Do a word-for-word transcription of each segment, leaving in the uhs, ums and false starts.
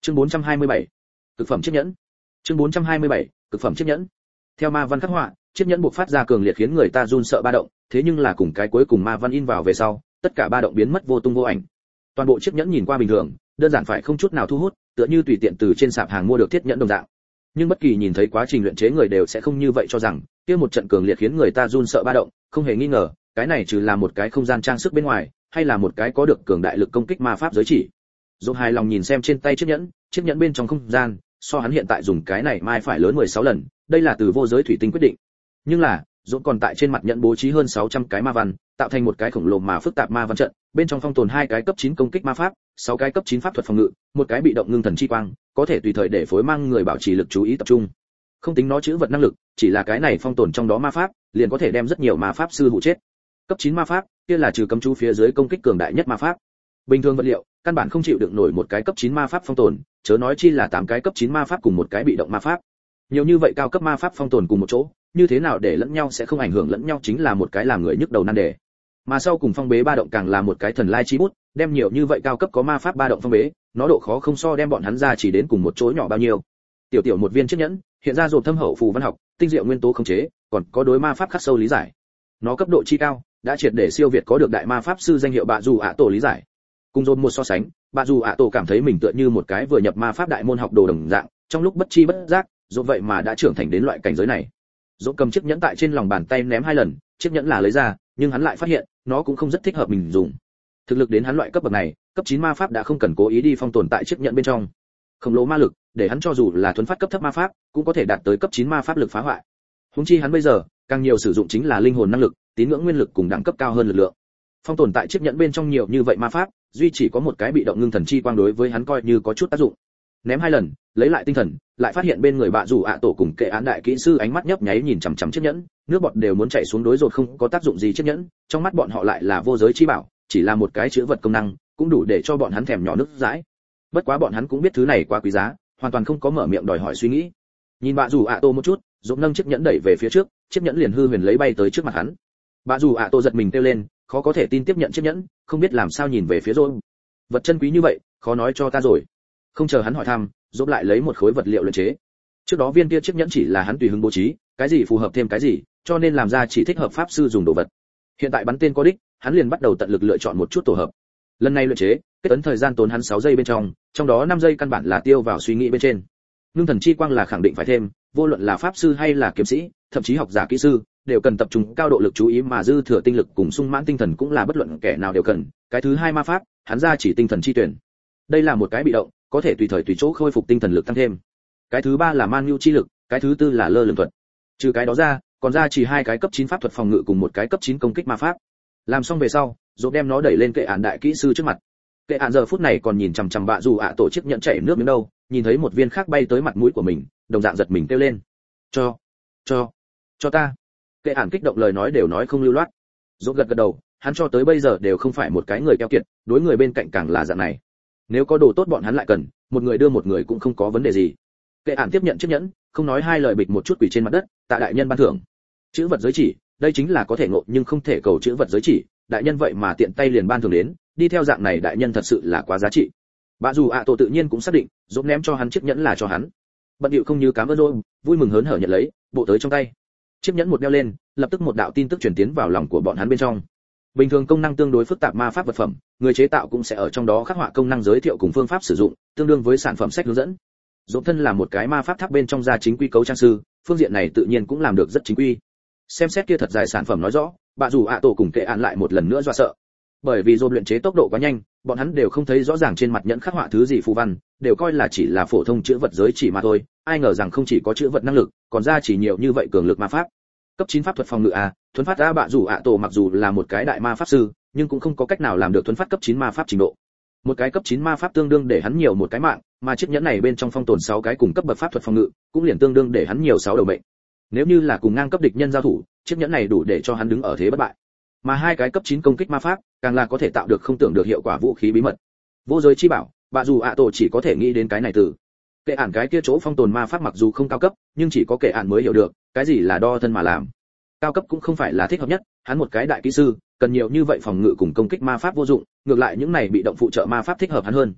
Chương bốn trăm hai mươi bảy, cực phẩm chiếc nhẫn. Chương bốn trăm hai mươi bảy, cực phẩm chiếc nhẫn. Theo ma văn khắc họa, chiếc nhẫn buộc phát ra cường liệt khiến người ta run sợ ba động, thế nhưng là cùng cái cuối cùng ma văn in vào về sau, tất cả ba động biến mất vô tung vô ảnh. Toàn bộ chiếc nhẫn nhìn qua bình thường, đơn giản phải không chút nào thu hút, tựa như tùy tiện từ trên sạp hàng mua được thiết nhẫn đồng dạng. Nhưng bất kỳ nhìn thấy quá trình luyện chế người đều sẽ không như vậy cho rằng, kia một trận cường liệt khiến người ta run sợ ba động, không hề nghi ngờ, cái này trừ là một cái không gian trang sức bên ngoài, hay là một cái có được cường đại lực công kích ma pháp giới chỉ. Dũng hài lòng nhìn xem trên tay chiếc nhẫn, chiếc nhẫn bên trong không gian, so hắn hiện tại dùng cái này mai phải lớn mười sáu lần, đây là từ vô giới thủy tinh quyết định. Nhưng là, Dũng còn tại trên mặt nhẫn bố trí hơn sáu trăm cái ma văn, tạo thành một cái khổng lồ mà phức tạp ma văn trận, bên trong phong tồn hai cái cấp chín công kích ma pháp, sáu cái cấp chín pháp thuật phòng ngự, một cái bị động ngưng thần chi quang, có thể tùy thời để phối mang người bảo trì lực chú ý tập trung. Không tính nó chữ vật năng lực, chỉ là cái này phong tồn trong đó ma pháp, liền có thể đem rất nhiều ma pháp sư hụ chết. Cấp chín ma pháp, kia là trừ cấm chú phía dưới công kích cường đại nhất ma pháp. Bình thường vật liệu, căn bản không chịu đựng nổi một cái cấp chín ma pháp phong tồn, chớ nói chi là tám cái cấp chín ma pháp cùng một cái bị động ma pháp. Nhiều như vậy cao cấp ma pháp phong tồn cùng một chỗ, như thế nào để lẫn nhau sẽ không ảnh hưởng lẫn nhau chính là một cái làm người nhức đầu nan đề. Mà sau cùng phong bế ba động càng là một cái thần lai chi bút, đem nhiều như vậy cao cấp có ma pháp ba động phong bế, nó độ khó không so đem bọn hắn ra chỉ đến cùng một chỗ nhỏ bao nhiêu. Tiểu tiểu một viên chiếc nhẫn, hiện ra dồn thâm hậu phù văn học, tinh diệu nguyên tố khống chế, còn có đối ma pháp khắc sâu lý giải. Nó cấp độ chi cao, đã triệt để siêu việt có được đại ma pháp sư danh hiệu bạ dù ạ tổ lý giải. Cùng dồn một so sánh, bạ dù ạ tổ cảm thấy mình tựa như một cái vừa nhập ma pháp đại môn học đồ đồng dạng, trong lúc bất chi bất giác, dồn vậy mà đã trưởng thành đến loại cảnh giới này. Dồn cầm chiếc nhẫn tại trên lòng bàn tay ném hai lần, chiếc nhẫn là lấy ra, nhưng hắn lại phát hiện, nó cũng không rất thích hợp mình dùng. Thực lực đến hắn loại cấp bậc này, cấp chín ma pháp đã không cần cố ý đi phong tồn tại chiếc nhẫn bên trong. Khổng lồ ma lực, để hắn cho dù là thuần phát cấp thấp ma pháp, cũng có thể đạt tới cấp chín ma pháp lực phá hoại. Huống chi hắn bây giờ, càng nhiều sử dụng chính là linh hồn năng lực, tín ngưỡng nguyên lực cùng đẳng cấp cao hơn lực lượng. Phong tồn tại chiếc nhẫn bên trong nhiều như vậy ma pháp, duy chỉ có một cái bị động ngưng thần chi quang đối với hắn coi như có chút tác dụng. Ném hai lần, lấy lại tinh thần, lại phát hiện bên người bạ rủ ạ tổ cùng kệ án đại kỹ sư ánh mắt nhấp nháy nhìn chằm chằm chiếc nhẫn, nước bọt đều muốn chảy xuống đối rột không có tác dụng gì chiếc nhẫn, trong mắt bọn họ lại là vô giới chi bảo, chỉ là một cái chữ vật công năng, cũng đủ để cho bọn hắn thèm nhỏ nước dãi. Bất quá bọn hắn cũng biết thứ này quá quý giá, hoàn toàn không có mở miệng đòi hỏi suy nghĩ. Nhìn bạ rủ ạ tổ một chút, rột nâng chiếc nhẫn đẩy về phía trước, chiếc nhẫn liền hư huyền lấy bay tới trước mặt hắn. Bạ rủ ạ tổ giật mình kêu lên, khó có thể tin tiếp nhận chiếc nhẫn, không biết làm sao nhìn về phía rột. Vật chân quý như vậy, khó nói cho ta rồi. Không chờ hắn hỏi thăm, dốt lại lấy một khối vật liệu luyện chế. Trước đó viên kia chiếc nhẫn chỉ là hắn tùy hứng bố trí, cái gì phù hợp thêm cái gì, cho nên làm ra chỉ thích hợp pháp sư dùng đồ vật. Hiện tại bắn tên có đích, hắn liền bắt đầu tận lực lựa chọn một chút tổ hợp. Lần này luyện chế, kết ấn thời gian tốn hắn sáu giây bên trong, trong đó năm giây căn bản là tiêu vào suy nghĩ bên trên. Ngưng thần chi quang là khẳng định phải thêm, vô luận là pháp sư hay là kiếm sĩ, thậm chí học giả kỹ sư, đều cần tập trung cao độ lực chú ý mà dư thừa tinh lực cùng sung mãn tinh thần cũng là bất luận kẻ nào đều cần. Cái thứ hai ma pháp, hắn ra chỉ tinh thần chi tuyển. Đây là một cái bị động, có thể tùy thời tùy chỗ khôi phục tinh thần lực tăng thêm. Cái thứ ba là man nhu chi lực, cái thứ tư là lơ lửng thuật. Trừ cái đó ra, còn ra chỉ hai cái cấp chín pháp thuật phòng ngự cùng một cái cấp chín công kích ma pháp. Làm xong về sau, dồn đem nó đẩy lên kệ án đại kỹ sư trước mặt. Kệ án giờ phút này còn nhìn chằm chằm bạ dù ạ tổ chức nhận chảy nước miếng đâu, nhìn thấy một viên khác bay tới mặt mũi của mình, đồng dạng giật mình kêu lên. Cho, cho, cho ta. Kệ án kích động lời nói đều nói không lưu loát. Dồn gật gật đầu, hắn cho tới bây giờ đều không phải một cái người keo kiệt, đối người bên cạnh càng là dạng này. Nếu có đồ tốt bọn hắn lại cần, một người đưa một người cũng không có vấn đề gì. Kệ án tiếp nhận chiếc nhẫn, không nói hai lời bịch một chút quỷ trên mặt đất, tạ đại nhân ban thưởng. Chữ vật giới chỉ, đây chính là có thể ngộ nhưng không thể cầu chữ vật giới chỉ, đại nhân vậy mà tiện tay liền ban thưởng đến, đi theo dạng này đại nhân thật sự là quá giá trị. Bạ dù ạ tổ tự nhiên cũng xác định, dốt ném cho hắn chiếc nhẫn là cho hắn. Bận điệu không như cảm ơn rồi, vui mừng hớn hở nhận lấy, bộ tới trong tay. Chiếc nhẫn một đeo lên, lập tức một đạo tin tức truyền tiến vào lòng của bọn hắn bên trong. Bình thường công năng tương đối phức tạp ma pháp vật phẩm, người chế tạo cũng sẽ ở trong đó khắc họa công năng giới thiệu cùng phương pháp sử dụng, tương đương với sản phẩm sách hướng dẫn. Dũng thân là một cái ma pháp tháp bên trong gia chính quy cấu trang sư, phương diện này tự nhiên cũng làm được rất chính quy. Xem xét kia thật dài sản phẩm nói rõ, bà dù ạ tổ cùng kệ án lại một lần nữa dọa sợ. Bởi vì dồn luyện chế tốc độ quá nhanh, bọn hắn đều không thấy rõ ràng trên mặt nhẫn khắc họa thứ gì phù văn, đều coi là chỉ là phổ thông chữ vật giới chỉ mà thôi, ai ngờ rằng không chỉ có chữ vật năng lực, còn ra chỉ nhiều như vậy cường lực ma pháp. Cấp chín pháp thuật phòng ngự a, thuần phát a bạ dù ạ tổ mặc dù là một cái đại ma pháp sư, nhưng cũng không có cách nào làm được thuần phát cấp chín ma pháp trình độ. Một cái cấp chín ma pháp tương đương để hắn nhiều một cái mạng, mà chiếc nhẫn này bên trong phong tồn sáu cái cùng cấp bậc pháp thuật phòng ngự, cũng liền tương đương để hắn nhiều sáu đầu mệnh. Nếu như là cùng ngang cấp địch nhân giao thủ, chiếc nhẫn này đủ để cho hắn đứng ở thế bất bại. Mà hai cái cấp chín công kích ma pháp, càng là có thể tạo được không tưởng được hiệu quả vũ khí bí mật. Vô giới chi bảo, bạ dù ạ tổ chỉ có thể nghĩ đến cái này từ. Kệ ản cái kia chỗ phong tồn ma pháp mặc dù không cao cấp, nhưng chỉ có kệ ản mới hiểu được, cái gì là đo thân mà làm. Cao cấp cũng không phải là thích hợp nhất, hắn một cái đại kỹ sư, cần nhiều như vậy phòng ngự cùng công kích ma pháp vô dụng, ngược lại những này bị động phụ trợ ma pháp thích hợp hắn hơn.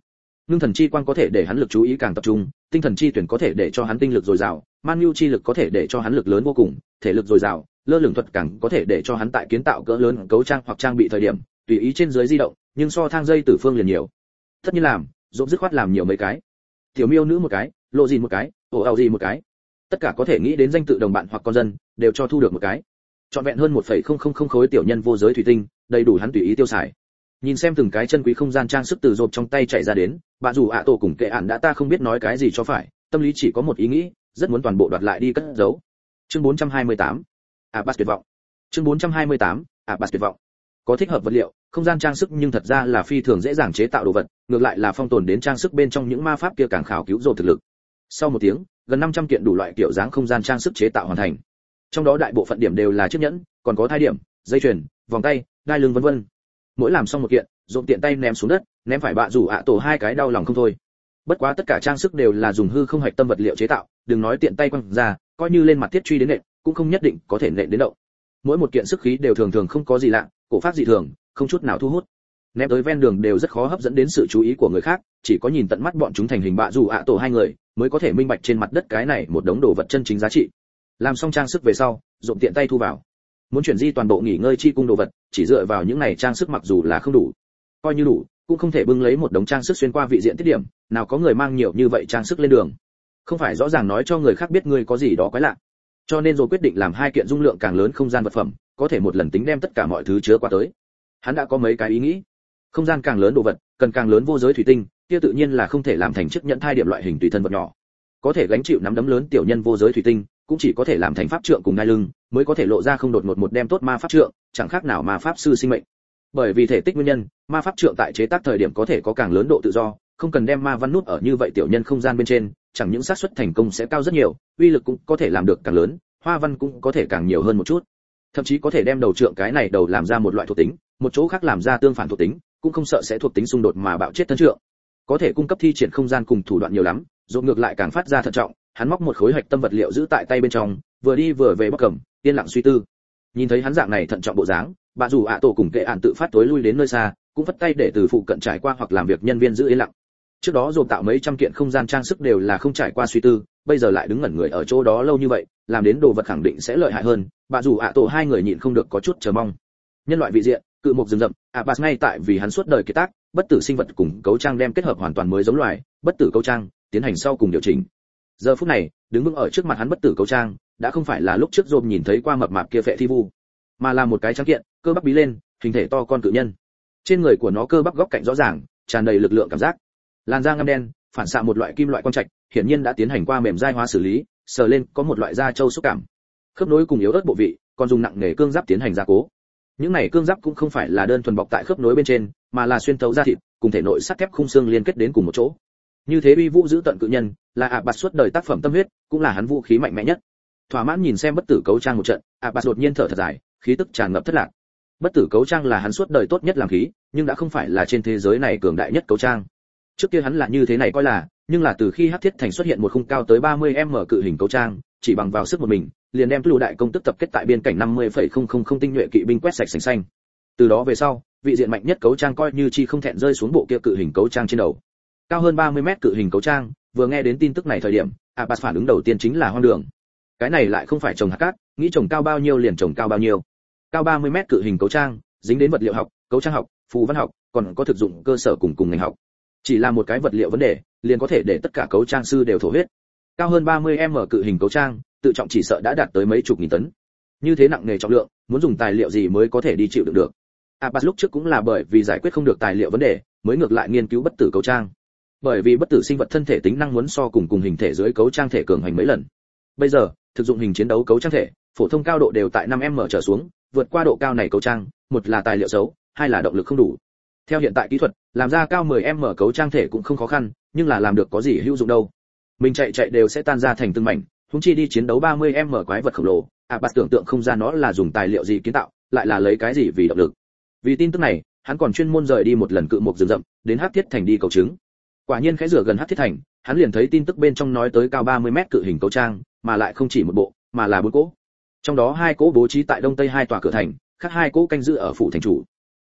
Ngưng thần chi quang có thể để hắn lực chú ý càng tập trung, tinh thần chi tuyển có thể để cho hắn tinh lực dồi dào, man nhu chi lực có thể để cho hắn lực lớn vô cùng, thể lực dồi dào, lơ lửng thuật càng có thể để cho hắn tại kiến tạo cỡ lớn cấu trang hoặc trang bị thời điểm, tùy ý trên dưới di động, nhưng so thang dây tử phương liền nhiều. Tất nhiên làm, dỗ dứt khoát làm nhiều mấy cái. Tiểu miêu nữ một cái, lộ gì một cái, ổ ảo gì một cái. Tất cả có thể nghĩ đến danh tự đồng bạn hoặc con dân, đều cho thu được một cái. Trọn vẹn hơn một phẩy không không không khối tiểu nhân vô giới thủy tinh, đầy đủ hắn tùy ý tiêu xài. Nhìn xem từng cái chân quý không gian trang sức từ rộp trong tay chạy ra đến, bà dù ạ tổ cùng kệ ản đã ta không biết nói cái gì cho phải, tâm lý chỉ có một ý nghĩ, rất muốn toàn bộ đoạt lại đi cất giấu. Chương bốn trăm hai mươi tám, Abbas tuyệt vọng. Chương bốn trăm hai mươi tám, Abbas tuyệt vọng. Có thích hợp vật liệu, không gian trang sức nhưng thật ra là phi thường dễ dàng chế tạo đồ vật, ngược lại là phong tồn đến trang sức bên trong những ma pháp kia càng khảo cứu rộp thực lực. Sau một tiếng, gần năm trăm kiện đủ loại kiểu dáng không gian trang sức chế tạo hoàn thành. Trong đó đại bộ phận điểm đều là chiếc nhẫn, còn có thai điểm, dây chuyền, vòng tay, đai lưng vân vân. Mỗi làm xong một kiện, rộp tiện tay ném xuống đất, ném phải bạ rủ ạ tổ hai cái đau lòng không thôi. Bất quá tất cả trang sức đều là dùng hư không hạch tâm vật liệu chế tạo, đừng nói tiện tay quăng ra, coi như lên mặt thiết truy đến nện, cũng không nhất định có thể nện đến động. Mỗi một kiện sức khí đều thường thường không có gì lạ, cổ pháp dị thường, không chút nào thu hút. Ném tới ven đường đều rất khó hấp dẫn đến sự chú ý của người khác, chỉ có nhìn tận mắt bọn chúng thành hình bạ rủ ạ tổ hai người, mới có thể minh bạch trên mặt đất cái này một đống đồ vật chân chính giá trị. Làm xong trang sức về sau, rộp tiện tay thu vào. Muốn chuyển di toàn bộ nghỉ ngơi chi cung đồ vật, chỉ dựa vào những này trang sức mặc dù là không đủ, coi như đủ, cũng không thể bưng lấy một đống trang sức xuyên qua vị diện tiết điểm, nào có người mang nhiều như vậy trang sức lên đường. Không phải rõ ràng nói cho người khác biết ngươi có gì đó quái lạ. Cho nên rồi quyết định làm hai kiện dung lượng càng lớn không gian vật phẩm, có thể một lần tính đem tất cả mọi thứ chứa qua tới. Hắn đã có mấy cái ý nghĩ. Không gian càng lớn đồ vật, cần càng lớn vô giới thủy tinh, kia tự nhiên là không thể làm thành chiếc nhẫn thai điểm loại hình tùy thân vật nhỏ. Có thể gánh chịu nắm đấm lớn tiểu nhân vô giới thủy tinh, cũng chỉ có thể làm thành pháp trượng cùng đai lưng, mới có thể lộ ra không đột ngột một đem tốt ma pháp trượng, chẳng khác nào ma pháp sư sinh mệnh. Bởi vì thể tích nguyên nhân, ma pháp trượng tại chế tác thời điểm có thể có càng lớn độ tự do, không cần đem ma văn nút ở như vậy tiểu nhân không gian bên trên, chẳng những xác suất thành công sẽ cao rất nhiều, uy lực cũng có thể làm được càng lớn, hoa văn cũng có thể càng nhiều hơn một chút. Thậm chí có thể đem đầu trượng cái này đầu làm ra một loại thuộc tính, một chỗ khác làm ra tương phản thuộc tính, cũng không sợ sẽ thuộc tính xung đột mà bạo chết thân trượng. Có thể cung cấp thi triển không gian cùng thủ đoạn nhiều lắm, rồi ngược lại càng phát ra thận trọng, hắn móc một khối hạch tâm vật liệu giữ tại tay bên trong, vừa đi vừa về bóc cầm, yên lặng suy tư. Nhìn thấy hắn dạng này thận trọng bộ dáng, bà dù ạ tổ cùng kệ ản tự phát tối lui đến nơi xa, cũng vất tay để từ phụ cận trải qua hoặc làm việc nhân viên giữ yên lặng. Trước đó dồn tạo mấy trăm kiện không gian trang sức đều là không trải qua suy tư, bây giờ lại đứng ngẩn người ở chỗ đó lâu như vậy, làm đến đồ vật khẳng định sẽ lợi hại hơn, bà dù ạ tổ hai người nhịn không được có chút chờ mong. Nhân loại vị diện, cự mục rừng rậm, Abbas ngay tại vì hắn suốt đời kiệt tác, bất tử sinh vật cùng cấu trang đem kết hợp hoàn toàn mới giống loài, bất tử cấu trang, tiến hành sau cùng điều chỉnh. Giờ phút này, đứng vững ở trước mặt hắn bất tử cấu trang, đã không phải là lúc trước dồn nhìn thấy qua mập mạp kia phệ thi vu, mà là một cái trắng kiện, cơ bắp bí lên, hình thể to con cự nhân. Trên người của nó cơ bắp góc cạnh rõ ràng, tràn đầy lực lượng cảm giác. Làn da ngăm đen, phản xạ một loại kim loại quang trạch, hiển nhiên đã tiến hành qua mềm dai hóa xử lý, sờ lên có một loại da trâu xúc cảm. Khớp nối cùng yếu ớt bộ vị, còn dùng nặng nghề cương giáp tiến hành gia cố. Những này cương giáp cũng không phải là đơn thuần bọc tại khớp nối bên trên, mà là xuyên thấu da thịt, cùng thể nội sắt thép khung xương liên kết đến cùng một chỗ. Như thế uy vũ giữ tận cự nhân, là Abbas suốt đời tác phẩm tâm huyết, cũng là hắn vũ khí mạnh mẽ nhất. Thỏa mãn nhìn xem bất tử cấu trang một trận, Abbas đột nhiên thở thật dài, khí tức tràn ngập thất lạc. Bất tử cấu trang là hắn suốt đời tốt nhất làm khí, nhưng đã không phải là trên thế giới này cường đại nhất cấu trang. Trước kia hắn là như thế này coi là, nhưng là từ khi Hắc Thiết Thành xuất hiện một khung cao tới ba mươi mét cự hình cấu trang, chỉ bằng vào sức một mình, liền đem lũ đại công tức tập kết tại biên cảnh năm mươi phẩy không không không tinh nhuệ kỵ binh quét sạch sành xanh. Từ đó về sau, vị diện mạnh nhất cấu trang coi như chi không thẹn rơi xuống bộ kia cự hình cấu trang trên đầu. Cao hơn ba mươi mét cự hình cấu trang, vừa nghe đến tin tức này thời điểm, Abbas phản ứng đầu tiên chính là hoang đường. Cái này lại không phải trồng hạt cát, nghĩ trồng cao bao nhiêu liền trồng cao bao nhiêu. Cao ba mươi mét cự hình cấu trang, dính đến vật liệu học, cấu trang học, phù văn học, còn có thực dụng cơ sở cùng cùng ngành học. Chỉ là một cái vật liệu vấn đề, liền có thể để tất cả cấu trang sư đều thổ huyết. Cao hơn ba mươi mét cự hình cấu trang, tự trọng chỉ sợ đã đạt tới mấy chục nghìn tấn. Như thế nặng nghề trọng lượng, muốn dùng tài liệu gì mới có thể đi chịu đựng được. Abbas lúc trước cũng là bởi vì giải quyết không được tài liệu vấn đề, mới ngược lại nghiên cứu bất tử cấu trang. Bởi vì bất tử sinh vật thân thể tính năng muốn so cùng cùng hình thể dưới cấu trang thể cường hành mấy lần. Bây giờ, thực dụng hình chiến đấu cấu trang thể, phổ thông cao độ đều tại năm mét trở xuống, vượt qua độ cao này cấu trang, một là tài liệu xấu, hai là động lực không đủ. Theo hiện tại kỹ thuật, làm ra cao mười mét cấu trang thể cũng không khó khăn, nhưng là làm được có gì hữu dụng đâu. Mình chạy chạy đều sẽ tan ra thành từng mảnh, huống chi đi chiến đấu ba mươi mét quái vật khổng lồ, Abbas tưởng tượng không ra nó là dùng tài liệu gì kiến tạo, lại là lấy cái gì vì động lực. Vì tin tức này, hắn còn chuyên môn rời đi một lần cự mục rừng rậm, đến Hắc Thiết Thành đi cầu chứng. Quả nhiên khẽ rửa gần Hắc Thiết Thành, hắn liền thấy tin tức bên trong nói tới cao ba mươi mét cự hình cấu trang, mà lại không chỉ một bộ, mà là bốn cỗ. Trong đó hai cỗ bố trí tại đông tây hai tòa cửa thành, khác hai cỗ canh giữ ở phủ thành chủ.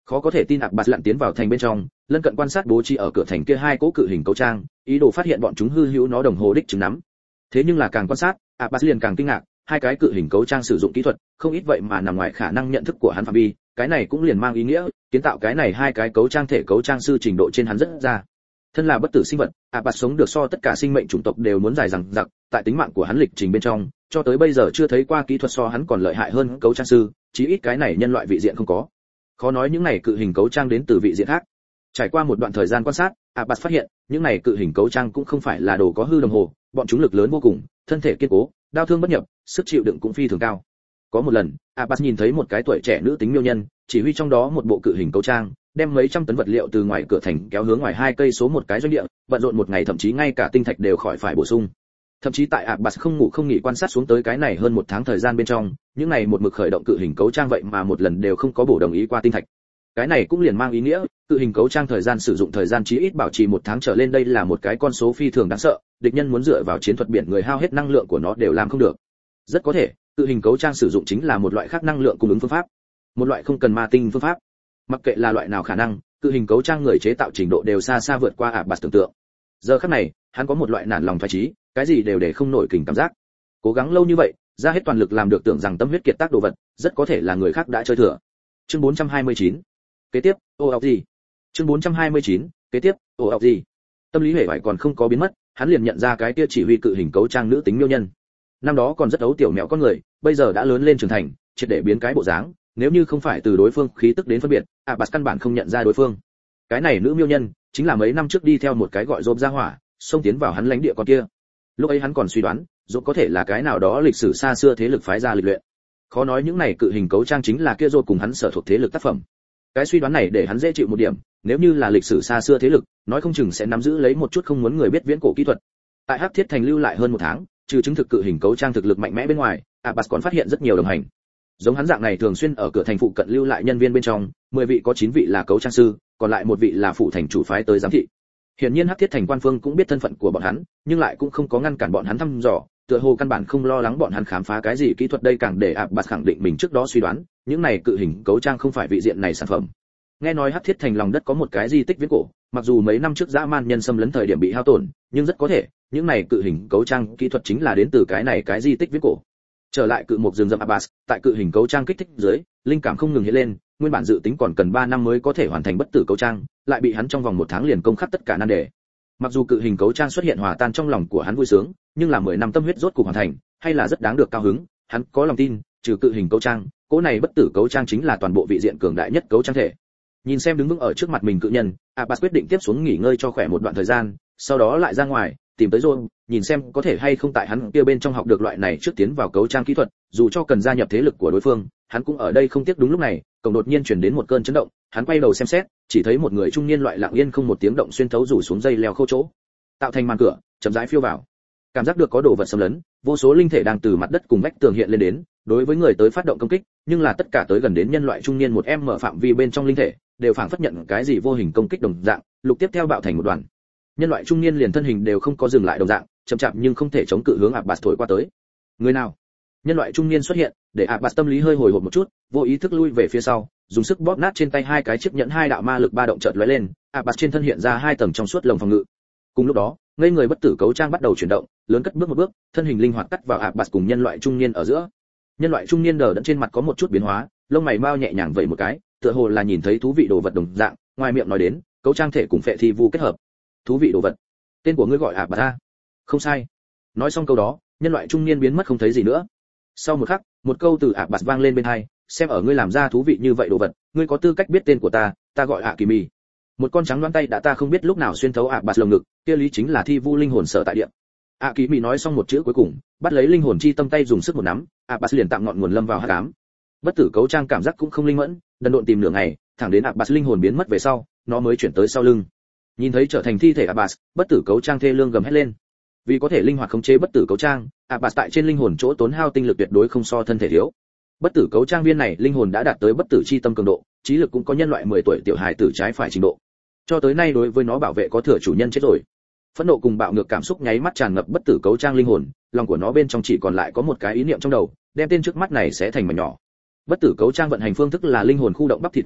Khó có thể tin Abbas lặn tiến vào thành bên trong, lân cận quan sát bố trí ở cửa thành kia hai cỗ cự hình cấu trang, ý đồ phát hiện bọn chúng hư hữu nó đồng hồ đích chứng nắm. Thế nhưng là càng quan sát, Abbas liền càng kinh ngạc, hai cái cự hình cấu trang sử dụng kỹ thuật, không ít vậy mà nằm ngoài khả năng nhận thức của hắn phạm vi, cái này cũng liền mang ý nghĩa, kiến tạo cái này hai cái cấu trang thể cấu trang sư trình độ trên hắn rất ra. Thân là bất tử sinh vật, Abbas sống được so tất cả sinh mệnh chủng tộc đều muốn dài dằng dặc, tại tính mạng của hắn lịch trình bên trong, cho tới bây giờ chưa thấy qua kỹ thuật so hắn còn lợi hại hơn cấu trang sư, chí ít cái này nhân loại vị diện không có. Khó nói những này cự hình cấu trang đến từ vị diện khác. Trải qua một đoạn thời gian quan sát, Abbas phát hiện, những này cự hình cấu trang cũng không phải là đồ có hư đồng hồ, bọn chúng lực lớn vô cùng, thân thể kiên cố, đao thương bất nhập, sức chịu đựng cũng phi thường cao. Có một lần, Abbas nhìn thấy một cái tuổi trẻ nữ tính miêu nhân, chỉ huy trong đó một bộ cự hình cấu trang, đem mấy trăm tấn vật liệu từ ngoài cửa thành kéo hướng ngoài hai cây số một cái doanh địa, bận rộn một ngày thậm chí ngay cả tinh thạch đều khỏi phải bổ sung. Thậm chí tại Abbas không ngủ không nghỉ quan sát xuống tới cái này hơn một tháng thời gian bên trong, những này một mực khởi động cự hình cấu trang vậy mà một lần đều không có bổ đồng ý qua tinh thạch. Cái này cũng liền mang ý nghĩa, cự hình cấu trang thời gian sử dụng thời gian chí ít bảo trì một tháng trở lên, đây là một cái con số phi thường đáng sợ, địch nhân muốn dựa vào chiến thuật biển người hao hết năng lượng của nó đều làm không được. Rất có thể, cự hình cấu trang sử dụng chính là một loại khác năng lượng cung ứng phương pháp, một loại không cần ma tinh phương pháp. Mặc kệ là loại nào khả năng, cự hình cấu trang người chế tạo trình độ đều xa xa vượt qua Abbas tưởng tượng. Giờ khắc này, hắn có một loại nản lòng phách trí, cái gì đều để không nổi kình cảm giác. Cố gắng lâu như vậy, ra hết toàn lực làm được tưởng rằng tâm huyết kiệt tác đồ vật, rất có thể là người khác đã chơi thừa. Chương bốn trăm hai mươi chín. Kế tiếp, ô học gì? Chương bốn trăm hai mươi chín. Kế tiếp, ô học gì? Tâm lý hề bại còn không có biến mất, hắn liền nhận ra cái kia chỉ huy cự hình cấu trang nữ tính miêu nhân. Năm đó còn rất ấu tiểu mẹo con người, bây giờ đã lớn lên trưởng thành, triệt để biến cái bộ dáng, nếu như không phải từ đối phương khí tức đến phân biệt, Abbas căn bản không nhận ra đối phương. Cái này nữ miêu nhân, chính là mấy năm trước đi theo một cái gọi Rộp ra hỏa, xông tiến vào hắn lãnh địa con kia. Lúc ấy hắn còn suy đoán, Rộp có thể là cái nào đó lịch sử xa xưa thế lực phái ra lịch luyện. Khó nói những này cự hình cấu trang chính là kia Rộp cùng hắn sở thuộc thế lực tác phẩm. Cái suy đoán này để hắn dễ chịu một điểm, nếu như là lịch sử xa xưa thế lực, nói không chừng sẽ nắm giữ lấy một chút không muốn người biết viễn cổ kỹ thuật. Tại Hắc Thiết Thành lưu lại hơn một tháng, trừ chứng thực cự hình cấu trang thực lực mạnh mẽ bên ngoài, Abbas còn phát hiện rất nhiều đồng hành. Giống hắn dạng này thường xuyên ở cửa thành phụ cận lưu lại nhân viên bên trong, mười vị có chín vị là cấu trang sư, còn lại một vị là phụ thành chủ phái tới giám thị. Hiển nhiên Hắc Thiết Thành quan phương cũng biết thân phận của bọn hắn, nhưng lại cũng không có ngăn cản bọn hắn thăm dò, tựa hồ căn bản không lo lắng bọn hắn khám phá cái gì kỹ thuật, đây càng để Abbas khẳng định mình trước đó suy đoán, những này cự hình cấu trang không phải vị diện này sản phẩm. Nghe nói Hắc Thiết Thành lòng đất có một cái di tích viễn cổ, mặc dù mấy năm trước dã man nhân xâm lấn thời điểm bị hao tổn, nhưng rất có thể, những này cự hình cấu trang kỹ thuật chính là đến từ cái này cái di tích viễn cổ. Trở lại cự mục rừng rậm Abbas, tại cự hình cấu trang kích thích dưới, linh cảm không ngừng hiện lên, nguyên bản dự tính còn cần ba năm mới có thể hoàn thành bất tử cấu trang, lại bị hắn trong vòng một tháng liền công khắc tất cả nan đề. Mặc dù cự hình cấu trang xuất hiện hòa tan trong lòng của hắn vui sướng, nhưng là mười năm tâm huyết rốt cục hoàn thành, hay là rất đáng được cao hứng, hắn có lòng tin, trừ cự hình cấu trang, cỗ này bất tử cấu trang chính là toàn bộ vị diện cường đại nhất cấu trang thể. Nhìn xem đứng vững ở trước mặt mình cự nhân, Abbas quyết định tiếp xuống nghỉ ngơi cho khỏe một đoạn thời gian, sau đó lại ra ngoài tìm tới rồi, nhìn xem có thể hay không tại hắn kia bên trong học được loại này trước tiến vào cấu trang kỹ thuật, dù cho cần gia nhập thế lực của đối phương, hắn cũng ở đây không tiếc. Đúng lúc này, cổng đột nhiên truyền đến một cơn chấn động, hắn quay đầu xem xét, chỉ thấy một người trung niên loại lặng yên không một tiếng động xuyên thấu rủ xuống dây leo khô chỗ, tạo thành màn cửa, chậm rãi phiêu vào. Cảm giác được có đồ vật xâm lấn, vô số linh thể đang từ mặt đất cùng vách tường hiện lên đến, đối với người tới phát động công kích, nhưng là tất cả tới gần đến nhân loại trung niên một em mở phạm vi bên trong linh thể, đều phảng phất nhận cái gì vô hình công kích đồng dạng, lục tiếp theo bạo thành một đoàn. Nhân loại trung niên liền thân hình đều không có dừng lại đồng dạng, chậm chạp nhưng không thể chống cự hướng Abbas thổi qua tới. Người nào? Nhân loại trung niên xuất hiện, để Abbas tâm lý hơi hồi hộp một chút, vô ý thức lui về phía sau, dùng sức bóp nát trên tay hai cái chiếc nhẫn, hai đạo ma lực ba động chợt lóe lên, Abbas trên thân hiện ra hai tầng trong suốt lồng phòng ngự. Cùng lúc đó, ngây người bất tử cấu trang bắt đầu chuyển động, lớn cất bước một bước, thân hình linh hoạt cắt vào Abbas cùng nhân loại trung niên ở giữa. Nhân loại trung niên đờ đẫn trên mặt có một chút biến hóa, lông mày bao nhẹ nhàng vẩy một cái, tựa hồ là nhìn thấy thú vị đồ vật đồng dạng, ngoài miệng nói đến, cấu trang thể cùng phệ thi vu kết hợp. Thú vị đồ vật. Tên của ngươi gọi Abbas a? Không sai. Nói xong câu đó, nhân loại trung niên biến mất không thấy gì nữa. Sau một khắc, một câu từ Abbas vang lên bên tai, xem ở ngươi làm ra thú vị như vậy đồ vật, ngươi có tư cách biết tên của ta, ta gọi Akimi. Một con trắng đoán tay đã ta không biết lúc nào xuyên thấu Abbas lồng ngực, kia lý chính là thi vu linh hồn sở tại địa. Akimi nói xong một chữ cuối cùng, bắt lấy linh hồn chi tâm tay dùng sức một nắm, Abbas liền tạm ngọn nguồn lâm vào hắc ám. Bất tử cấu trang cảm giác cũng không linh mẫn, đần độn tìm nửa ngày, thẳng đến Abbas linh hồn biến mất về sau, nó mới chuyển tới sau lưng. Nhìn thấy trở thành thi thể Abbas, bất tử cấu trang thê lương gầm hét lên. Vì có thể linh hoạt khống chế bất tử cấu trang, Abbas tại trên linh hồn chỗ tốn hao tinh lực tuyệt đối không so thân thể thiếu. Bất tử cấu trang viên này linh hồn đã đạt tới bất tử chi tâm cường độ, trí lực cũng có nhân loại mười tuổi tiểu hài tử trái phải trình độ. Cho tới nay đối với nó bảo vệ có thừa chủ nhân chết rồi. Phẫn nộ cùng bạo ngược cảm xúc nháy mắt tràn ngập bất tử cấu trang linh hồn, lòng của nó bên trong chỉ còn lại có một cái ý niệm trong đầu, đem tên trước mắt này sẽ thành mảnh nhỏ. Bất tử cấu trang vận hành phương thức là linh hồn khu động bắp thịt co vào,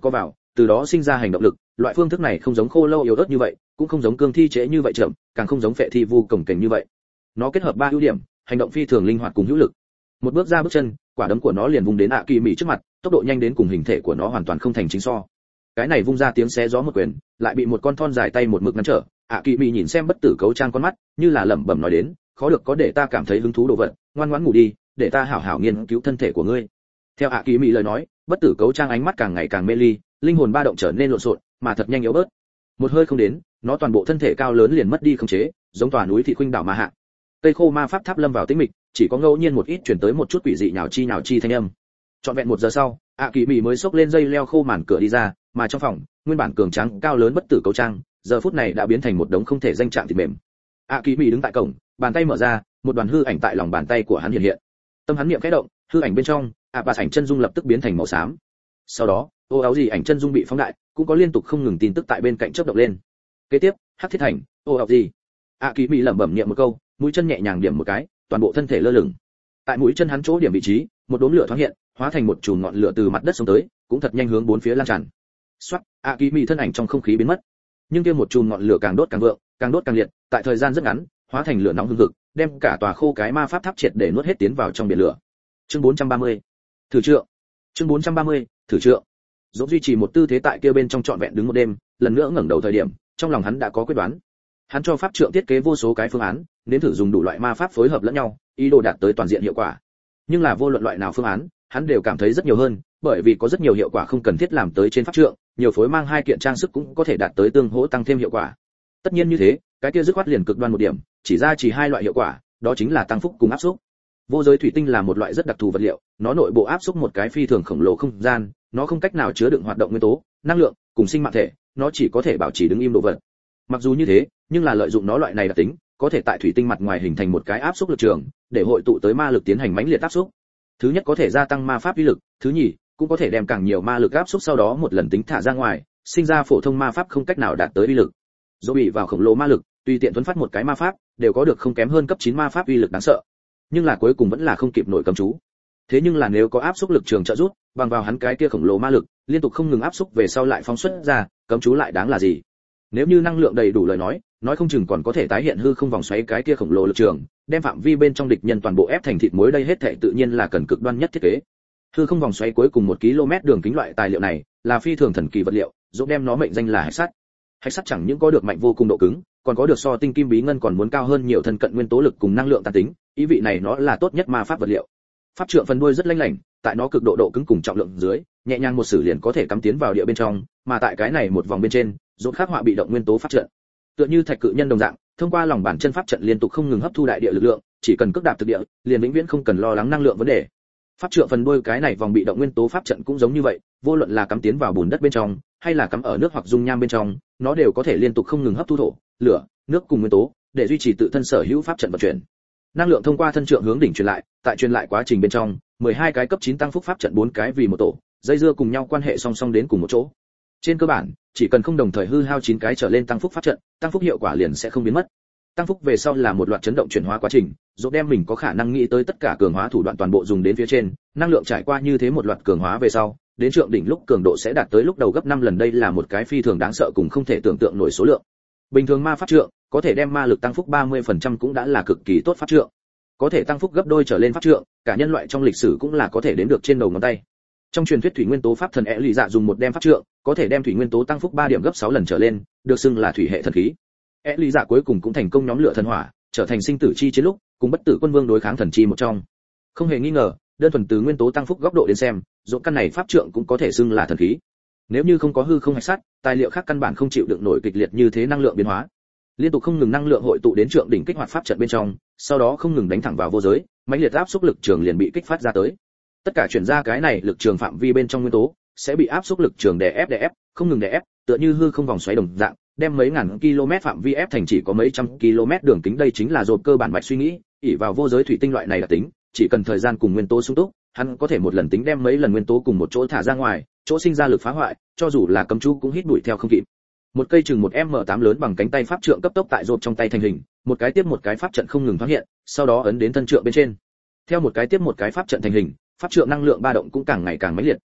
từ đó sinh ra hành động lực. Loại phương thức này không giống khô lâu yếu ớt như vậy, cũng không giống cương thi trễ như vậy chậm, càng không giống phệ thi vu cổng kềnh như vậy. Nó kết hợp ba ưu điểm, hành động phi thường linh hoạt cùng hữu lực. Một bước ra bước chân, quả đấm của nó liền vùng đến ạ kỳ mị trước mặt, tốc độ nhanh đến cùng hình thể của nó hoàn toàn không thành chính so. Cái này vung ra tiếng xé gió một quyền, lại bị một con thon dài tay một mực ngăn trở. ạ kỳ mị nhìn xem bất tử cấu trang con mắt, như là lẩm bẩm nói đến, khó được có để ta cảm thấy hứng thú đồ vật, ngoan ngoãn ngủ đi, để ta hảo hảo nghiên cứu thân thể của ngươi. Theo ạ kỳ mị lời nói, bất tử cấu trang ánh mắt càng ngày càng mê ly, linh hồn ba động trở nên lộn xộn, mà thật nhanh yếu bớt. Một hơi không đến, nó toàn bộ thân thể cao lớn liền mất đi khống chế, giống tòa núi thị khuynh đảo mà hạ. Cây khô ma pháp tháp lâm vào tĩnh mịch, chỉ có ngẫu nhiên một ít chuyển tới một chút quỷ dị nhào chi nhào chi thanh âm. Trọn vẹn một giờ sau, ạ kỳ mị mới xốc lên dây leo khô màn cửa đi ra, mà trong phòng, nguyên bản cường tráng cao lớn bất tử cấu trang, giờ phút này đã biến thành một đống không thể danh trạng thịt mềm. ạ kỳ mị đứng tại cổng, bàn tay mở ra, một đoàn hư ảnh tại lòng bàn tay của hắn hiện hiện. Tâm hắn niệm khẽ động, hư ảnh bên trong, ạ bà ảnh chân dung lập tức biến thành màu xám. Sau đó, ô áo gì ảnh chân dung bị phóng đại, cũng có liên tục không ngừng tin tức tại bên cạnh chớp động lên. Kế tiếp, hắc thiết thành, ô áo gì. ạ kỳ mị lẩm bẩm niệm một câu, mũi chân nhẹ nhàng điểm một cái, toàn bộ thân thể lơ lửng. Tại mũi chân hắn chỗ điểm vị trí, một đốm lửa thoáng hiện, hóa thành một chùm ngọn lửa từ mặt đất xuống tới, cũng thật nhanh hướng bốn phía lan tràn. Xoát, ạ kỳ mị thân ảnh trong không khí biến mất. Nhưng kia một chùm ngọn lửa càng đốt càng vượng, càng đốt càng liệt, tại thời gian rất ngắn, hóa thành lửa nóng hừng hực, đem cả tòa khô cái ma pháp tháp triệt để nuốt hết tiến vào trong biển lửa. Chương bốn trăm ba mươi. Thử trượng. Chương bốn trăm ba mươi. Thử trượng. Dỗ duy trì một tư thế tại kia bên trong trọn vẹn đứng một đêm, lần nữa ngẩng đầu thời điểm, trong lòng hắn đã có quyết đoán. Hắn cho pháp trượng thiết kế vô số cái phương án, đến thử dùng đủ loại ma pháp phối hợp lẫn nhau, ý đồ đạt tới toàn diện hiệu quả. Nhưng là vô luận loại nào phương án, hắn đều cảm thấy rất nhiều hơn, bởi vì có rất nhiều hiệu quả không cần thiết làm tới trên pháp trượng, nhiều phối mang hai kiện trang sức cũng có thể đạt tới tương hỗ tăng thêm hiệu quả. Tất nhiên như thế, cái kia dứt khoát liền cực đoan một điểm, chỉ ra chỉ hai loại hiệu quả, đó chính là tăng phúc cùng áp xúc. Vô giới thủy tinh là một loại rất đặc thù vật liệu, nó nội bộ áp xúc một cái phi thường khổng lồ không gian, nó không cách nào chứa đựng hoạt động nguyên tố, năng lượng cùng sinh mạng thể, nó chỉ có thể bảo trì đứng im đồ vật. Mặc dù như thế, nhưng là lợi dụng nó loại này đặc tính, có thể tại thủy tinh mặt ngoài hình thành một cái áp xúc lực trường, để hội tụ tới ma lực tiến hành mãnh liệt áp xúc. Thứ nhất có thể gia tăng ma pháp uy lực, thứ nhì cũng có thể đem càng nhiều ma lực áp xúc sau đó một lần tính thả ra ngoài, sinh ra phổ thông ma pháp không cách nào đạt tới uy lực. Dỗ bị vào khổng lồ ma lực, tùy tiện tuấn phát một cái ma pháp, đều có được không kém hơn cấp chín ma pháp uy lực đáng sợ. Nhưng là cuối cùng vẫn là không kịp nổi cấm chú. Thế nhưng là nếu có áp xúc lực trường trợ giúp, bằng vào hắn cái kia khổng lồ ma lực, liên tục không ngừng áp xúc về sau lại phóng xuất ra, cấm chú lại đáng là gì? Nếu như năng lượng đầy đủ lời nói, nói không chừng còn có thể tái hiện hư không vòng xoáy cái kia khổng lồ lực trường, đem phạm vi bên trong địch nhân toàn bộ ép thành thịt muối, đây hết thảy tự nhiên là cần cực đoan nhất thiết kế. Hư không vòng xoáy cuối cùng một ki lô mét đường kính loại tài liệu này, là phi thường thần kỳ vật liệu, dỗ đem nó mệnh danh là hạch sắt. Hạch sắt chẳng những có được mạnh vô cùng độ cứng, còn có được so tinh kim bí ngân còn muốn cao hơn nhiều thân cận nguyên tố lực cùng năng lượng tàn tính, ý vị này nó là tốt nhất ma pháp vật liệu. Pháp trượng phần đuôi rất lanh lảnh, tại nó cực độ độ cứng cùng trọng lượng dưới, nhẹ nhàng một sử liền có thể cắm tiến vào địa bên trong, mà tại cái này một vòng bên trên, dỗ khắc họa bị động nguyên tố pháp trận. Tựa như thạch cự nhân đồng dạng, thông qua lòng bàn chân pháp trận liên tục không ngừng hấp thu đại địa lực lượng, chỉ cần cước đạp thực địa, liền vĩnh viễn không cần lo lắng năng lượng vấn đề. Pháp trượng phần đuôi cái này vòng bị động nguyên tố pháp trận cũng giống như vậy, vô luận là cắm tiến vào bùn đất bên trong, hay là cắm ở nước hoặc dung nham bên trong, nó đều có thể liên tục không ngừng hấp thu thổ, lửa, nước cùng nguyên tố, để duy trì tự thân sở hữu pháp trận vận chuyển. Năng lượng thông qua thân trượng hướng đỉnh truyền lại, tại truyền lại quá trình bên trong, mười hai cái cấp chín tăng phúc pháp trận bốn cái vì một tổ, dây dưa cùng nhau quan hệ song song đến cùng một chỗ. Trên cơ bản, chỉ cần không đồng thời hư hao chín cái trở lên tăng phúc pháp trận, tăng phúc hiệu quả liền sẽ không biến mất. Tăng phúc về sau là một loạt chấn động chuyển hóa quá trình, dỗ đem mình có khả năng nghĩ tới tất cả cường hóa thủ đoạn toàn bộ dùng đến phía trên, năng lượng trải qua như thế một loạt cường hóa về sau, đến trượng đỉnh lúc cường độ sẽ đạt tới lúc đầu gấp năm lần, đây là một cái phi thường đáng sợ cùng không thể tưởng tượng nổi số lượng. Bình thường ma pháp trượng có thể đem ma lực tăng phúc ba mươi phần trăm cũng đã là cực kỳ tốt pháp trượng. Có thể tăng phúc gấp đôi trở lên pháp trượng, cả nhân loại trong lịch sử cũng là có thể đếm được trên đầu ngón tay. Trong truyền thuyết thủy nguyên tố pháp thần é lì dạ dùng một đem pháp trượng, có thể đem thủy nguyên tố tăng phúc ba điểm gấp sáu lần trở lên, được xưng là thủy hệ thần khí. É lì dạ cuối cùng cũng thành công nhóm lửa thần hỏa, trở thành sinh tử chi chiến lúc, cùng bất tử quân vương đối kháng thần chi một trong. Không hề nghi ngờ, đơn thuần từ nguyên tố tăng phúc góc độ đến xem, dỗ căn này pháp trượng cũng có thể xưng là thần khí. Nếu như không có hư không hạch sắt, tài liệu khác căn bản không chịu đựng nổi kịch liệt như thế năng lượng biến hóa. Liên tục không ngừng năng lượng hội tụ đến trượng đỉnh kích hoạt pháp trận bên trong, sau đó không ngừng đánh thẳng vào vô giới, mãnh liệt áp xúc lực trường liền bị kích phát ra tới. Tất cả chuyển ra cái này lực trường phạm vi bên trong nguyên tố sẽ bị áp xúc lực trường đè ép đè ép, không ngừng đè ép, tựa như hư không vòng xoáy đồng dạng, đem mấy ngàn km phạm vi ép thành chỉ có mấy trăm km đường kính. Đây chính là dồn cơ bản mạch suy nghĩ, ỷ vào vô giới thủy tinh loại này là tính, chỉ cần thời gian cùng nguyên tố sung túc, hắn có thể một lần tính đem mấy lần nguyên tố cùng một chỗ thả ra ngoài, chỗ sinh ra lực phá hoại, cho dù là cấm chú cũng hít đuổi theo không kịp. Một cây chừng một em tám lớn bằng cánh tay pháp trượng cấp tốc tại rộp trong tay thành hình, một cái tiếp một cái pháp trận không ngừng thoáng hiện, sau đó ấn đến thân trượng bên trên. Theo một cái tiếp một cái pháp trận thành hình, pháp trượng năng lượng ba động cũng càng ngày càng mãnh liệt.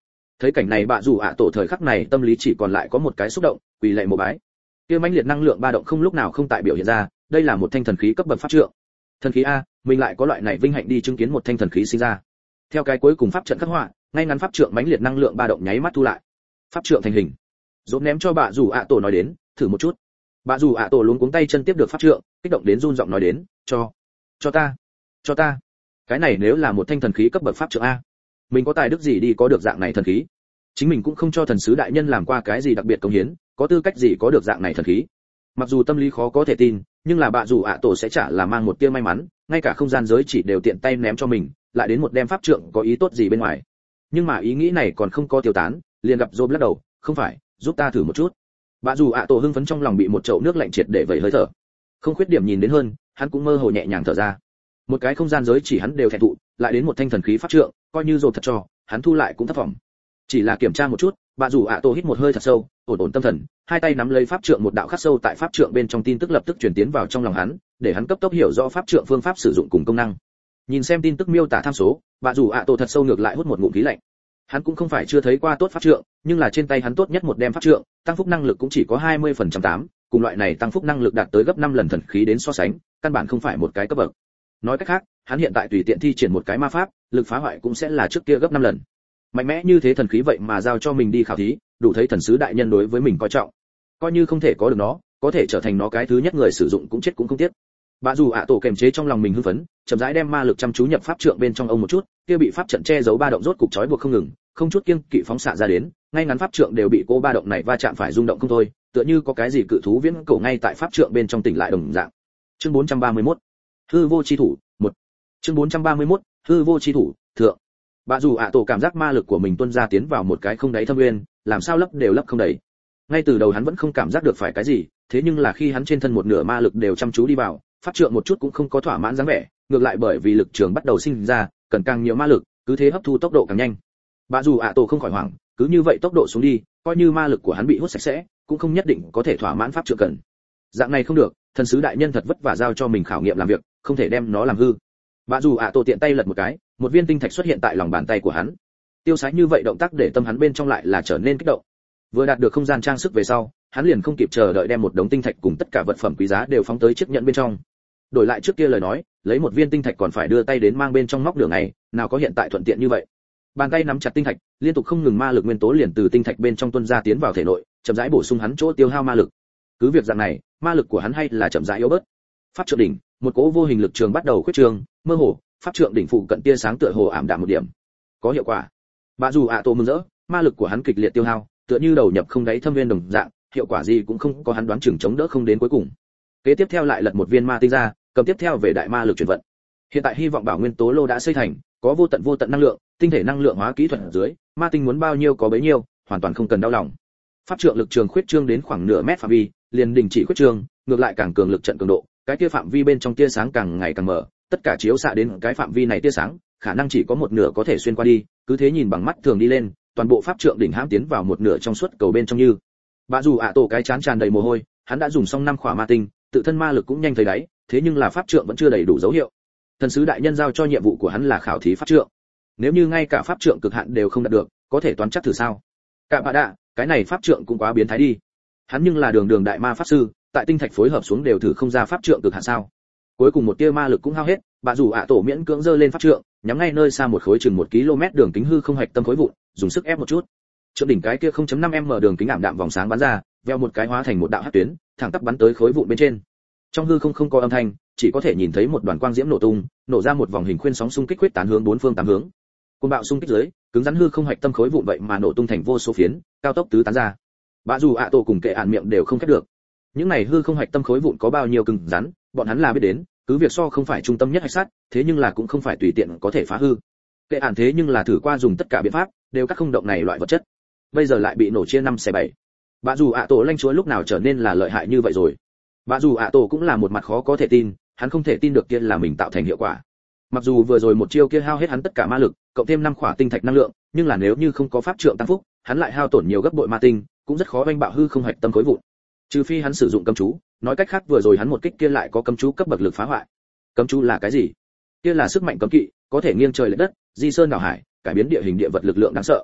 Thấy cảnh này bạ rủ ạ tổ thời khắc này tâm lý chỉ còn lại có một cái xúc động, quỳ lạy một bái. Kia mãnh liệt năng lượng ba động không lúc nào không tại biểu hiện ra, đây là một thanh thần khí cấp bậc pháp trượng. Thần khí a, mình lại có loại này vinh hạnh đi chứng kiến một thanh thần khí sinh ra. Theo cái cuối cùng pháp trận khắc họa, ngay ngắn pháp trượng mãnh liệt năng lượng ba động nháy mắt thu lại. Pháp trượng thành hình. Dồn ném cho bạ rủ ạ tổ nói đến, thử một chút. Bạ rủ ạ tổ luống cuống tay chân tiếp được pháp trượng, kích động đến run giọng nói đến, cho, cho ta, cho ta. Cái này nếu là một thanh thần khí cấp bậc pháp trượng a, mình có tài đức gì đi có được dạng này thần khí? Chính mình cũng không cho thần sứ đại nhân làm qua cái gì đặc biệt công hiến, có tư cách gì có được dạng này thần khí? Mặc dù tâm lý khó có thể tin, nhưng là bạ rủ ạ tổ sẽ trả là mang một tia may mắn, ngay cả không gian giới chỉ đều tiện tay ném cho mình, lại đến một đem pháp trượng có ý tốt gì bên ngoài. Nhưng mà ý nghĩ này còn không có tiêu tán, liền gặp Job lắc đầu, không phải, giúp ta thử một chút. Bạ rủ ạ tổ hưng phấn trong lòng bị một chậu nước lạnh triệt để vẩy hơi thở. Không khuyết điểm nhìn đến hơn, hắn cũng mơ hồ nhẹ nhàng thở ra. Một cái không gian giới chỉ hắn đều thẹn thụ, lại đến một thanh thần khí pháp trượng, coi như Job thật cho, hắn thu lại cũng thất vọng. Chỉ là kiểm tra một chút, bạ rủ ạ tổ hít một hơi thật sâu, ổn ổn tâm thần, hai tay nắm lấy pháp trượng, một đạo khắc sâu tại pháp trượng bên trong tin tức lập tức truyền tiến vào trong lòng hắn, để hắn cấp tốc hiểu rõ pháp trượng phương pháp sử dụng cùng công năng. Nhìn xem tin tức miêu tả tham số, bạ rủ ạ tổ thật sâu ngược lại hút một ngụm khí lạnh. Hắn cũng không phải chưa thấy qua tốt pháp trượng, nhưng là trên tay hắn tốt nhất một đem pháp trượng, tăng phúc năng lực cũng chỉ có hai mươi phần trăm tám, cùng loại này tăng phúc năng lực đạt tới gấp năm lần thần khí đến so sánh, căn bản không phải một cái cấp bậc. Nói cách khác, hắn hiện tại tùy tiện thi triển một cái ma pháp, lực phá hoại cũng sẽ là trước kia gấp năm lần. Mạnh mẽ như thế thần khí vậy mà giao cho mình đi khảo thí, đủ thấy thần sứ đại nhân đối với mình coi trọng. Coi như không thể có được nó, có thể trở thành nó cái thứ nhất người sử dụng cũng chết cũng không tiếc. Bạ dù ạ tổ kềm chế trong lòng mình hưng phấn, chậm rãi đem ma lực chăm chú nhập pháp trượng bên trong ông một chút, kia bị pháp trận che giấu ba động rốt cục trói buộc không ngừng, không chút kiêng kỵ phóng xạ ra đến, ngay ngắn pháp trượng đều bị cô ba động này va chạm phải rung động không thôi, tựa như có cái gì cự thú viễn cổ ngay tại pháp trượng bên trong tỉnh lại đồng dạng. Chương bốn trăm ba mươi mốt Hư vô chi thủ, một Chương bốn trăm ba mươi mốt Hư vô chi thủ, thượng. Bạ dù ạ tổ cảm giác ma lực của mình tuôn ra tiến vào một cái không đáy thâm nguyên, làm sao lấp đều lấp không đầy. Ngay từ đầu hắn vẫn không cảm giác được phải cái gì, thế nhưng là khi hắn trên thân một nửa ma lực đều chăm chú đi vào, pháp trượng một chút cũng không có thỏa mãn dáng vẻ, ngược lại bởi vì lực trường bắt đầu sinh ra, cần càng nhiều ma lực, cứ thế hấp thu tốc độ càng nhanh. Bạ dù ạ tổ không khỏi hoảng, cứ như vậy tốc độ xuống đi, coi như ma lực của hắn bị hút sạch sẽ, cũng không nhất định có thể thỏa mãn pháp trượng cần. Dạng này không được, thần sứ đại nhân thật vất vả giao cho mình khảo nghiệm làm việc, không thể đem nó làm hư. Bạ dù ạ tổ tiện tay lật một cái, một viên tinh thạch xuất hiện tại lòng bàn tay của hắn. Tiêu sái như vậy động tác để tâm hắn bên trong lại là trở nên kích động. Vừa đạt được không gian trang sức về sau, hắn liền không kịp chờ đợi đem một đống tinh thạch cùng tất cả vật phẩm quý giá đều phóng tới chiếc nhẫn bên trong. Đổi lại trước kia lời nói, lấy một viên tinh thạch còn phải đưa tay đến mang bên trong móc đường này, nào có hiện tại thuận tiện như vậy. Bàn tay nắm chặt tinh thạch, liên tục không ngừng ma lực nguyên tố liền từ tinh thạch bên trong tuôn ra tiến vào thể nội, chậm rãi bổ sung hắn chỗ tiêu hao ma lực. Cứ việc dạng này, ma lực của hắn hay là chậm rãi yếu bớt. Pháp trượng đỉnh, một cỗ vô hình lực trường bắt đầu khuyết trường, mơ hồ, pháp trượng đỉnh phụ cận tia sáng tựa hồ ảm đạm một điểm. Có hiệu quả. Bạ dù ạ tổ mừng rỡ, ma lực của hắn kịch liệt tiêu hao, tựa như đầu nhập không đáy thâm viên đồng dạng, hiệu quả gì cũng không có hắn đoán chừng chống đỡ không đến cuối cùng. Kế tiếp theo lại lật một viên ma tinh ra, cầm tiếp theo về đại ma lực chuyển vận. Hiện tại hy vọng bảo nguyên tố lô đã xây thành, có vô tận vô tận năng lượng, tinh thể năng lượng hóa kỹ thuật ở dưới, ma tinh muốn bao nhiêu có bấy nhiêu, hoàn toàn không cần đau lòng. Pháp trượng lực trường khuyết trương đến khoảng nửa mét phạm vi, liền đình chỉ khuyết trương, ngược lại càng cường lực trận cường độ, cái tia phạm vi bên trong tia sáng càng ngày càng mở, tất cả chiếu xạ đến cái phạm vi này tia sáng, khả năng chỉ có một nửa có thể xuyên qua đi, cứ thế nhìn bằng mắt thường đi lên, toàn bộ pháp trượng đỉnh hãm tiến vào một nửa trong suốt cầu bên trong như. Bạ dù ạ tổ cái chán tràn đầy mồ hôi, hắn đã dùng xong năm khỏa ma tinh, tự thân ma lực cũng nhanh thấy đáy, thế nhưng là pháp trượng vẫn chưa đầy đủ dấu hiệu. Thần sứ đại nhân giao cho nhiệm vụ của hắn là khảo thí pháp trượng. Nếu như ngay cả pháp trượng cực hạn đều không đạt được, có thể toán chắc thử sao? Cả bạ đạ, cái này pháp trượng cũng quá biến thái đi. Hắn nhưng là đường đường đại ma pháp sư, tại tinh thạch phối hợp xuống đều thử không ra pháp trượng cực hạn sao? Cuối cùng một tia ma lực cũng hao hết, bạ dù ạ tổ miễn cưỡng giơ lên pháp trượng, nhắm ngay nơi xa một khối chừng một ki lô mét đường kính hư không hạch tâm khối vụn, dùng sức ép một chút. Trượng đỉnh cái kia không chấm năm m đường kính ảm đạm vòng sáng bắn ra, veo một cái hóa thành một đạo hắc tuyến, thẳng tắp bắn tới khối vụn bên trên. Trong hư không không có âm thanh, chỉ có thể nhìn thấy một đoàn quang diễm nổ tung, nổ ra một vòng hình khuyên sóng xung kích quyết tán hướng bốn phương tám hướng. Cơn bạo xung kích dưới, cứng rắn hư không hạch tâm khối vụn vậy mà nổ tung thành vô số phiến, cao tốc tứ tán ra. Bạ dù ạ tổ cùng kệ ản miệng đều không khép được. Những này hư không hạch tâm khối vụn có bao nhiêu cứng rắn, bọn hắn là biết đến, cứ việc so không phải trung tâm nhất hạch sắt, thế nhưng là cũng không phải tùy tiện có thể phá hư. Kệ ản thế nhưng là thử qua dùng tất cả biện pháp, đều cắt không động này loại vật chất. Bây giờ lại bị nổ chia năm xẻ bảy. Bạ dù ạ tổ lanh chúa lúc nào trở nên là lợi hại như vậy rồi? Bạ dù ạ tổ cũng là một mặt khó có thể tin, hắn không thể tin được kia là mình tạo thành hiệu quả. Mặc dù vừa rồi một chiêu kia hao hết hắn tất cả ma lực, cộng thêm năm khỏa tinh thạch năng lượng, nhưng là nếu như không có pháp trượng tăng phúc, hắn lại hao tổn nhiều gấp bội ma tinh, cũng rất khó oanh bạo hư không hạch tâm khối vụn. Trừ phi hắn sử dụng cấm chú, nói cách khác vừa rồi hắn một kích kia lại có cấm chú cấp bậc lực phá hoại. Cấm chú là cái gì? Kia là sức mạnh cấm kỵ, có thể nghiêng trời lệch đất, di sơn đảo hải, cải biến địa hình địa vật lực lượng đáng sợ.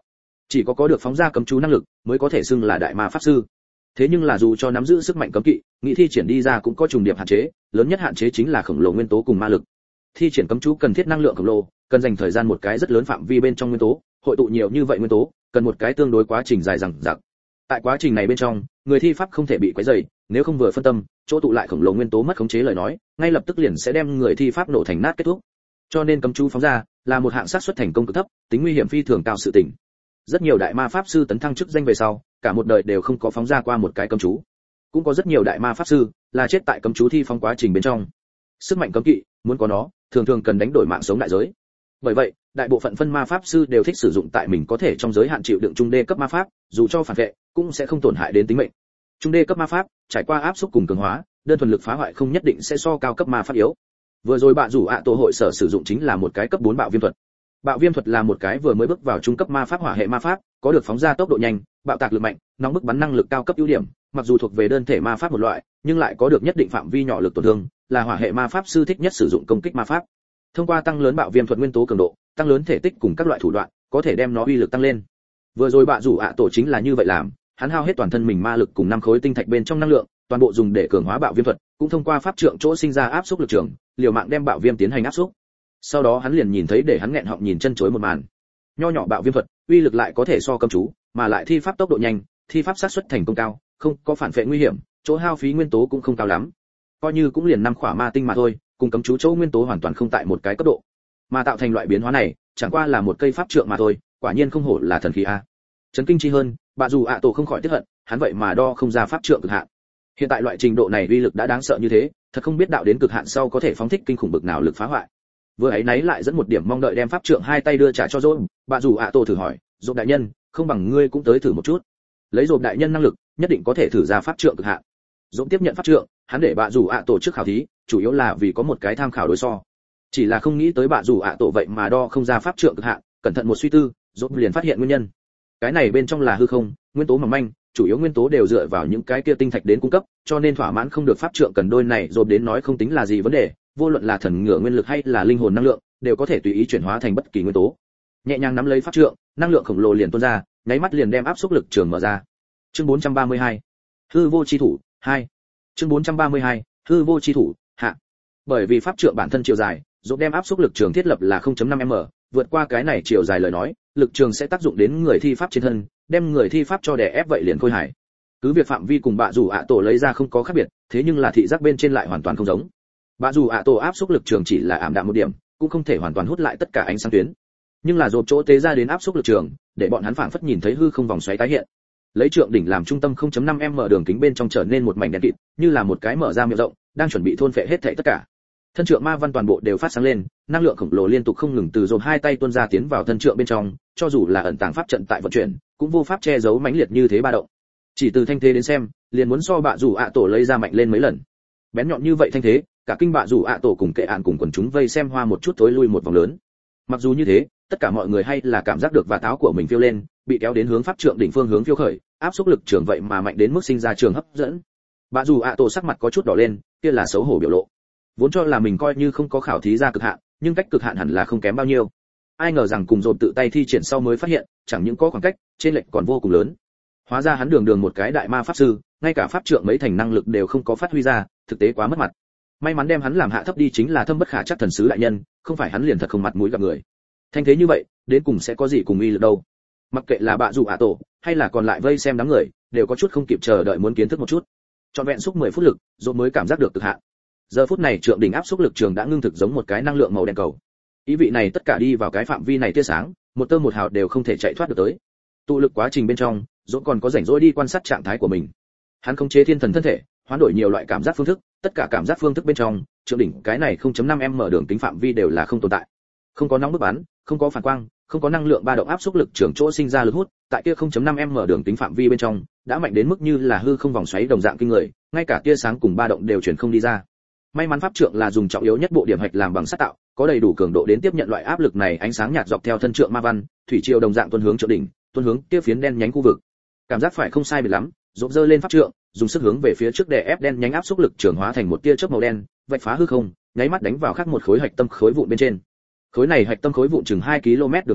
Chỉ có có được phóng ra cấm chú năng lực mới có thể xưng là đại ma pháp sư. Thế nhưng là dù cho nắm giữ sức mạnh cấm kỵ, nghĩ thi triển đi ra cũng có trùng điệp hạn chế, lớn nhất hạn chế chính là khổng lồ nguyên tố cùng ma lực. Thi triển cấm chú cần thiết năng lượng khổng lồ, cần dành thời gian một cái rất lớn phạm vi bên trong nguyên tố, hội tụ nhiều như vậy nguyên tố, cần một cái tương đối quá trình dài dằng dặc. Tại quá trình này bên trong, người thi pháp không thể bị quấy rầy, nếu không vừa phân tâm, chỗ tụ lại khổng lồ nguyên tố mất khống chế lời nói, ngay lập tức liền sẽ đem người thi pháp nổ thành nát kết thúc. Cho nên cấm chú phóng ra là một hạng xác suất thành công cực thấp, tính nguy hiểm phi thường cao sự tình. Rất nhiều đại ma pháp sư tấn thăng chức danh về sau, cả một đời đều không có phóng ra qua một cái cấm chú. Cũng có rất nhiều đại ma pháp sư là chết tại cấm chú thi phóng quá trình bên trong. Sức mạnh cấm kỵ, muốn có nó, thường thường cần đánh đổi mạng sống đại giới. Bởi vậy, đại bộ phận phân ma pháp sư đều thích sử dụng tại mình có thể trong giới hạn chịu đựng trung đê cấp ma pháp, dù cho phản vệ, cũng sẽ không tổn hại đến tính mệnh. Trung đê cấp ma pháp, trải qua áp xúc cùng cường hóa, đơn thuần lực phá hoại không nhất định sẽ so cao cấp ma pháp yếu. Vừa rồi bạn rủ ạ tổ hội sở sử dụng chính là một cái cấp bốn bạo viêm thuật. Bạo viêm thuật là một cái vừa mới bước vào trung cấp ma pháp hỏa hệ ma pháp, có được phóng ra tốc độ nhanh, bạo tạc lực mạnh, nóng bức bắn năng lực cao cấp ưu điểm, mặc dù thuộc về đơn thể ma pháp một loại, nhưng lại có được nhất định phạm vi nhỏ lực tổn thương, là hỏa hệ ma pháp sư thích nhất sử dụng công kích ma pháp. Thông qua tăng lớn bạo viêm thuật nguyên tố cường độ, tăng lớn thể tích cùng các loại thủ đoạn, có thể đem nó uy lực tăng lên. Vừa rồi bạn rủ ạ tổ chính là như vậy làm, hắn hao hết toàn thân mình ma lực cùng năm khối tinh thạch bên trong năng lượng, toàn bộ dùng để cường hóa bạo viêm thuật, cũng thông qua pháp trượng chỗ sinh ra áp xúc lực trường, liều mạng đem bạo viêm tiến hành áp xúc. Sau đó hắn liền nhìn thấy để hắn nghẹn họng nhìn chân chối một màn. Nho nhỏ bạo viêm thuật, uy lực lại có thể so cấm chú, mà lại thi pháp tốc độ nhanh, thi pháp xác suất thành công cao, không có phản phệ nguy hiểm, chỗ hao phí nguyên tố cũng không cao lắm. Coi như cũng liền năm khỏa ma tinh mà thôi, cùng cấm chú chỗ nguyên tố hoàn toàn không tại một cái cấp độ. Mà tạo thành loại biến hóa này, chẳng qua là một cây pháp trượng mà thôi, quả nhiên không hổ là thần khí a. Chấn kinh chi hơn, bà dù ạ tổ không khỏi tiếc hận, hắn vậy mà đo không ra pháp trượng cực hạn. Hiện tại loại trình độ này uy lực đã đáng sợ như thế, thật không biết đạo đến cực hạn sau có thể phóng thích kinh khủng bực nào lực phá hoại. Vừa ấy nấy lại dẫn một điểm mong đợi đem pháp trượng hai tay đưa trả cho Dồn, bà dù ạ tổ thử hỏi, Dồn đại nhân, không bằng ngươi cũng tới thử một chút. Lấy Dồn đại nhân năng lực, nhất định có thể thử ra pháp trượng cực hạn. Dồn tiếp nhận pháp trượng, hắn để bà dù ạ tổ trước khảo thí, chủ yếu là vì có một cái tham khảo đối so. Chỉ là không nghĩ tới bà dù ạ tổ vậy mà đo không ra pháp trượng cực hạn, cẩn thận một suy tư, Dồn liền phát hiện nguyên nhân. Cái này bên trong là hư không, nguyên tố mỏng manh, chủ yếu nguyên tố đều dựa vào những cái kia tinh thạch đến cung cấp, cho nên thỏa mãn không được pháp trượng cần đôi này rồi đến nói không tính là gì vấn đề, vô luận là thần ngựa nguyên lực hay là linh hồn năng lượng, đều có thể tùy ý chuyển hóa thành bất kỳ nguyên tố. Nhẹ nhàng nắm lấy pháp trượng, năng lượng khổng lồ liền tuôn ra, nháy mắt liền đem áp xúc lực trường mở ra. Chương bốn trăm ba mươi hai, hư vô chi thủ hai. Chương bốn trăm ba mươi hai, hư vô chi thủ hạ. Bởi vì pháp trượng bản thân chiều dài, giúp đem áp xúc lực trường thiết lập là không phẩy năm mét, vượt qua cái này chiều dài lời nói, lực trường sẽ tác dụng đến người thi pháp trên thân, đem người thi pháp cho đè ép vậy liền khôi hài. Cứ việc phạm vi cùng bạ rủ ạ tổ lấy ra không có khác biệt, thế nhưng là thị giác bên trên lại hoàn toàn không giống. Bạ rủ ạ tổ áp xúc lực trường chỉ là ảm đạm một điểm, cũng không thể hoàn toàn hút lại tất cả ánh sáng tuyến. Nhưng là dồn chỗ tế ra đến áp xúc lực trường, để bọn hắn phảng phất nhìn thấy hư không vòng xoáy tái hiện. Lấy trượng đỉnh làm trung tâm không phẩy năm mét đường kính bên trong trở nên một mảnh đen kịt, như là một cái mở ra miệng rộng, đang chuẩn bị thôn phệ hết thảy tất cả. Thân trượng ma văn toàn bộ đều phát sáng lên, năng lượng khổng lồ liên tục không ngừng từ dồn hai tay tuôn ra tiến vào thân trượng bên trong, cho dù là ẩn tàng pháp trận tại vận chuyển, cũng vô pháp che giấu mãnh liệt như thế ba động. Chỉ từ thanh thế đến xem, liền muốn so bạ rủ ạ tổ lấy ra mạnh lên mấy lần. Bén nhọn như vậy thanh thế, cả kinh bạ rủ ạ tổ cùng kệ ạn cùng quần chúng vây xem hoa một chút thối lui một vòng lớn. Mặc dù như thế, tất cả mọi người hay là cảm giác được và táo của mình phiêu lên, bị kéo đến hướng pháp trượng đỉnh phương hướng phiêu khởi, áp xúc lực trường vậy mà mạnh đến mức sinh ra trường hấp dẫn. Bạ rủ ạ tổ sắc mặt có chút đỏ lên, kia là xấu hổ biểu lộ. Vốn cho là mình coi như không có khảo thí ra cực hạn, nhưng cách cực hạn hẳn là không kém bao nhiêu. Ai ngờ rằng cùng dồn tự tay thi triển sau mới phát hiện, chẳng những có khoảng cách, trên lệch còn vô cùng lớn. Hóa ra hắn đường đường một cái đại ma pháp sư, ngay cả pháp trượng mấy thành năng lực đều không có phát huy ra, thực tế quá mất mặt. May mắn đem hắn làm hạ thấp đi chính là thâm bất khả trắc thần sứ đại nhân, không phải hắn liền thật không mặt mũi gặp người. Thanh thế như vậy, đến cùng sẽ có gì cùng uy lực đâu? Mặc kệ là bạ rủ ạ tổ, hay là còn lại vây xem đám người, đều có chút không kịp chờ đợi muốn kiến thức một chút. Trọn vẹn xúc mười phút lực, dồn mới cảm giác được cực hạn. Giờ phút này trượng đỉnh áp xúc lực trường đã ngưng thực giống một cái năng lượng màu đen cầu. Ý vị này tất cả đi vào cái phạm vi này tia sáng, một tơ một hào đều không thể chạy thoát được tới. Tụ lực quá trình bên trong, dồn còn có rảnh rỗi đi quan sát trạng thái của mình. Hắn khống chế thiên thần thân thể, hoán đổi nhiều loại cảm giác phương thức, tất cả cảm giác phương thức bên trong, trượng đỉnh cái này không phẩy năm mét đường kính phạm vi đều là không tồn tại. Không có nóng bức bắn, không có phản quang, không có năng lượng ba động áp xúc lực trường chỗ sinh ra lực hút, tại kia không phẩy năm mét đường kính phạm vi bên trong, đã mạnh đến mức như là hư không vòng xoáy đồng dạng kinh người, ngay cả tia sáng cùng ba động đều truyền không đi ra. May mắn pháp trượng là dùng trọng yếu nhất bộ điểm hạch làm bằng sắt tạo, có đầy đủ cường độ đến tiếp nhận loại áp lực này, ánh sáng nhạt dọc theo thân trượng ma văn, thủy triều đồng dạng tuôn hướng trượng đỉnh, tuôn hướng kia phiến đen nhánh khu vực. Cảm giác phải không sai biệt lắm, rộp dơ lên pháp trượng, dùng sức hướng về phía trước đè ép đen nhánh áp xúc lực trường hóa thành một tia chớp màu đen, vạch phá hư không, nháy mắt đánh vào khác một khối hạch tâm khối vụn bên trên. Khối này hạch tâm khối vụn chừng hai ki lô mét đường kính,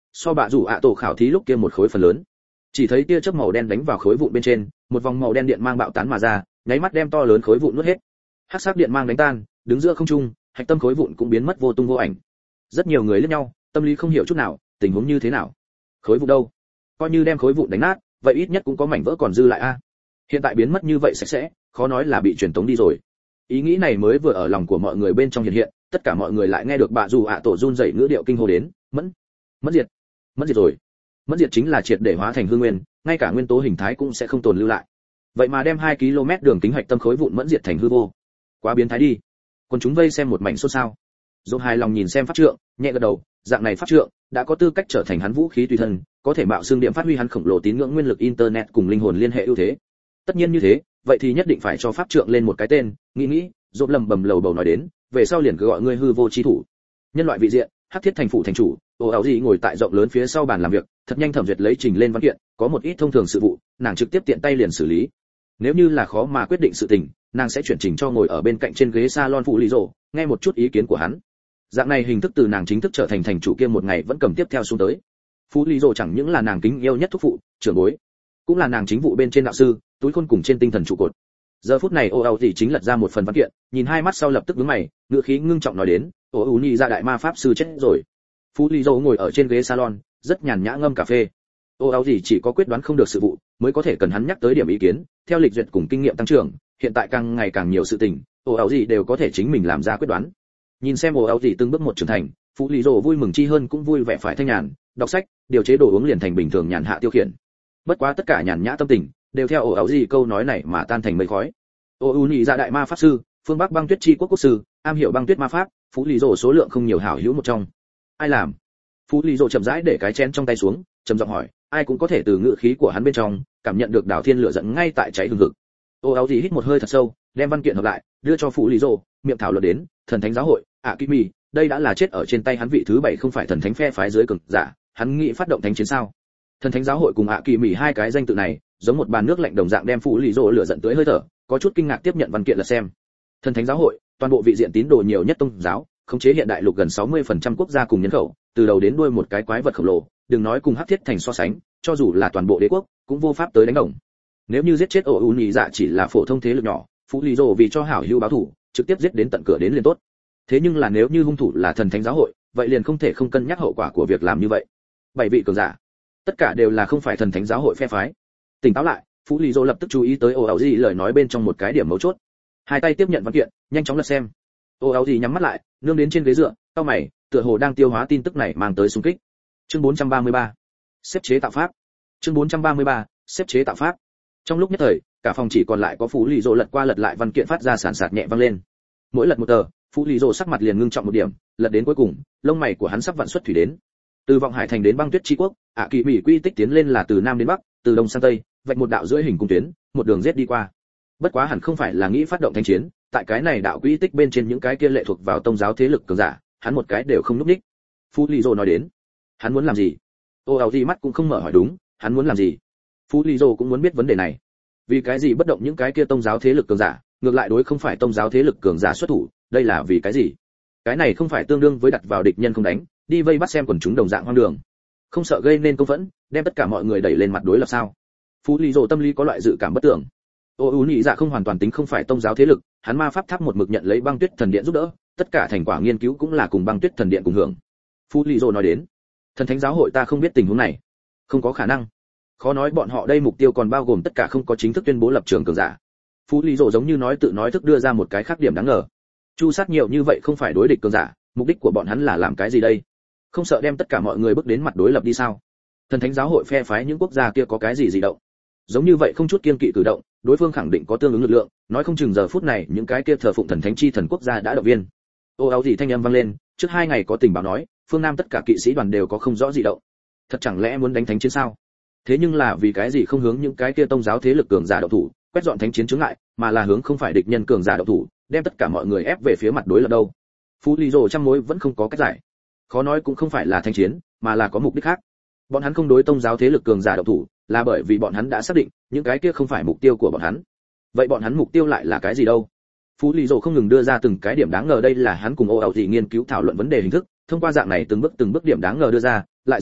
so bạ rủ ạ tổ khảo thí lúc kia một khối phần lớn. Chỉ thấy tia chớp màu đen đánh vào khối vụn bên trên, một vòng màu đen điện mang bạo tán mà ra, nháy mắt đem to lớn khối vụn nuốt hết. Hắc sắc điện mang đánh tan, đứng giữa không trung, hạch tâm khối vụn cũng biến mất vô tung vô ảnh. Rất nhiều người liếc nhau, tâm lý không hiểu chút nào, tình huống như thế nào? Khối vụn đâu? Coi như đem khối vụn đánh nát, vậy ít nhất cũng có mảnh vỡ còn dư lại a. Hiện tại biến mất như vậy sạch sẽ, khó nói là bị truyền tống đi rồi. Ý nghĩ này mới vừa ở lòng của mọi người bên trong hiện hiện, tất cả mọi người lại nghe được bà dù ạ tổ run rẩy ngữ điệu kinh hô đến, mẫn, mất diệt, mất diệt rồi. Mất diệt chính là triệt để hóa thành hư nguyên, ngay cả nguyên tố hình thái cũng sẽ không tồn lưu lại. Vậy mà đem hai ki lô mét đường kính hạch tâm khối vụn mẫn diệt thành hư vô. Quá biến thái đi. Còn chúng vây xem một mảnh xôn xao. Dũng hài lòng nhìn xem pháp trượng, nhẹ gật đầu, dạng này pháp trượng đã có tư cách trở thành hắn vũ khí tùy thân, có thể mạo xương điểm phát huy hắn khổng lồ tín ngưỡng nguyên lực internet cùng linh hồn liên hệ ưu thế. Tất nhiên như thế, vậy thì nhất định phải cho pháp trượng lên một cái tên, nghĩ nghĩ, Dũng lầm bầm lầu bầu nói đến, về sau liền cứ gọi ngươi hư vô chi thủ. Nhân loại vị diện, Hắc Thiết thành phủ thành chủ, Ô áo gì ngồi tại rộng lớn phía sau bàn làm việc, thật nhanh thẩm duyệt lấy trình lên văn kiện, có một ít thông thường sự vụ, nàng trực tiếp tiện tay liền xử lý. Nếu như là khó mà quyết định sự tình, nàng sẽ chuyển trình cho ngồi ở bên cạnh trên ghế salon phụ lý rồ, nghe một chút ý kiến của hắn. Dạng này hình thức từ nàng chính thức trở thành thành chủ kia một ngày vẫn cầm tiếp theo xuống tới. Phụ lý rồ chẳng những là nàng kính yêu nhất thúc phụ, trưởng bối, cũng là nàng chính vụ bên trên đạo sư, túi khôn cùng trên tinh thần trụ cột. Giờ phút này Ô áo gì chính lật ra một phần văn kiện, nhìn hai mắt sau lập tức nhướng mày, ngữ khí ngưng trọng nói đến, Ô ú nhị ra đại ma pháp sư chết rồi. Phú Lý Dầu ngồi ở trên ghế salon, rất nhàn nhã ngâm cà phê. Ô áo gì chỉ có quyết đoán không được sự vụ, mới có thể cần hắn nhắc tới điểm ý kiến, theo lịch duyệt cùng kinh nghiệm tăng trưởng, hiện tại càng ngày càng nhiều sự tình, Ô áo gì đều có thể chính mình làm ra quyết đoán. Nhìn xem Ô áo gì từng bước một trưởng thành, Phú Lý Dầu vui mừng chi hơn cũng vui vẻ phải thanh nhàn, đọc sách, điều chế đồ uống liền thành bình thường nhàn hạ tiêu khiển. Bất quá tất cả nhàn nhã tâm tình, đều theo Ô áo gì câu nói này mà tan thành mây khói. Ô ú nhị ra đại ma pháp sư, phương Bắc băng tuyết chi quốc quốc sư, am hiểu băng tuyết ma pháp, Phú Lý Dầu số lượng không nhiều hảo hữu một trong. Ai làm? Phú Lý Dầu chậm rãi để cái chén trong tay xuống, trầm giọng hỏi, ai cũng có thể từ ngữ khí của hắn bên trong cảm nhận được Đào Thiên lửa giận ngay tại cháy hừng hực. Ô áo gì hít một hơi thật sâu, đem văn kiện hợp lại, đưa cho Phú Lý Dầu, miệng thảo luận đến, thần thánh giáo hội, ạ Kim Mì, đây đã là chết ở trên tay hắn vị thứ bảy không phải thần thánh phe phái dưới cường giả, hắn nghĩ phát động thánh chiến sao? Thần thánh giáo hội cùng ạ Kỳ Mì hai cái danh tự này, giống một bàn nước lạnh đồng dạng đem Phú Lý Dầu lửa giận tới hơi thở, có chút kinh ngạc tiếp nhận văn kiện là xem. Thần thánh giáo hội, toàn bộ vị diện tín đồ nhiều nhất tôn giáo, khống chế hiện đại lục gần sáu mươi phần trăm quốc gia cùng nhân khẩu, từ đầu đến đuôi một cái quái vật khổng lồ, đừng nói cùng Hắc Thiết thành so sánh, cho dù là toàn bộ đế quốc, cũng vô pháp tới đánh đồng. Nếu như giết chết Ô ú nhị dạ chỉ là phổ thông thế lực nhỏ, Phú Lý Dầu vì cho hảo hữu báo thù, trực tiếp giết đến tận cửa đến liền tốt. Thế nhưng là nếu như hung thủ là thần thánh giáo hội, vậy liền không thể không cân nhắc hậu quả của việc làm như vậy. Bảy vị cường giả, tất cả đều là không phải thần thánh giáo hội phe phái. Tỉnh táo lại, Phú Lý Dầu lập tức chú ý tới Ô áo gì lời nói bên trong một cái điểm mấu chốt. Hai tay tiếp nhận văn kiện, nhanh chóng lật xem. Ô áo gì nhắm mắt lại, nương đến trên ghế dựa, cau mày, tựa hồ đang tiêu hóa tin tức này mang tới xung kích. Chương bốn trăm ba mươi ba, xếp chế tạo pháp. Chương bốn trăm ba mươi ba, xếp chế tạo pháp. Trong lúc nhất thời, cả phòng chỉ còn lại có Phú Lý Dầu lật qua lật lại văn kiện phát ra sàn sạt nhẹ vang lên. Mỗi lật một tờ, Phú Lý Dầu sắc mặt liền ngưng trọng một điểm, lật đến cuối cùng, lông mày của hắn sắp vặn xuất thủy đến. Từ vọng hải thành đến băng tuyết chi quốc, ạ Kỳ Mỹ quy tích tiến lên là từ nam đến bắc, từ đông sang tây, vạch một đạo rưỡi hình cung tuyến, một đường giết đi qua. Bất quá hẳn không phải là nghĩ phát động thanh chiến, tại cái này đạo quy tích bên trên những cái kia lệ thuộc vào tông giáo thế lực cường giả, hắn một cái đều không núp đích. Phú Lý Dầu nói đến, hắn muốn làm gì? Ô áo gì mắt cũng không mở hỏi đúng, hắn muốn làm gì? Phú Lý Dầu cũng muốn biết vấn đề này. Vì cái gì bất động những cái kia tông giáo thế lực cường giả, ngược lại đối không phải tông giáo thế lực cường giả xuất thủ, đây là vì cái gì? Cái này không phải tương đương với đặt vào địch nhân không đánh, đi vây bắt xem quần chúng đồng dạng hoang đường. Không sợ gây nên công phẫn, đem tất cả mọi người đẩy lên mặt đối lập sao? Phú Lý Dầu tâm lý có loại dự cảm bất tưởng. Ô ú nhị dạ không hoàn toàn tính không phải tông giáo thế lực, hắn ma pháp tháp một mực nhận lấy băng tuyết thần điện giúp đỡ, tất cả thành quả nghiên cứu cũng là cùng băng tuyết thần điện cùng hưởng. Phú Lý Dầu nói đến, thần thánh giáo hội ta không biết tình huống này, không có khả năng. Khó nói bọn họ đây mục tiêu còn bao gồm tất cả không có chính thức tuyên bố lập trường cường giả. Phú Lý Dầu giống như nói tự nói thức đưa ra một cái khác điểm đáng ngờ. Chu sát nhiều như vậy không phải đối địch cường giả, mục đích của bọn hắn là làm cái gì đây? Không sợ đem tất cả mọi người bước đến mặt đối lập đi sao? Thần thánh giáo hội phe phái những quốc gia kia có cái gì dị động? Giống như vậy không chút kiêng kỵ cử động, đối phương khẳng định có tương ứng lực lượng, nói không chừng giờ phút này những cái kia thờ phụng thần thánh chi thần quốc gia đã động viên. Ô áo gì thanh âm vang lên, trước hai ngày có tình báo nói, phương Nam tất cả kỵ sĩ đoàn đều có không rõ dị động. Thật chẳng lẽ muốn đánh thánh chiến sao? Thế nhưng là vì cái gì không hướng những cái kia tông giáo thế lực cường giả động thủ, quét dọn thánh chiến chướng ngại, mà là hướng không phải địch nhân cường giả động thủ, đem tất cả mọi người ép về phía mặt đối lập đâu? Phú Lý Dầu trăm mối vẫn không có cách giải. Khó nói cũng không phải là thánh chiến, mà là có mục đích khác. Bọn hắn không đối tông giáo thế lực cường giả động thủ, là bởi vì bọn hắn đã xác định, những cái kia không phải mục tiêu của bọn hắn. Vậy bọn hắn mục tiêu lại là cái gì đâu? Phú Lý Dầu không ngừng đưa ra từng cái điểm đáng ngờ, đây là hắn cùng Ô áo gì nghiên cứu thảo luận vấn đề hình thức, thông qua dạng này từng bước từng bước điểm đáng ngờ đưa ra, lại giải thích,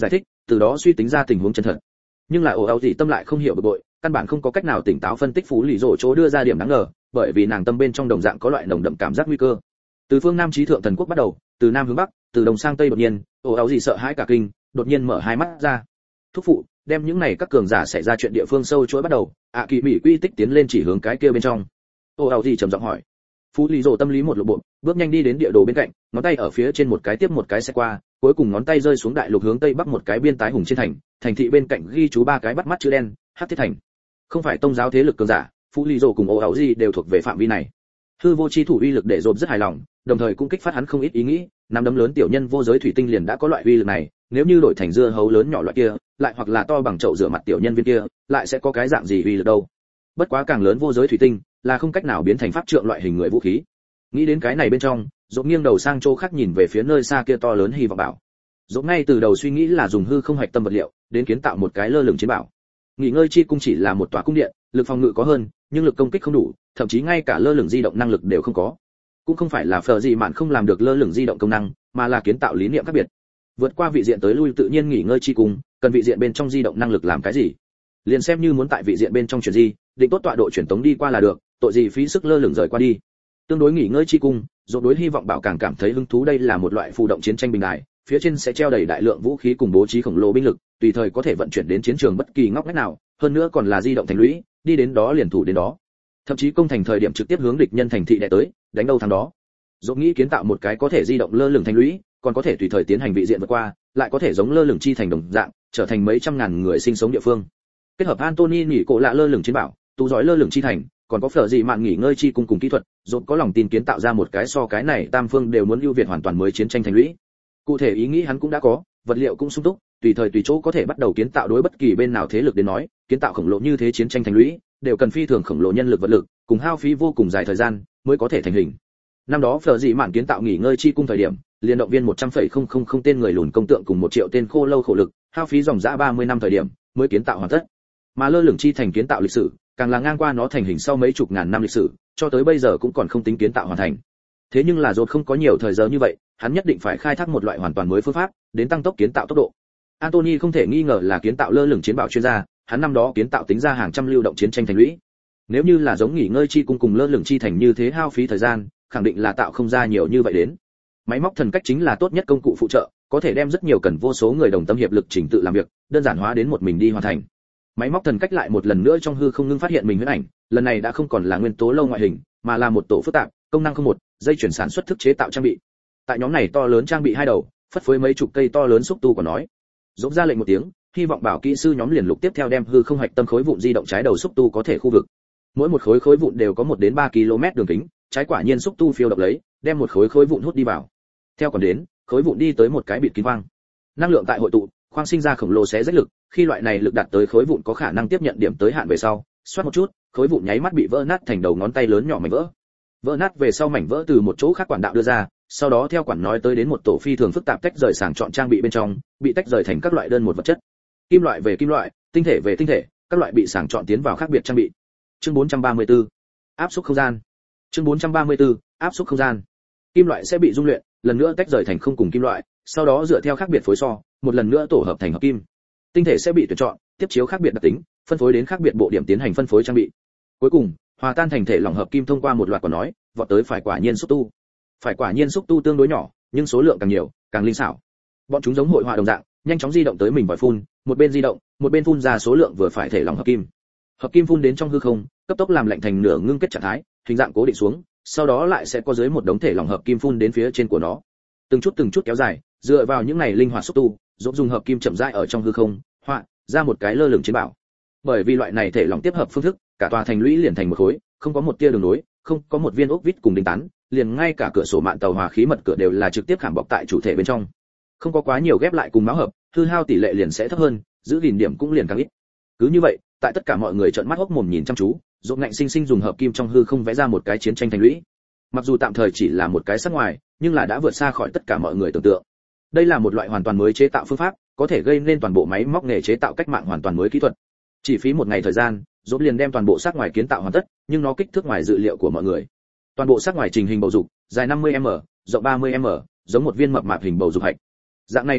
từ đó suy tính ra tình huống chân thật. Nhưng lại ồ ào gì tâm lại không hiểu bực bội, căn bản không có cách nào tỉnh táo phân tích phú lì rổ chỗ đưa ra điểm đáng ngờ, bởi vì nàng tâm bên trong đồng dạng có loại nồng đậm cảm giác nguy cơ. Từ phương Nam chí thượng thần quốc bắt đầu, từ Nam hướng Bắc, từ Đông sang Tây đột nhiên, ồ ào gì sợ hãi cả kinh, đột nhiên mở hai mắt ra. Thúc phụ, đem những này các cường giả xảy ra chuyện địa phương sâu chuỗi bắt đầu, ạ kỳ mỹ quy tích tiến lên chỉ hướng cái kia bên trong. Ồ ào gì trầm giọng hỏi. Phú lì rổ tâm lý một lộ bộ, bước nhanh đi đến địa đồ bên cạnh, ngón tay ở phía trên một cái tiếp một cái sẽ qua, cuối cùng ngón tay rơi xuống đại lục hướng tây bắc một cái biên tái hùng trên thành, thành thị bên cạnh ghi chú ba cái bắt mắt chữ đen, Hắc Thiết Thành. Không phải tông giáo thế lực cường giả, Phú lì rổ cùng ồ ào gì đều thuộc về phạm vi này. Hư vô chi thủ uy lực để dồn rất hài lòng, đồng thời cũng kích phát hắn không ít ý nghĩ, nắm đấm lớn tiểu nhân vô giới thủy tinh liền đã có loại uy lực này, nếu như đổi thành dưa hấu lớn nhỏ loại kia, lại hoặc là to bằng chậu rửa mặt tiểu nhân viên kia, lại sẽ có cái dạng gì uy lực đâu. Bất quá càng lớn vô giới thủy tinh, là không cách nào biến thành pháp trượng loại hình người vũ khí. Nghĩ đến cái này bên trong, dồn nghiêng đầu sang chỗ khác nhìn về phía nơi xa kia to lớn hy vọng bảo. Dồn ngay từ đầu suy nghĩ là dùng hư không hạch tâm vật liệu, đến kiến tạo một cái lơ lửng chiến bảo. Nghỉ ngơi chi cung chỉ là một tòa cung điện, lực phòng ngự có hơn, nhưng lực công kích không đủ, thậm chí ngay cả lơ lửng di động năng lực đều không có. Cũng không phải là phở gì mạn không làm được lơ lửng di động công năng, mà là kiến tạo lý niệm khác biệt. Vượt qua vị diện tới lui tự nhiên nghỉ ngơi chi cung, cần vị diện bên trong di động năng lực làm cái gì? Liền xem như muốn tại vị diện bên trong chuyển di, định tốt tọa độ chuyển tống đi qua là được, tội gì phí sức lơ lửng rời qua đi. Tương đối nghỉ ngơi chi cung, dồn đối hy vọng bảo càng cảm thấy hứng thú, đây là một loại phù động chiến tranh bình đại, phía trên sẽ treo đầy đại lượng vũ khí cùng bố trí khổng lồ binh lực, tùy thời có thể vận chuyển đến chiến trường bất kỳ ngóc ngách nào, hơn nữa còn là di động thành lũy, đi đến đó liền thủ đến đó. Thậm chí công thành thời điểm trực tiếp hướng địch nhân thành thị đè tới, đánh đâu thắng đó. Dồn nghĩ kiến tạo một cái có thể di động lơ lửng thành lũy, còn có thể tùy thời tiến hành vị diện vượt qua, lại có thể giống lơ lửng chi thành đồng dạng, trở thành mấy trăm ngàn người sinh sống địa phương. Kết hợp Anthony nghỉ cổ lạ lơ lửng chiến bảo, tu giỏi lơ lửng chi thành, còn có phở gì mạn nghỉ ngơi chi cung cùng kỹ thuật, dồn có lòng tin kiến tạo ra một cái so cái này tam phương đều muốn ưu việt hoàn toàn mới chiến tranh thành lũy. Cụ thể ý nghĩ hắn cũng đã có, vật liệu cũng sung túc, tùy thời tùy chỗ có thể bắt đầu kiến tạo, đối bất kỳ bên nào thế lực đến nói, kiến tạo khổng lồ như thế chiến tranh thành lũy, đều cần phi thường khổng lồ nhân lực vật lực, cùng hao phí vô cùng dài thời gian mới có thể thành hình. Năm đó phở dị mạn kiến tạo nghỉ ngơi chi cung thời điểm, liên động viên một trăm phẩy không không không tên người lùn công tượng cùng một triệu tên khô lâu khổ lực, hao phí dòng dã ba mươi năm thời điểm mới kiến tạo hoàn tất. Mà lơ lửng chi thành kiến tạo lịch sử, càng là ngang qua nó thành hình sau mấy chục ngàn năm lịch sử, cho tới bây giờ cũng còn không tính kiến tạo hoàn thành. Thế nhưng là rốt không có nhiều thời giờ như vậy, hắn nhất định phải khai thác một loại hoàn toàn mới phương pháp, đến tăng tốc kiến tạo tốc độ. Anthony không thể nghi ngờ là kiến tạo lơ lửng chiến bảo chuyên gia, hắn năm đó kiến tạo tính ra hàng trăm lưu động chiến tranh thành lũy. Nếu như là giống nghỉ ngơi chi cung cùng lơ lửng chi thành như thế hao phí thời gian, khẳng định là tạo không ra nhiều như vậy đến. Máy móc thần cách chính là tốt nhất công cụ phụ trợ, có thể đem rất nhiều cần vô số người đồng tâm hiệp lực chỉnh tự làm việc, đơn giản hóa đến một mình đi hoàn thành. Máy móc thần cách lại một lần nữa trong hư không ngưng phát hiện mình huyễn ảnh, lần này đã không còn là nguyên tố lâu ngoại hình, mà là một tổ phức tạp, công năng không một, dây chuyển sản xuất thức chế tạo trang bị. Tại nhóm này to lớn trang bị hai đầu, phất phới mấy chục cây to lớn xúc tu của nói. Dỗm ra lệnh một tiếng, hy vọng bảo kỹ sư nhóm liền lục tiếp theo đem hư không hạch tâm khối vụn di động trái đầu xúc tu có thể khu vực. Mỗi một khối khối vụn đều có một đến ba ki lô mét đường kính, trái quả nhiên xúc tu phiêu độc lấy, đem một khối khối vụn hút đi vào. Theo còn đến, khối vụn đi tới một cái bịt kín khoang. Năng lượng tại hội tụ, khoang sinh ra khổng lồ xé rách lực, khi loại này lực đạt tới khối vụn có khả năng tiếp nhận điểm tới hạn về sau, xoát một chút, khối vụn nháy mắt bị vỡ nát thành đầu ngón tay lớn nhỏ mảnh vỡ. Vỡ nát về sau mảnh vỡ từ một chỗ khác quản đạo đưa ra, sau đó theo quản nói tới đến một tổ phi thường phức tạp tách rời sàng chọn trang bị bên trong, bị tách rời thành các loại đơn một vật chất. Kim loại về kim loại, tinh thể về tinh thể, các loại bị sàng chọn tiến vào khác biệt trang bị. Chương bốn trăm ba mươi tư, áp suất không gian. Chương bốn trăm ba mươi tư, áp suất không gian. Kim loại sẽ bị dung luyện, lần nữa tách rời thành không cùng kim loại, sau đó dựa theo khác biệt phối so, một lần nữa tổ hợp thành hợp kim. Tinh thể sẽ bị tuyển chọn, tiếp chiếu khác biệt đặc tính, phân phối đến khác biệt bộ điểm tiến hành phân phối trang bị. Cuối cùng, hòa tan thành thể lỏng hợp kim thông qua một loạt quả nói, vọt tới phải quả nhiên xúc tu. Phải quả nhiên xúc tu tương đối nhỏ, nhưng số lượng càng nhiều, càng linh xảo. Bọn chúng giống hội họa đồng dạng, nhanh chóng di động tới mình vòi phun, một bên di động, một bên phun ra số lượng vừa phải thể lỏng hợp kim. Hợp kim phun đến trong hư không, cấp tốc làm lạnh thành nửa ngưng kết trạng thái, hình dạng cố định xuống, sau đó lại sẽ có dưới một đống thể lỏng hợp kim phun đến phía trên của nó. Từng chút từng chút kéo dài, dựa vào những này linh hoạt xúc tu, giúp dùng hợp kim chậm rãi ở trong hư không, họa ra một cái lơ lửng chiến bảo. Bởi vì loại này thể lỏng tiếp hợp phương thức, cả tòa thành lũy liền thành một khối, không có một tia đường nối, không có một viên ốc vít cùng đinh tán, liền ngay cả cửa sổ mạn tàu hòa khí mật cửa đều là trực tiếp khảm bọc tại chủ thể bên trong. Không có quá nhiều ghép lại cùng máu hợp, hư hao tỷ lệ liền sẽ thấp hơn, giữ gìn điểm cũng liền càng ít. Cứ như vậy, tại tất cả mọi người trợn mắt hốc mồm nhìn chăm chú, Dỗ ngạnh sinh sinh dùng hợp kim trong hư không vẽ ra một cái chiến tranh thành lũy. Mặc dù tạm thời chỉ là một cái sắc ngoài, nhưng là đã vượt xa khỏi tất cả mọi người tưởng tượng. Đây là một loại hoàn toàn mới chế tạo phương pháp, có thể gây nên toàn bộ máy móc nghề chế tạo cách mạng hoàn toàn mới kỹ thuật. Chỉ phí một ngày thời gian, Dỗ liền đem toàn bộ sắc ngoài kiến tạo hoàn tất, nhưng nó kích thước ngoài dự liệu của mọi người. Toàn bộ sắc ngoài trình hình bầu dục, dài năm mươi mi li mét, rộng ba mươi mi li mét, giống một viên mập mạp hình bầu dục hạch. Dạng này kích thước,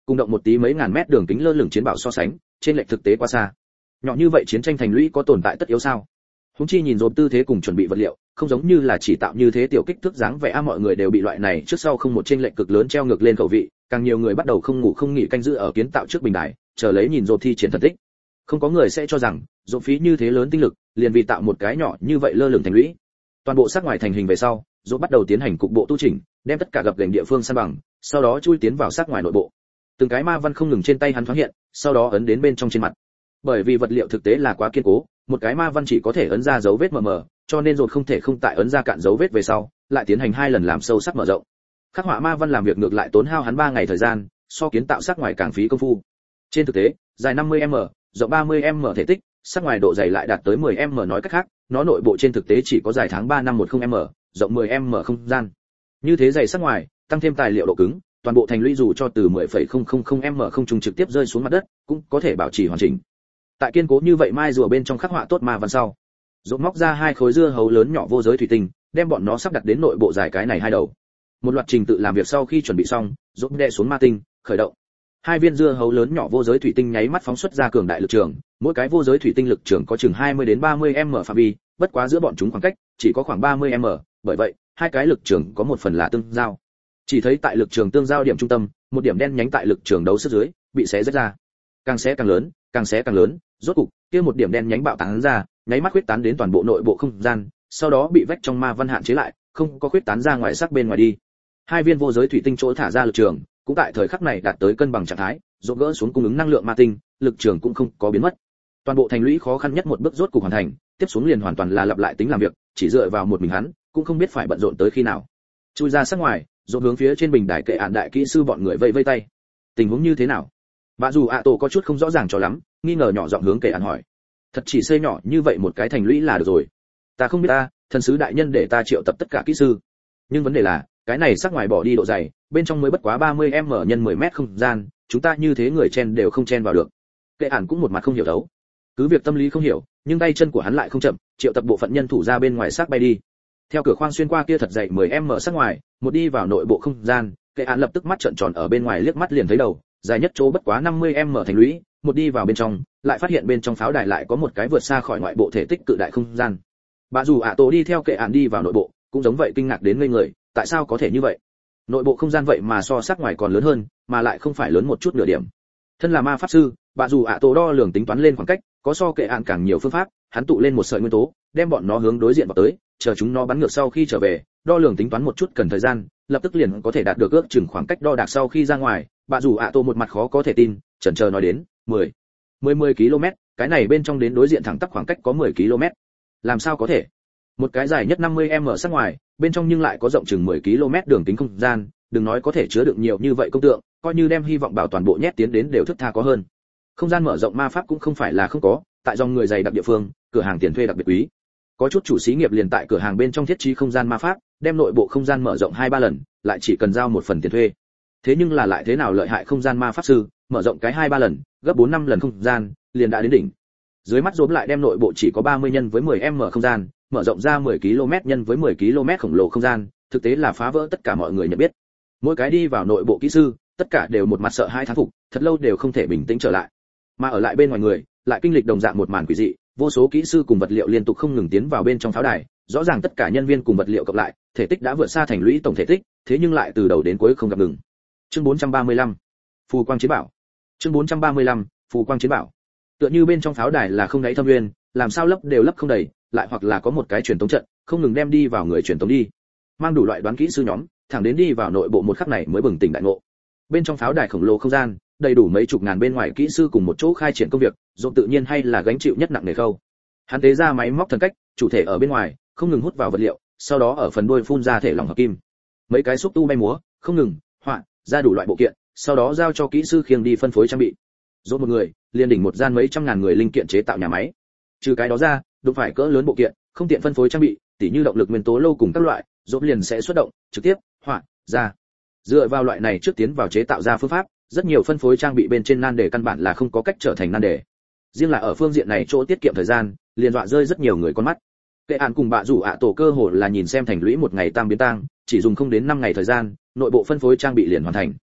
cùng động một tí mấy ngàn mét đường kính lơ lửng chiến bảo so sánh, trên lệch thực tế quá xa. Nhỏ như vậy chiến tranh thành lũy có tồn tại tất yếu sao? Húng chi nhìn dồn tư thế cùng chuẩn bị vật liệu, không giống như là chỉ tạo như thế tiểu kích thước dáng vẻ a, mọi người đều bị loại này trước sau không một trên lệch cực lớn treo ngược lên khẩu vị, càng nhiều người bắt đầu không ngủ không nghỉ canh giữ ở kiến tạo trước bình đài, chờ lấy nhìn dồn thi triển thần tích. Không có người sẽ cho rằng dồn phí như thế lớn tinh lực, liền vì tạo một cái nhỏ như vậy lơ lửng thành lũy. Toàn bộ sát ngoài thành hình về sau, dồn bắt đầu tiến hành cục bộ tu chỉnh, đem tất cả gập ghềnh địa phương san bằng, sau đó chui tiến vào sát ngoài nội bộ. Từng cái ma văn không ngừng trên tay hắn thoáng hiện, sau đó ấn đến bên trong trên mặt. Bởi vì vật liệu thực tế là quá kiên cố, một cái ma văn chỉ có thể ấn ra dấu vết mờ mờ, cho nên dồn không thể không tại ấn ra cạn dấu vết về sau, lại tiến hành hai lần làm sâu sắc mở rộng. Khắc họa ma văn làm việc ngược lại tốn hao hắn ba ngày thời gian, so kiến tạo sát ngoài càng phí công phu. Trên thực tế, dài năm mươi mét, rộng ba mươi mét thể tích, sát ngoài độ dày lại đạt tới mười mét, nói cách khác, nó nội bộ trên thực tế chỉ có dài tháng ba năm mười mét, rộng mười mét không gian. Như thế dày sát ngoài, tăng thêm tài liệu độ cứng, toàn bộ thành lũy dù cho từ mười phẩy không không không mét không trùng trực tiếp rơi xuống mặt đất, cũng có thể bảo trì hoàn chỉnh. Tại kiên cố như vậy mai rùa bên trong khắc họa tốt ma văn sau, dồn móc ra hai khối dưa hấu lớn nhỏ vô giới thủy tinh, đem bọn nó sắp đặt đến nội bộ dài cái này hai đầu. Một loạt trình tự làm việc sau khi chuẩn bị xong, dồn đè xuống ma tinh, khởi động. Hai viên dưa hấu lớn nhỏ vô giới thủy tinh nháy mắt phóng xuất ra cường đại lực trường, mỗi cái vô giới thủy tinh lực trường có chừng hai mươi đến ba mươi mét phạm vi, bất quá giữa bọn chúng khoảng cách chỉ có khoảng ba mươi mét, bởi vậy, hai cái lực trường có một phần là tương giao. Chỉ thấy tại lực trường tương giao điểm trung tâm, một điểm đen nhánh tại lực trường đấu sức dưới, bị xé rách ra. Càng xé càng lớn, càng xé càng lớn, rốt cục, kia một điểm đen nhánh bạo tán ra, nháy mắt huyết tán đến toàn bộ nội bộ không gian, sau đó bị vách trong ma văn hạn chế lại, không có huyết tán ra ngoài sắc bên ngoài đi. Hai viên vô giới thủy tinh chỗ thả ra lực trường, cũng tại thời khắc này đạt tới cân bằng trạng thái, rốt gỡ xuống cung ứng năng lượng ma tinh, lực trường cũng không có biến mất. Toàn bộ thành lũy khó khăn nhất một bước rốt cục hoàn thành, tiếp xuống liền hoàn toàn là lặp lại tính làm việc, chỉ dựa vào một mình hắn, cũng không biết phải bận rộn tới khi nào. Chui ra sát ngoài, rốt hướng phía trên bình đài kệ án đại kỹ sư bọn người vây vây tay. Tình huống như thế nào? Bà dù ạ tổ có chút không rõ ràng cho lắm, nghi ngờ nhỏ giọng hướng kệ án hỏi. Thật chỉ xây nhỏ như vậy một cái thành lũy là được rồi. Ta không biết ta, thần sứ đại nhân để ta triệu tập tất cả kỹ sư. Nhưng vấn đề là, cái này sắc ngoài bỏ đi độ dày, bên trong mới bất quá ba mươi mét nhân mười mét không gian, chúng ta như thế người chen đều không chen vào được. Kệ án cũng một mặt không hiểu đấu. Cứ việc tâm lý không hiểu, nhưng tay chân của hắn lại không chậm, triệu tập bộ phận nhân thủ ra bên ngoài xác bay đi. Theo cửa khoang xuyên qua kia thật dày mười mét sắc ngoài, một đi vào nội bộ không gian, Kệ án lập tức mắt trợn tròn ở bên ngoài liếc mắt liền thấy đầu, dài nhất chỗ bất quá năm mươi mét thành lũy, một đi vào bên trong, lại phát hiện bên trong pháo đài lại có một cái vượt xa khỏi ngoại bộ thể tích cự đại không gian. Bà dù ạ tổ đi theo Kệ án đi vào nội bộ, cũng giống vậy kinh ngạc đến ngây người, tại sao có thể như vậy? Nội bộ không gian vậy mà so sắc ngoài còn lớn hơn, mà lại không phải lớn một chút nửa điểm. Thân là ma pháp sư, bà dù ạ tổ đo lường tính toán lên khoảng cách, có so Kệ án càng nhiều phương pháp, hắn tụ lên một sợi nguyên tố, đem bọn nó hướng đối diện vào tới, chờ chúng nó bắn ngược sau khi trở về, đo lường tính toán một chút cần thời gian, lập tức liền có thể đạt được ước chừng khoảng cách đo đạc sau khi ra ngoài. Bà dù ạ tổ một mặt khó có thể tin, chần chờ nói đến, mười, mười mười km, cái này bên trong đến đối diện thẳng tắp khoảng cách có mười km. Làm sao có thể? Một cái dài nhất năm mươi mét sắc ngoài, bên trong nhưng lại có rộng chừng mười km đường kính không gian, đừng nói có thể chứa đựng nhiều như vậy công tượng, coi như đem hy vọng bảo toàn bộ nhét tiến đến đều thức tha có hơn. Không gian mở rộng ma pháp cũng không phải là không có, tại dòng người dày đặc địa phương, cửa hàng tiền thuê đặc biệt quý. Có chút chủ xí nghiệp liền tại cửa hàng bên trong thiết trí không gian ma pháp, đem nội bộ không gian mở rộng hai ba lần, lại chỉ cần giao một phần tiền thuê. Thế nhưng là lại thế nào lợi hại không gian ma pháp sư, mở rộng cái hai ba lần, gấp bốn năm lần không gian, liền đã đến đỉnh. Dưới mắt rốm lại đem nội bộ chỉ có ba mươi nhân với mười mét không gian, mở rộng ra mười km nhân với mười km khổng lồ không gian, thực tế là phá vỡ tất cả mọi người nhận biết. Mỗi cái đi vào nội bộ kỹ sư, tất cả đều một mặt sợ hai thán phục, thật lâu đều không thể bình tĩnh trở lại. Mà ở lại bên ngoài người, lại kinh lịch đồng dạng một màn quỷ dị, vô số kỹ sư cùng vật liệu liên tục không ngừng tiến vào bên trong pháo đài, rõ ràng tất cả nhân viên cùng vật liệu cộng lại, thể tích đã vượt xa thành lũy tổng thể tích, thế nhưng lại từ đầu đến cuối không gặp ngừng. Chương bốn trăm ba mươi lăm, Phù quang chiến bảo. Chương bốn trăm ba mươi lăm, Phù quang chiến bảo. Tựa như bên trong pháo đài là không đáy thâm nguyên, làm sao lấp đều lấp không đầy, lại hoặc là có một cái truyền tống trận, không ngừng đem đi vào người truyền tống đi. Mang đủ loại đoán kỹ sư nhóm, thẳng đến đi vào nội bộ một khắc này mới bừng tỉnh đại ngộ. Bên trong pháo đài khổng lồ không gian, đầy đủ mấy chục ngàn bên ngoài kỹ sư cùng một chỗ khai triển công việc, dồn tự nhiên hay là gánh chịu nhất nặng nề khâu. Hắn tế ra máy móc thần cách, chủ thể ở bên ngoài, không ngừng hút vào vật liệu, sau đó ở phần đuôi phun ra thể lỏng hợp kim. Mấy cái xúc tu bay múa, không ngừng họa ra đủ loại bộ kiện, sau đó giao cho kỹ sư khiêng đi phân phối trang bị. Dồn một người, liền đỉnh một gian mấy trăm ngàn người linh kiện chế tạo nhà máy. Trừ cái đó ra, đụng phải cỡ lớn bộ kiện, không tiện phân phối trang bị, tỉ như động lực nguyên tố lâu cùng các loại, dồn liền sẽ xuất động, trực tiếp họa ra. Dựa vào loại này trước tiến vào chế tạo ra phương pháp, rất nhiều phân phối trang bị bên trên nan đề căn bản là không có cách trở thành nan đề. Riêng là ở phương diện này chỗ tiết kiệm thời gian, liền dọa rơi rất nhiều người con mắt. Kệ án cùng bạ rủ ạ tổ cơ hồ là nhìn xem thành lũy một ngày tăng biến tăng, chỉ dùng không đến năm ngày thời gian, nội bộ phân phối trang bị liền hoàn thành.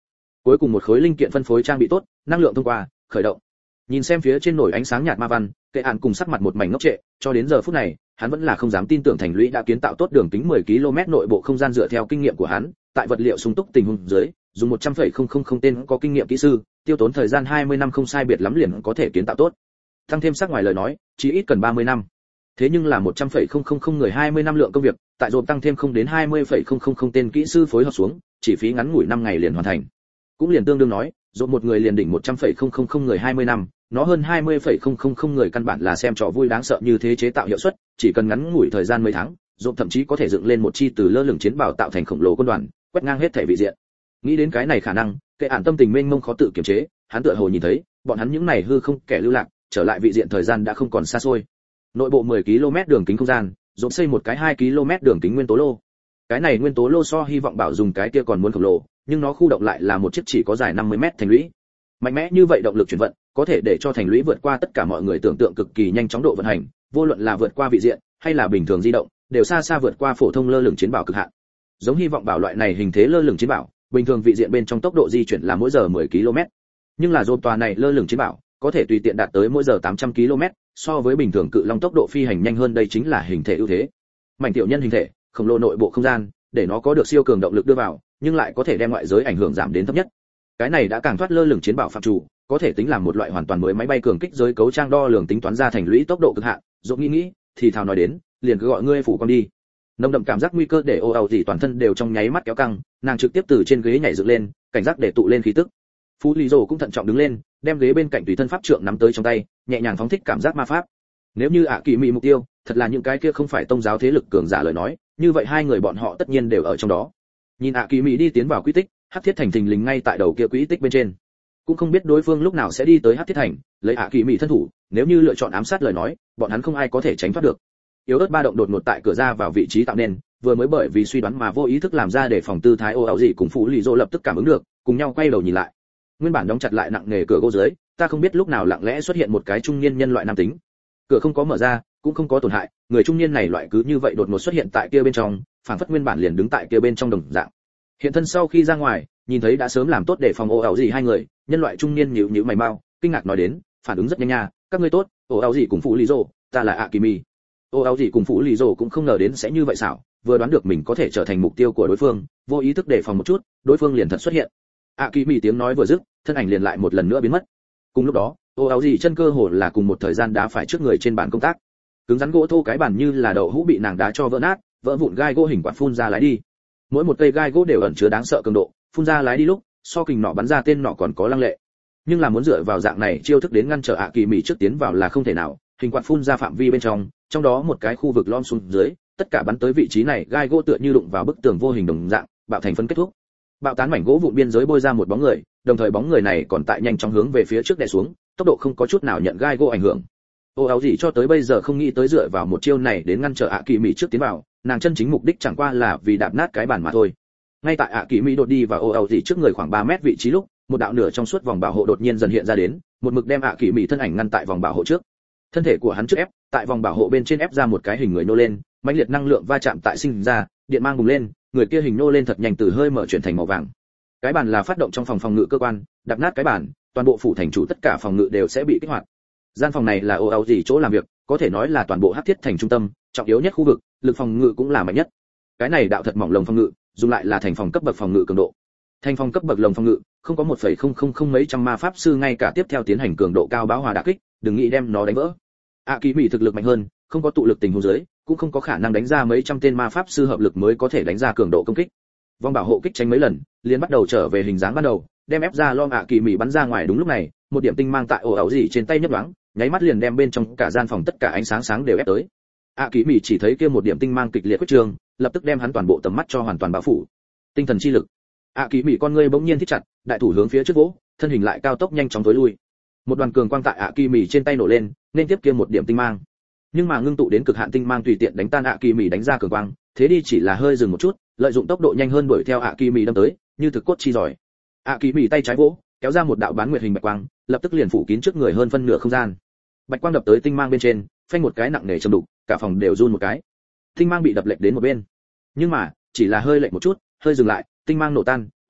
Cuối cùng một khối linh kiện phân phối trang bị tốt, năng lượng thông qua, khởi động. Nhìn xem phía trên nổi ánh sáng nhạt ma văn, Kệ Án cùng sắc mặt một mảnh ngốc trệ, cho đến giờ phút này, hắn vẫn là không dám tin tưởng thành lũy đã kiến tạo tốt đường kính mười ki lô mét nội bộ không gian dựa theo kinh nghiệm của hắn, tại vật liệu sung túc tình huống dưới, dùng một trăm phẩy không không không tên có kinh nghiệm kỹ sư, tiêu tốn thời gian hai mươi năm không sai biệt lắm liền có thể kiến tạo tốt. Tăng thêm sắc ngoài lời nói, chỉ ít cần ba mươi năm. Thế nhưng là một trăm phẩy không không không người hai mươi năm lượng công việc, tại dồn tăng thêm không đến hai mươi phẩy không không không tên kỹ sư phối hợp xuống, chỉ phí ngắn ngủi năm ngày liền hoàn thành. Cũng liền tương đương nói, dồn một người liền đỉnh một trăm phẩy không không không người hai mươi năm, nó hơn hai mươi phẩy không không không người căn bản là xem trò vui đáng sợ như thế chế tạo hiệu suất, chỉ cần ngắn ngủi thời gian mấy tháng, dồn thậm chí có thể dựng lên một chi từ lơ lửng chiến bảo tạo thành khổng lồ quân đoàn, quét ngang hết thể vị diện. Nghĩ đến cái này khả năng, Kệ Án tâm tình mênh mông khó tự kiềm chế, hắn tựa hồ nhìn thấy, bọn hắn những này hư không kẻ lưu lạc, trở lại vị diện thời gian đã không còn xa xôi. Nội bộ mười ki lô mét đường kính không gian, dồn xây một cái hai ki lô mét đường kính nguyên tố lô. Cái này nguyên tố lô so hy vọng bảo dùng cái kia còn muốn khổng lồ, nhưng nó khu động lại là một chiếc chỉ có dài năm mươi mét thành lũy. Mạnh mẽ như vậy động lực chuyển vận, có thể để cho thành lũy vượt qua tất cả mọi người tưởng tượng cực kỳ nhanh chóng độ vận hành, vô luận là vượt qua vị diện hay là bình thường di động, đều xa xa vượt qua phổ thông lơ lửng chiến bảo cực hạn. Giống hy vọng bảo loại này hình thế lơ lửng chiến bảo, bình thường vị diện bên trong tốc độ di chuyển là mỗi giờ mười ki lô mét. Nhưng là dồn tòa này lơ lửng chiến bảo, có thể tùy tiện đạt tới mỗi giờ tám trăm ki lô mét, so với bình thường cự long tốc độ phi hành nhanh hơn, đây chính là hình thể ưu thế. Mảnh tiểu nhân hình thể, khổng lồ nội bộ không gian, để nó có được siêu cường động lực đưa vào, nhưng lại có thể đem ngoại giới ảnh hưởng giảm đến thấp nhất. Cái này đã càng thoát lơ lửng chiến bảo phạm chủ, có thể tính làm một loại hoàn toàn mới máy bay cường kích giới cấu trang đo lường tính toán ra thành lũy tốc độ cực hạn. Dũng nghĩ nghĩ, thì thào nói đến, liền cứ gọi ngươi phủ con đi. Nồng đậm cảm giác nguy cơ để ô ào gì toàn thân đều trong nháy mắt kéo căng, nàng trực tiếp từ trên ghế nhảy dựng lên, cảnh giác để tụ lên khí tức. Phú Lý Dồ cũng thận trọng đứng lên, đem ghế bên cạnh tùy thân pháp trượng nắm tới trong tay, nhẹ nhàng phóng thích cảm giác ma pháp. Nếu như ạ kỳ mị mục tiêu, thật là những cái kia không phải tông giáo thế lực cường giả lời nói, như vậy hai người bọn họ tất nhiên đều ở trong đó. Nhìn ạ kỳ mị đi tiến vào quỹ tích, Hắc Thiết Thành thình lình ngay tại đầu kia quỹ tích bên trên. Cũng không biết đối phương lúc nào sẽ đi tới Hắc Thiết Thành, lấy ạ kỳ mị thân thủ, nếu như lựa chọn ám sát lời nói, bọn hắn không ai có thể tránh thoát được. Yếu ớt ba động đột ngột tại cửa ra vào vị trí tạo nên, vừa mới bởi vì suy đoán mà vô ý thức làm ra để phòng tư thái ô ảo gì cùng Phú Lý Dô lập tức cảm ứng được, cùng nhau quay đầu nhìn lại. Nguyên bản đóng chặt lại nặng nề cửa gỗ dưới, ta không biết lúc nào lặng lẽ xuất hiện một cái trung niên nhân loại nam tính. Cửa không có mở ra, cũng không có tổn hại, người trung niên này loại cứ như vậy đột ngột xuất hiện tại kia bên trong, phản phất nguyên bản liền đứng tại kia bên trong đồng dạng. Hiện thân sau khi ra ngoài, nhìn thấy đã sớm làm tốt để phòng ồ ảo gì hai người, nhân loại trung niên nhíu nhíu mày mau, kinh ngạc nói đến, phản ứng rất nhanh nha, các ngươi tốt, ồ ảo gì cùng Phú Lý Dô, ta là Akimi. Ồ ảo gì cùng Phú Lý Dô cũng không ngờ đến sẽ như vậy xảo, vừa đoán được mình có thể trở thành mục tiêu của đối phương, vô ý thức đề phòng một chút, đối phương liền thật xuất hiện. Akimi tiếng nói vừa dứt, thân ảnh liền lại một lần nữa biến mất. Cùng lúc đó, ồ ảo gì chân cơ hồ là cùng một thời gian đá phải trước người trên bàn công tác. Cứng rắn gỗ thô cái bàn như là đậu hũ bị nàng đá cho vỡ nát, vỡ vụn gai gỗ hình quạt phun ra lái đi. Mỗi một cây gai gỗ đều ẩn chứa đáng sợ cường độ, phun ra lái đi lúc, so kình nọ bắn ra tên nọ còn có lăng lệ. Nhưng là muốn dựa vào dạng này chiêu thức đến ngăn trở ạ kỳ mị trước tiến vào là không thể nào, hình quạt phun ra phạm vi bên trong, trong đó một cái khu vực lom xuống dưới, tất cả bắn tới vị trí này gai gỗ tựa như đụng vào bức tường vô hình đồng dạng, bạo thành phân kết thúc. Bạo tán mảnh gỗ vụn biên giới bôi ra một bóng người, đồng thời bóng người này còn tại nhanh chóng hướng về phía trước đè xuống, tốc độ không có chút nào nhận gai gỗ ảnh hưởng. Ô áo gì cho tới bây giờ không nghĩ tới dựa vào một chiêu này đến ngăn trở ạ kỳ mị trước tiến vào, nàng chân chính mục đích chẳng qua là vì đạp nát cái bàn mà thôi. Ngay tại ạ kỳ mị đột đi vào ô áo gì trước người khoảng ba mét vị trí lúc, một đạo nửa trong suốt vòng bảo hộ đột nhiên dần hiện ra đến, một mực đem ạ kỳ mị thân ảnh ngăn tại vòng bảo hộ trước. Thân thể của hắn trước ép, tại vòng bảo hộ bên trên ép ra một cái hình người nô lên, mãnh liệt năng lượng va chạm tại sinh ra, điện mang bùng lên, người kia hình nô lên thật nhanh từ hơi mở chuyển thành màu vàng. Cái bàn là phát động trong phòng phòng ngự cơ quan, đạp nát cái bàn, toàn bộ phủ thành chủ tất cả phòng ngự đều sẽ bị kích hoạt. Gian phòng này là ô áo gì chỗ làm việc, có thể nói là toàn bộ Hắc Thiết Thành trung tâm, trọng yếu nhất khu vực, lực phòng ngự cũng là mạnh nhất. Cái này đạo thật mỏng lồng phòng ngự, dùng lại là thành phòng cấp bậc phòng ngự cường độ. Thành phòng cấp bậc lồng phòng ngự, không có một phẩy không không không mấy trăm ma pháp sư ngay cả tiếp theo tiến hành cường độ cao báo hòa đả kích, đừng nghĩ đem nó đánh vỡ. A Kỳ Mỹ thực lực mạnh hơn, không có tụ lực tình huống dưới, cũng không có khả năng đánh ra mấy trăm tên ma pháp sư hợp lực mới có thể đánh ra cường độ công kích. Vòng bảo hộ kích tránh mấy lần, liền bắt đầu trở về hình dáng ban đầu, đem ép ra lom A Kỳ Mỹ bắn ra ngoài. Đúng lúc này, một điểm tinh mang tại ổ ảo gì trên tay nhấp nhoáng, nháy mắt liền đem bên trong cả gian phòng tất cả ánh sáng sáng đều ép tới. A Kỳ Mỹ chỉ thấy kia một điểm tinh mang kịch liệt quyết trường, lập tức đem hắn toàn bộ tầm mắt cho hoàn toàn bao phủ. Tinh thần chi lực. A Kỳ Mỹ con ngươi bỗng nhiên thích chặt, đại thủ hướng phía trước vỗ, thân hình lại cao tốc nhanh chóng tối lui. Một đoàn cường quang tại A Kỳ Mỹ trên tay nổ lên, nên tiếp kia một điểm tinh mang. Nhưng mà ngưng tụ đến cực hạn tinh mang tùy tiện đánh tan A Kỳ Mỹ đánh ra cường quang, thế đi chỉ là hơi dừng một chút, lợi dụng tốc độ nhanh hơn đuổi theo A Kỳ Mỹ đâm tới, như thực cốt chi giỏi. A Kỳ Mỹ tay trái vỗ, kéo ra một đạo bán nguyệt hình bạch quang, lập tức liền phủ kín trước người hơn phân nửa không gian. Bạch quang đập tới tinh mang bên trên, phanh một cái nặng nề trầm đục, cả phòng đều run một cái. Tinh mang bị đập lệch đến một bên. Nhưng mà, chỉ là hơi lệch một chút, hơi dừng lại, tinh mang nổ tan,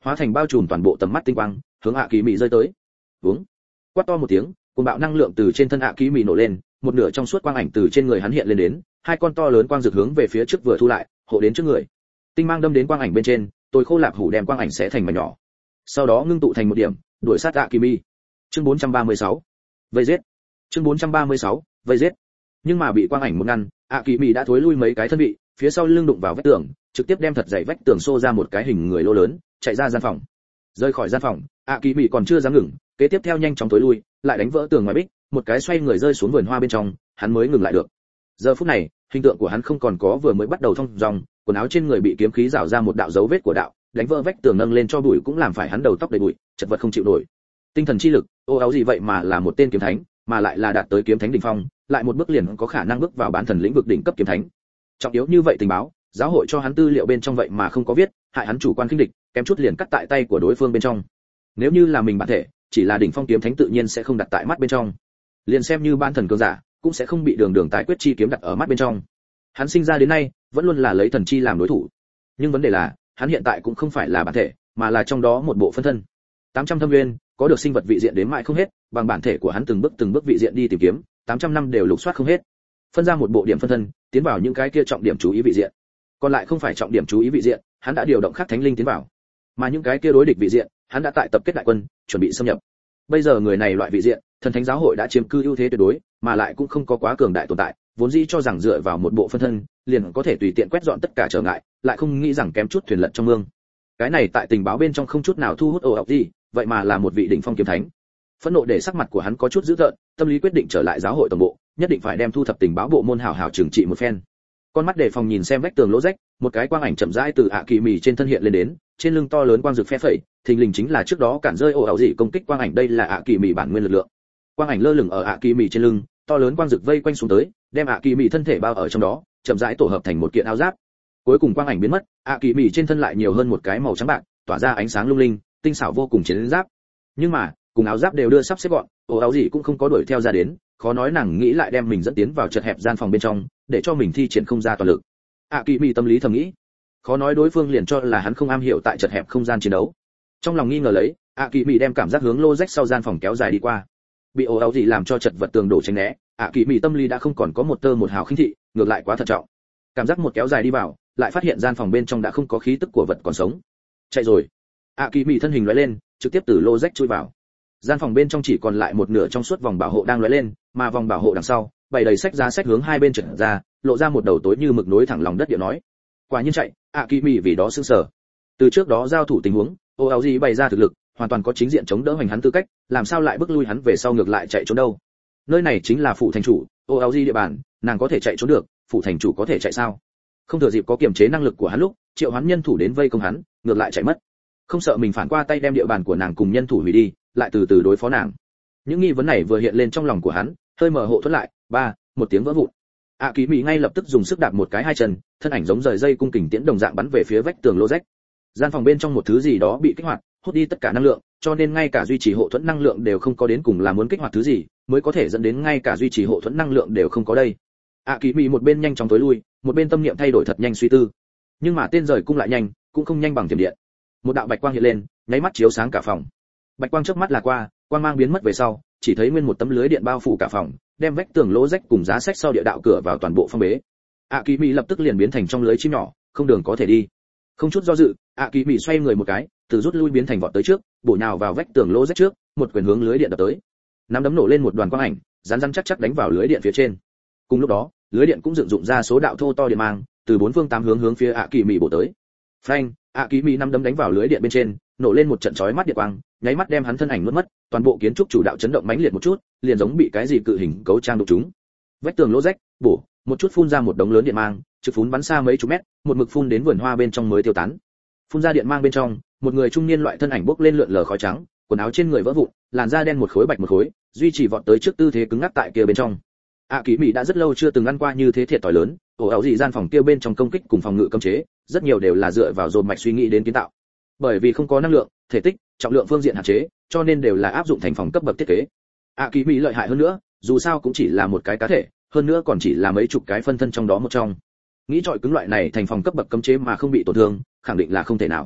hóa thành bao trùm toàn bộ tầm mắt tinh quang, hướng ạ kỳ mị rơi tới. Uống. Quát to một tiếng, cuồng bạo năng lượng từ trên thân ạ kỳ mị nổ lên, một nửa trong suốt quang ảnh từ trên người hắn hiện lên đến, hai con to lớn quang dược hướng về phía trước vừa thu lại, hộ đến trước người. Tinh mang đâm đến quang ảnh bên trên, tôi khô lạp hủ đem quang ảnh xé thành mảnh nhỏ. Sau đó ngưng tụ thành một điểm, đuổi sát ạ kỳ mị. Chương bốn trăm ba mươi sáu. Vây giết. Chương bốn trăm ba mươi sáu. Vây giết. Nhưng mà bị quang ảnh một ngăn, ạ kỳ mị đã thối lui mấy cái thân vị, phía sau lưng đụng vào vách tường, trực tiếp đem thật dày vách tường xô ra một cái hình người lỗ lớn, chạy ra gian phòng. Rời khỏi gian phòng, ạ kỳ mị còn chưa dám ngừng, kế tiếp theo nhanh chóng tối lui, lại đánh vỡ tường ngoài bích, một cái xoay người rơi xuống vườn hoa bên trong, hắn mới ngừng lại được. Giờ phút này, hình tượng của hắn không còn có vừa mới bắt đầu thông dòng, quần áo trên người bị kiếm khí rào ra một đạo dấu vết của đạo, đánh vỡ vách tường nâng lên cho bụi cũng làm phải hắn đầu tóc đầy bụi, chật vật không chịu nổi. Tinh thần chi lực, ô áo gì vậy mà là một tên kiếm thánh, mà lại là đạt tới kiếm thánh đỉnh phong, lại một bước liền có khả năng bước vào bán thần lĩnh vực đỉnh cấp kiếm thánh. Trọng yếu như vậy tình báo, giáo hội cho hắn tư liệu bên trong vậy mà không có viết, hại hắn chủ quan khinh địch, kém chút liền cắt tại tay của đối phương bên trong. Nếu như là mình bản thể, chỉ là đỉnh phong kiếm thánh tự nhiên sẽ không đặt tại mắt bên trong. Liền xem như ban thần cường giả, cũng sẽ không bị đường đường tài quyết chi kiếm đặt ở mắt bên trong. Hắn sinh ra đến nay, vẫn luôn là lấy thần chi làm đối thủ. Nhưng vấn đề là, hắn hiện tại cũng không phải là bản thể, mà là trong đó một bộ phân thân. tám trăm thâm nguyên, có được sinh vật vị diện đến mãi không hết, bằng bản thể của hắn từng bước từng bước vị diện đi tìm kiếm, tám trăm năm đều lục soát không hết. Phân ra một bộ điểm phân thân, tiến vào những cái kia trọng điểm chú ý vị diện. Còn lại không phải trọng điểm chú ý vị diện, hắn đã điều động khác thánh linh tiến vào. Mà những cái kia đối địch vị diện, hắn đã tại tập kết đại quân, chuẩn bị xâm nhập. Bây giờ người này loại vị diện, thần thánh giáo hội đã chiếm cư ưu thế tuyệt đối, mà lại cũng không có quá cường đại tồn tại, vốn dĩ cho rằng dựa vào một bộ phân thân, liền có thể tùy tiện quét dọn tất cả trở ngại, lại không nghĩ rằng kém chút thuyền lật trong mương. Cái này tại tình báo bên trong không chút nào thu hút ồ ọc gì, vậy mà là một vị đỉnh phong kiếm thánh. Phẫn nộ để sắc mặt của hắn có chút dữ tợn, tâm lý quyết định trở lại giáo hội tổng bộ, nhất định phải đem thu thập tình báo bộ môn hảo hảo trừng trị một phen. Con mắt đề phòng nhìn xem vách tường lỗ rách, một cái quang ảnh chậm rãi từ ạ kỳ mì trên thân hiện lên đến, trên lưng to lớn quang rực phe phẩy, thình lình chính là trước đó cản rơi ồ ảo gì công kích quang ảnh, đây là ạ kỳ mì bản nguyên lực lượng. Quang ảnh lơ lửng ở ạ kỳ mì trên lưng, to lớn quang rực vây quanh xuống tới, đem ạ kỳ mì thân thể bao ở trong đó, chậm rãi tổ hợp thành một kiện áo giáp. Cuối cùng quang ảnh biến mất, ạ kỳ mì trên thân lại nhiều hơn một cái màu trắng bạc, tỏa ra ánh sáng lung linh, tinh xảo vô cùng chiến giáp. Nhưng mà, cùng áo giáp đều đưa sắp xếp gọn, ồ ảo gì cũng không có đuổi theo ra đến, khó nói nàng nghĩ lại đem mình dẫn tiến vào chật hẹp gian phòng bên trong, để cho mình thi triển không ra toàn lực. ạ kỳ mì tâm lý thầm nghĩ, khó nói đối phương liền cho là hắn không am hiểu tại chật hẹp không gian chiến đấu. Trong lòng nghi ngờ lấy, ạ kỳ mì đem cảm giác hướng lô rách sau gian phòng kéo dài đi qua. Bị ồ ảo gì làm cho chật vật tường đổ tránh né, ạ kỳ mì tâm lý đã không còn có một tơ một hào khinh thị, ngược lại quá thận trọng. Cảm giác một kéo dài đi vào, lại phát hiện gian phòng bên trong đã không có khí tức của vật còn sống. Chạy rồi. ạ kỳ mì thân hình lóe lên, trực tiếp từ lô rách chui vào. Gian phòng bên trong chỉ còn lại một nửa trong suốt vòng bảo hộ đang lóe lên, mà vòng bảo hộ đằng sau, bày đầy sách ra sách hướng hai bên trượt ra, lộ ra một đầu tối như mực nối thẳng lòng đất điệu nói. Quả nhiên chạy, ạ kỳ mì vì đó sững sờ. Từ trước đó giao thủ tình huống, ô áo gì bày ra thực lực, hoàn toàn có chính diện chống đỡ hoành hắn tư cách, làm sao lại bước lui hắn về sau ngược lại chạy trốn đâu? Nơi này chính là phủ thành chủ, ô áo gì địa bàn, nàng có thể chạy trốn được, phủ thành chủ có thể chạy sao? Không thừa dịp có kiểm chế năng lực của hắn lúc, triệu hắn nhân thủ đến vây công hắn, ngược lại chạy mất. Không sợ mình phản qua tay đem địa bàn của nàng cùng nhân thủ hủy đi, lại từ từ đối phó nàng. Những nghi vấn này vừa hiện lên trong lòng của hắn, hơi mở hộ thoát lại, ba, một tiếng vỡ vụn. ạ kỳ mì ngay lập tức dùng sức đạp một cái hai chân, thân ảnh giống rời dây cung kình tiễn đồng dạng bắn về phía vách tường lỗ rách. Gian phòng bên trong một thứ gì đó bị kích hoạt, hút đi tất cả năng lượng, cho nên ngay cả duy trì hộ thuẫn năng lượng đều không có, đến cùng là muốn kích hoạt thứ gì, mới có thể dẫn đến ngay cả duy trì hộ thuẫn năng lượng đều không có đây. ạ kỳ mì một bên nhanh chóng tối lui, một bên tâm niệm thay đổi thật nhanh suy tư. Nhưng mà tên rời cung lại nhanh, cũng không nhanh bằng tiềm điện. Một đạo bạch quang hiện lên, nháy mắt chiếu sáng cả phòng. Bạch quang chớp mắt là qua, quang mang biến mất về sau, chỉ thấy nguyên một tấm lưới điện bao phủ cả phòng, đem vách tường lỗ rách cùng giá sách sau địa đạo cửa vào toàn bộ phong bế. ạ kỳ mì lập tức liền biến thành trong lưới chim nhỏ, không đường có thể đi. Không chút do dự, ạ kỳ mì xoay người một cái, từ rút lui biến thành vọt tới trước, bổ nhào vào vách tường lỗ rách trước, một quyền hướng lưới điện đập tới. Nắm đấm nổ lên một đoàn quang ảnh, rắn rắn chắc chắc đánh vào lưới điện phía trên. Cùng lúc đó, lưới điện cũng dựng dụng ra số đạo thô to điện mang, từ bốn phương tám hướng hướng phía ạ kỳ mì bổ tới. Phanh, ạ kỳ mì năm đấm đánh vào lưới điện bên trên, nổ lên một trận chói mắt điện quang, nháy mắt đem hắn thân ảnh nuốt mất, toàn bộ kiến trúc chủ đạo chấn động mãnh liệt một chút, liền giống bị cái gì cự hình cấu trang đục chúng. Vách tường lỗ rách, bổ, một chút phun ra một đống lớn điện mang, trực phún bắn xa mấy chục mét, một mực phun đến vườn hoa bên trong mới tiêu tán. Phun ra điện mang bên trong, một người trung niên loại thân ảnh bốc lên lượn lờ khói trắng, quần áo trên người vỡ vụn, làn da đen một khối bạch một khối, duy trì vọt tới trước tư thế cứng ngắc tại kia bên trong. ạ kỳ mì đã rất lâu chưa từng ăn qua như thế thiệt thòi lớn, ổ ảo gì gian phòng kia bên trong công kích cùng phòng ngự cấm chế, rất nhiều đều là dựa vào dồn mạch suy nghĩ đến kiến tạo. Bởi vì không có năng lượng, thể tích, trọng lượng phương diện hạn chế, cho nên đều là áp dụng thành phòng cấp bậc thiết kế. ạ kỳ mì lợi hại hơn nữa, dù sao cũng chỉ là một cái cá thể, hơn nữa còn chỉ là mấy chục cái phân thân trong đó một trong. Nghĩ trọi cứng loại này thành phòng cấp bậc cấm chế mà không bị tổn thương, khẳng định là không thể nào.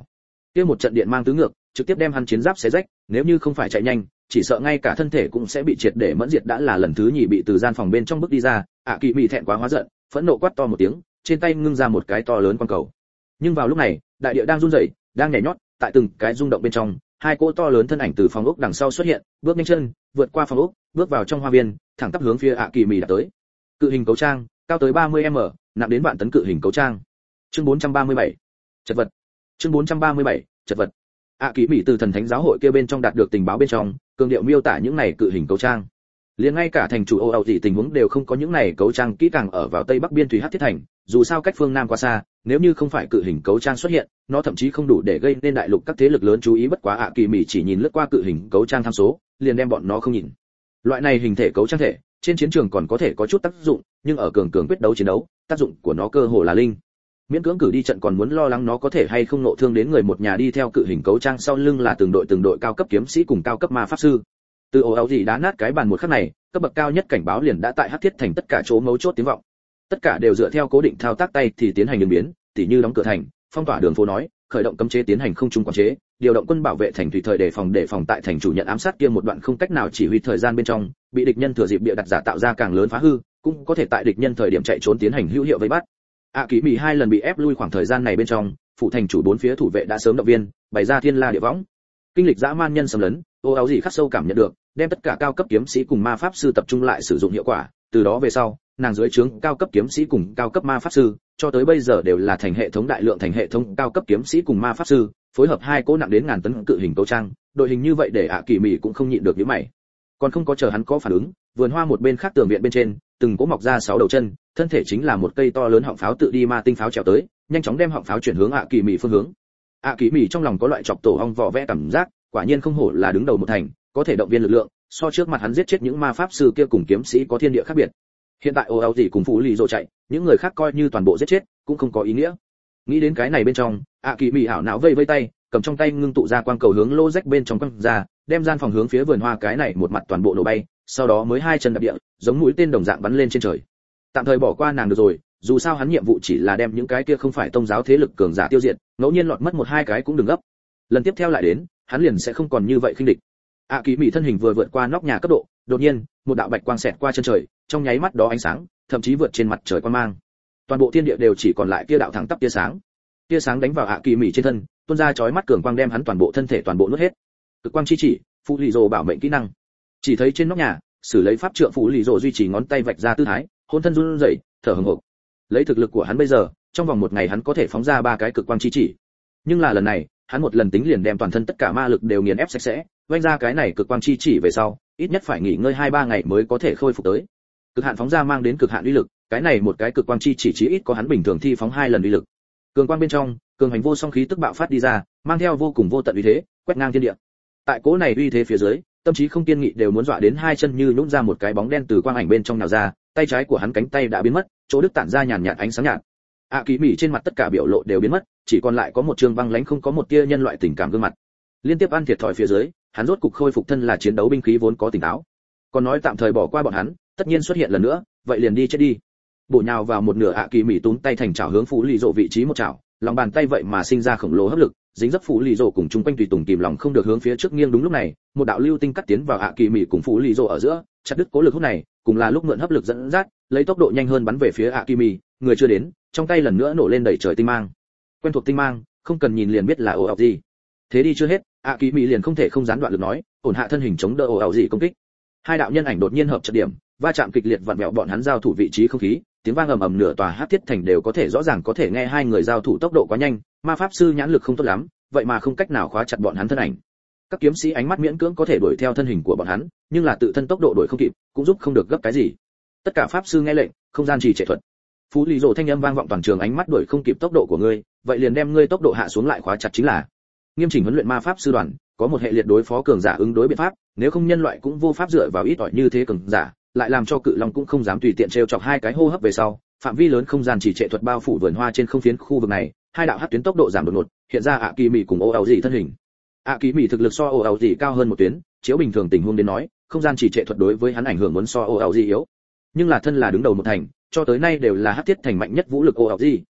kia một trận điện mang tứ ngược, trực tiếp đem hắn chiến giáp xé rách, nếu như không phải chạy nhanh, chỉ sợ ngay cả thân thể cũng sẽ bị triệt để mẫn diệt. Đã là lần thứ nhì bị từ gian phòng bên trong bước đi ra, ạ kỳ mị thẹn quá hóa giận, phẫn nộ quát to một tiếng, trên tay ngưng ra một cái to lớn quang cầu. Nhưng vào lúc này, đại địa đang run rẩy, đang nhảy nhót, tại từng cái rung động bên trong, hai cỗ to lớn thân ảnh từ phòng ốc đằng sau xuất hiện, bước nhanh chân, vượt qua phòng ốc, bước vào trong hoa viên, thẳng tắp hướng phía ạ kỳ mị đã tới. Cự hình cấu trang, cao tới ba mươi mét, nặng đến vạn tấn cự hình cấu trang. Chương bốn trăm ba mươi bảy, chật vật. Chương bốn trăm ba mươi bảy, chật vật. ạ kỳ mị từ thần thánh giáo hội kia bên trong đạt được tình báo bên trong, cường điệu miêu tả những này cự hình cấu trang. Liền ngay cả thành chủ ô ẩu gì tình huống đều không có những này cấu trang kỹ càng ở vào tây bắc biên thủy hắc thiết thành, dù sao cách phương nam quá xa, nếu như không phải cự hình cấu trang xuất hiện, nó thậm chí không đủ để gây nên đại lục các thế lực lớn chú ý. Bất quá ạ kỳ mị chỉ nhìn lướt qua cự hình cấu trang tham số, liền đem bọn nó không nhìn. Loại này hình thể cấu trang thể, trên chiến trường còn có thể có chút tác dụng, nhưng ở cường cường quyết đấu chiến đấu, tác dụng của nó cơ hồ là linh. Miễn cưỡng cử đi trận còn muốn lo lắng nó có thể hay không nộ thương đến người. Một nhà đi theo cự hình cấu trang sau lưng là từng đội từng đội cao cấp kiếm sĩ cùng cao cấp ma pháp sư. Từ ồ ào gì đá nát cái bàn một khắc này, cấp bậc cao nhất cảnh báo liền đã tại hắc thiết thành tất cả chỗ mấu chốt tiếng vọng. Tất cả đều dựa theo cố định thao tác tay thì tiến hành biến biến, tỉ như đóng cửa thành, phong tỏa đường phố nói, khởi động cấm chế tiến hành không trung quản chế, điều động quân bảo vệ thành tùy thời đề phòng đề phòng tại thành chủ nhận ám sát kia một đoạn không cách nào chỉ huy thời gian bên trong, bị địch nhân thừa dịp bịa đặt giả tạo ra càng lớn phá hư, cũng có thể tại địch nhân thời điểm chạy trốn tiến hành hữu hiệu vây bắt. ạ kỳ mị hai lần bị ép lui khoảng thời gian này bên trong, phụ thành chủ bốn phía thủ vệ đã sớm động viên, bày ra thiên la địa võng. Kinh lịch dã man nhân xâm lấn, ô áo gì khắc sâu cảm nhận được, đem tất cả cao cấp kiếm sĩ cùng ma pháp sư tập trung lại sử dụng hiệu quả. Từ đó về sau, nàng dưới trướng cao cấp kiếm sĩ cùng cao cấp ma pháp sư, cho tới bây giờ đều là thành hệ thống đại lượng thành hệ thống cao cấp kiếm sĩ cùng ma pháp sư, phối hợp hai cỗ nặng đến ngàn tấn cự hình cấu trang, đội hình như vậy để ạ kỳ mị cũng không nhịn được nhíu mày. Còn không có chờ hắn có phản ứng, vườn hoa một bên khác tường viện bên trên, từng cỗ mọc ra sáu đầu chân, thân thể chính là một cây to lớn họng pháo tự đi ma tinh pháo trèo tới, nhanh chóng đem họng pháo chuyển hướng ạ kỳ mị phương hướng. ạ kỳ mị trong lòng có loại chọc tổ ong vò vẽ cảm giác, quả nhiên không hổ là đứng đầu một thành, có thể động viên lực lượng, so trước mặt hắn giết chết những ma pháp sư kia cùng kiếm sĩ có thiên địa khác biệt. Hiện tại ô áo gì cùng phụ lì rồ chạy, những người khác coi như toàn bộ giết chết, cũng không có ý nghĩa. Nghĩ đến cái này bên trong, ạ kỳ mị hảo não vây vây tay, cầm trong tay ngưng tụ ra quang cầu hướng lô rách bên trong quăng ra, đem gian phòng hướng phía vườn hoa cái này một mặt toàn bộ nổ bay, sau đó mới hai chân đạp địa, giống mũi tên đồng dạng bắn lên trên trời. Tạm thời bỏ qua nàng được rồi, dù sao hắn nhiệm vụ chỉ là đem những cái kia không phải tông giáo thế lực cường giả tiêu diệt, ngẫu nhiên lọt mất một hai cái cũng đừng gấp. Lần tiếp theo lại đến, hắn liền sẽ không còn như vậy khinh địch. ạ kỳ mị thân hình vừa vượt qua nóc nhà cấp độ, đột nhiên một đạo bạch quang xẹt qua chân trời, trong nháy mắt đó ánh sáng thậm chí vượt trên mặt trời quang mang, toàn bộ thiên địa đều chỉ còn lại kia đạo thẳng tắp tia sáng. Tia sáng đánh vào ạ kỳ mị trên thân, tuôn ra chói mắt cường quang đem hắn toàn bộ thân thể toàn bộ nuốt hết. Cực quang chi chỉ, phụ lì rồ bảo mệnh kỹ năng. Chỉ thấy trên nóc nhà, sử lấy pháp trượng phụ lì rồ duy trì ngón tay vạch ra tư thái, hôn thân run rẩy, thở hổn hển. Lấy thực lực của hắn bây giờ, trong vòng một ngày hắn có thể phóng ra ba cái cực quang chi chỉ. Nhưng là lần này, hắn một lần tính liền đem toàn thân tất cả ma lực đều nghiền ép sạch sẽ, vung ra cái này cực quang chi chỉ về sau, ít nhất phải nghỉ ngơi hai ba ngày mới có thể khôi phục tới. Cực hạn phóng ra mang đến cực hạn uy lực, cái này một cái cực quang chi chỉ chí ít có hắn bình thường thi phóng hai lần uy lực. Cường quang bên trong, cường hành vô song khí tức bạo phát đi ra, mang theo vô cùng vô tận uy thế, quét ngang thiên địa. Tại cỗ này uy thế phía dưới, tâm trí không kiên nghị đều muốn dọa đến hai chân như nhũn ra một cái bóng đen từ quang ảnh bên trong nhào ra, tay trái của hắn cánh tay đã biến mất, chỗ đức tản ra nhàn nhạt ánh sáng nhạt. ạ kỳ mị trên mặt tất cả biểu lộ đều biến mất, chỉ còn lại có một trương băng lãnh không có một tia nhân loại tình cảm gương mặt. Liên tiếp ăn thiệt thòi phía dưới, hắn rốt cục khôi phục thân là chiến đấu binh khí vốn có tỉnh táo. Còn nói tạm thời bỏ qua bọn hắn, tất nhiên xuất hiện lần nữa, vậy liền đi chết đi. Bổ nhào vào một nửa ạ kỳ mị túm tay thành chảo hướng Phú Lì Dụ vị trí một chảo, lòng bàn tay vậy mà sinh ra khổng lồ hấp lực, dính dấp Phú Lì Dụ cùng chung quanh tùy tùng kìm lòng không được hướng phía trước nghiêng. Đúng lúc này, một đạo lưu tinh cắt tiến vào ạ kỳ mị cùng Phú Lì Dụ ở giữa, chặt đứt cố lực hút này, cùng là lúc mượn hấp lực dẫn dắt, lấy tốc độ nhanh hơn bắn về phía ạ kỳ mị, người chưa đến, trong tay lần nữa nổ lên đầy trời tinh mang. Quen thuộc tinh mang, không cần nhìn liền biết là ồ ào gì. Thế đi chưa hết, ạ kỳ mị liền không thể không gián đoạn lực nói, ổn hạ thân hình chống đỡ ồ ào gì công kích. Hai đạo nhân ảnh đột nhiên hợp trận điểm, va chạm kịch liệt vặn vẹo bọn hắn giao thủ vị trí không khí, tiếng vang ầm ầm nửa tòa hắc thiết thành đều có thể rõ ràng có thể nghe hai người giao thủ tốc độ quá nhanh, ma pháp sư nhãn lực không tốt lắm, vậy mà không cách nào khóa chặt bọn hắn thân ảnh. Các kiếm sĩ ánh mắt miễn cưỡng có thể đuổi theo thân hình của bọn hắn, nhưng là tự thân tốc độ đuổi không kịp, cũng giúp không được gấp cái gì. Tất cả pháp sư nghe lệnh, không gian trì trệ thuật. Phú Lý Dụ thanh âm vang vọng toàn trường, ánh mắt đuổi không kịp tốc độ của ngươi, vậy liền đem ngươi tốc độ hạ xuống lại khóa chặt chính là. Nghiêm chỉnh huấn luyện ma pháp sư đoàn, có một hệ liệt đối phó cường giả ứng đối biện pháp, nếu không nhân loại cũng vô pháp dựa vào ít ỏi như thế cường giả, lại làm cho cự long cũng không dám tùy tiện trêu chọc hai cái hô hấp về sau, phạm vi lớn không gian chỉ trệ thuật bao phủ vườn hoa trên không phiến khu vực này, hai đạo hắc tuyến tốc độ giảm đột ngột, hiện ra ạ kỳ mị cùng ô ảo dị thân hình. ạ kỳ mị thực lực so ô ảo dị cao hơn một tuyến, chiếu bình thường tình huống đến nói, không gian chỉ trệ thuật đối với hắn ảnh hưởng muốn so ô ảo dị yếu. Nhưng là thân là đứng đầu một thành, cho tới nay đều là hắc thiết thành mạnh nhất vũ lực ô ảo dị,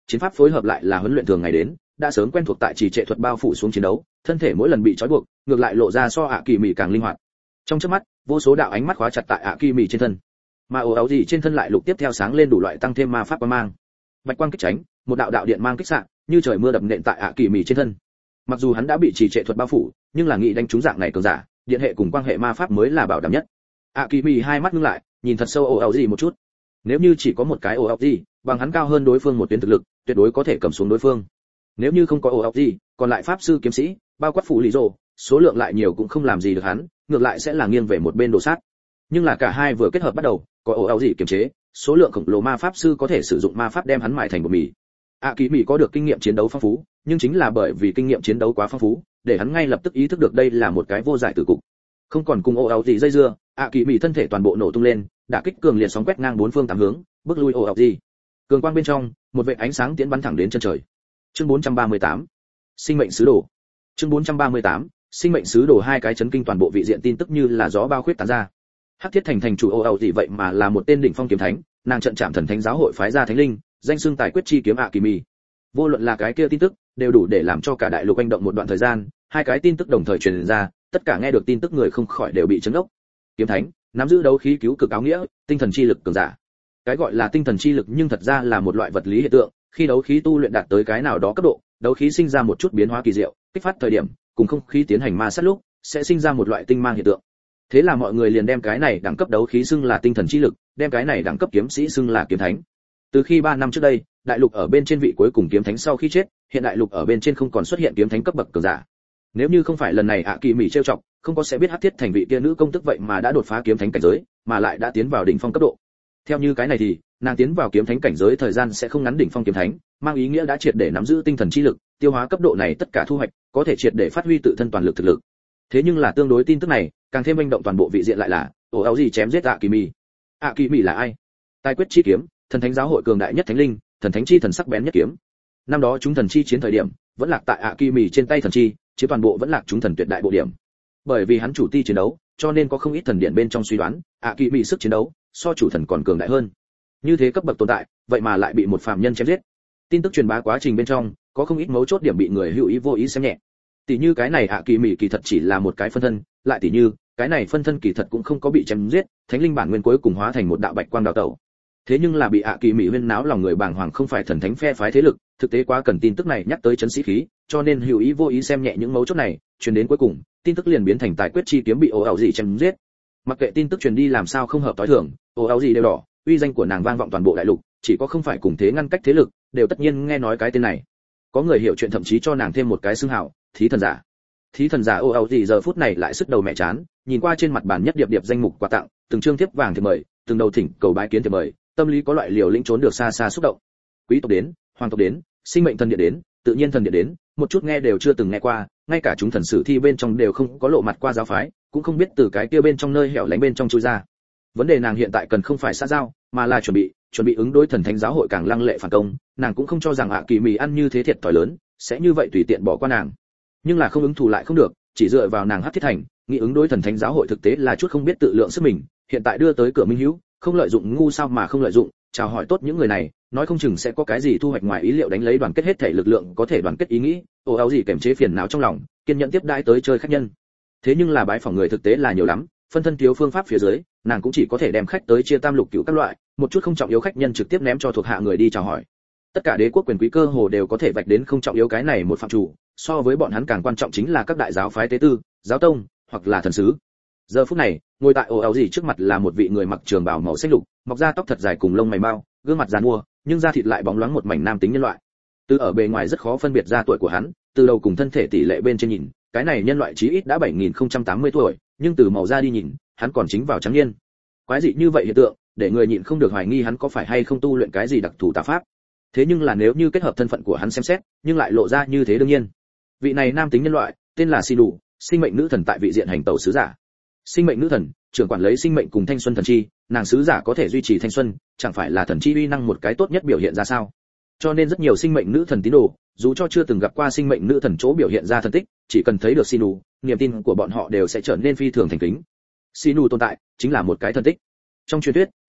chiến pháp phối hợp lại là huấn luyện thường ngày đến, đã sớm quen thuộc tại trì trệ thuật bao phủ xuống chiến đấu, thân thể mỗi lần bị trói buộc, ngược lại lộ ra so ạ kỳ mị càng linh hoạt. Trong chớp mắt, vô số đạo ánh mắt khóa chặt tại ạ kỳ mị trên thân, mà ồ áo gì trên thân lại lục tiếp theo sáng lên đủ loại tăng thêm ma pháp quang mang. Bạch quang kích tránh, một đạo đạo điện mang kích xạ, như trời mưa đập nện tại ạ kỳ mị trên thân. Mặc dù hắn đã bị trì trệ thuật bao phủ, nhưng là nghĩ đánh trúng dạng này cường giả, điện hệ cùng quang hệ ma pháp mới là bảo đảm nhất. ạ kỳ mị hai mắt ngưng lại, nhìn thật sâu ồ áo gì một chút. Nếu như chỉ có một cái ồ áo gì, bằng hắn cao hơn đối phương một tuyến thực lực, tuyệt đối có thể cầm xuống đối phương. Nếu như không có ồ áo gì, còn lại pháp sư kiếm sĩ, bao quát phủ lý rồ, số lượng lại nhiều cũng không làm gì được hắn, ngược lại sẽ là nghiêng về một bên đồ sát. Nhưng là cả hai vừa kết hợp bắt đầu, có ồ áo gì kiềm chế, số lượng khổng lồ ma pháp sư có thể sử dụng ma pháp đem hắn mài thành bột mì. ạ kỳ mị có được kinh nghiệm chiến đấu phong phú, nhưng chính là bởi vì kinh nghiệm chiến đấu quá phong phú, để hắn ngay lập tức ý thức được đây là một cái vô giải tử cục. Không còn cùng ồ áo gì dây dưa, ạ kỳ mị thân thể toàn bộ nổ tung lên, đả kích cường liệt sóng quét ngang bốn phương tám hướng, bước lui ồ áo gì. Cường quang bên trong, một vệt ánh sáng tiễn bắn thẳng đến chân trời. Chương bốn trăm ba mươi tám, sinh mệnh sứ đồ. Chương bốn trăm ba mươi tám, sinh mệnh sứ đồ hai cái chấn kinh toàn bộ vị diện tin tức như là gió bao khuyết tán ra. Hắc Thiết Thành thành chủ ồ áo gì vậy mà là một tên đỉnh phong kiếm thánh, nàng trận chạm thần thánh giáo hội phái ra thánh linh, danh xưng tài quyết chi kiếm ạ kỳ mị. Vô luận là cái kia tin tức, đều đủ để làm cho cả đại lục hành động một đoạn thời gian, hai cái tin tức đồng thời truyền ra, tất cả nghe được tin tức người không khỏi đều bị chấn ốc. Kiếm thánh, nắm giữ đấu khí cứu cực áo nghĩa, tinh thần chi lực cường giả. Cái gọi là tinh thần chi lực nhưng thật ra là một loại vật lý hiện tượng, khi đấu khí tu luyện đạt tới cái nào đó cấp độ, đấu khí sinh ra một chút biến hóa kỳ diệu, kích phát thời điểm, cùng không khí tiến hành ma sát lúc, sẽ sinh ra một loại tinh mang hiện tượng. Thế là mọi người liền đem cái này đẳng cấp đấu khí xưng là tinh thần chi lực, đem cái này đẳng cấp kiếm sĩ xưng là kiếm thánh. Từ khi ba năm trước đây, đại lục ở bên trên vị cuối cùng kiếm thánh sau khi chết, hiện đại lục ở bên trên không còn xuất hiện kiếm thánh cấp bậc cường giả. Nếu như không phải lần này ạ kỳ mị trêu chọc, không có sẽ biết Hắc Thiết Thành vị kia nữ công tức vậy mà đã đột phá kiếm thánh cảnh giới, mà lại đã tiến vào đỉnh phong cấp độ. Theo như cái này thì, nàng tiến vào kiếm thánh cảnh giới thời gian sẽ không ngắn đỉnh phong kiếm thánh, mang ý nghĩa đã triệt để nắm giữ tinh thần chi lực, tiêu hóa cấp độ này tất cả thu hoạch, có thể triệt để phát huy tự thân toàn lực thực lực. Thế nhưng là tương đối tin tức này, càng thêm manh động toàn bộ vị diện lại là, ồ áo gì chém giết ạ kỳ mị. ạ kỳ mị là ai? Tài quyết chi kiếm, thần thánh giáo hội cường đại nhất thánh linh, thần thánh chi thần sắc bén nhất kiếm. Năm đó chúng thần chi chiến thời điểm, vẫn lạc tại ạ kỳ mị trên tay thần chi, chiếm toàn bộ vẫn lạc chúng thần tuyệt đại bộ điểm. Bởi vì hắn chủ ti chiến đấu, cho nên có không ít thần điện bên trong suy đoán, ạ kỳ mị sức chiến đấu so chủ thần còn cường đại hơn. Như thế cấp bậc tồn tại, vậy mà lại bị một phàm nhân chém giết. Tin tức truyền bá quá trình bên trong, có không ít mấu chốt điểm bị người hữu ý vô ý xem nhẹ. Tỷ như cái này ạ kỳ mị kỳ thật chỉ là một cái phân thân, lại tỷ như, cái này phân thân kỳ thật cũng không có bị chém giết, thánh linh bản nguyên cuối cùng hóa thành một đạo bạch quang đào tẩu. Thế nhưng là bị ạ kỳ mị huyên náo lòng người bàng hoàng không phải thần thánh phe phái thế lực, thực tế quá cần tin tức này nhắc tới chấn sĩ khí, cho nên hữu ý vô ý xem nhẹ những mấu chốt này, truyền đến cuối cùng, tin tức liền biến thành tài quyết chi kiếm bị ồ áo gì chém giết. Mặc kệ tin tức truyền đi làm sao không hợp tối thường, ồ áo gì đều đỏ, uy danh của nàng vang vọng toàn bộ đại lục, chỉ có không phải cùng thế ngăn cách thế lực, đều tất nhiên nghe nói cái tên này. Có người hiểu chuyện thậm chí cho nàng thêm một cái xưng hào, thí thần giả. Thí thần giả ồ áo gì giờ phút này lại sức đầu mẹ chán, nhìn qua trên mặt bàn nhất điệp điệp danh mục quà tặng, từng trương thiếp vàng thì mời, từng đầu thỉnh cầu bái kiến thì mời, tâm lý có loại liều lĩnh trốn được xa xa xúc động. Quý tộc đến, hoàng tộc đến, sinh mệnh thần điện đến, tự nhiên thần điện đến, một chút nghe đều chưa từng nghe qua, ngay cả chúng thần sử thi bên trong đều không có lộ mặt qua giáo phái, cũng không biết từ cái kia bên trong nơi hẻo lánh bên trong chui ra. Vấn đề nàng hiện tại cần không phải xã giao, mà là chuẩn bị, chuẩn bị ứng đối thần thánh giáo hội càng lăng lệ phản công, nàng cũng không cho rằng ạ kỳ mị ăn như thế thiệt thòi lớn, sẽ như vậy tùy tiện bỏ qua nàng. Nhưng là không ứng thù lại không được, chỉ dựa vào nàng Hắc Thiết Thành, nghĩ ứng đối thần thánh giáo hội thực tế là chút không biết tự lượng sức mình, hiện tại đưa tới cửa minh hữu, không lợi dụng ngu sao mà không lợi dụng, chào hỏi tốt những người này, nói không chừng sẽ có cái gì thu hoạch ngoài ý liệu đánh lấy đoàn kết hết thể lực lượng có thể đoàn kết ý nghĩ, ồ áo gì kềm chế phiền não trong lòng, kiên nhẫn tiếp đãi tới chơi khách nhân. Thế nhưng là bái phỏng người thực tế là nhiều lắm, phân thân thiếu phương pháp phía dưới, nàng cũng chỉ có thể đem khách tới chia tam lục cửu các loại, một chút không trọng yếu khách nhân trực tiếp ném cho thuộc hạ người đi chào hỏi. Tất cả đế quốc quyền quý cơ hồ đều có thể vạch đến không trọng yếu cái này một phạm chủ, so với bọn hắn càng quan trọng chính là các đại giáo phái tế tư, giáo tông hoặc là thần sứ. Giờ phút này, ngồi tại ồ áo gì trước mặt là một vị người mặc trường bào màu xanh lục, mọc ra tóc thật dài cùng lông mày mau, gương mặt giàn mua, nhưng da thịt lại bóng loáng một mảnh nam tính nhân loại. Từ ở bề ngoài rất khó phân biệt ra tuổi của hắn, từ đầu cùng thân thể tỷ lệ bên trên nhìn, cái này nhân loại chí ít đã bảy nghìn không trăm tám mươi tuổi, nhưng từ màu da đi nhìn, hắn còn chính vào trắng niên. Quái dị như vậy hiện tượng, để người nhịn không được hoài nghi hắn có phải hay không tu luyện cái gì đặc thù tà pháp. Thế nhưng là nếu như kết hợp thân phận của hắn xem xét, nhưng lại lộ ra như thế đương nhiên. Vị này nam tính nhân loại, tên là Si Đủ, sinh mệnh nữ thần tại vị diện hành tẩu sứ giả. Sinh mệnh nữ thần, trưởng quản lấy sinh mệnh cùng thanh xuân thần chi, nàng sứ giả có thể duy trì thanh xuân, chẳng phải là thần chi uy năng một cái tốt nhất biểu hiện ra sao? Cho nên rất nhiều sinh mệnh nữ thần tín đồ, dù cho chưa từng gặp qua sinh mệnh nữ thần chỗ biểu hiện ra thần tích, chỉ cần thấy được Si Đủ, niềm tin của bọn họ đều sẽ trở nên phi thường thành kính. Si Đủ tồn tại, chính là một cái thần tích. Trong truyền thuyết,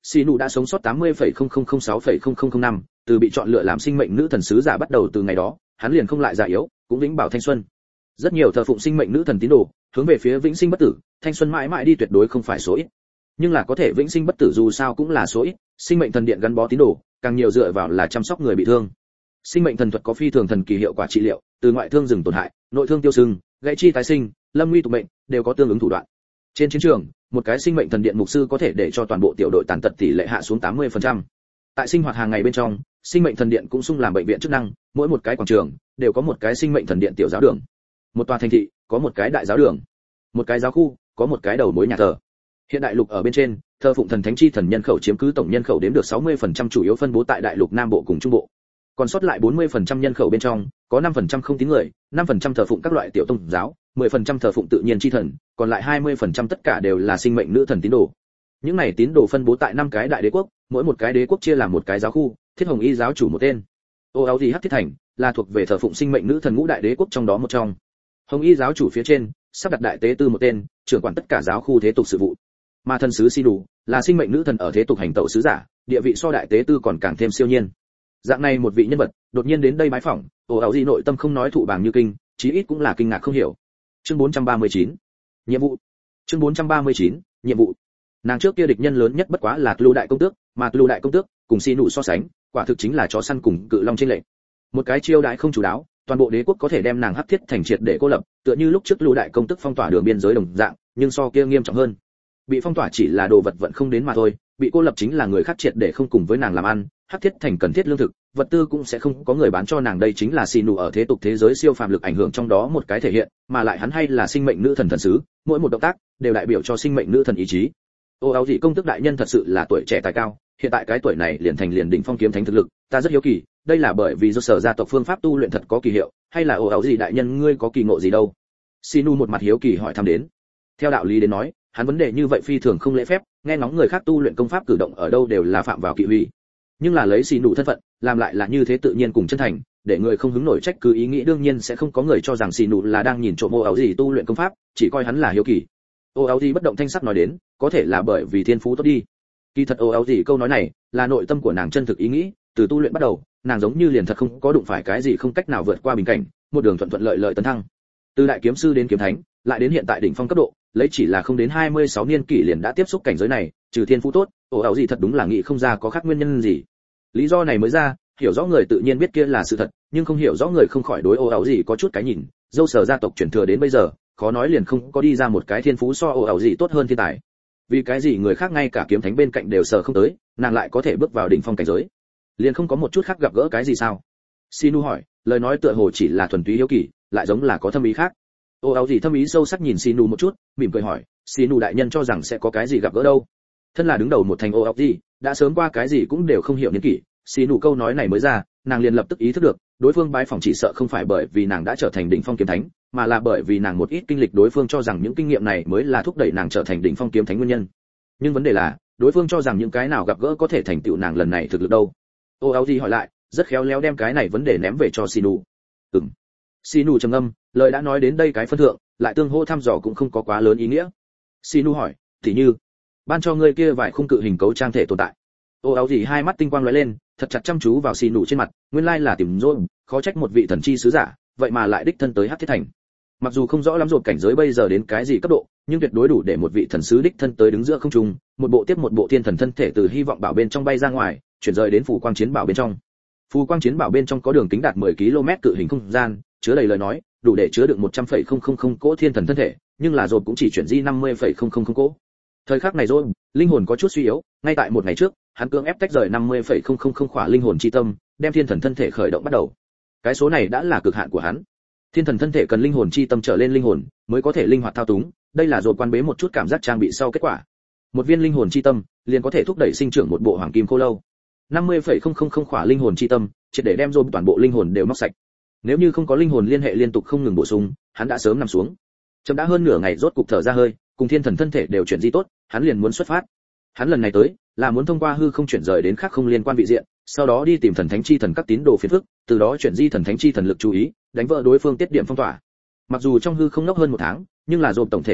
Sinu đã sống sót tám mươi phẩy không không không sáu phẩy không không không năm, từ bị chọn lựa làm sinh mệnh nữ thần sứ giả bắt đầu từ ngày đó, hắn liền không lại già yếu, cũng vĩnh bảo thanh xuân. Rất nhiều thờ phụng sinh mệnh nữ thần tín đồ, hướng về phía vĩnh sinh bất tử, thanh xuân mãi mãi đi tuyệt đối không phải số ít. Nhưng là có thể vĩnh sinh bất tử dù sao cũng là số ít, sinh mệnh thần điện gắn bó tín đồ, càng nhiều dựa vào là chăm sóc người bị thương. Sinh mệnh thần thuật có phi thường thần kỳ hiệu quả trị liệu, từ ngoại thương dừng tổn hại, nội thương tiêu sưng, gãy chi tái sinh, lâm nguy tục mệnh, đều có tương ứng thủ đoạn. Trên chiến trường, một cái sinh mệnh thần điện mục sư có thể để cho toàn bộ tiểu đội tàn tật tỷ lệ hạ xuống tám mươi phần trăm. Tại sinh hoạt hàng ngày bên trong, sinh mệnh thần điện cũng xung làm bệnh viện chức năng, mỗi một cái quảng trường đều có một cái sinh mệnh thần điện tiểu giáo đường. Một tòa thành thị có một cái đại giáo đường, một cái giáo khu có một cái đầu mối nhà thờ. Hiện đại lục ở bên trên, thờ phụng thần thánh chi thần nhân khẩu chiếm cứ tổng nhân khẩu đếm được sáu mươi phần trăm, chủ yếu phân bố tại đại lục Nam Bộ cùng Trung Bộ. Còn sót lại bốn mươi phần trăm nhân khẩu bên trong, có năm phần trăm không tín người, năm phần trăm thờ phụng các loại tiểu tôn giáo, mười phần trăm thờ phụng tự nhiên chi thần, còn lại hai mươi phần trăm tất cả đều là sinh mệnh nữ thần tín đồ. Những này tín đồ phân bố tại năm cái đại đế quốc, mỗi một cái đế quốc chia làm một cái giáo khu, Thiết Hồng Y giáo chủ một tên. Ô áo gì Hắc Thiết Thành là thuộc về thờ phụng sinh mệnh nữ thần ngũ đại đế quốc trong đó một trong. Hồng Y giáo chủ phía trên, sắp đặt đại tế tư một tên, trưởng quản tất cả giáo khu thế tục sự vụ. Mà thần sứ Sinu là sinh mệnh nữ thần ở thế tục hành tẩu sứ giả, địa vị so đại tế tư còn càng thêm siêu nhiên. Dạng này một vị nhân vật, đột nhiên đến đây bái phỏng, Ô áo gì nội tâm không nói thụ bàng như kinh, chí ít cũng là kinh ngạc không hiểu. Chương bốn trăm ba mươi chín, nhiệm vụ. Chương bốn trăm ba mươi chín, nhiệm vụ. Nàng trước kia địch nhân lớn nhất bất quá là Lưu đại công tước, mà Lưu đại công tước cùng Sinu so sánh, quả thực chính là chó săn cùng cự long trên lệnh. Một cái chiêu đãi không chủ đáo, toàn bộ đế quốc có thể đem nàng Hắc Thiết Thành triệt để cô lập, tựa như lúc trước Lưu đại công tước phong tỏa đường biên giới đồng dạng, nhưng so kia nghiêm trọng hơn. Bị phong tỏa chỉ là đồ vật vận không đến mà thôi, bị cô lập chính là người khác triệt để không cùng với nàng làm ăn, Hắc Thiết Thành cần thiết lương thực, vật tư cũng sẽ không có người bán cho nàng, đây chính là Sinu ở thế tục thế giới siêu phàm lực ảnh hưởng trong đó một cái thể hiện, mà lại hắn hay là sinh mệnh nữ thần thần sứ, mỗi một động tác đều đại biểu cho sinh mệnh nữ thần ý chí. Ô áo gì công tước đại nhân thật sự là tuổi trẻ tài cao, hiện tại cái tuổi này liền thành liền đỉnh phong kiếm thánh thực lực, ta rất hiếu kỳ, đây là bởi vì do sở gia tộc phương pháp tu luyện thật có kỳ hiệu, hay là ô áo gì đại nhân ngươi có kỳ ngộ gì đâu? Sinu một mặt hiếu kỳ hỏi thăm đến. Theo đạo lý đến nói, hắn vấn đề như vậy phi thường không lễ phép, nghe ngóng người khác tu luyện công pháp cử động ở đâu đều là phạm vào kỵ hủy. Nhưng là lấy Sinu thân phận, làm lại là như thế tự nhiên cùng chân thành, để người không hứng nổi trách cứ ý nghĩ, đương nhiên sẽ không có người cho rằng Sinu là đang nhìn trộm ô áo gì tu luyện công pháp, chỉ coi hắn là hiếu kỳ. Ô áo gì bất động thanh sắc nói đến, có thể là bởi vì thiên phú tốt đi. Kỳ thật ô áo gì câu nói này là nội tâm của nàng chân thực ý nghĩ, từ tu luyện bắt đầu, nàng giống như liền thật không có đụng phải cái gì không cách nào vượt qua bình cảnh, một đường thuận thuận lợi lợi tấn thăng. Từ đại kiếm sư đến kiếm thánh, lại đến hiện tại đỉnh phong cấp độ, lấy chỉ là không đến hai mươi sáu niên kỷ liền đã tiếp xúc cảnh giới này, trừ thiên phú tốt, ô áo gì thật đúng là nghĩ không ra có khác nguyên nhân gì. Lý do này mới ra, hiểu rõ người tự nhiên biết kia là sự thật, nhưng không hiểu rõ người không khỏi đối ô áo gì có chút cái nhìn, dâu sở gia tộc truyền thừa đến bây giờ, khó nói liền không có đi ra một cái thiên phú so ô áo gì tốt hơn thiên tài. Vì cái gì người khác ngay cả kiếm thánh bên cạnh đều sở không tới, nàng lại có thể bước vào đỉnh phong cảnh giới? Liền không có một chút khác gặp gỡ cái gì sao? Sinu hỏi, lời nói tựa hồ chỉ là thuần túy hiếu kỳ, lại giống là có thâm ý khác. Ô áo gì thâm ý sâu sắc nhìn Sinu một chút, mỉm cười hỏi, Sinu đại nhân cho rằng sẽ có cái gì gặp gỡ đâu? Thân là đứng đầu một thành ô áo gì, đã sớm qua cái gì cũng đều không hiểu niên kỷ, Sinu câu nói này mới ra, nàng liền lập tức ý thức được, đối phương bái phỏng chỉ sợ không phải bởi vì nàng đã trở thành đỉnh phong kiếm thánh, mà là bởi vì nàng một ít kinh lịch, đối phương cho rằng những kinh nghiệm này mới là thúc đẩy nàng trở thành đỉnh phong kiếm thánh nguyên nhân. Nhưng vấn đề là, đối phương cho rằng những cái nào gặp gỡ có thể thành tựu nàng lần này thực lực đâu? Ô áo gì hỏi lại, rất khéo léo đem cái này vấn đề ném về cho Sinu. Ừm. Sinu trầm ngâm, lời đã nói đến đây cái phân thượng, lại tương hô thăm dò cũng không có quá lớn ý nghĩa. Sinu hỏi, thì như, ban cho ngươi kia vài khung cự hình cấu trang thể tồn tại. Ô áo gì hai mắt tinh quang lóe lên, thật chặt chăm chú vào Sinu trên mặt, nguyên lai là tìm rồi, khó trách một vị thần chi sứ giả, vậy mà lại đích thân tới Hắc Thiết Thành. Mặc dù không rõ lắm rồi cảnh giới bây giờ đến cái gì cấp độ, nhưng tuyệt đối đủ để một vị thần sứ đích thân tới đứng giữa không trung, một bộ tiếp một bộ thiên thần thân thể từ hy vọng bảo bên trong bay ra ngoài, chuyển rời đến phù quang chiến bảo bên trong. Phù quang chiến bảo bên trong có đường kính đạt mười ki lô mét cự hình không gian, chứa đầy lời nói, đủ để chứa được một trăm phẩy không không không cỗ thiên thần thân thể, nhưng là rồi cũng chỉ chuyển di năm mươi phẩy không không không cỗ. Thời khắc này rồi, linh hồn có chút suy yếu, ngay tại một ngày trước, hắn cưỡng ép tách rời năm mươi phẩy không không không khỏa linh hồn chi tâm, đem thiên thần thân thể khởi động bắt đầu. Cái số này đã là cực hạn của hắn. Thiên thần thân thể cần linh hồn chi tâm trở lên linh hồn mới có thể linh hoạt thao túng, đây là rồi quan bế một chút cảm giác trang bị sau kết quả. Một viên linh hồn chi tâm liền có thể thúc đẩy sinh trưởng một bộ hoàng kim khô lâu. năm mươi phẩy không không không khỏa linh hồn chi tâm, triệt để đem rồi toàn bộ linh hồn đều móc sạch. Nếu như không có linh hồn liên hệ liên tục không ngừng bổ sung, hắn đã sớm nằm xuống. Chậm đã hơn nửa ngày rốt cục thở ra hơi, cùng thiên thần thân thể đều chuyển di tốt, hắn liền muốn xuất phát. Hắn lần này tới là muốn thông qua hư không chuyển rời đến khác không liên quan vị diện, sau đó đi tìm thần thánh chi thần các tín đồ phiền phức, từ đó chuyển di thần thánh chi thần lực chú ý, đánh vỡ đối phương tiết điểm phong tỏa. Mặc dù trong hư không ngốc hơn một tháng, nhưng là dồn tổng thể thực lực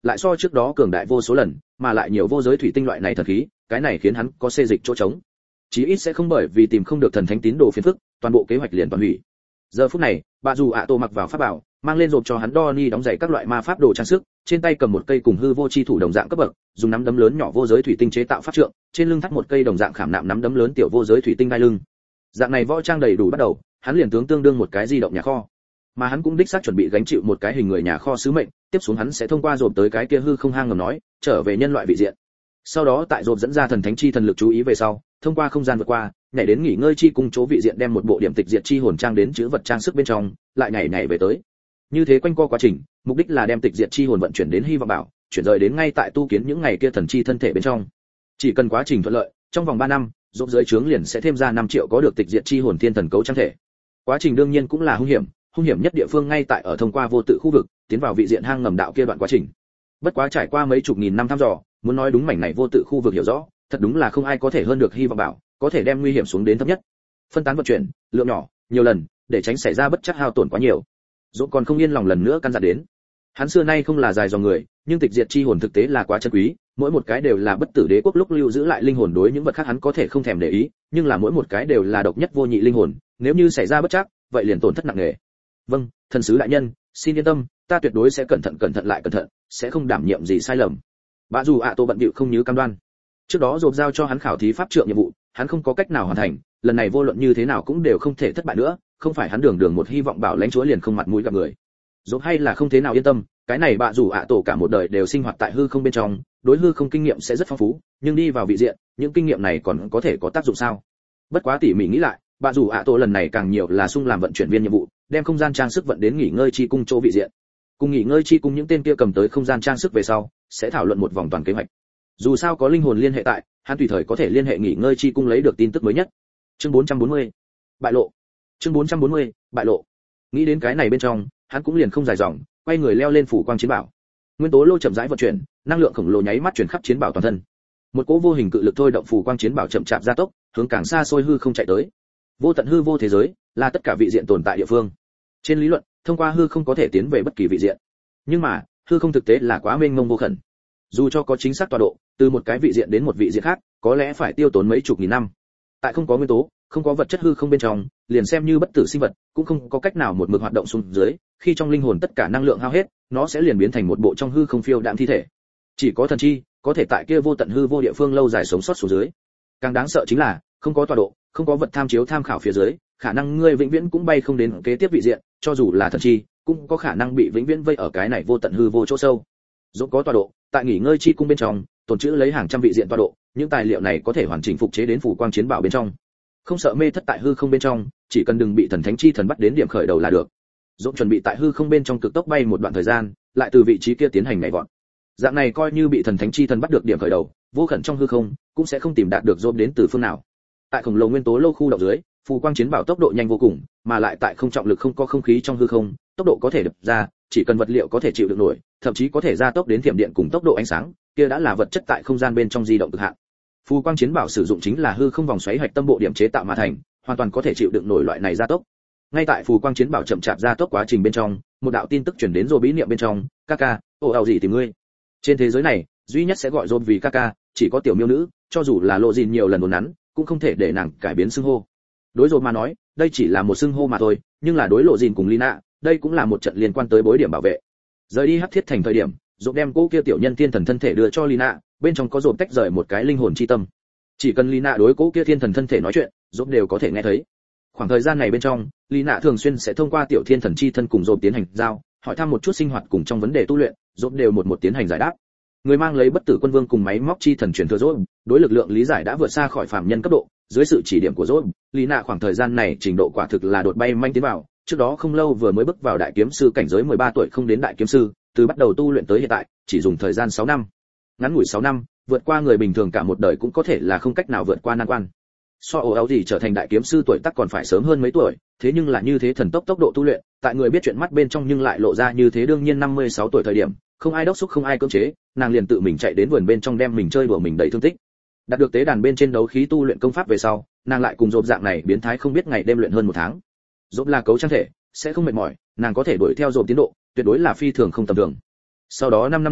lại so trước đó cường đại vô số lần, mà lại nhiều vô giới thủy tinh loại này thần khí, cái này khiến hắn có xê dịch chỗ trống. Chí ít sẽ không bởi vì tìm không được thần thánh tín đồ phiền phức, toàn bộ kế hoạch liền toàn hủy. Giờ phút này, bà dù ạ tổ mặc vào pháp bảo, mang lên rộp cho hắn Donnie đóng giày các loại ma pháp đồ trang sức, trên tay cầm một cây cùng hư vô chi thủ đồng dạng cấp bậc, dùng nắm đấm lớn nhỏ vô giới thủy tinh chế tạo pháp trượng, trên lưng thắt một cây đồng dạng khảm nạm nắm đấm lớn tiểu vô giới thủy tinh đai lưng. Dạng này võ trang đầy đủ bắt đầu, hắn liền tướng tương đương một cái di động nhà kho. Mà hắn cũng đích xác chuẩn bị gánh chịu một cái hình người nhà kho sứ mệnh, tiếp xuống hắn sẽ thông qua rộp tới cái kia hư không hang ngầm nói, trở về nhân loại vị diện. Sau đó tại rộp dẫn ra thần thánh chi thần lực chú ý về sau, thông qua không gian vượt qua, nhảy đến nghỉ ngơi chi cung chỗ vị diện đem một bộ điểm tịch diệt chi hồn trang đến chữ vật trang sức bên trong, lại nhảy nhảy về tới. Như thế quanh co quá trình, mục đích là đem tịch diệt chi hồn vận chuyển đến hy vọng bảo, chuyển rời đến ngay tại tu kiến những ngày kia thần chi thân thể bên trong. Chỉ cần quá trình thuận lợi, trong vòng ba năm, rộp dưới trướng liền sẽ thêm ra năm triệu có được tịch diệt chi hồn thiên thần cấu trang thể. Quá trình đương nhiên cũng là hung hiểm, hung hiểm nhất địa phương ngay tại ở thông qua vô tự khu vực, tiến vào vị diện hang ngầm đạo kia đoạn quá trình. Bất quá trải qua mấy chục nghìn năm thăm dò, muốn nói đúng mảnh này vô tự khu vực hiểu rõ, thật đúng là không ai có thể hơn được hy vọng bảo, có thể đem nguy hiểm xuống đến thấp nhất. Phân tán vận chuyển, lượng nhỏ, nhiều lần, để tránh xảy ra bất trắc hao tổn quá nhiều. Dỗ còn không yên lòng lần nữa căn dặn đến. Hắn xưa nay không là dài dòng người, nhưng tịch diệt chi hồn thực tế là quá chân quý, mỗi một cái đều là bất tử đế quốc lúc lưu giữ lại linh hồn đối những vật khác hắn có thể không thèm để ý, nhưng là mỗi một cái đều là độc nhất vô nhị linh hồn, nếu như xảy ra bất trắc, vậy liền tổn thất nặng nề. Vâng, thần sứ đại nhân, xin yên tâm, ta tuyệt đối sẽ cẩn thận cẩn thận lại cẩn thận, sẽ không đảm nhiệm gì sai lầm. Bà dù ạ tổ bận bịu không như cam đoan. Trước đó dồn giao cho hắn khảo thí pháp trượng nhiệm vụ, hắn không có cách nào hoàn thành, lần này vô luận như thế nào cũng đều không thể thất bại nữa, không phải hắn đường đường một hy vọng bảo lãnh chúa liền không mặt mũi gặp người. Dồn hay là không thế nào yên tâm, cái này bà dù ạ tổ cả một đời đều sinh hoạt tại hư không bên trong, đối hư không kinh nghiệm sẽ rất phong phú, nhưng đi vào vị diện, những kinh nghiệm này còn có thể có tác dụng sao? Bất quá tỉ mỉ nghĩ lại, bà dù ạ tổ lần này càng nhiều là sung làm vận chuyển viên nhiệm vụ, đem không gian trang sức vận đến nghỉ ngơi chi cung chỗ vị diện. Cùng nghỉ ngơi chi cung những tên kia cầm tới không gian trang sức về sau, sẽ thảo luận một vòng toàn kế hoạch. Dù sao có linh hồn liên hệ tại, hắn tùy thời có thể liên hệ nghỉ ngơi chi cung lấy được tin tức mới nhất. Chương bốn trăm bốn mươi, bại lộ. Chương bốn trăm bốn mươi, bại lộ. Nghĩ đến cái này bên trong, hắn cũng liền không dài dòng, quay người leo lên phủ quang chiến bảo. Nguyên tố lô chậm rãi vận chuyển, năng lượng khổng lồ nháy mắt truyền khắp chiến bảo toàn thân. Một cỗ vô hình cự lực thôi động phủ quang chiến bảo chậm chạp gia tốc, hướng càng xa xôi hư không chạy tới. Vô tận hư vô thế giới là tất cả vị diện tồn tại địa phương. Trên lý luận, thông qua hư không có thể tiến về bất kỳ vị diện. Nhưng mà, hư không thực tế là quá mênh mông vô khẩn. Dù cho có chính xác tọa độ, từ một cái vị diện đến một vị diện khác, có lẽ phải tiêu tốn mấy chục nghìn năm. Tại không có nguyên tố, không có vật chất hư không bên trong, liền xem như bất tử sinh vật, cũng không có cách nào một mực hoạt động xuống dưới, khi trong linh hồn tất cả năng lượng hao hết, nó sẽ liền biến thành một bộ trong hư không phiêu đạm thi thể. Chỉ có thần chi, có thể tại kia vô tận hư vô địa phương lâu dài sống sót xuống dưới. Càng đáng sợ chính là, không có tọa độ, không có vật tham chiếu tham khảo phía dưới, khả năng ngươi vĩnh viễn cũng bay không đến kế tiếp vị diện, cho dù là thần chi, cũng có khả năng bị vĩnh viễn vây ở cái này vô tận hư vô chỗ sâu. Dẫu có tọa độ, tại nghỉ ngơi chi cung bên trong, tồn trữ lấy hàng trăm vị diện tọa độ, những tài liệu này có thể hoàn chỉnh phục chế đến phủ quang chiến bảo bên trong. Không sợ mê thất tại hư không bên trong, chỉ cần đừng bị thần thánh chi thần bắt đến điểm khởi đầu là được. Dẫu chuẩn bị tại hư không bên trong cực tốc bay một đoạn thời gian, lại từ vị trí kia tiến hành nhảy vọt. Dạng này coi như bị thần thánh chi thần bắt được điểm khởi đầu, vô khẩn trong hư không, cũng sẽ không tìm đạt được dồn đến từ phương nào. Tại khổng lồ nguyên tố lâu khu động dưới, phù quang chiến bảo tốc độ nhanh vô cùng, mà lại tại không trọng lực không có không khí trong hư không, tốc độ có thể đập ra, chỉ cần vật liệu có thể chịu được nổi, thậm chí có thể gia tốc đến thiểm điện cùng tốc độ ánh sáng, kia đã là vật chất tại không gian bên trong di động cực hạn. Phù quang chiến bảo sử dụng chính là hư không vòng xoáy hạch tâm bộ điểm chế tạo mà thành, hoàn toàn có thể chịu đựng nổi loại này gia tốc. Ngay tại phù quang chiến bảo chậm chạp gia tốc quá trình bên trong, một đạo tin tức truyền đến rồi bí niệm bên trong, "Kaka, ồ ào gì tìm ngươi?" Trên thế giới này, duy nhất sẽ gọi dồn vì Kaka, chỉ có tiểu miêu nữ, cho dù là lộ gìn nhiều lần đồn nắn, cũng không thể để nàng cải biến xưng hô. Đối dồn mà nói, đây chỉ là một xưng hô mà thôi, nhưng là đối lộ gìn cùng Lina, đây cũng là một trận liên quan tới bối điểm bảo vệ. Rời đi Hắc Thiết Thành thời điểm, dồn đem cô kia tiểu nhân thiên thần thân thể đưa cho Lina, bên trong có dồn tách rời một cái linh hồn chi tâm. Chỉ cần Lina đối cô kia thiên thần thân thể nói chuyện, dồn đều có thể nghe thấy. Khoảng thời gian này bên trong, Lina thường xuyên sẽ thông qua tiểu thiên thần chi thân cùng dồn tiến hành giao, hỏi thăm một chút sinh hoạt cùng trong vấn đề tu luyện, dồn đều một một tiến hành giải đáp. Người mang lấy bất tử quân vương cùng máy móc chi thần truyền thừa dốt, đối lực lượng lý giải đã vượt xa khỏi phàm nhân cấp độ, dưới sự chỉ điểm của dốt, Lina khoảng thời gian này trình độ quả thực là đột bay manh tiến vào, trước đó không lâu vừa mới bước vào đại kiếm sư cảnh giới mười ba tuổi không đến đại kiếm sư, từ bắt đầu tu luyện tới hiện tại, chỉ dùng thời gian sáu năm. Ngắn ngủi sáu năm, vượt qua người bình thường cả một đời cũng có thể là không cách nào vượt qua nan quan. So ồ áo gì trở thành đại kiếm sư tuổi tác còn phải sớm hơn mấy tuổi, thế nhưng là như thế thần tốc tốc độ tu luyện, tại người biết chuyện mắt bên trong nhưng lại lộ ra như thế đương nhiên năm mươi sáu tuổi thời điểm, không ai đốc xúc không ai cưỡng chế, nàng liền tự mình chạy đến vườn bên trong đem mình chơi đùa mình đầy thương tích. Đạt được tế đàn bên trên đấu khí tu luyện công pháp về sau, nàng lại cùng dồn dạng này biến thái không biết ngày đêm luyện hơn một tháng. Dồn là cấu trang thể, sẽ không mệt mỏi, nàng có thể đuổi theo dồn tiến độ, tuyệt đối là phi thường không tầm thường. Sau đó năm năm này,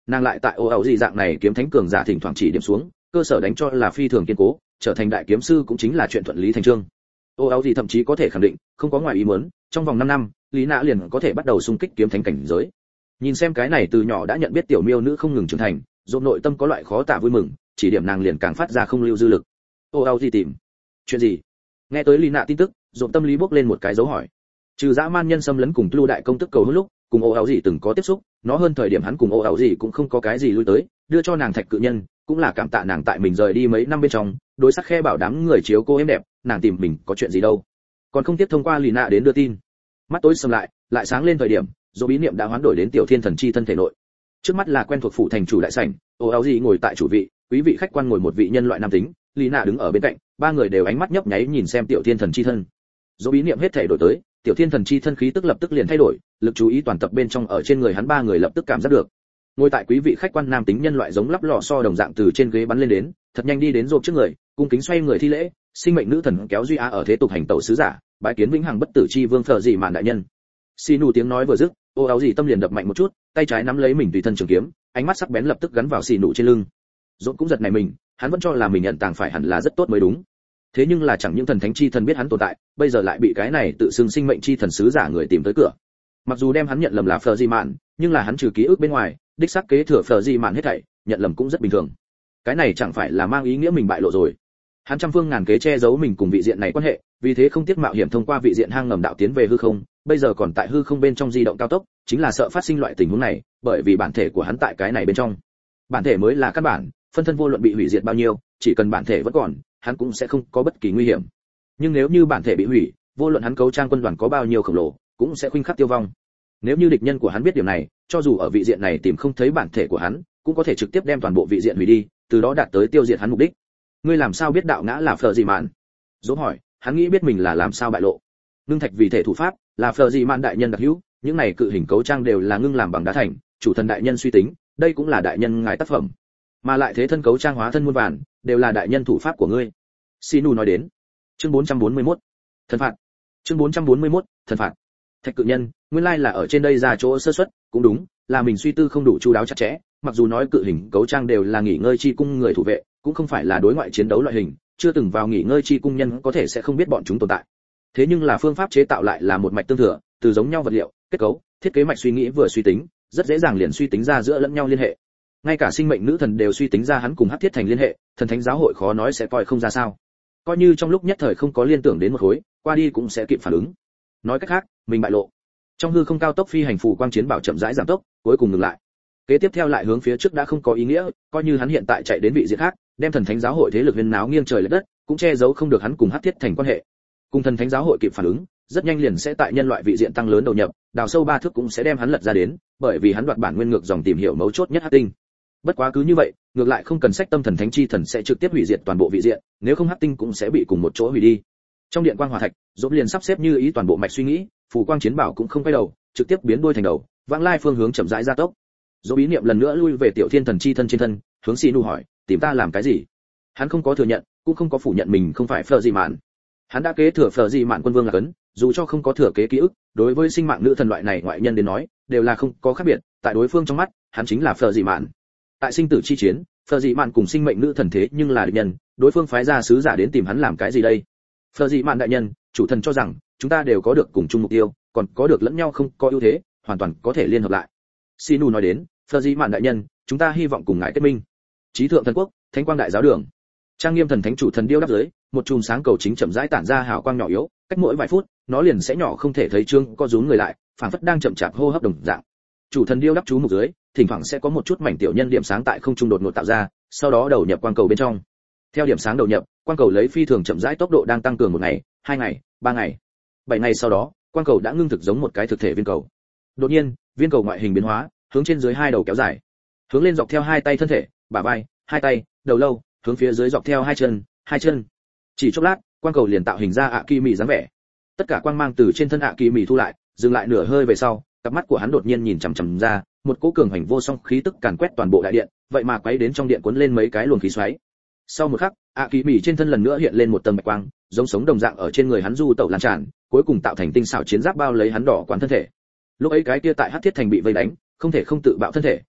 nàng lại tại ô ảo gì dạng này kiếm thánh cường giả thỉnh thoảng chỉ điểm xuống, cơ sở đánh cho là phi thường kiên cố, trở thành đại kiếm sư cũng chính là chuyện thuận lý thành chương. Ô ảo gì thậm chí có thể khẳng định, không có ngoài ý muốn, trong vòng năm năm, Lý Nã liền có thể bắt đầu xung kích kiếm thánh cảnh giới. Nhìn xem cái này từ nhỏ đã nhận biết tiểu miêu nữ không ngừng trưởng thành, dồn nội tâm có loại khó tả vui mừng, chỉ điểm nàng liền càng phát ra không lưu dư lực. Ô ảo gì tìm chuyện gì? Nghe tới Lý Nã tin tức, dồn tâm lý bốc lên một cái dấu hỏi. Trừ dã man nhân xâm lấn cùng lưu đại công tức cầu hôn lúc, cùng ô ảo gì từng có tiếp xúc, nó hơn thời điểm hắn cùng ô ảo gì cũng không có cái gì lui tới, đưa cho nàng thạch cự nhân, cũng là cảm tạ nàng tại mình rời đi mấy năm bên trong, đối sắc khe bảo đám người chiếu cô êm đẹp, nàng tìm mình có chuyện gì đâu. Còn không tiếp thông qua Lý Nã đến đưa tin. Mắt tối sầm lại, lại sáng lên thời điểm, dỗ bí niệm đã hoán đổi đến tiểu thiên thần chi thân thể nội. Trước mắt là quen thuộc phủ thành chủ đại sảnh, ô ảo gì ngồi tại chủ vị, quý vị khách quan ngồi một vị nhân loại nam tính, Lý Nã đứng ở bên cạnh, ba người đều ánh mắt nhấp nháy nhìn xem tiểu thiên thần chi thân. Dỗ bí niệm hết thể đổi tới, tiểu thiên thần chi thân khí tức lập tức liền thay đổi, lực chú ý toàn tập bên trong ở trên người hắn ba người lập tức cảm giác được. Ngồi tại quý vị khách quan nam tính nhân loại giống lắp lò xo đồng dạng từ trên ghế bắn lên đến, thật nhanh đi đến rộp trước người, cung kính xoay người thi lễ, sinh mệnh nữ thần kéo duy á ở thế tục hành tẩu sứ giả, bái kiến vĩnh hằng bất tử chi vương Phở Dị Mạn đại nhân. Xinu tiếng nói vừa dứt, ô áo gì tâm liền đập mạnh một chút, tay trái nắm lấy mình tùy thân trường kiếm, ánh mắt sắc bén lập tức gắn vào Xinu trên lưng. Rộp cũng giật này mình, hắn vẫn cho là mình nhận tàng phải hẳn là rất tốt mới đúng. Thế nhưng là chẳng những thần thánh chi thần biết hắn tồn tại, bây giờ lại bị cái này tự xưng sinh mệnh chi thần sứ giả người tìm tới cửa. Mặc dù đem hắn nhận lầm là Phở Dị Mạn, nhưng là hắn trừ ký ức bên ngoài, đích xác kế thừa Phở Dị Mạn hết thảy, nhận lầm cũng rất bình thường. Cái này chẳng phải là mang ý nghĩa mình bại lộ rồi. Hắn trăm phương ngàn kế che giấu mình cùng vị diện này quan hệ, vì thế không tiếc mạo hiểm thông qua vị diện hang ngầm đạo tiến về hư không, bây giờ còn tại hư không bên trong di động cao tốc, chính là sợ phát sinh loại tình huống này, bởi vì bản thể của hắn tại cái này bên trong. Bản thể mới là căn bản, phân thân vô luận bị hủy diệt bao nhiêu, chỉ cần bản thể vẫn còn, hắn cũng sẽ không có bất kỳ nguy hiểm. Nhưng nếu như bản thể bị hủy, vô luận hắn cấu trang quân đoàn có bao nhiêu khổng lồ, cũng sẽ khuynh khắc tiêu vong. Nếu như địch nhân của hắn biết điều này, cho dù ở vị diện này tìm không thấy bản thể của hắn, cũng có thể trực tiếp đem toàn bộ vị diện hủy đi, từ đó đạt tới tiêu diệt hắn mục đích. Ngươi làm sao biết đạo ngã là Phở Dị Mạn? Dỗ hỏi, hắn nghĩ biết mình là làm sao bại lộ. Ngưng thạch vì thể thủ pháp, là Phở Dị Mạn đại nhân đặc hữu, những này cự hình cấu trang đều là ngưng làm bằng đá thành, chủ thần đại nhân suy tính, đây cũng là đại nhân ngài tác phẩm. Mà lại thế thân cấu trang hóa thân muôn vàn, đều là đại nhân thủ pháp của ngươi. Xinu nói đến. Chương bốn trăm bốn mươi mốt. Thần phạt. Chương bốn trăm bốn mươi mốt. Thần phạt. Thạch cự nhân, nguyên lai là ở trên đây ra chỗ sơ suất, cũng đúng, là mình suy tư không đủ chu đáo chặt chẽ, mặc dù nói cự hình cấu trang đều là nghỉ ngơi chi cung người thủ vệ, cũng không phải là đối ngoại chiến đấu loại hình, chưa từng vào nghỉ ngơi chi cung nhân có thể sẽ không biết bọn chúng tồn tại. Thế nhưng là phương pháp chế tạo lại là một mạch tương thừa, từ giống nhau vật liệu, kết cấu, thiết kế mạch suy nghĩ vừa suy tính, rất dễ dàng liền suy tính ra giữa lẫn nhau liên hệ. Ngay cả sinh mệnh nữ thần đều suy tính ra hắn cùng Hắc Thiết Thành liên hệ, thần thánh giáo hội khó nói sẽ coi không ra sao. Coi như trong lúc nhất thời không có liên tưởng đến một khối, qua đi cũng sẽ kịp phản ứng. Nói cách khác, mình bại lộ. Trong hư không cao tốc phi hành phù quang chiến bảo chậm rãi giảm tốc, cuối cùng ngừng lại. Kế tiếp theo lại hướng phía trước đã không có ý nghĩa, coi như hắn hiện tại chạy đến vị diện khác, đem thần thánh giáo hội thế lực huyên náo nghiêng trời lệch đất, cũng che giấu không được hắn cùng Hắc Thiết Thành quan hệ. Cùng thần thánh giáo hội kịp phản ứng, rất nhanh liền sẽ tại nhân loại vị diện tăng lớn đầu nhập, đào sâu ba thước cũng sẽ đem hắn lật ra đến, bởi vì hắn đoạt bản nguyên ngược dòng tìm hiểu mấu chốt nhất Hắc Tinh. Bất quá cứ như vậy, ngược lại không cần sách tâm thần thánh chi thần sẽ trực tiếp hủy diệt toàn bộ vị diện, nếu không Hắc Tinh cũng sẽ bị cùng một chỗ hủy đi. Trong điện quang hỏa thạch, dỗ liền sắp xếp như ý toàn bộ mạch suy nghĩ, phù quang chiến bảo cũng không quay đầu, trực tiếp biến đuôi thành đầu, vãng lai phương hướng chậm rãi gia tốc. Dỗ bí niệm lần nữa lui về tiểu thiên thần chi thân trên thân, hướng Xinu hỏi, tìm ta làm cái gì? Hắn không có thừa nhận, cũng không có phủ nhận mình không phải Phở Dị Mạn. Hắn đã kế thừa Phở Dị Mạn quân vương là cấn, dù cho không có thừa kế ký ức, đối với sinh mạng nữ thần loại này ngoại nhân đến nói, đều là không có khác biệt, tại đối phương trong mắt, hắn chính là Phở Dị Mạn. Tại sinh tử chi chiến, Phở Dị Mạn cùng sinh mệnh nữ thần thế nhưng là địch nhân, đối phương phái ra sứ giả đến tìm hắn làm cái gì đây? Phở Dị Mạn đại nhân, chủ thần cho rằng chúng ta đều có được cùng chung mục tiêu, còn có được lẫn nhau không có ưu thế, hoàn toàn có thể liên hợp lại. Xinu nói đến, Phở Dị Mạn đại nhân, chúng ta hy vọng cùng ngài kết minh. Chí thượng thần quốc, Thánh Quang đại giáo đường. Trang nghiêm thần thánh chủ thần điêu đắp dưới, một chùm sáng cầu chính chậm rãi tản ra hào quang nhỏ yếu, cách mỗi vài phút, nó liền sẽ nhỏ không thể thấy trương co rúm người lại, phảng phất đang chậm chạp hô hấp đồng dạng. Chủ thần điêu đắp chú mục dưới, thỉnh thoảng sẽ có một chút mảnh tiểu nhân điểm sáng tại không trung đột ngột tạo ra, sau đó đầu nhập quang cầu bên trong. Theo điểm sáng đầu nhập, quang cầu lấy phi thường chậm rãi tốc độ đang tăng cường một ngày, hai ngày, ba ngày, bảy ngày sau đó, quang cầu đã ngưng thực giống một cái thực thể viên cầu. Đột nhiên, viên cầu ngoại hình biến hóa, hướng trên dưới hai đầu kéo dài, hướng lên dọc theo hai tay thân thể, bả vai, hai tay, đầu lâu, hướng phía dưới dọc theo hai chân, hai chân. Chỉ chốc lát, quang cầu liền tạo hình ra ạ kỳ mị dáng vẻ. Tất cả quang mang từ trên thân ạ kỳ mị thu lại, dừng lại nửa hơi về sau, cặp mắt của hắn đột nhiên nhìn chằm chằm ra, một cỗ cường hành vô song khí tức càn quét toàn bộ đại điện, vậy mà quấy đến trong điện cuốn lên mấy cái luồng khí xoáy. Sau một khắc, ạ kỳ mị trên thân lần nữa hiện lên một tầng bạch quang, giống sống đồng dạng ở trên người hắn du tẩu lan tràn, cuối cùng tạo thành tinh xảo chiến giáp bao lấy hắn đỏ quán thân thể. Lúc ấy cái kia tại Hắc Thiết Thành bị vây đánh, không thể không tự bạo thân thể,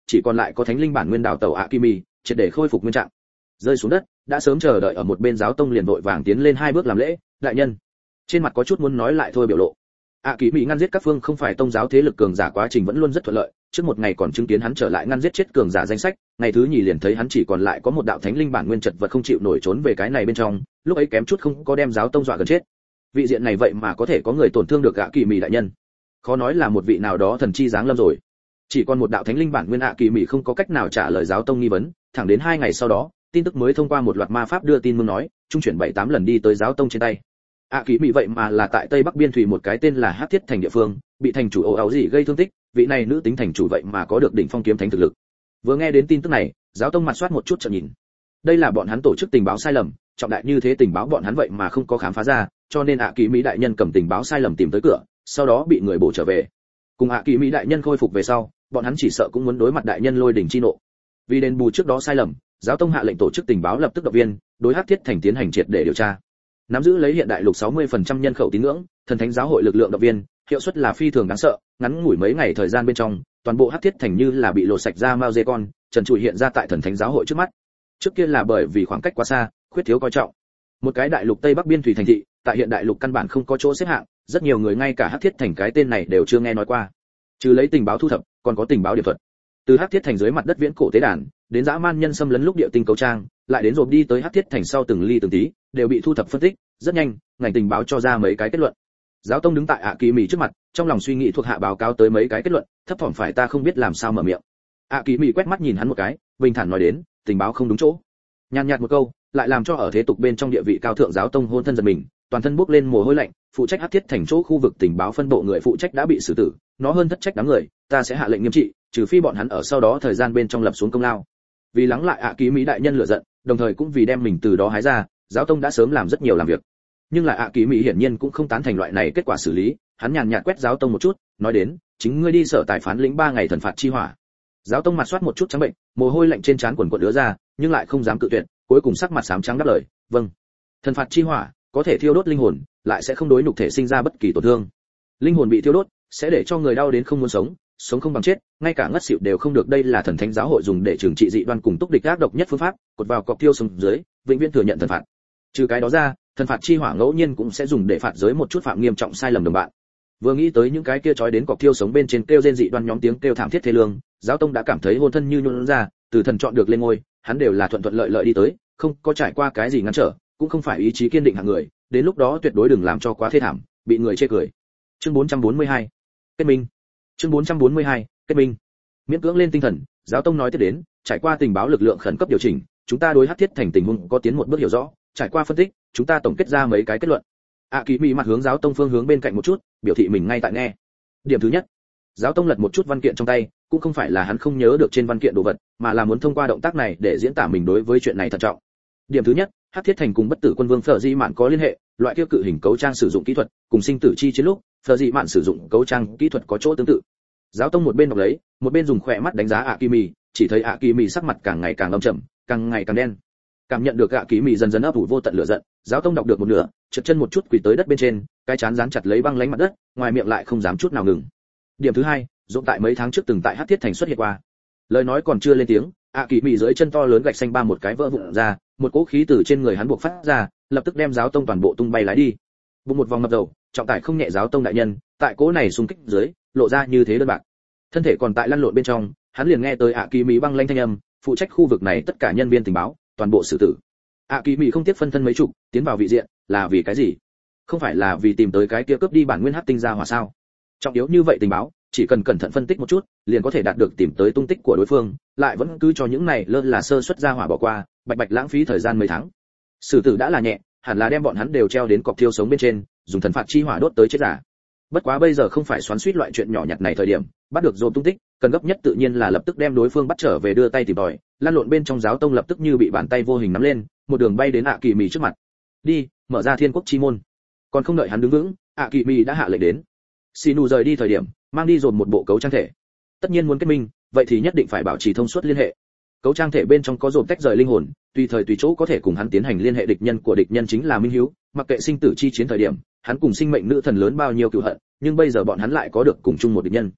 chỉ còn lại có thánh linh bản nguyên đào tẩu Akimi, triệt để khôi phục nguyên trạng. Rơi xuống đất, đã sớm chờ đợi ở một bên giáo tông liền vội vàng tiến lên hai bước làm lễ, đại nhân. Trên mặt có chút muốn nói lại thôi biểu lộ. Akimi ngăn giết các phương không phải tông giáo thế lực cường giả quá trình vẫn luôn rất thuận lợi, trước một ngày còn chứng kiến hắn trở lại ngăn giết chết cường giả danh sách, ngày thứ nhì liền thấy hắn chỉ còn lại có một đạo thánh linh bản nguyên chật vật không chịu nổi trốn về cái này bên trong, lúc ấy kém chút không có đem giáo tông dọa gần chết. Vị diện này vậy mà có thể có người tổn thương được Akimi đại nhân, khó nói là một vị nào đó thần chi giáng lâm rồi. Chỉ còn một đạo thánh linh bản nguyên Akimi không có cách nào trả lời giáo tông nghi vấn, thẳng đến hai ngày sau đó, tin tức mới thông qua một loạt ma pháp đưa tin mừng nói, trung chuyển bảy tám lần đi tới giáo tông trên tay. Akimi vậy mà là tại tây bắc biên thủy một cái tên là Hắc Thiết thành địa phương, bị thành chủ ồ ào gì gây thương tích, vị này nữ tính thành chủ vậy mà có được đỉnh phong kiếm thánh thực lực. Vừa nghe đến tin tức này, giáo tông mặt soát một chút chợt nhìn. Đây là bọn hắn tổ chức tình báo sai lầm, trọng đại như thế tình báo bọn hắn vậy mà không có khám phá ra, cho nên Akimi đại nhân cầm tình báo sai lầm tìm tới cửa, sau đó bị người bổ trở về. Cùng Akimi đại nhân khôi phục về sau, bọn hắn chỉ sợ cũng muốn đối mặt đại nhân lôi đỉnh chi nộ. Vì đền bù trước đó sai lầm, giáo tông hạ lệnh tổ chức tình báo lập tức động viên, đối Hắc Thiết thành tiến hành triệt để điều tra. Nắm giữ lấy hiện đại lục sáu mươi phần trăm nhân khẩu tín ngưỡng, thần thánh giáo hội lực lượng động viên, hiệu suất là phi thường đáng sợ, ngắn ngủi mấy ngày thời gian bên trong, toàn bộ Hắc Thiết thành như là bị lột sạch ra mao dê con, trần trụi hiện ra tại thần thánh giáo hội trước mắt. Trước kia là bởi vì khoảng cách quá xa, khuyết thiếu coi trọng. Một cái đại lục tây bắc biên thủy thành thị, tại hiện đại lục căn bản không có chỗ xếp hạng, rất nhiều người ngay cả Hắc Thiết thành cái tên này đều chưa nghe nói qua. Trừ lấy tình báo thu thập, còn có tình báo điệp thuật. Từ Hắc Thiết thành dưới mặt đất viễn cổ tế đàn, đến dã man nhân xâm lấn lúc địa tinh cấu trang, lại đến rồi đi tới Hắc Thiết thành sau từng ly từng tí, đều bị thu thập phân tích, rất nhanh, ngành tình báo cho ra mấy cái kết luận. Giáo tông đứng tại Akimi trước mặt, trong lòng suy nghĩ thuộc hạ báo cáo tới mấy cái kết luận, thấp thỏm phải ta không biết làm sao mở miệng. Akimi quét mắt nhìn hắn một cái, bình thản nói đến, tình báo không đúng chỗ. Nhàn nhạt một câu, lại làm cho ở thế tục bên trong địa vị cao thượng giáo tông hôn thân giật mình, toàn thân bốc lên mồ hôi lạnh, phụ trách Hắc Thiết thành chỗ khu vực tình báo phân bộ người phụ trách đã bị xử tử, nó hơn thất trách đám người, ta sẽ hạ lệnh nghiêm trị, trừ phi bọn hắn ở sau đó thời gian bên trong lập xuống công lao. Vì lắng lại Akimi đại nhân lửa giận, đồng thời cũng vì đem mình từ đó hái ra, giáo tông đã sớm làm rất nhiều làm việc. Nhưng là Akimi hiển nhiên cũng không tán thành loại này kết quả xử lý, hắn nhàn nhạt quét giáo tông một chút, nói đến, chính ngươi đi sở tài phán lĩnh ba ngày thần phạt chi hỏa. Giáo tông mặt soát một chút trắng bệnh, mồ hôi lạnh trên trán quần quật đứa ra, nhưng lại không dám cự tuyệt, cuối cùng sắc mặt xám trắng đáp lời, vâng. Thần phạt chi hỏa có thể thiêu đốt linh hồn, lại sẽ không đối nhục thể sinh ra bất kỳ tổn thương. Linh hồn bị thiêu đốt sẽ để cho người đau đến không muốn sống, sống không bằng chết, ngay cả ngất xỉu đều không được. Đây là thần thánh giáo hội dùng để trừng trị dị đoan cùng túc địch ác độc nhất phương pháp, cột vào cọc tiêu xuống dưới, vĩnh viễn thừa nhận thần phạt. Trừ cái đó ra, thần phạt chi hỏa ngẫu nhiên cũng sẽ dùng để phạt giới một chút phạm nghiêm trọng sai lầm đồng bạn. Vừa nghĩ tới những cái kia trói đến cọc tiêu sống bên trên kêu rên dị đoan nhóm tiếng kêu thảm thiết thê lương, giáo tông đã cảm thấy hôn thân như nhũn ra, từ thần chọn được lên ngôi, hắn đều là thuận thuận lợi lợi đi tới, không có trải qua cái gì ngăn trở, cũng không phải ý chí kiên định hạng người, đến lúc đó tuyệt đối đừng làm cho quá thê thảm, bị người chê cười. Chương bốn trăm bốn mươi hai, kết minh. Chương bốn trăm bốn mươi hai, kết minh. Miễn cưỡng lên tinh thần, giáo tông nói tiếp đến, trải qua tình báo lực lượng khẩn cấp điều chỉnh, chúng ta đối Hắc Thiết thành tình huống có tiến một bước hiểu rõ, trải qua phân tích, chúng ta tổng kết ra mấy cái kết luận. Akimi mặt hướng giáo tông phương hướng bên cạnh một chút, biểu thị mình ngay tại nghe. Điểm thứ nhất, giáo tông lật một chút văn kiện trong tay, cũng không phải là hắn không nhớ được trên văn kiện đồ vật, mà là muốn thông qua động tác này để diễn tả mình đối với chuyện này thận trọng. Điểm thứ nhất, Hắc Thiết thành cùng bất tử quân vương Phở Dị Mạn có liên hệ, loại kia cự hình cấu trang sử dụng kỹ thuật, cùng sinh tử chi chiến lúc, Phở Dị Mạn sử dụng cấu trang kỹ thuật có chỗ tương tự. Giáo tông một bên đọc lấy, một bên dùng khỏe mắt đánh giá Akimi, chỉ thấy Akimi sắc mặt càng ngày càng âm trầm, càng ngày càng đen. Cảm nhận được Akimi dần dần ấp ủ vô tận lửa giận, giáo tông đọc được một nửa, trượt chân một chút quỳ tới đất bên trên, cái chán dán chặt lấy băng lãnh mặt đất, ngoài miệng lại không dám chút nào ngừng. Điểm thứ hai, dũng tại mấy tháng trước từng tại Hắc Thiết thành xuất hiện qua. Lời nói còn chưa lên tiếng, Akimi dưới chân to lớn gạch xanh ba một cái vỡ vụn ra, một cỗ khí từ trên người hắn buộc phát ra, lập tức đem giáo tông toàn bộ tung bay lái đi. Bụng một vòng ngập dầu, trọng tải không nhẹ giáo tông đại nhân, tại cỗ này xung kích dưới, lộ ra như thế đơn bạc. Thân thể còn tại lăn lộn bên trong, hắn liền nghe tới Akimi băng lãnh thanh âm, phụ trách khu vực này tất cả nhân viên tình báo, toàn bộ xử tử. Akimi không tiếc phân thân mấy chục, tiến vào vị diện, là vì cái gì? Không phải là vì tìm tới cái kia cướp đi bản nguyên hắc tinh ra hỏa sao? Trọng yếu như vậy tình báo, chỉ cần cẩn thận phân tích một chút, liền có thể đạt được tìm tới tung tích của đối phương, lại vẫn cứ cho những này lơ là sơ suất ra hỏa bỏ qua, bạch bạch lãng phí thời gian mấy tháng. Xử tử đã là nhẹ, hẳn là đem bọn hắn đều treo đến cọc thiêu sống bên trên, dùng thần phạt chi hỏa đốt tới chết giả. Bất quá bây giờ không phải xoắn xuýt loại chuyện nhỏ nhặt này thời điểm, bắt được dồn tung tích, cần gấp nhất tự nhiên là lập tức đem đối phương bắt trở về đưa tay tìm tòi. Lan lộn bên trong giáo tông lập tức như bị bàn tay vô hình nắm lên, một đường bay đến Akimi trước mặt. Đi, mở ra thiên quốc chi môn. Còn không đợi hắn đứng vững, Akimi đã hạ lệnh đến. Sinu rời đi thời điểm, mang đi dồn một bộ cấu trang thể. Tất nhiên muốn kết minh, vậy thì nhất định phải bảo trì thông suốt liên hệ. Cấu trang thể bên trong có dồn tách rời linh hồn, tùy thời tùy chỗ có thể cùng hắn tiến hành liên hệ. Địch nhân của địch nhân chính là minh hiếu, mặc kệ sinh tử chi chiến thời điểm, hắn cùng sinh mệnh nữ thần lớn bao nhiêu cừu hận, nhưng bây giờ bọn hắn lại có được cùng chung một địch nhân.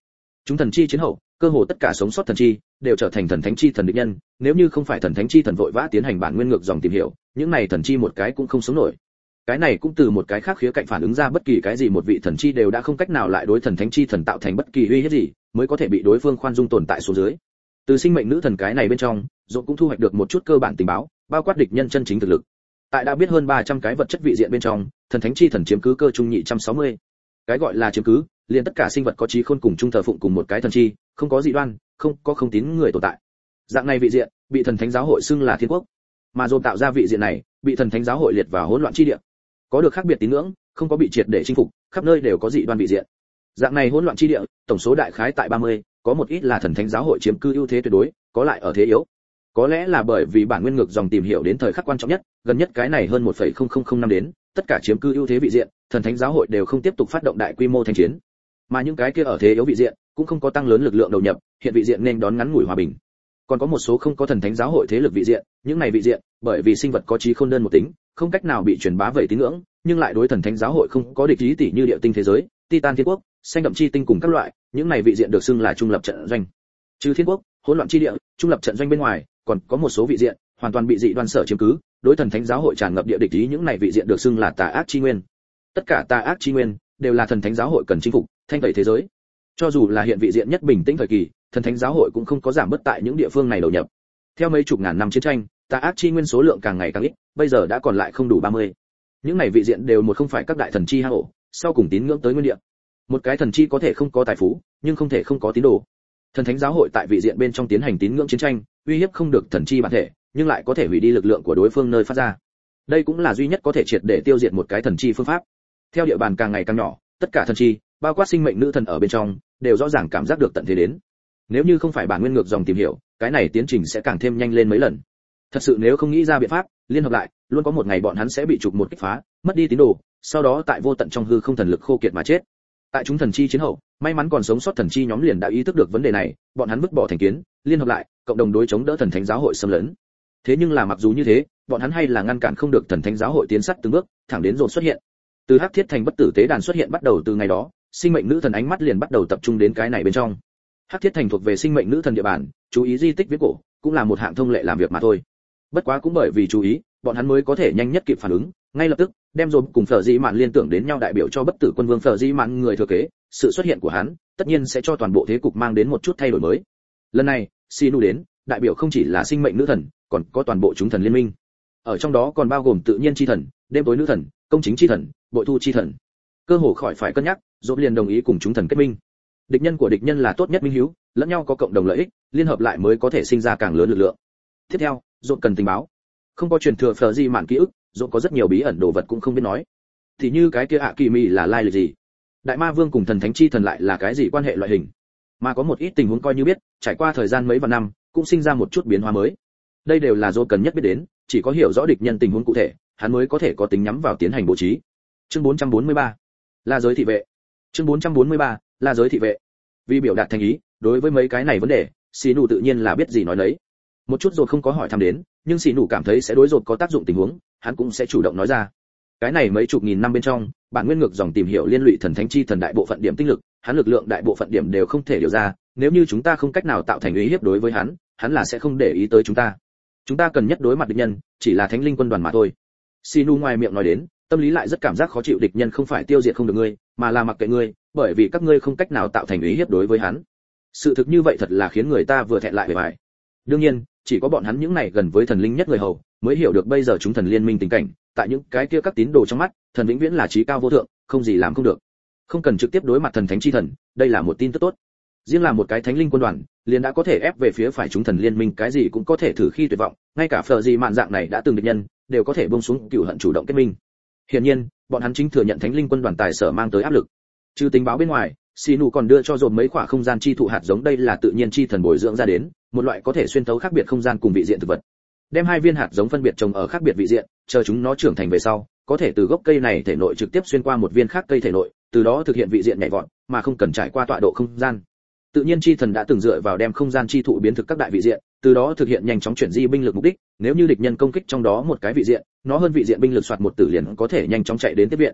Chúng thần chi chiến hậu, cơ hồ tất cả sống sót thần chi đều trở thành thần thánh chi thần địch nhân, nếu như không phải thần thánh chi thần vội vã tiến hành bản nguyên ngược dòng tìm hiểu, những này thần chi một cái cũng không sống nổi. Cái này cũng từ một cái khác khía cạnh phản ứng ra bất kỳ cái gì một vị thần chi đều đã không cách nào lại đối thần thánh chi thần tạo thành bất kỳ uy hiếp gì, mới có thể bị đối phương khoan dung tồn tại xuống dưới. Từ sinh mệnh nữ thần cái này bên trong, Dũng cũng thu hoạch được một chút cơ bản tình báo, bao quát địch nhân chân chính thực lực. Tại đã biết hơn ba trăm cái vật chất vị diện bên trong, thần thánh chi thần chiếm cứ cơ trung nhị trăm sáu mươi. Cái gọi là chiếm cứ, liền tất cả sinh vật có trí khôn cùng chung thờ phụng cùng một cái thần chi, không có dị đoan, không có không tín người tồn tại. Dạng này vị diện, bị thần thánh giáo hội xưng là thiên quốc. Mà Dồn tạo ra vị diện này, bị thần thánh giáo hội liệt vào hỗn loạn chi địa. Có được khác biệt tín ngưỡng, không có bị triệt để chinh phục, khắp nơi đều có dị đoan vị diện. Dạng này hỗn loạn chi địa, tổng số đại khái tại ba mươi, có một ít là thần thánh giáo hội chiếm cư ưu thế tuyệt đối, có lại ở thế yếu. Có lẽ là bởi vì bản nguyên ngược dòng tìm hiểu đến thời khắc quan trọng nhất, gần nhất cái này hơn một phẩy không không không năm đến, tất cả chiếm cư ưu thế vị diện, thần thánh giáo hội đều không tiếp tục phát động đại quy mô thanh chiến. Mà những cái kia ở thế yếu vị diện, cũng không có tăng lớn lực lượng đầu nhập, hiện vị diện nên đón ngắn ngủi hòa bình. Còn có một số không có thần thánh giáo hội thế lực vị diện, những này vị diện, bởi vì sinh vật có trí khôn đơn một tính, không cách nào bị truyền bá vậy tín ngưỡng, nhưng lại đối thần thánh giáo hội không có địch ý tỷ như địa tinh thế giới, Titan thiên quốc, xanh đậm chi tinh cùng các loại, những này vị diện được xưng là trung lập trận doanh. Trừ thiên quốc, hỗn loạn chi địa, trung lập trận doanh bên ngoài, còn có một số vị diện hoàn toàn bị dị đoan sở chiếm cứ, đối thần thánh giáo hội tràn ngập địa địch ý, những này vị diện được xưng là tà ác chi nguyên. Tất cả tà ác chi nguyên đều là thần thánh giáo hội cần chinh phục, thanh tẩy thế giới. Cho dù là hiện vị diện nhất bình tĩnh thời kỳ, thần thánh giáo hội cũng không có giảm bớt tại những địa phương này đầu nhập. Theo mấy chục ngàn năm chiến tranh, tà ác chi nguyên số lượng càng ngày càng ít, bây giờ đã còn lại không đủ ba mươi. Những này vị diện đều một không phải các đại thần chi hang ổ, sau cùng tín ngưỡng tới nguyên địa. Một cái thần chi có thể không có tài phú, nhưng không thể không có tín đồ. Thần thánh giáo hội tại vị diện bên trong tiến hành tín ngưỡng chiến tranh, uy hiếp không được thần chi bản thể, nhưng lại có thể hủy đi lực lượng của đối phương nơi phát ra. Đây cũng là duy nhất có thể triệt để tiêu diệt một cái thần chi phương pháp. Theo địa bàn càng ngày càng nhỏ, tất cả thần chi, bao quát sinh mệnh nữ thần ở bên trong, đều rõ ràng cảm giác được tận thế đến. Nếu như không phải bản nguyên ngược dòng tìm hiểu, cái này tiến trình sẽ càng thêm nhanh lên mấy lần. Thật sự nếu không nghĩ ra biện pháp, liên hợp lại, luôn có một ngày bọn hắn sẽ bị trục một kích phá, mất đi tín đồ, sau đó tại vô tận trong hư không thần lực khô kiệt mà chết. Tại chúng thần chi chiến hậu, may mắn còn sống sót thần chi nhóm liền đã ý thức được vấn đề này, bọn hắn vứt bỏ thành kiến, liên hợp lại, cộng đồng đối chống đỡ thần thánh giáo hội xâm lấn. Thế nhưng là mặc dù như thế, bọn hắn hay là ngăn cản không được thần thánh giáo hội tiến sát từng bước, thẳng đến Dồn xuất hiện. Từ Hắc Thiết Thành bất tử tế đàn xuất hiện bắt đầu từ ngày đó, sinh mệnh nữ thần ánh mắt liền bắt đầu tập trung đến cái này bên trong. Hắc Thiết Thành thuộc về sinh mệnh nữ thần địa bàn, chú ý di tích viễn cổ, cũng là một hạng thông lệ làm việc mà thôi. Bất quá cũng bởi vì chú ý, bọn hắn mới có thể nhanh nhất kịp phản ứng, ngay lập tức đem Dồn cùng Phở Dĩ Mạn liên tưởng đến nhau, đại biểu cho bất tử quân vương Phở Dĩ Mạn người thừa kế, sự xuất hiện của hắn, tất nhiên sẽ cho toàn bộ thế cục mang đến một chút thay đổi mới. Lần này, Sinu đến, đại biểu không chỉ là sinh mệnh nữ thần, còn có toàn bộ chúng thần liên minh. Ở trong đó còn bao gồm tự nhiên chi thần, đêm tối nữ thần, công chính chi thần, bội thu chi thần. Cơ hồ khỏi phải cân nhắc, Dồn liền đồng ý cùng chúng thần kết minh. Địch nhân của địch nhân là tốt nhất minh hiếu, lẫn nhau có cộng đồng lợi ích, liên hợp lại mới có thể sinh ra càng lớn lực lượng. Tiếp theo, Dồn cần tình báo. Không có truyền thừa Phở Dĩ Mạn ký ức, Dồn có rất nhiều bí ẩn đồ vật cũng không biết nói. Thì như cái kia ạ kỳ mì là lai lịch gì? Đại ma vương cùng thần thánh chi thần lại là cái gì quan hệ loại hình? Mà có một ít tình huống coi như biết, trải qua thời gian mấy vạn năm, cũng sinh ra một chút biến hóa mới. Đây đều là Dồn cần nhất biết đến, chỉ có hiểu rõ địch nhân tình huống cụ thể, hắn mới có thể có tính nhắm vào tiến hành bố trí. Chương bốn trăm bốn mươi ba, La giới thị vệ. Chương bốn trăm bốn mươi ba, La giới thị vệ. Vì biểu đạt thành ý, đối với mấy cái này vấn đề, Xỉ Nụ tự nhiên là biết gì nói nấy. Một chút Dồn không có hỏi thăm đến, nhưng Xỉ Nụ cảm thấy sẽ đối Dồn có tác dụng tình huống, hắn cũng sẽ chủ động nói ra. Cái này mấy chục nghìn năm bên trong, bản nguyên ngược dòng tìm hiểu liên lụy thần thánh chi thần đại bộ phận điểm tinh lực, hắn lực lượng đại bộ phận điểm đều không thể điều ra, nếu như chúng ta không cách nào tạo thành uy hiếp đối với hắn, hắn là sẽ không để ý tới chúng ta. Chúng ta cần nhất đối mặt địch nhân, chỉ là thánh linh quân đoàn mà thôi. Sinu ngoài miệng nói đến, tâm lý lại rất cảm giác khó chịu, địch nhân không phải tiêu diệt không được ngươi, mà là mặc kệ ngươi, bởi vì các ngươi không cách nào tạo thành uy hiếp đối với hắn. Sự thực như vậy thật là khiến người ta vừa thẹn lại bề bại. Đương nhiên, chỉ có bọn hắn những này gần với thần linh nhất người hầu, mới hiểu được bây giờ chúng thần liên minh tình cảnh, tại những cái kia các tín đồ trong mắt, thần vĩnh viễn là trí cao vô thượng, không gì làm không được. Không cần trực tiếp đối mặt thần thánh chi thần, đây là một tin tức tốt. Riêng là một cái thánh linh quân đoàn, liền đã có thể ép về phía phải chúng thần liên minh, cái gì cũng có thể thử khi tuyệt vọng, ngay cả Phở Dĩ Mạn dạng này đã từng địch nhân, đều có thể buông xuống cừu hận chủ động kết minh. Hiển nhiên, bọn hắn chính thừa nhận thánh linh quân đoàn tài sở mang tới áp lực. Trừ tình báo bên ngoài, Sinu còn đưa cho Dồn mấy quả không gian chi thụ hạt giống, đây là tự nhiên chi thần bồi dưỡng ra đến, một loại có thể xuyên thấu khác biệt không gian cùng vị diện thực vật. Đem hai viên hạt giống phân biệt trồng ở khác biệt vị diện, chờ chúng nó trưởng thành về sau, có thể từ gốc cây này thể nội trực tiếp xuyên qua một viên khác cây thể nội, từ đó thực hiện vị diện nhảy vọt, mà không cần trải qua tọa độ không gian. Tự nhiên chi thần đã từng dựa vào đem không gian chi thụ biến thực các đại vị diện, từ đó thực hiện nhanh chóng chuyển di binh lực mục đích, nếu như địch nhân công kích trong đó một cái vị diện, nó hơn vị diện binh lực soạt một tử liền có thể nhanh chóng chạy đến tiếp viện.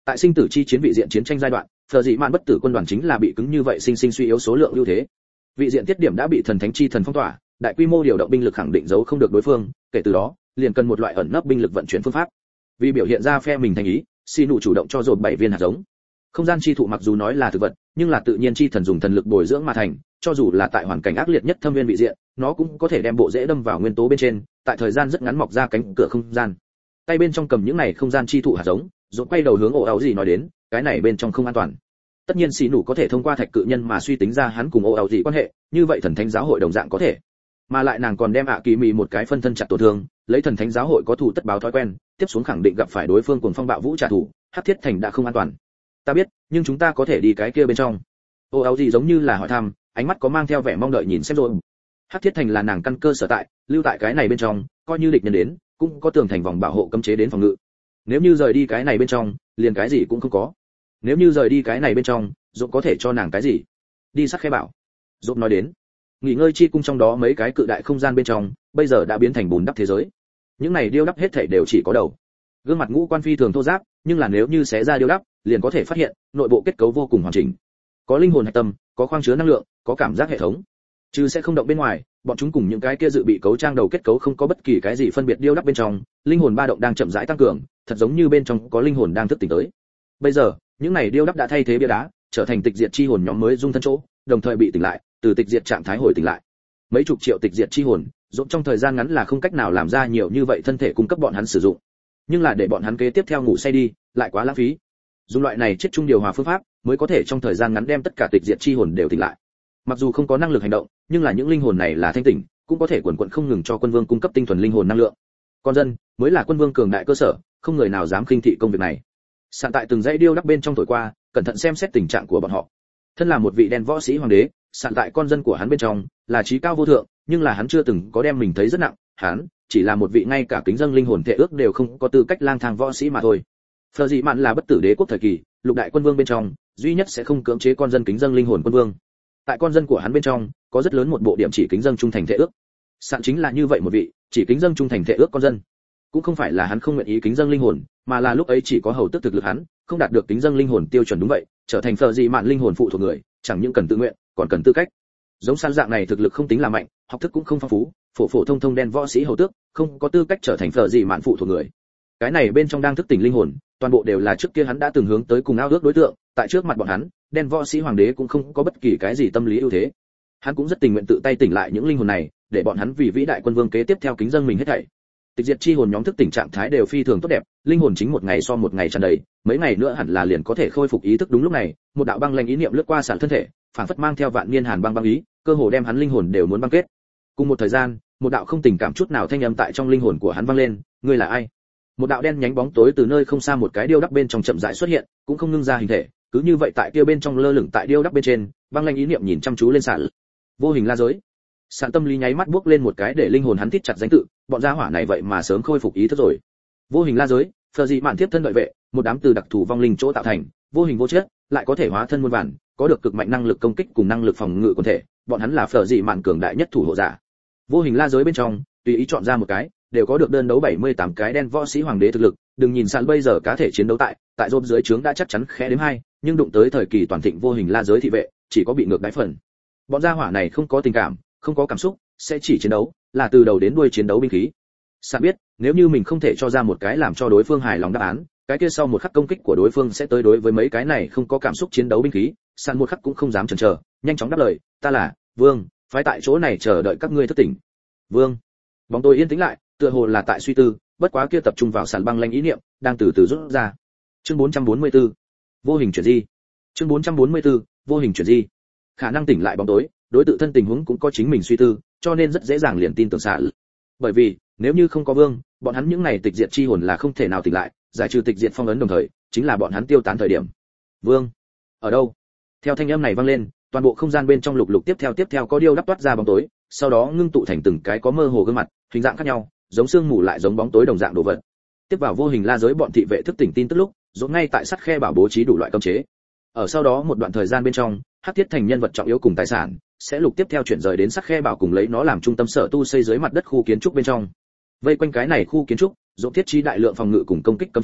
Tại sinh tử chi chiến vị diện chiến tranh giai đoạn, phờ dị mạn bất tử quân đoàn chính là bị cứng như vậy sinh sinh suy yếu số lượng ưu thế. Vị diện tiết điểm đã bị thần thánh chi thần phong tỏa, đại quy mô điều động binh lực khẳng định giấu không được đối phương, kể từ đó liền cần một loại ẩn nấp binh lực vận chuyển phương pháp. Vì biểu hiện ra phe mình thành ý, xì nụ chủ động cho dồn bảy viên hạt giống. Không gian chi thụ mặc dù nói là thực vật, nhưng là tự nhiên chi thần dùng thần lực bồi dưỡng mà thành, cho dù là tại hoàn cảnh ác liệt nhất thâm viên vị diện, nó cũng có thể đem bộ rễ đâm vào nguyên tố bên trên, tại thời gian rất ngắn mọc ra cánh cửa không gian. Tay bên trong cầm những này không gian chi thụ hạt giống, dồn quay đầu hướng ổ ảo gì nói đến, cái này bên trong không an toàn. Tất nhiên xì nụ có thể thông qua thạch cự nhân mà suy tính ra hắn cùng ổ ảo gì quan hệ, như vậy thần thánh giáo hội đồng dạng có thể. Mà lại nàng còn đem ạ kỳ mì một cái phân thân chặt tổn thương, lấy thần thánh giáo hội có thù tất báo thói quen, tiếp xuống khẳng định gặp phải đối phương cuồng phong bạo vũ trả thù, hắc thiết thành đã không an toàn. Ta biết, nhưng chúng ta có thể đi cái kia bên trong. Ô áo gì giống như là hỏi thăm, ánh mắt có mang theo vẻ mong đợi nhìn xem rồi. Hắc thiết thành là nàng căn cơ sở tại, lưu tại cái này bên trong, coi như địch nhân đến, cũng có tường thành vòng bảo hộ cấm chế đến phòng ngự. Nếu như rời đi cái này bên trong, liền cái gì cũng không có. Nếu như rời đi cái này bên trong, dũng có thể cho nàng cái gì? Đi sát khe bảo. Dũng nói đến, nghỉ ngơi chi cung trong đó mấy cái cự đại không gian bên trong, bây giờ đã biến thành bùn đắp thế giới. Những này điêu đắp hết thảy đều chỉ có đầu. Gương mặt ngũ quan phi thường thô ráp, nhưng là nếu như xé ra điêu đắp, liền có thể phát hiện nội bộ kết cấu vô cùng hoàn chỉnh. Có linh hồn hạch tâm, có khoang chứa năng lượng, có cảm giác hệ thống. Chứ sẽ không động bên ngoài, bọn chúng cùng những cái kia dự bị cấu trang đầu kết cấu không có bất kỳ cái gì phân biệt điêu đắp bên trong, linh hồn ba động đang chậm rãi tăng cường, thật giống như bên trong có linh hồn đang thức tỉnh tới. Bây giờ, những này điêu đắp đã thay thế bia đá, trở thành tịch diệt chi hồn nhóm mới dung thân chỗ, đồng thời bị tỉnh lại, từ tịch diệt trạng thái hồi tỉnh lại. Mấy chục triệu tịch diệt chi hồn, dũng trong thời gian ngắn là không cách nào làm ra nhiều như vậy thân thể cung cấp bọn hắn sử dụng. Nhưng là để bọn hắn kế tiếp theo ngủ say đi, lại quá lãng phí. Dùng loại này chết chung điều hòa phương pháp, mới có thể trong thời gian ngắn đem tất cả tịch diệt chi hồn đều tỉnh lại. Mặc dù không có năng lực hành động, nhưng là những linh hồn này là thanh tỉnh, cũng có thể quần quật không ngừng cho quân vương cung cấp tinh thuần linh hồn năng lượng. Con dân mới là quân vương cường đại cơ sở, không người nào dám khinh thị công việc này. Sạn tại từng dãy điêu đắp bên trong thổi qua, cẩn thận xem xét tình trạng của bọn họ. Thân là một vị đen võ sĩ hoàng đế, sạn tại con dân của hắn bên trong là trí cao vô thượng, nhưng là hắn chưa từng có đem mình thấy rất nặng, hắn chỉ là một vị ngay cả kính dâng linh hồn thể ước đều không có tư cách lang thang võ sĩ mà thôi. Phờ dị mạn là bất tử đế quốc thời kỳ, lục đại quân vương bên trong, duy nhất sẽ không cưỡng chế con dân kính dâng linh hồn quân vương. Tại con dân của hắn bên trong, có rất lớn một bộ điểm chỉ kính dâng trung thành thể ước. Sạn chính là như vậy một vị, chỉ kính dâng trung thành thể ước con dân. Cũng không phải là hắn không nguyện ý kính dâng linh hồn, mà là lúc ấy chỉ có hầu tước thực lực hắn, không đạt được kính dâng linh hồn tiêu chuẩn đúng vậy, trở thành phờ dị mạn linh hồn phụ thuộc người, chẳng những cần tự nguyện, còn cần tư cách. Giống Sạn dạng này thực lực không tính là mạnh, học thức cũng không phong phú, phổ phổ thông thông đen võ sĩ hầu tước, không có tư cách trở thành phờ dị mạn phụ thuộc người. Cái này bên trong đang thức tỉnh linh hồn, toàn bộ đều là trước kia hắn đã từng hướng tới cùng ao ước đối tượng, tại trước mặt bọn hắn, đen võ sĩ hoàng đế cũng không có bất kỳ cái gì tâm lý ưu thế. Hắn cũng rất tình nguyện tự tay tỉnh lại những linh hồn này, để bọn hắn vì vĩ đại quân vương kế tiếp theo kính dâng mình hết thảy. Tịch diệt chi hồn nhóm thức tỉnh trạng thái đều phi thường tốt đẹp, linh hồn chính một ngày so một ngày tràn đầy, mấy ngày nữa hẳn là liền có thể khôi phục ý thức. Đúng lúc này, một đạo băng lạnh ý niệm lướt qua Sạn thân thể, phảng phất mang theo vạn niên hàn băng băng ý, cơ hồ đem hắn linh hồn đều muốn băng kết. Cùng một thời gian, một đạo không tình cảm chút nào thanh âm tại trong linh hồn của hắn vang lên, ngươi là ai? Một đạo đen nhánh bóng tối từ nơi không xa một cái điêu đắp bên trong chậm rãi xuất hiện, cũng không ngưng ra hình thể, cứ như vậy tại kia bên trong lơ lửng tại điêu đắp bên trên, băng lạnh ý niệm nhìn chăm chú lên Sạn. Vô hình la giới. Sạn tâm lý nháy mắt bước lên một cái để linh hồn hắn thít chặt danh tự, bọn gia hỏa này vậy mà sớm khôi phục ý thức rồi. Vô hình la giới, phờ dị mạn tiếp thân đợi vệ, một đám từ đặc thù vong linh chỗ tạo thành, vô hình vô chất, lại có thể hóa thân muôn vàn, có được cực mạnh năng lực công kích cùng năng lực phòng ngự quần thể, bọn hắn là phờ dị mạn cường đại nhất thủ hộ giả. Vô hình la giới bên trong, tùy ý chọn ra một cái, đều có được đơn đấu bảy mươi tám cái đen võ sĩ hoàng đế thực lực, đừng nhìn Sạn bây giờ cá thể chiến đấu tại, tại rôm dưới trướng đã chắc chắn khẽ đếm hai, nhưng đụng tới thời kỳ toàn thịnh vô hình la giới thị vệ, chỉ có bị ngược đáy phần. Bọn gia hỏa này không có tình cảm, không có cảm xúc, sẽ chỉ chiến đấu, là từ đầu đến đuôi chiến đấu binh khí. Sạn biết, nếu như mình không thể cho ra một cái làm cho đối phương hài lòng đáp án, cái kia sau một khắc công kích của đối phương sẽ tới đối với mấy cái này không có cảm xúc chiến đấu binh khí. Sạn một khắc cũng không dám chần chờ, nhanh chóng đáp lời, ta là Vương, phái tại chỗ này chờ đợi các ngươi thức tỉnh. Vương. Bóng tối yên tĩnh lại, tựa hồ là tại suy tư, bất quá kia tập trung vào Sạn băng lanh ý niệm, đang từ từ rút ra. Chương bốn trăm bốn mươi tư. Vô hình chuyển di. Chương bốn trăm bốn mươi tư. Vô hình chuyển di. Khả năng tỉnh lại bóng tối, đối tự thân tình huống cũng có chính mình suy tư, cho nên rất dễ dàng liền tin tưởng Sạn. Bởi vì, nếu như không có Vương, bọn hắn những này tịch diệt chi hồn là không thể nào tỉnh lại, giải trừ tịch diệt phong ấn đồng thời, chính là bọn hắn tiêu tán thời điểm. Vương, ở đâu? Theo thanh âm này vang lên, toàn bộ không gian bên trong lục lục tiếp theo tiếp theo có điêu đắp toát ra bóng tối, sau đó ngưng tụ thành từng cái có mơ hồ gương mặt, hình dạng khác nhau, giống sương mù lại giống bóng tối đồng dạng đồ vật. Tiếp vào vô hình la giới bọn thị vệ thức tỉnh tin tức lúc, rốt ngay tại sắt khe bảo bố trí đủ loại cấm chế. Ở sau đó một đoạn thời gian bên trong, Hắc Thiết thành nhân vật trọng yếu cùng tài sản sẽ lục tiếp theo chuyển rời đến sắt khe bảo cùng lấy nó làm trung tâm sở tu xây dưới mặt đất khu kiến trúc bên trong. Vây quanh cái này khu kiến trúc, rốt thiết trí đại lượng phòng ngự cùng công kích cấm chế,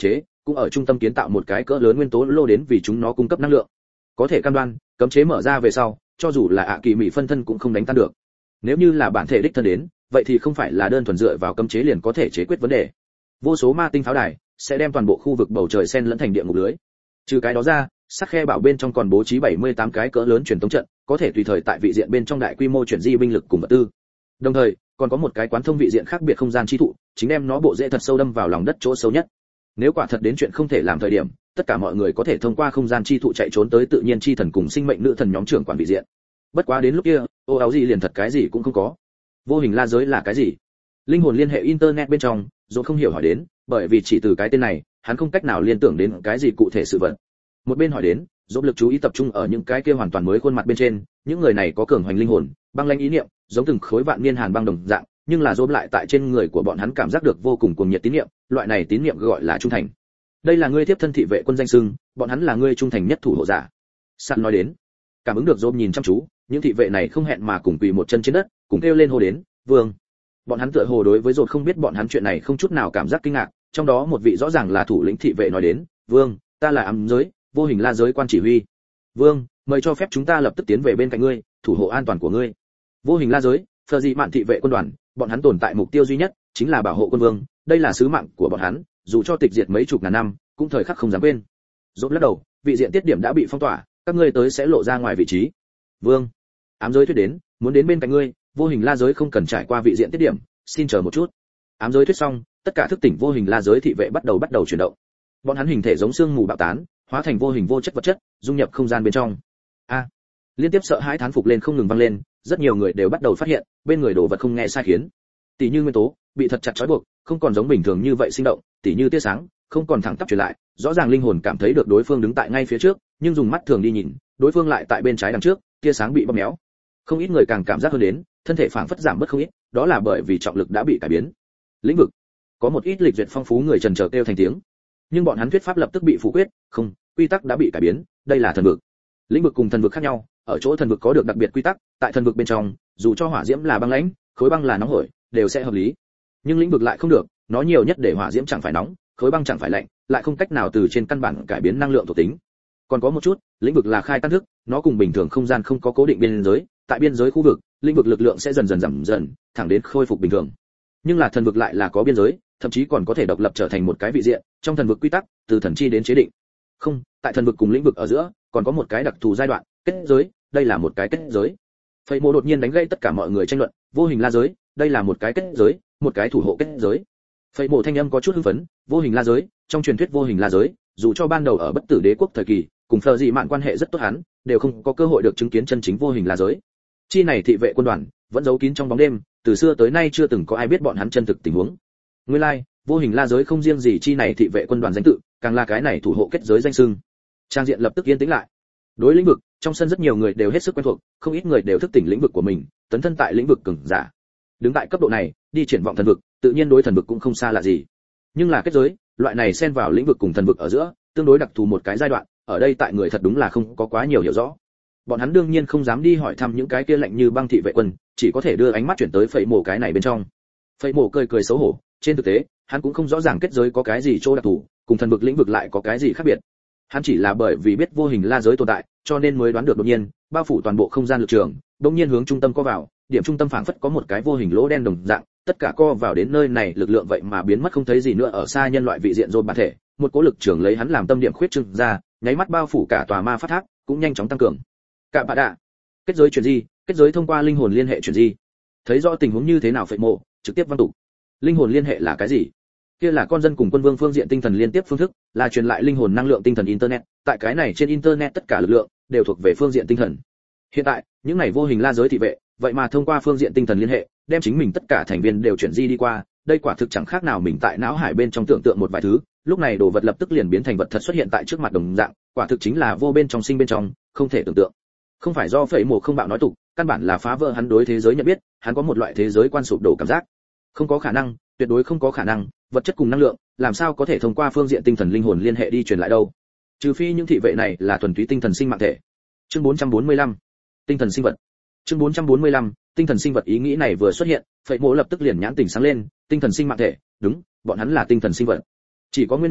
cũng ở trung tâm kiến tạo một cái cỡ lớn nguyên tố lô đến vì chúng nó cung cấp năng lượng. Có thể cam đoan, cấm chế mở ra về sau, cho dù là ạ kỳ mỹ phân thân cũng không đánh tan được. Nếu như là bản thể đích thân đến, vậy thì không phải là đơn thuần dựa vào cấm chế liền có thể chế quyết vấn đề. Vô số ma tinh pháo đài sẽ đem toàn bộ khu vực bầu trời xen lẫn thành địa ngục lưới. Trừ cái đó ra, sắc khe bảo bên trong còn bố trí bảy mươi tám cái cỡ lớn truyền tống trận, có thể tùy thời tại vị diện bên trong đại quy mô chuyển di binh lực cùng vật tư. Đồng thời, còn có một cái quán thông vị diện khác biệt không gian chi thụ, chính đem nó bộ rễ thật sâu đâm vào lòng đất chỗ sâu nhất. Nếu quả thật đến chuyện không thể làm thời điểm, tất cả mọi người có thể thông qua không gian chi thụ chạy trốn tới tự nhiên chi thần cùng sinh mệnh nữ thần nhóm trưởng quản vị diện. Bất quá đến lúc kia, ô áo gì liền thật cái gì cũng không có. Vô hình la giới là cái gì? Linh hồn liên hệ internet bên trong, rồi không hiểu hỏi đến, bởi vì chỉ từ cái tên này, hắn không cách nào liên tưởng đến cái gì cụ thể sự vật. Một bên hỏi đến, dỗ lực chú ý tập trung ở những cái kia hoàn toàn mới khuôn mặt bên trên, những người này có cường hoành linh hồn, băng lãnh ý niệm, giống từng khối vạn niên hàn băng đồng dạng, nhưng là dỗ lại tại trên người của bọn hắn cảm giác được vô cùng cuồng nhiệt tín niệm, loại này tín niệm gọi là trung thành. Đây là ngươi tiếp thân thị vệ quân danh xưng, bọn hắn là ngươi trung thành nhất thủ hộ giả. Sạn nói đến, cảm ứng được dỗ nhìn chăm chú, những thị vệ này không hẹn mà cùng quỳ một chân trên đất, cùng kêu lên hô đến, vương. Bọn hắn tựa hồ đối với dỗ không biết bọn hắn chuyện này không chút nào cảm giác kinh ngạc, trong đó một vị rõ ràng là thủ lĩnh thị vệ nói đến, vương, ta là ám giới, vô hình la giới quan chỉ huy. Vương, mời cho phép chúng ta lập tức tiến về bên cạnh ngươi, thủ hộ an toàn của ngươi. Vô hình la giới, phờ dị mạn thị vệ quân đoàn, bọn hắn tồn tại mục tiêu duy nhất chính là bảo hộ quân vương, đây là sứ mạng của bọn hắn, dù cho tịch diệt mấy chục ngàn năm, cũng thời khắc không dám quên. Rốt lắc đầu, vị diện tiết điểm đã bị phong tỏa, các ngươi tới sẽ lộ ra ngoài vị trí. Vương, ám giới thuyết đến, muốn đến bên cạnh ngươi, vô hình la giới không cần trải qua vị diện tiết điểm, xin chờ một chút. Ám giới thuyết xong, tất cả thức tỉnh vô hình la giới thị vệ bắt đầu bắt đầu chuyển động. Bọn hắn hình thể giống xương mù bạo tán, hóa thành vô hình vô chất vật chất, dung nhập không gian bên trong. A, liên tiếp sợ hãi thán phục lên không ngừng vang lên, rất nhiều người đều bắt đầu phát hiện, bên người đồ vật không nghe sai khiến. Tỷ như nguyên tố bị thật chặt trói buộc, không còn giống bình thường như vậy sinh động, tỷ như tia sáng, không còn thẳng tắp truyền lại, rõ ràng linh hồn cảm thấy được đối phương đứng tại ngay phía trước, nhưng dùng mắt thường đi nhìn, đối phương lại tại bên trái đằng trước, tia sáng bị bóp méo. Không ít người càng cảm giác hơn đến, thân thể phảng phất giảm bớt không ít, đó là bởi vì trọng lực đã bị cải biến. Lĩnh vực, có một ít lịch duyệt phong phú người trần chờ kêu thành tiếng, nhưng bọn hắn thuyết pháp lập tức bị phủ quyết, không, quy tắc đã bị cải biến, đây là thần vực. Lĩnh vực cùng thần vực khác nhau, ở chỗ thần vực có được đặc biệt quy tắc, tại thần vực bên trong, dù cho hỏa diễm là băng lãnh, khối băng là nóng hổi, đều sẽ hợp lý. Nhưng lĩnh vực lại không được, nó nhiều nhất để hỏa diễm chẳng phải nóng, khối băng chẳng phải lạnh, lại không cách nào từ trên căn bản cải biến năng lượng thuộc tính. Còn có một chút, lĩnh vực là khai tan thức, nó cùng bình thường không gian không có cố định biên giới, tại biên giới khu vực, lĩnh vực lực lượng sẽ dần dần giảm dần, thẳng đến khôi phục bình thường. Nhưng là thần vực lại là có biên giới, thậm chí còn có thể độc lập trở thành một cái vị diện, trong thần vực quy tắc, từ thần chi đến chế định. Không, tại thần vực cùng lĩnh vực ở giữa, còn có một cái đặc thù giai đoạn, kết giới, đây là một cái kết giới. Phệ Mộ đột nhiên đánh gãy tất cả mọi người tranh luận, vô hình la giới, đây là một cái kết giới, một cái thủ hộ kết giới. Phệ Mộ thanh âm có chút hưng phấn, vô hình la giới, trong truyền thuyết vô hình la giới, dù cho ban đầu ở bất tử đế quốc thời kỳ, cùng Phở dị mạn quan hệ rất tốt hắn, đều không có cơ hội được chứng kiến chân chính vô hình la giới. Chi này thị vệ quân đoàn, vẫn giấu kín trong bóng đêm, từ xưa tới nay chưa từng có ai biết bọn hắn chân thực tình huống. Nguyên lai, like, vô hình la giới không riêng gì chi này thị vệ quân đoàn danh tự, càng là cái này thủ hộ kết giới danh xưng. Trang diện lập tức yên tĩnh lại. Đối lĩnh vực, trong sân rất nhiều người đều hết sức quen thuộc, không ít người đều thức tỉnh lĩnh vực của mình, tấn thân tại lĩnh vực cường giả. Đứng tại cấp độ này, đi triển vọng thần vực, tự nhiên đối thần vực cũng không xa lạ gì. Nhưng là kết giới, loại này xen vào lĩnh vực cùng thần vực ở giữa, tương đối đặc thù một cái giai đoạn, ở đây tại người thật đúng là không có quá nhiều hiểu rõ. Bọn hắn đương nhiên không dám đi hỏi thăm những cái kia lạnh như băng thị vệ quân, chỉ có thể đưa ánh mắt chuyển tới Phệ Mộ cái này bên trong. Phệ Mộ cười cười xấu hổ, trên thực tế, hắn cũng không rõ ràng kết giới có cái gì chỗ đặc thù, cùng thần vực lĩnh vực lại có cái gì khác biệt. Hắn chỉ là bởi vì biết vô hình la giới tồn tại, cho nên mới đoán được đột nhiên, bao phủ toàn bộ không gian lực trường, đột nhiên hướng trung tâm co vào, điểm trung tâm phảng phất có một cái vô hình lỗ đen đồng dạng, tất cả co vào đến nơi này lực lượng vậy mà biến mất không thấy gì nữa ở xa nhân loại vị diện rôn bản thể, một cỗ lực trường lấy hắn làm tâm điểm khuyết trương ra, nháy mắt bao phủ cả tòa ma phát tháp, cũng nhanh chóng tăng cường. Cả bạ đạ, kết giới chuyển di, kết giới thông qua linh hồn liên hệ chuyển di. Thấy rõ tình huống như thế nào Phệ Mộ, trực tiếp văn tụ. Linh hồn liên hệ là cái gì? Kia là con dân cùng quân vương phương diện tinh thần liên tiếp phương thức, là truyền lại linh hồn năng lượng tinh thần internet, tại cái này trên internet tất cả lực lượng đều thuộc về phương diện tinh thần. Hiện tại, những này vô hình la giới thị vệ, vậy mà thông qua phương diện tinh thần liên hệ, đem chính mình tất cả thành viên đều chuyển di đi qua, đây quả thực chẳng khác nào mình tại não hải bên trong tưởng tượng một vài thứ, lúc này đồ vật lập tức liền biến thành vật thật xuất hiện tại trước mặt đồng dạng, quả thực chính là vô bên trong sinh bên trong, không thể tưởng tượng. Không phải do Phệ Mộ không bạo nói tục, căn bản là phá vỡ hắn đối thế giới nhận biết, hắn có một loại thế giới quan sụp đổ cảm giác. Không có khả năng, tuyệt đối không có khả năng, vật chất cùng năng lượng, làm sao có thể thông qua phương diện tinh thần linh hồn liên hệ đi truyền lại đâu? Trừ phi những thị vệ này là thuần túy tinh thần sinh mạng thể. Chương bốn trăm bốn mươi lăm, tinh thần sinh vật. Chương bốn trăm bốn mươi lăm, tinh thần sinh vật ý nghĩ này vừa xuất hiện, Phệ Mộ lập tức liền nhãn tỉnh sáng lên, tinh thần sinh mạng thể, đúng, bọn hắn là tinh thần sinh vật. Chỉ có nguyên nhân này,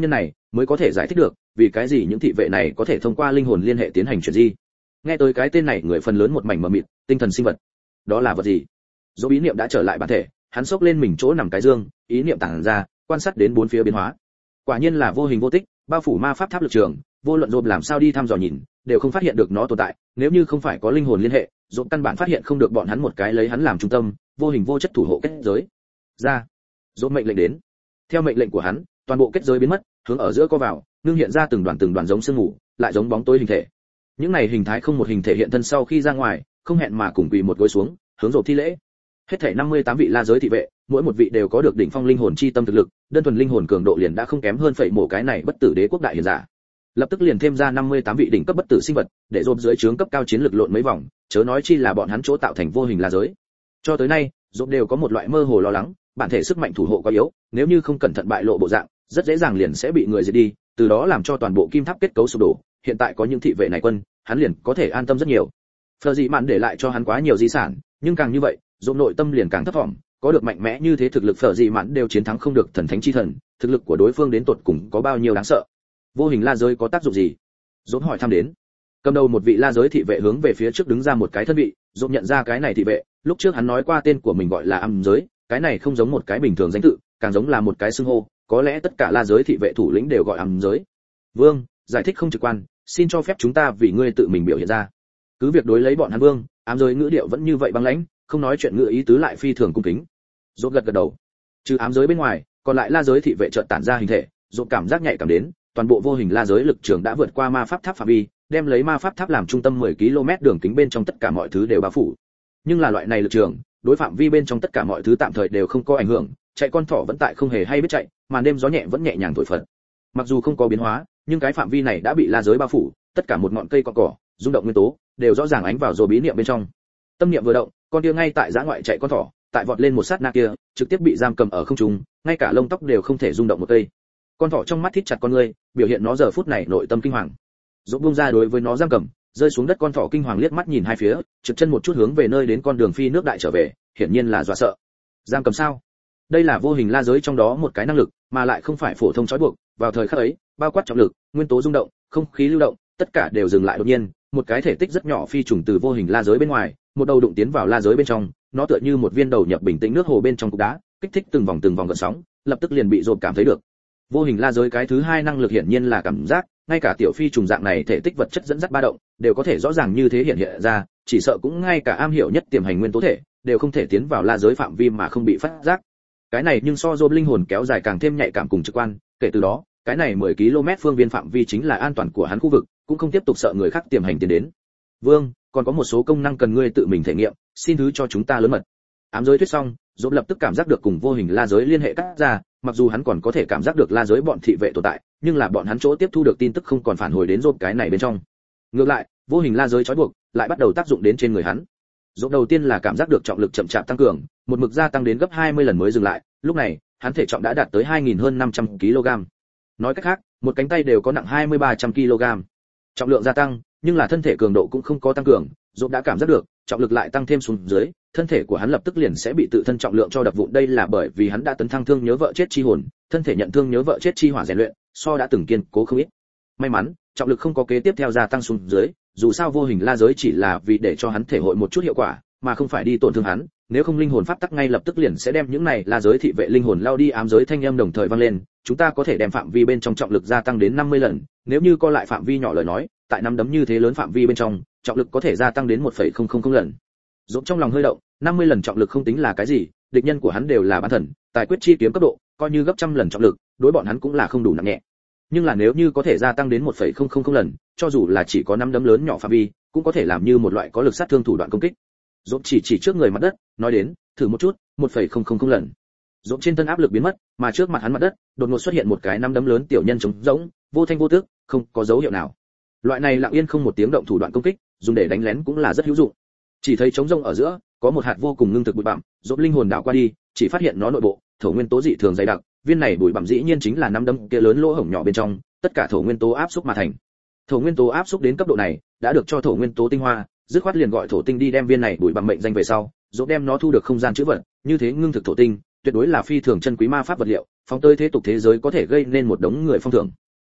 mới có thể giải thích được vì cái gì những thị vệ này có thể thông qua linh hồn liên hệ tiến hành chuyển di. Nghe tới cái tên này, người phần lớn một mảnh mờ mịt. Tinh thần sinh vật, đó là vật gì? Dỗ ý niệm đã trở lại bản thể, hắn xốc lên mình chỗ nằm cái dương, ý niệm tản ra, quan sát đến bốn phía biến hóa. Quả nhiên là vô hình vô tích, bao phủ ma pháp tháp lực trường, vô luận Dỗ làm sao đi thăm dò nhìn, đều không phát hiện được nó tồn tại. Nếu như không phải có linh hồn liên hệ, Dỗ căn bản phát hiện không được bọn hắn một cái lấy hắn làm trung tâm, vô hình vô chất thủ hộ kết giới. Ra. Dỗ mệnh lệnh đến. Theo mệnh lệnh của hắn, toàn bộ kết giới biến mất, hướng ở giữa co vào, ngưng hiện ra từng đoàn từng đoàn giống sương mù, lại giống bóng tối hình thể. Những này hình thái không một hình thể hiện thân sau khi ra ngoài, không hẹn mà cùng quỳ một gối xuống, hướng Dỗ thi lễ. Hết thảy năm mươi tám vị la giới thị vệ, mỗi một vị đều có được đỉnh phong linh hồn chi tâm thực lực, đơn thuần linh hồn cường độ liền đã không kém hơn phẩy mổ cái này bất tử đế quốc đại hiền giả. Lập tức liền thêm ra năm mươi tám vị đỉnh cấp bất tử sinh vật, để Dỗ dưới trướng cấp cao chiến lực lộn mấy vòng, chớ nói chi là bọn hắn chỗ tạo thành vô hình la giới. Cho tới nay, Dỗ đều có một loại mơ hồ lo lắng, bản thể sức mạnh thủ hộ quá yếu, nếu như không cẩn thận bại lộ bộ dạng, rất dễ dàng liền sẽ bị người diệt đi, từ đó làm cho toàn bộ kim tháp kết cấu sụp đổ. Hiện tại có những thị vệ này quân, hắn liền có thể an tâm rất nhiều. Phờ dị mạn để lại cho hắn quá nhiều di sản, nhưng càng như vậy, Dỗ nội tâm liền càng thấp vọng, có được mạnh mẽ như thế thực lực Phờ dị mạn đều chiến thắng không được thần thánh chi thần, thực lực của đối phương đến tột cùng có bao nhiêu đáng sợ. Vô hình la giới có tác dụng gì? Dỗ hỏi thăm đến. Cầm đầu một vị la giới thị vệ hướng về phía trước đứng ra một cái thân vị, Dỗ nhận ra cái này thị vệ, lúc trước hắn nói qua tên của mình gọi là âm giới, cái này không giống một cái bình thường danh tự, càng giống là một cái xưng hô, có lẽ tất cả la giới thị vệ thủ lĩnh đều gọi âm giới. Vương, giải thích không trực quan, xin cho phép chúng ta vì ngươi tự mình biểu hiện ra. Cứ việc đối lấy bọn hắn vương, ám giới ngữ điệu vẫn như vậy băng lãnh, không nói chuyện ngữ ý tứ lại phi thường cung kính. Dỗ gật gật đầu. Trừ ám giới bên ngoài, còn lại la giới thị vệ chợt tản ra hình thể, Dỗ cảm giác nhạy cảm đến, toàn bộ vô hình la giới lực trường đã vượt qua ma pháp tháp phạm vi, đem lấy ma pháp tháp làm trung tâm mười ki lô mét đường kính bên trong tất cả mọi thứ đều bao phủ. Nhưng là loại này lực trường, đối phạm vi bên trong tất cả mọi thứ tạm thời đều không có ảnh hưởng, chạy con thỏ vẫn tại không hề hay biết chạy, màn đêm gió nhẹ vẫn nhẹ nhàng thổi phật. Mặc dù không có biến hóa, nhưng cái phạm vi này đã bị la giới bao phủ, tất cả một ngọn cây cỏ cỏ, rung động nguyên tố đều rõ ràng ánh vào rồi bí niệm bên trong. Tâm niệm vừa động, con kia ngay tại giã ngoại chạy con thỏ, tại vọt lên một sát na kia, trực tiếp bị giam cầm ở không trung, ngay cả lông tóc đều không thể rung động một cây. Con thỏ trong mắt thít chặt con ngươi, biểu hiện nó giờ phút này nội tâm kinh hoàng. Dỗ buông ra đối với nó giam cầm, rơi xuống đất con thỏ kinh hoàng liếc mắt nhìn hai phía, trượt chân một chút hướng về nơi đến con đường phi nước đại trở về, hiển nhiên là dọa sợ. Giam cầm sao? Đây là vô hình la giới trong đó một cái năng lực, mà lại không phải phổ thông trói buộc, vào thời khắc ấy, bao quát trọng lực, nguyên tố rung động, không khí lưu động, tất cả đều dừng lại đột nhiên, một cái thể tích rất nhỏ phi trùng từ vô hình la giới bên ngoài, một đầu đụng tiến vào la giới bên trong, nó tựa như một viên đầu nhập bình tĩnh nước hồ bên trong cục đá, kích thích từng vòng từng vòng gợn sóng, lập tức liền bị dồn cảm thấy được. Vô hình la giới cái thứ hai năng lực hiển nhiên là cảm giác, ngay cả tiểu phi trùng dạng này thể tích vật chất dẫn dắt ba động, đều có thể rõ ràng như thế hiện hiện ra, chỉ sợ cũng ngay cả am hiểu nhất tiềm hành nguyên tố thể, đều không thể tiến vào la giới phạm vi mà không bị phát giác. Cái này nhưng so dồn linh hồn kéo dài càng thêm nhạy cảm cùng trực quan, kể từ đó, cái này mười ki lô mét phương viên phạm vi chính là an toàn của hắn khu vực, cũng không tiếp tục sợ người khác tiềm hành tiến đến. Vương, còn có một số công năng cần ngươi tự mình thể nghiệm, xin thứ cho chúng ta lớn mật. Ám giới thuyết xong, dồn lập tức cảm giác được cùng vô hình la giới liên hệ cắt ra, mặc dù hắn còn có thể cảm giác được la giới bọn thị vệ tồn tại, nhưng là bọn hắn chỗ tiếp thu được tin tức không còn phản hồi đến dồn cái này bên trong. Ngược lại, vô hình la giới trói buộc lại bắt đầu tác dụng đến trên người hắn. Dồn đầu tiên là cảm giác được trọng lực chậm chạp tăng cường, một mực gia tăng đến gấp hai mươi lần mới dừng lại, lúc này, hắn thể trọng đã đạt tới hai nghìn hơn năm trăm ki lô gam. Nói cách khác, một cánh tay đều có nặng hai mươi ba trăm ki lô gam. Trọng lượng gia tăng, nhưng là thân thể cường độ cũng không có tăng cường, Dồn đã cảm giác được, trọng lực lại tăng thêm xuống dưới, thân thể của hắn lập tức liền sẽ bị tự thân trọng lượng cho đập vụn, đây là bởi vì hắn đã tấn thăng thương nhớ vợ chết chi hồn, thân thể nhận thương nhớ vợ chết chi hỏa rèn luyện, so đã từng kiên cố không ít. May mắn, trọng lực không có kế tiếp theo gia tăng xuống dưới, dù sao vô hình la giới chỉ là vì để cho hắn thể hội một chút hiệu quả, mà không phải đi tổn thương hắn, nếu không linh hồn pháp tắc ngay lập tức liền sẽ đem những này la giới thị vệ linh hồn lao đi. Ám giới thanh âm đồng thời vang lên, chúng ta có thể đem phạm vi bên trong trọng lực gia tăng đến năm mươi lần, nếu như co lại phạm vi nhỏ lời nói, tại năm đấm như thế lớn phạm vi bên trong, trọng lực có thể gia tăng đến một phẩy không không không lần. Dũng trong lòng hơi động, năm mươi lần trọng lực không tính là cái gì, địch nhân của hắn đều là bán thần, tài quyết chi kiếm cấp độ, coi như gấp trăm lần trọng lực, đối bọn hắn cũng là không đủ nặng nhẹ. Nhưng là nếu như có thể gia tăng đến một phẩy không không không lần, cho dù là chỉ có năm đấm lớn nhỏ phạm vi, cũng có thể làm như một loại có lực sát thương thủ đoạn công kích. Dũng chỉ chỉ trước người mặt đất, nói đến, thử một chút, một phẩy không không không lần. Dũng trên thân áp lực biến mất, mà trước mặt hắn mặt đất, đột ngột xuất hiện một cái năm đấm lớn tiểu nhân trống rỗng, vô thanh vô tức, không có dấu hiệu nào. Loại này lặng yên không một tiếng động thủ đoạn công kích, dùng để đánh lén cũng là rất hữu dụng. Chỉ thấy trống rỗng ở giữa, có một hạt vô cùng ngưng thực bụi bặm, Dũng linh hồn đảo qua đi, chỉ phát hiện nó nội bộ, thổ nguyên tố dị thường dày đặc, viên này bụi bặm dĩ nhiên chính là năm đấm kia lớn lỗ hổng nhỏ bên trong, tất cả thổ nguyên tố áp xúc mà thành. Thổ nguyên tố áp xúc đến cấp độ này, đã được cho thổ nguyên tố tinh hoa, dứt khoát liền gọi thổ tinh đi đem viên này bụi bặm mệnh danh về sau, Dũng đem nó thu được không gian chữ vật, như thế ngưng thực thổ tinh, tuyệt đối là phi thường chân quý ma pháp vật liệu, phóng tới thế tục thế giới có thể gây nên một đống người phong thưởng.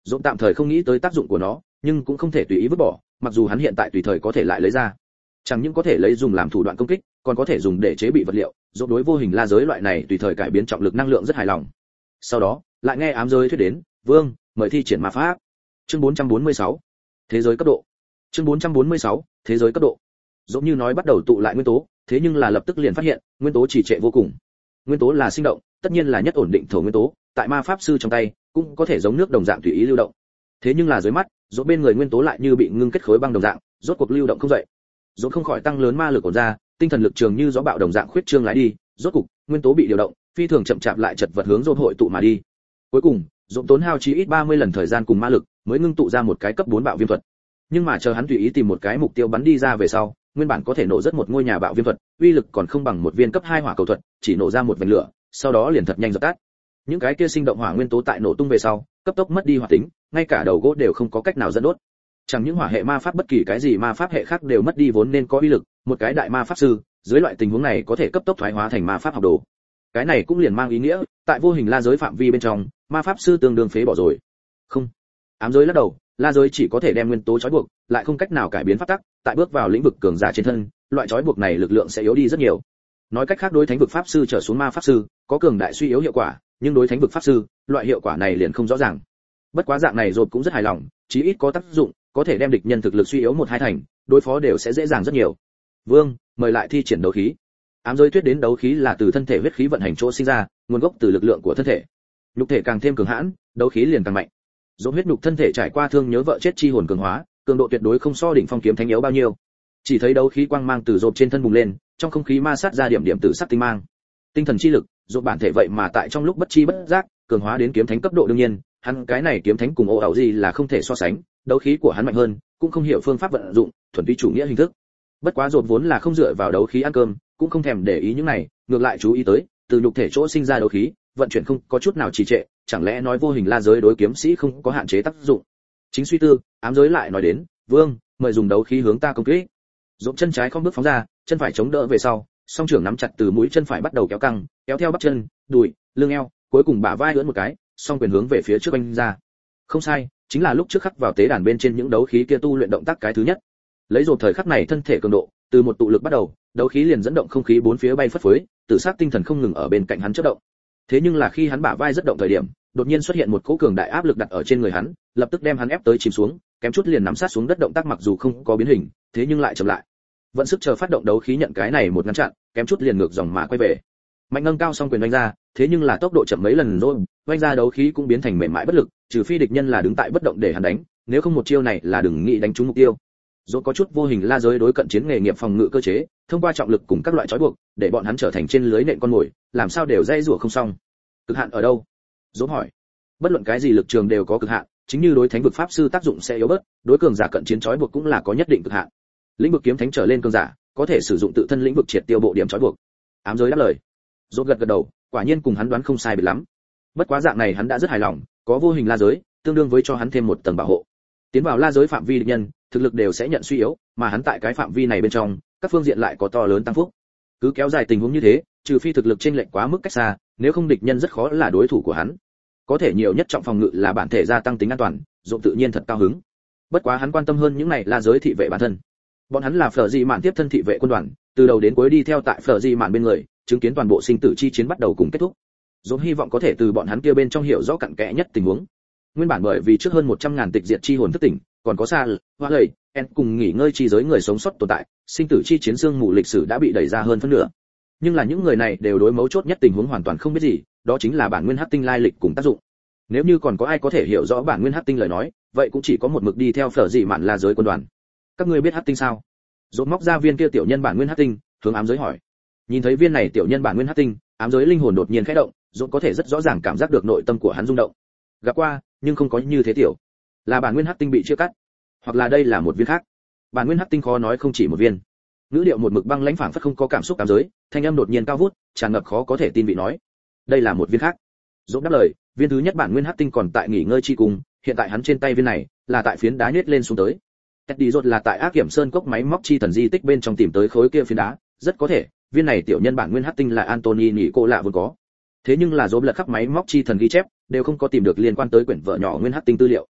Dũng tạm thời không nghĩ tới tác dụng của nó, nhưng cũng không thể tùy ý vứt bỏ, mặc dù hắn hiện tại tùy thời có thể lại lấy ra. Chẳng những có thể lấy dùng làm thủ đoạn công kích, còn có thể dùng để chế bị vật liệu, Dũng đối vô hình la giới loại này tùy thời cải biến trọng lực năng lượng rất hài lòng. Sau đó, lại nghe ám giới thuyết đến, "Vương, mời thi triển ma pháp." Chương bốn trăm bốn mươi sáu, thế giới cấp độ. Chương bốn trăm bốn mươi sáu, thế giới cấp độ. Giống như nói bắt đầu tụ lại nguyên tố, thế nhưng là lập tức liền phát hiện, nguyên tố trì trệ vô cùng. Nguyên tố là sinh động, tất nhiên là nhất ổn định thổ nguyên tố, tại ma pháp sư trong tay, cũng có thể giống nước đồng dạng tùy ý lưu động. Thế nhưng là dưới mắt, rốt bên người nguyên tố lại như bị ngưng kết khối băng đồng dạng, rốt cuộc lưu động không dậy. Rốt không khỏi tăng lớn ma lực của ra, tinh thần lực trường như gió bạo đồng dạng khuyết trương lái đi, rốt cục, nguyên tố bị điều động, phi thường chậm chạp lại chật vật hướng rốt hội tụ mà đi. Cuối cùng, rốt tốn hao chí ít ba mươi lần thời gian cùng ma lực, mới ngưng tụ ra một cái cấp bốn bạo viêm thuật. Nhưng mà chờ hắn tùy ý tìm một cái mục tiêu bắn đi ra về sau, nguyên bản có thể nổ rất một ngôi nhà bạo viêm thuật, uy lực còn không bằng một viên cấp hai hỏa cầu thuật, chỉ nổ ra một vành lửa, sau đó liền thật nhanh dập tắt. Những cái kia sinh động hỏa nguyên tố tại nổ tung về sau, cấp tốc mất đi hoạt tính, ngay cả đầu gỗ đều không có cách nào dẫn đốt. Chẳng những hỏa hệ ma pháp bất kỳ cái gì ma pháp hệ khác đều mất đi vốn nên có uy lực, một cái đại ma pháp sư, dưới loại tình huống này có thể cấp tốc thoái hóa thành ma pháp học đồ. Cái này cũng liền mang ý nghĩa, tại vô hình la giới phạm vi bên trong, ma pháp sư tương đương phế bỏ rồi. Không. Ám giới lắc đầu, la giới chỉ có thể đem nguyên tố trói buộc, lại không cách nào cải biến pháp tắc, tại bước vào lĩnh vực cường giả trên thân, loại trói buộc này lực lượng sẽ yếu đi rất nhiều. Nói cách khác đối thánh vực pháp sư trở xuống ma pháp sư, có cường đại suy yếu hiệu quả, nhưng đối thánh vực pháp sư, loại hiệu quả này liền không rõ ràng. Bất quá dạng này rồi cũng rất hài lòng, chí ít có tác dụng, có thể đem địch nhân thực lực suy yếu một hai thành, đối phó đều sẽ dễ dàng rất nhiều. Vương, mời lại thi triển đấu khí. Ám giới thuyết đến đấu khí là từ thân thể huyết khí vận hành chỗ sinh ra, nguồn gốc từ lực lượng của thân thể. Nhục thể càng thêm cường hãn, đấu khí liền càng mạnh. Dỗ huyết nhục thân thể trải qua thương nhớ vợ chết chi hồn cường hóa, cường độ tuyệt đối không so đỉnh phong kiếm thánh yếu bao nhiêu. Chỉ thấy đấu khí quang mang từ rộp trên thân bùng lên, trong không khí ma sát ra điểm điểm tử sắc tinh mang. Tinh thần chi lực, rộp bản thể vậy mà tại trong lúc bất chi bất giác, cường hóa đến kiếm thánh cấp độ đương nhiên, hắn cái này kiếm thánh cùng ô ảo gì là không thể so sánh, đấu khí của hắn mạnh hơn, cũng không hiểu phương pháp vận dụng, thuần túy chủ nghĩa hình thức. Bất quá rộp vốn là không dựa vào đấu khí ăn cơm, cũng không thèm để ý những này, ngược lại chú ý tới, từ nhục thể chỗ sinh ra đấu khí, vận chuyển không có chút nào trì trệ, chẳng lẽ nói vô hình la giới đối kiếm sĩ không có hạn chế tác dụng. Chính suy tư, ám giới lại nói đến, "Vương, mời dùng đấu khí hướng ta công kích." Dỗ chân trái không bước phóng ra, chân phải chống đỡ về sau, song trưởng nắm chặt từ mũi chân phải bắt đầu kéo căng, kéo theo bắp chân, đùi, lưng eo, cuối cùng bả vai ưỡn một cái, song quyền hướng về phía trước anh ra. Không sai, chính là lúc trước khắc vào tế đàn bên trên những đấu khí kia tu luyện động tác cái thứ nhất. Lấy rồi thời khắc này thân thể cường độ, từ một tụ lực bắt đầu, đấu khí liền dẫn động không khí bốn phía bay phất phới, tự sát tinh thần không ngừng ở bên cạnh hắn chớp động. Thế nhưng là khi hắn bả vai rất động thời điểm, đột nhiên xuất hiện một cỗ cường đại áp lực đặt ở trên người hắn, lập tức đem hắn ép tới chìm xuống, kém chút liền nắm sát xuống đất, động tác mặc dù không có biến hình, thế nhưng lại chậm lại. Vận sức chờ phát động đấu khí nhận cái này một ngăn chặn, kém chút liền ngược dòng mà quay về. Mạnh nâng cao song quyền đánh ra, thế nhưng là tốc độ chậm mấy lần rồi, đánh ra đấu khí cũng biến thành mềm mại bất lực, trừ phi địch nhân là đứng tại bất động để hắn đánh, nếu không một chiêu này là đừng nghĩ đánh trúng mục tiêu. Rồi có chút vô hình la giới đối cận chiến nghề nghiệp phòng ngự cơ chế, thông qua trọng lực cùng các loại trói buộc, để bọn hắn trở thành trên lưới nện con mồi, làm sao đều dây rủa không xong. Cực hạn ở đâu? Dỗ hỏi. Bất luận cái gì lực trường đều có cực hạn, chính như đối thánh vực pháp sư tác dụng sẽ yếu bớt, đối cường giả cận chiến trói buộc cũng là có nhất định cực hạn. Lĩnh vực kiếm thánh trở lên cường giả, có thể sử dụng tự thân lĩnh vực triệt tiêu bộ điểm trói buộc. Ám giới đáp lời. Dỗ gật gật đầu, quả nhiên cùng hắn đoán không sai biệt lắm. Bất quá dạng này hắn đã rất hài lòng, có vô hình la giới, tương đương với cho hắn thêm một tầng bảo hộ. Tiến vào la giới phạm vi địch nhân, thực lực đều sẽ nhận suy yếu, mà hắn tại cái phạm vi này bên trong, các phương diện lại có to lớn tăng phúc. Cứ kéo dài tình huống như thế, trừ phi thực lực chênh lệch quá mức cách xa, nếu không địch nhân rất khó là đối thủ của hắn. Có thể nhiều nhất trọng phòng ngự là bản thể gia tăng tính an toàn, dụng tự nhiên thật cao hứng. Bất quá hắn quan tâm hơn những này là giới thị vệ bản thân. Bọn hắn là Phở Dị Mạn tiếp thân thị vệ quân đoàn, từ đầu đến cuối đi theo tại Phở Dị Mạn bên người, chứng kiến toàn bộ sinh tử chi chiến bắt đầu cùng kết thúc. Dũng hy vọng có thể từ bọn hắn kia bên trong hiểu rõ cặn kẽ nhất tình huống. Nguyên bản bởi vì trước hơn một trăm ngàn tịch diệt chi hồn thức tỉnh, còn có xa hoa lầy, en cùng nghỉ ngơi chi giới người sống sót tồn tại, sinh tử chi chiến xương mù lịch sử đã bị đẩy ra hơn phân nửa. Nhưng là những người này đều đối mấu chốt nhất tình huống hoàn toàn không biết gì, đó chính là bản nguyên hắc tinh lai lịch cùng tác dụng. Nếu như còn có ai có thể hiểu rõ bản nguyên hắc tinh lời nói, vậy cũng chỉ có một mực đi theo Phở Dị Mạn La giới quân đoàn. Các ngươi biết hắc tinh sao? Rốt móc ra viên kia tiểu nhân bản nguyên hắc tinh, hướng ám giới hỏi. Nhìn thấy viên này tiểu nhân bản nguyên hắc tinh, ám giới linh hồn đột nhiên khẽ động, rốt có thể rất rõ ràng cảm giác được nội tâm của hắn rung động. Gặp qua, nhưng không có như thế tiểu. Là bản nguyên hắc tinh bị chia cắt, hoặc là đây là một viên khác. Bản nguyên hắc tinh khó nói không chỉ một viên. Ngữ điệu một mực băng lãnh phảng phất không có cảm xúc ám giới, thanh âm đột nhiên cao vút, tràn ngập khó có thể tin vị nói. Đây là một viên khác. Rốt đáp lời, viên thứ nhất bản nguyên hắc tinh còn tại nghỉ ngơi chi cùng, hiện tại hắn trên tay viên này là tại phiến đá nhếch lên xuống tới. Teddy rốt là tại Ác Kiểm Sơn cốc máy móc chi thần di tích bên trong tìm tới khối kia phiến đá, rất có thể, viên này tiểu nhân bản nguyên hắc tinh là Anthony nhị cô lạ vốn có. Thế nhưng là rốt lật khắp máy móc chi thần ghi chép, đều không có tìm được liên quan tới quyển vở nhỏ nguyên hắc tinh tư liệu,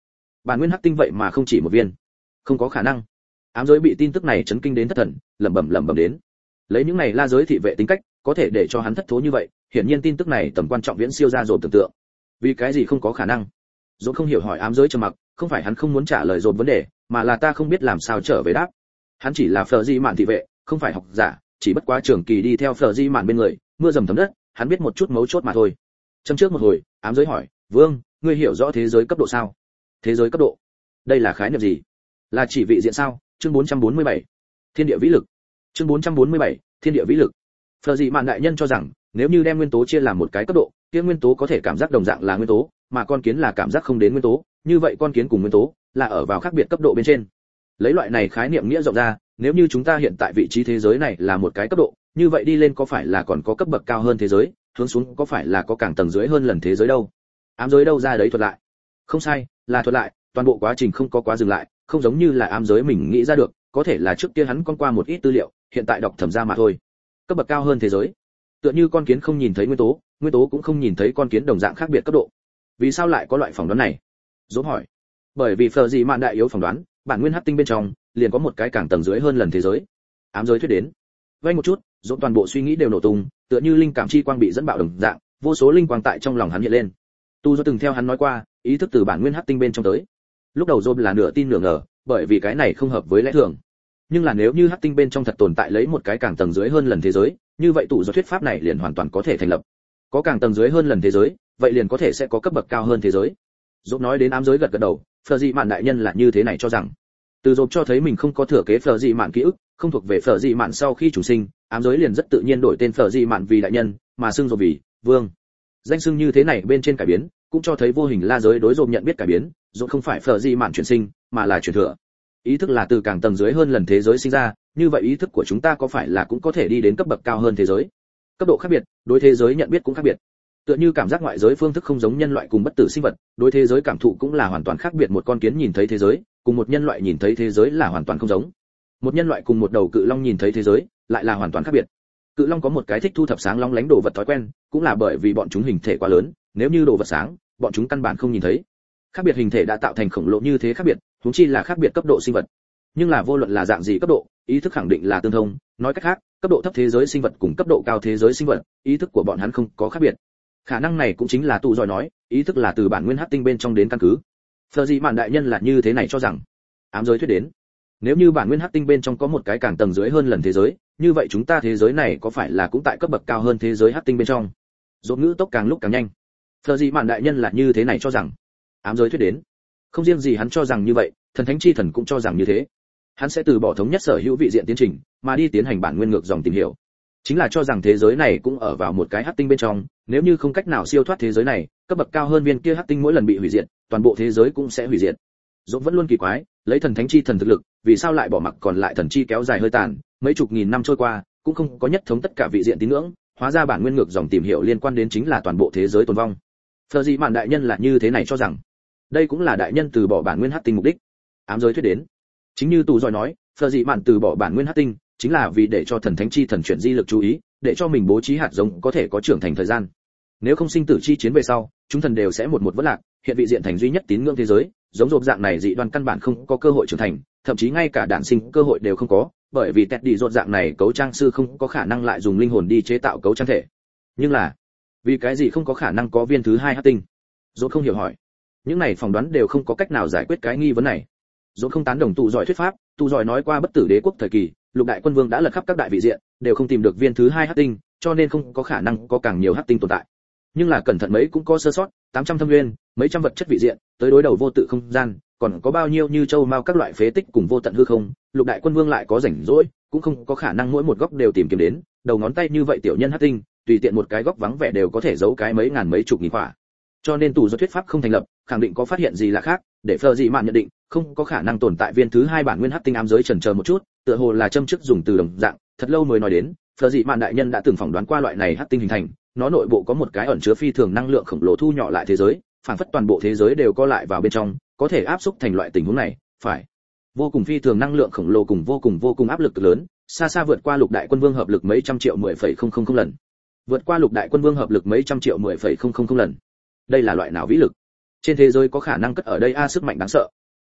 bản nguyên hắc tinh vậy mà không chỉ một viên. Không có khả năng. Ám giới bị tin tức này chấn kinh đến thất thần, lẩm bẩm lẩm bẩm đến. Lấy những này la giới thị vệ tính cách, có thể để cho hắn thất thố như vậy, hiển nhiên tin tức này tầm quan trọng viễn siêu ra rồi tưởng tượng. Vì cái gì không có khả năng? Dỗ không hiểu hỏi ám giới trầm mặc, không phải hắn không muốn trả lời dồn vấn đề, mà là ta không biết làm sao trở về đáp. Hắn chỉ là phở di mạn thị vệ, không phải học giả, chỉ bất quá trường kỳ đi theo phở di mạn bên người, mưa dầm thấm đất, hắn biết một chút mấu chốt mà thôi. Châm trước một hồi, ám giới hỏi, vương, ngươi hiểu rõ thế giới cấp độ sao? Thế giới cấp độ? Đây là khái niệm gì? Là chỉ vị diện sao? Chương bốn trăm bốn mươi bảy, thiên địa vĩ lực. Chương bốn trăm bốn mươi bảy, thiên địa vĩ lực. Phở dị mạn đại nhân cho rằng, nếu như đem nguyên tố chia làm một cái cấp độ, kia nguyên tố có thể cảm giác đồng dạng là nguyên tố, mà con kiến là cảm giác không đến nguyên tố, như vậy con kiến cùng nguyên tố là ở vào khác biệt cấp độ bên trên. Lấy loại này khái niệm nghĩa rộng ra, nếu như chúng ta hiện tại vị trí thế giới này là một cái cấp độ, như vậy đi lên có phải là còn có cấp bậc cao hơn thế giới, hướng xuống có phải là có càng tầng dưới hơn lần thế giới đâu? Ám giới đâu ra đấy thuật lại? Không sai, là thuật lại, toàn bộ quá trình không có quá dừng lại, không giống như là ám giới mình nghĩ ra được, có thể là trước kia hắn con qua một ít tư liệu, hiện tại đọc thẩm ra mà thôi. Cấp bậc cao hơn thế giới, tựa như con kiến không nhìn thấy nguyên tố, nguyên tố cũng không nhìn thấy con kiến đồng dạng khác biệt cấp độ. Vì sao lại có loại phỏng đoán này? Dỗ hỏi. Bởi vì phở dị mạn đại yếu phỏng đoán, bản nguyên hắc tinh bên trong liền có một cái càng tầng dưới hơn lần thế giới. Ám giới thuyết đến. Vay một chút, dỗ toàn bộ suy nghĩ đều nổ tung, tựa như linh cảm chi quang bị dẫn bạo đồng dạng, vô số linh quang tại trong lòng hắn hiện lên. Tu do từng theo hắn nói qua, ý thức từ bản nguyên hắc tinh bên trong tới. Lúc đầu dồn là nửa tin nửa ngờ, bởi vì cái này không hợp với lẽ thường. Nhưng là nếu như hắc tinh bên trong thật tồn tại lấy một cái càng tầng dưới hơn lần thế giới, như vậy tụ do thuyết pháp này liền hoàn toàn có thể thành lập. Có càng tầng dưới hơn lần thế giới, vậy liền có thể sẽ có cấp bậc cao hơn thế giới. Dồn nói đến ám giới gật gật đầu, phở dị mạn đại nhân là như thế này cho rằng. Từ dồn cho thấy mình không có thừa kế phở dị mạn ký ức, không thuộc về phở dị mạn sau khi chủ sinh, ám giới liền rất tự nhiên đổi tên phở dị mạn vì đại nhân, mà xưng dồn vì vương. Danh xưng như thế này bên trên cải biến, cũng cho thấy vô hình la giới đối dồn nhận biết cải biến, dồn không phải phở dị mạn chuyển sinh, mà là chuyển thừa. Ý thức là từ càng tầng dưới hơn lần thế giới sinh ra, như vậy ý thức của chúng ta có phải là cũng có thể đi đến cấp bậc cao hơn thế giới? Cấp độ khác biệt, đối thế giới nhận biết cũng khác biệt. Tựa như cảm giác ngoại giới phương thức không giống nhân loại cùng bất tử sinh vật, đối thế giới cảm thụ cũng là hoàn toàn khác biệt, một con kiến nhìn thấy thế giới, cùng một nhân loại nhìn thấy thế giới là hoàn toàn không giống. Một nhân loại cùng một đầu cự long nhìn thấy thế giới, lại là hoàn toàn khác biệt. Cự long có một cái thích thu thập sáng long lánh đồ vật thói quen, cũng là bởi vì bọn chúng hình thể quá lớn, nếu như đồ vật sáng, bọn chúng căn bản không nhìn thấy. Khác biệt hình thể đã tạo thành khổng lồ như thế khác biệt, huống chi là khác biệt cấp độ sinh vật. Nhưng là vô luận là dạng gì cấp độ, ý thức khẳng định là tương thông, nói cách khác, cấp độ thấp thế giới sinh vật cùng cấp độ cao thế giới sinh vật, ý thức của bọn hắn không có khác biệt. Khả năng này cũng chính là tụ giỏi nói, ý thức là từ bản nguyên hắc tinh bên trong đến căn cứ. Phở dị mạn đại nhân là như thế này cho rằng. Ám giới thuyết đến, nếu như bản nguyên hắc tinh bên trong có một cái càng tầng dưới hơn lần thế giới, như vậy chúng ta thế giới này có phải là cũng tại cấp bậc cao hơn thế giới hắc tinh bên trong? Dồn ngữ tốc càng lúc càng nhanh. Phở dị mạn đại nhân là như thế này cho rằng. Ám giới thuyết đến, không riêng gì hắn cho rằng như vậy, thần thánh chi thần cũng cho rằng như thế. Hắn sẽ từ bỏ thống nhất sở hữu vị diện tiến trình, mà đi tiến hành bản nguyên ngược dòng tìm hiểu. Chính là cho rằng thế giới này cũng ở vào một cái hắc tinh bên trong, nếu như không cách nào siêu thoát thế giới này, cấp bậc cao hơn viên kia hắc tinh mỗi lần bị hủy diệt, toàn bộ thế giới cũng sẽ hủy diệt. Dũng vẫn luôn kỳ quái, lấy thần thánh chi thần thực lực, vì sao lại bỏ mặc còn lại thần chi kéo dài hơi tàn, mấy chục nghìn năm trôi qua, cũng không có nhất thống tất cả vị diện tín ngưỡng, hóa ra bản nguyên ngược dòng tìm hiểu liên quan đến chính là toàn bộ thế giới tồn vong. Phở dị mạn đại nhân là như thế này cho rằng. Đây cũng là đại nhân từ bỏ bản nguyên hắc tinh mục đích. Ám giới thuyết đến, chính như tù giỏi nói, phở dị mạn từ bỏ bản nguyên hắc tinh chính là vì để cho thần thánh chi thần chuyển di lực chú ý, để cho mình bố trí hạt giống có thể có trưởng thành thời gian. Nếu không sinh tử chi chiến về sau, chúng thần đều sẽ một một vỡ lạc, hiện vị diện thành duy nhất tín ngưỡng thế giới, giống rộp dạng này dị đoan căn bản không có cơ hội trưởng thành, thậm chí ngay cả đản sinh cơ hội đều không có, bởi vì tẹt đi rộp dạng này cấu trang sư không có khả năng lại dùng linh hồn đi chế tạo cấu trang thể. Nhưng là, vì cái gì không có khả năng có viên thứ hai hắc tinh? Rộp không hiểu hỏi. Những này phỏng đoán đều không có cách nào giải quyết cái nghi vấn này. Rộp không tán đồng tụ giỏi thuyết pháp, tụ giỏi nói qua bất tử đế quốc thời kỳ, lục đại quân vương đã lật khắp các đại vị diện, đều không tìm được viên thứ hai hắc tinh, cho nên không có khả năng có càng nhiều hắc tinh tồn tại. Nhưng là cẩn thận mấy cũng có sơ sót, tám trăm thâm nguyên, mấy trăm vật chất vị diện, tới đối đầu vô tự không gian, còn có bao nhiêu như châu mao các loại phế tích cùng vô tận hư không, lục đại quân vương lại có rảnh rỗi, cũng không có khả năng mỗi một góc đều tìm kiếm đến, đầu ngón tay như vậy tiểu nhân hắc tinh, tùy tiện một cái góc vắng vẻ đều có thể giấu cái mấy ngàn mấy chục nghìn quả. Cho nên tù do thuyết pháp không thành lập, khẳng định có phát hiện gì là khác, để Phở dị mạn nhận định, không có khả năng tồn tại viên thứ hai bản nguyên hắc tinh. Ám giới chần chờ một chút, tựa hồ là châm chức dùng từ đồng dạng, thật lâu mới nói đến, Phở dị mạn đại nhân đã từng phỏng đoán qua loại này hắc tinh hình thành, nó nội bộ có một cái ẩn chứa phi thường năng lượng khổng lồ thu nhỏ lại thế giới, phản phất toàn bộ thế giới đều co lại vào bên trong, có thể áp xúc thành loại tình huống này, phải. Vô cùng phi thường năng lượng khổng lồ cùng vô cùng vô cùng áp lực cực lớn, xa xa vượt qua lục đại quân vương hợp lực mấy trăm triệu mười phẩy không không không lần. Vượt qua lục đại quân vương hợp lực mấy trăm triệu mười phẩy không không không lần. Đây là loại nào vĩ lực? Trên thế giới có khả năng cất ở đây a sức mạnh đáng sợ,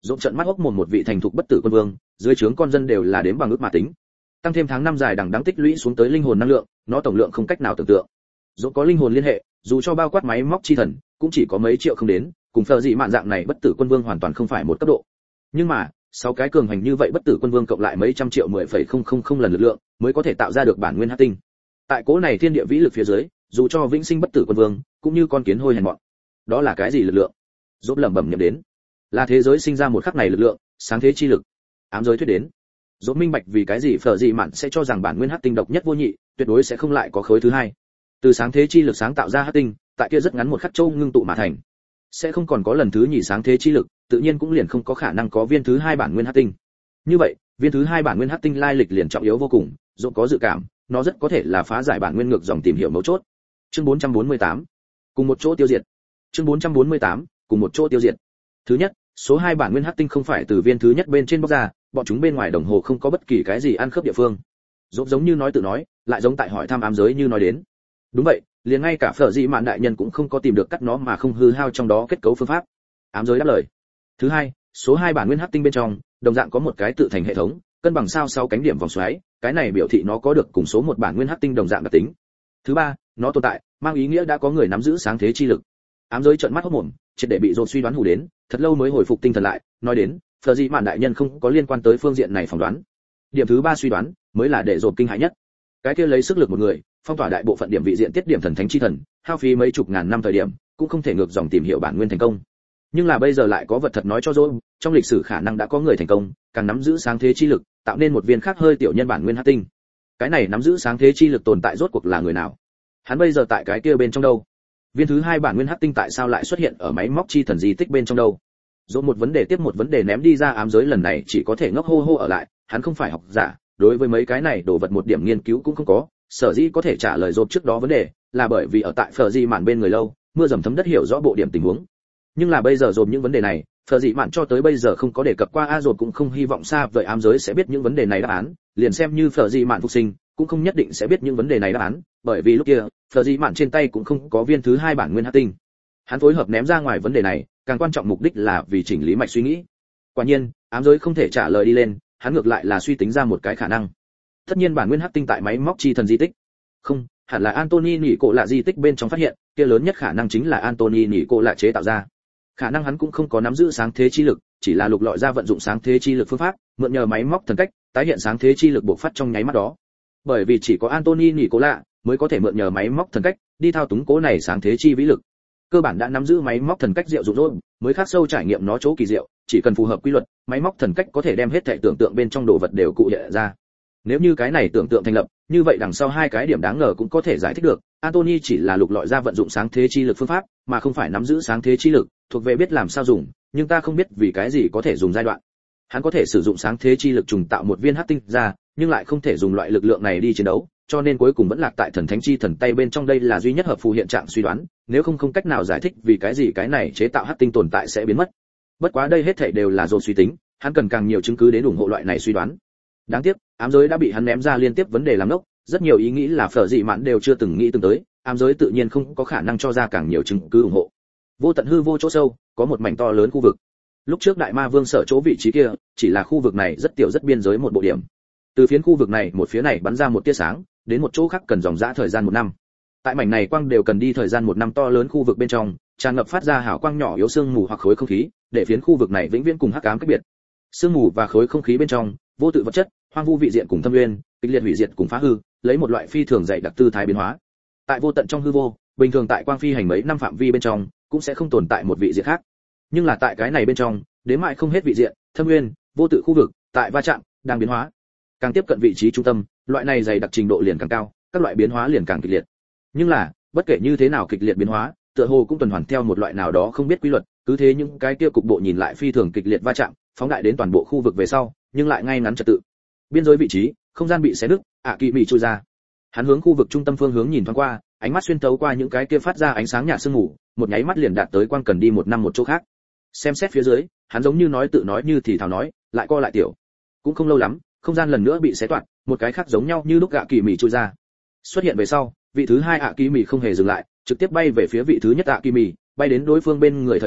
Rộn trận mắt hốc mồm, một vị thành thục bất tử quân vương, dưới trướng con dân đều là đếm bằng ước mà tính. Tăng thêm tháng năm dài đằng đẵng tích lũy xuống tới linh hồn năng lượng, nó tổng lượng không cách nào tưởng tượng. Rộn có linh hồn liên hệ, dù cho bao quát máy móc chi thần, cũng chỉ có mấy triệu không đến, cùng phở dị mạn dạng này bất tử quân vương hoàn toàn không phải một cấp độ. Nhưng mà, sáu cái cường hành như vậy bất tử quân vương cộng lại mấy trăm triệu mười phẩy không không không lần lực lượng, mới có thể tạo ra được bản nguyên hắc tinh. Tại cố này thiên địa vĩ lực phía dưới, dù cho vĩnh sinh bất tử quân vương, cũng như con kiến hôi hèn mọn. Đó là cái gì lực lượng? Rốt lẩm bẩm nhẩm đến. Là thế giới sinh ra một khắc này lực lượng, sáng thế chi lực. Ám giới thuyết đến. Rốt minh bạch vì cái gì phở dị mạn sẽ cho rằng bản nguyên hắc tinh độc nhất vô nhị, tuyệt đối sẽ không lại có khối thứ hai. Từ sáng thế chi lực sáng tạo ra hắc tinh, tại kia rất ngắn một khắc châu ngưng tụ mà thành, sẽ không còn có lần thứ nhì sáng thế chi lực, tự nhiên cũng liền không có khả năng có viên thứ hai bản nguyên hắc tinh. Như vậy, viên thứ hai bản nguyên hắc tinh lai lịch liền trọng yếu vô cùng, Rốt có dự cảm, nó rất có thể là phá giải bản nguyên ngược dòng tìm hiểu mấu chốt. Chương bốn trăm bốn mươi tám, cùng một chỗ tiêu diệt. Chương bốn trăm bốn mươi tám, cùng một chỗ tiêu diệt. Thứ nhất, số hai bản nguyên hắc tinh không phải từ viên thứ nhất bên trên bóc ra, bọn chúng bên ngoài đồng hồ không có bất kỳ cái gì ăn khớp địa phương. Rốt giống như nói tự nói, lại giống tại hỏi thăm ám giới như nói đến. Đúng vậy, liền ngay cả phở dị mạn đại nhân cũng không có tìm được cắt nó mà không hư hao trong đó kết cấu phương pháp. Ám giới đáp lời. Thứ hai, số hai bản nguyên hắc tinh bên trong, đồng dạng có một cái tự thành hệ thống, cân bằng sao sáu cánh điểm vòng xoáy, cái này biểu thị nó có được cùng số một bản nguyên hắc tinh đồng dạng đặc tính. Thứ ba, nó tồn tại, mang ý nghĩa đã có người nắm giữ sáng thế chi lực. Ám giới trợn mắt hốt mồm, triệt để bị Rốt suy đoán hù đến, thật lâu mới hồi phục tinh thần lại, nói đến, phở dị mạn đại nhân không có liên quan tới phương diện này phỏng đoán. Điểm thứ ba suy đoán, mới là để Rốt kinh hãi nhất. Cái kia lấy sức lực một người, phong tỏa đại bộ phận điểm vị diện tiết điểm thần thánh chi thần, hao phí mấy chục ngàn năm thời điểm, cũng không thể ngược dòng tìm hiểu bản nguyên thành công. Nhưng là bây giờ lại có vật thật nói cho Rốt, trong lịch sử khả năng đã có người thành công, càng nắm giữ sáng thế chi lực, tạo nên một viên khác hơi tiểu nhân bản nguyên hắc tinh. Cái này nắm giữ sáng thế chi lực tồn tại rốt cuộc là người nào? Hắn bây giờ tại cái kia bên trong đâu? Viên thứ hai bản nguyên hắc tinh tại sao lại xuất hiện ở máy móc chi thần di tích bên trong đâu? Rốt một vấn đề tiếp một vấn đề ném đi ra, ám giới lần này chỉ có thể ngốc hô hô ở lại, hắn không phải học giả, đối với mấy cái này đồ vật một điểm nghiên cứu cũng không có, sở dĩ có thể trả lời Rốt trước đó vấn đề, là bởi vì ở tại phở dị mạn bên người lâu, mưa dầm thấm đất hiểu rõ bộ điểm tình huống. Nhưng là bây giờ Rốt những vấn đề này, phở dị mạn cho tới bây giờ không có đề cập qua, a Rốt cũng không hy vọng xa vời ám giới sẽ biết những vấn đề này đáp án, liền xem như phở dị mạn phục sinh, cũng không nhất định sẽ biết những vấn đề này đáp án, bởi vì lúc kia, phở dị mạn trên tay cũng không có viên thứ hai bản nguyên hắc tinh. Hắn phối hợp ném ra ngoài vấn đề này, càng quan trọng mục đích là vì chỉnh lý mạch suy nghĩ. Quả nhiên, ám giới không thể trả lời đi lên, hắn ngược lại là suy tính ra một cái khả năng. Tất nhiên bản nguyên hắc tinh tại máy móc chi thần di tích. Không, hẳn là Anthony nhỉ cổ lạ di tích bên trong phát hiện, kia lớn nhất khả năng chính là Anthony nhỉ cổ lạ chế tạo ra. Khả năng hắn cũng không có nắm giữ sáng thế chi lực, chỉ là lục lọi ra vận dụng sáng thế chi lực phương pháp, mượn nhờ máy móc thần cách, tái hiện sáng thế chi lực bộc phát trong nháy mắt đó. Bởi vì chỉ có Anthony nhỉ cổ lạ mới có thể mượn nhờ máy móc thần cách, đi thao túng cố này sáng thế chi vĩ lực. Cơ bản đã nắm giữ máy móc thần cách diệu dụng rồi, mới khắc sâu trải nghiệm nó chỗ kỳ diệu, chỉ cần phù hợp quy luật, máy móc thần cách có thể đem hết thảy tưởng tượng bên trong đồ vật đều cụ hiện ra. Nếu như cái này tưởng tượng thành lập, như vậy đằng sau hai cái điểm đáng ngờ cũng có thể giải thích được. Anthony chỉ là lục lọi ra vận dụng sáng thế chi lực phương pháp, mà không phải nắm giữ sáng thế chi lực, thuộc về biết làm sao dùng, nhưng ta không biết vì cái gì có thể dùng giai đoạn. Hắn có thể sử dụng sáng thế chi lực trùng tạo một viên hắc tinh ra, nhưng lại không thể dùng loại lực lượng này đi chiến đấu, cho nên cuối cùng vẫn lạc tại thần thánh chi thần tay bên trong, đây là duy nhất hợp phù hiện trạng suy đoán, nếu không không cách nào giải thích vì cái gì cái này chế tạo hắc tinh tồn tại sẽ biến mất. Bất quá đây hết thảy đều là Rốt suy tính, hắn cần càng nhiều chứng cứ đến ủng hộ loại này suy đoán. Đáng tiếc, ám giới đã bị hắn ném ra liên tiếp vấn đề làm nốc, rất nhiều ý nghĩ là phở dị mạn đều chưa từng nghĩ từng tới, ám giới tự nhiên không có khả năng cho ra càng nhiều chứng cứ ủng hộ. Vô tận hư vô chỗ sâu, có một mảnh to lớn khu vực. Lúc trước đại ma vương sở chỗ vị trí kia, chỉ là khu vực này rất tiểu rất biên giới một bộ điểm. Từ phiến khu vực này một phía này bắn ra một tia sáng, đến một chỗ khác cần dòng dã thời gian một năm. Tại mảnh này quang đều cần đi thời gian một năm to lớn khu vực bên trong, tràn ngập phát ra hào quang nhỏ yếu sương mù hoặc khối không khí, để phiến khu vực này vĩnh viễn cùng hắc ám cách biệt. Sương mù và khối không khí bên trong, vô tự vật chất, hoang vu vị diện cùng thâm nguyên, kịch liệt hủy diệt cùng phá hư, lấy một loại phi thường dày đặc tư thái biến hóa. Tại vô tận trong hư vô, bình thường tại quang phi hành mấy năm phạm vi bên trong, cũng sẽ không tồn tại một vị diện khác. Nhưng là tại cái này bên trong, đến mãi không hết vị diện, thâm nguyên, vô tự khu vực, tại va chạm, đang biến hóa. Càng tiếp cận vị trí trung tâm, loại này dày đặc trình độ liền càng cao, các loại biến hóa liền càng kịch liệt. Nhưng là, bất kể như thế nào kịch liệt biến hóa, tựa hồ cũng tuần hoàn theo một loại nào đó không biết quy luật, cứ thế những cái kia cục bộ nhìn lại phi thường kịch liệt va chạm, phóng đại đến toàn bộ khu vực về sau, nhưng lại ngay ngắn trật tự. Biên giới vị trí, không gian bị xé nứt, ạ kỳ mị chui ra. Hắn hướng khu vực trung tâm phương hướng nhìn thoáng qua, ánh mắt xuyên thấu qua những cái kia phát ra ánh sáng nhạt sương mù, một nháy mắt liền đạt tới quang cần đi một năm một chỗ khác. Xem xét phía dưới, hắn giống như nói tự nói như thì thào nói, lại co lại tiểu. Cũng không lâu lắm, không gian lần nữa bị xé toạc, một cái khác giống nhau như lúc ạ kỳ mị chui ra. Xuất hiện về sau, vị thứ hai ạ kỳ mị không hề dừng lại, trực tiếp bay về phía vị thứ nhất ạ kỳ mị, bay đến đối phương bên người thời điểm,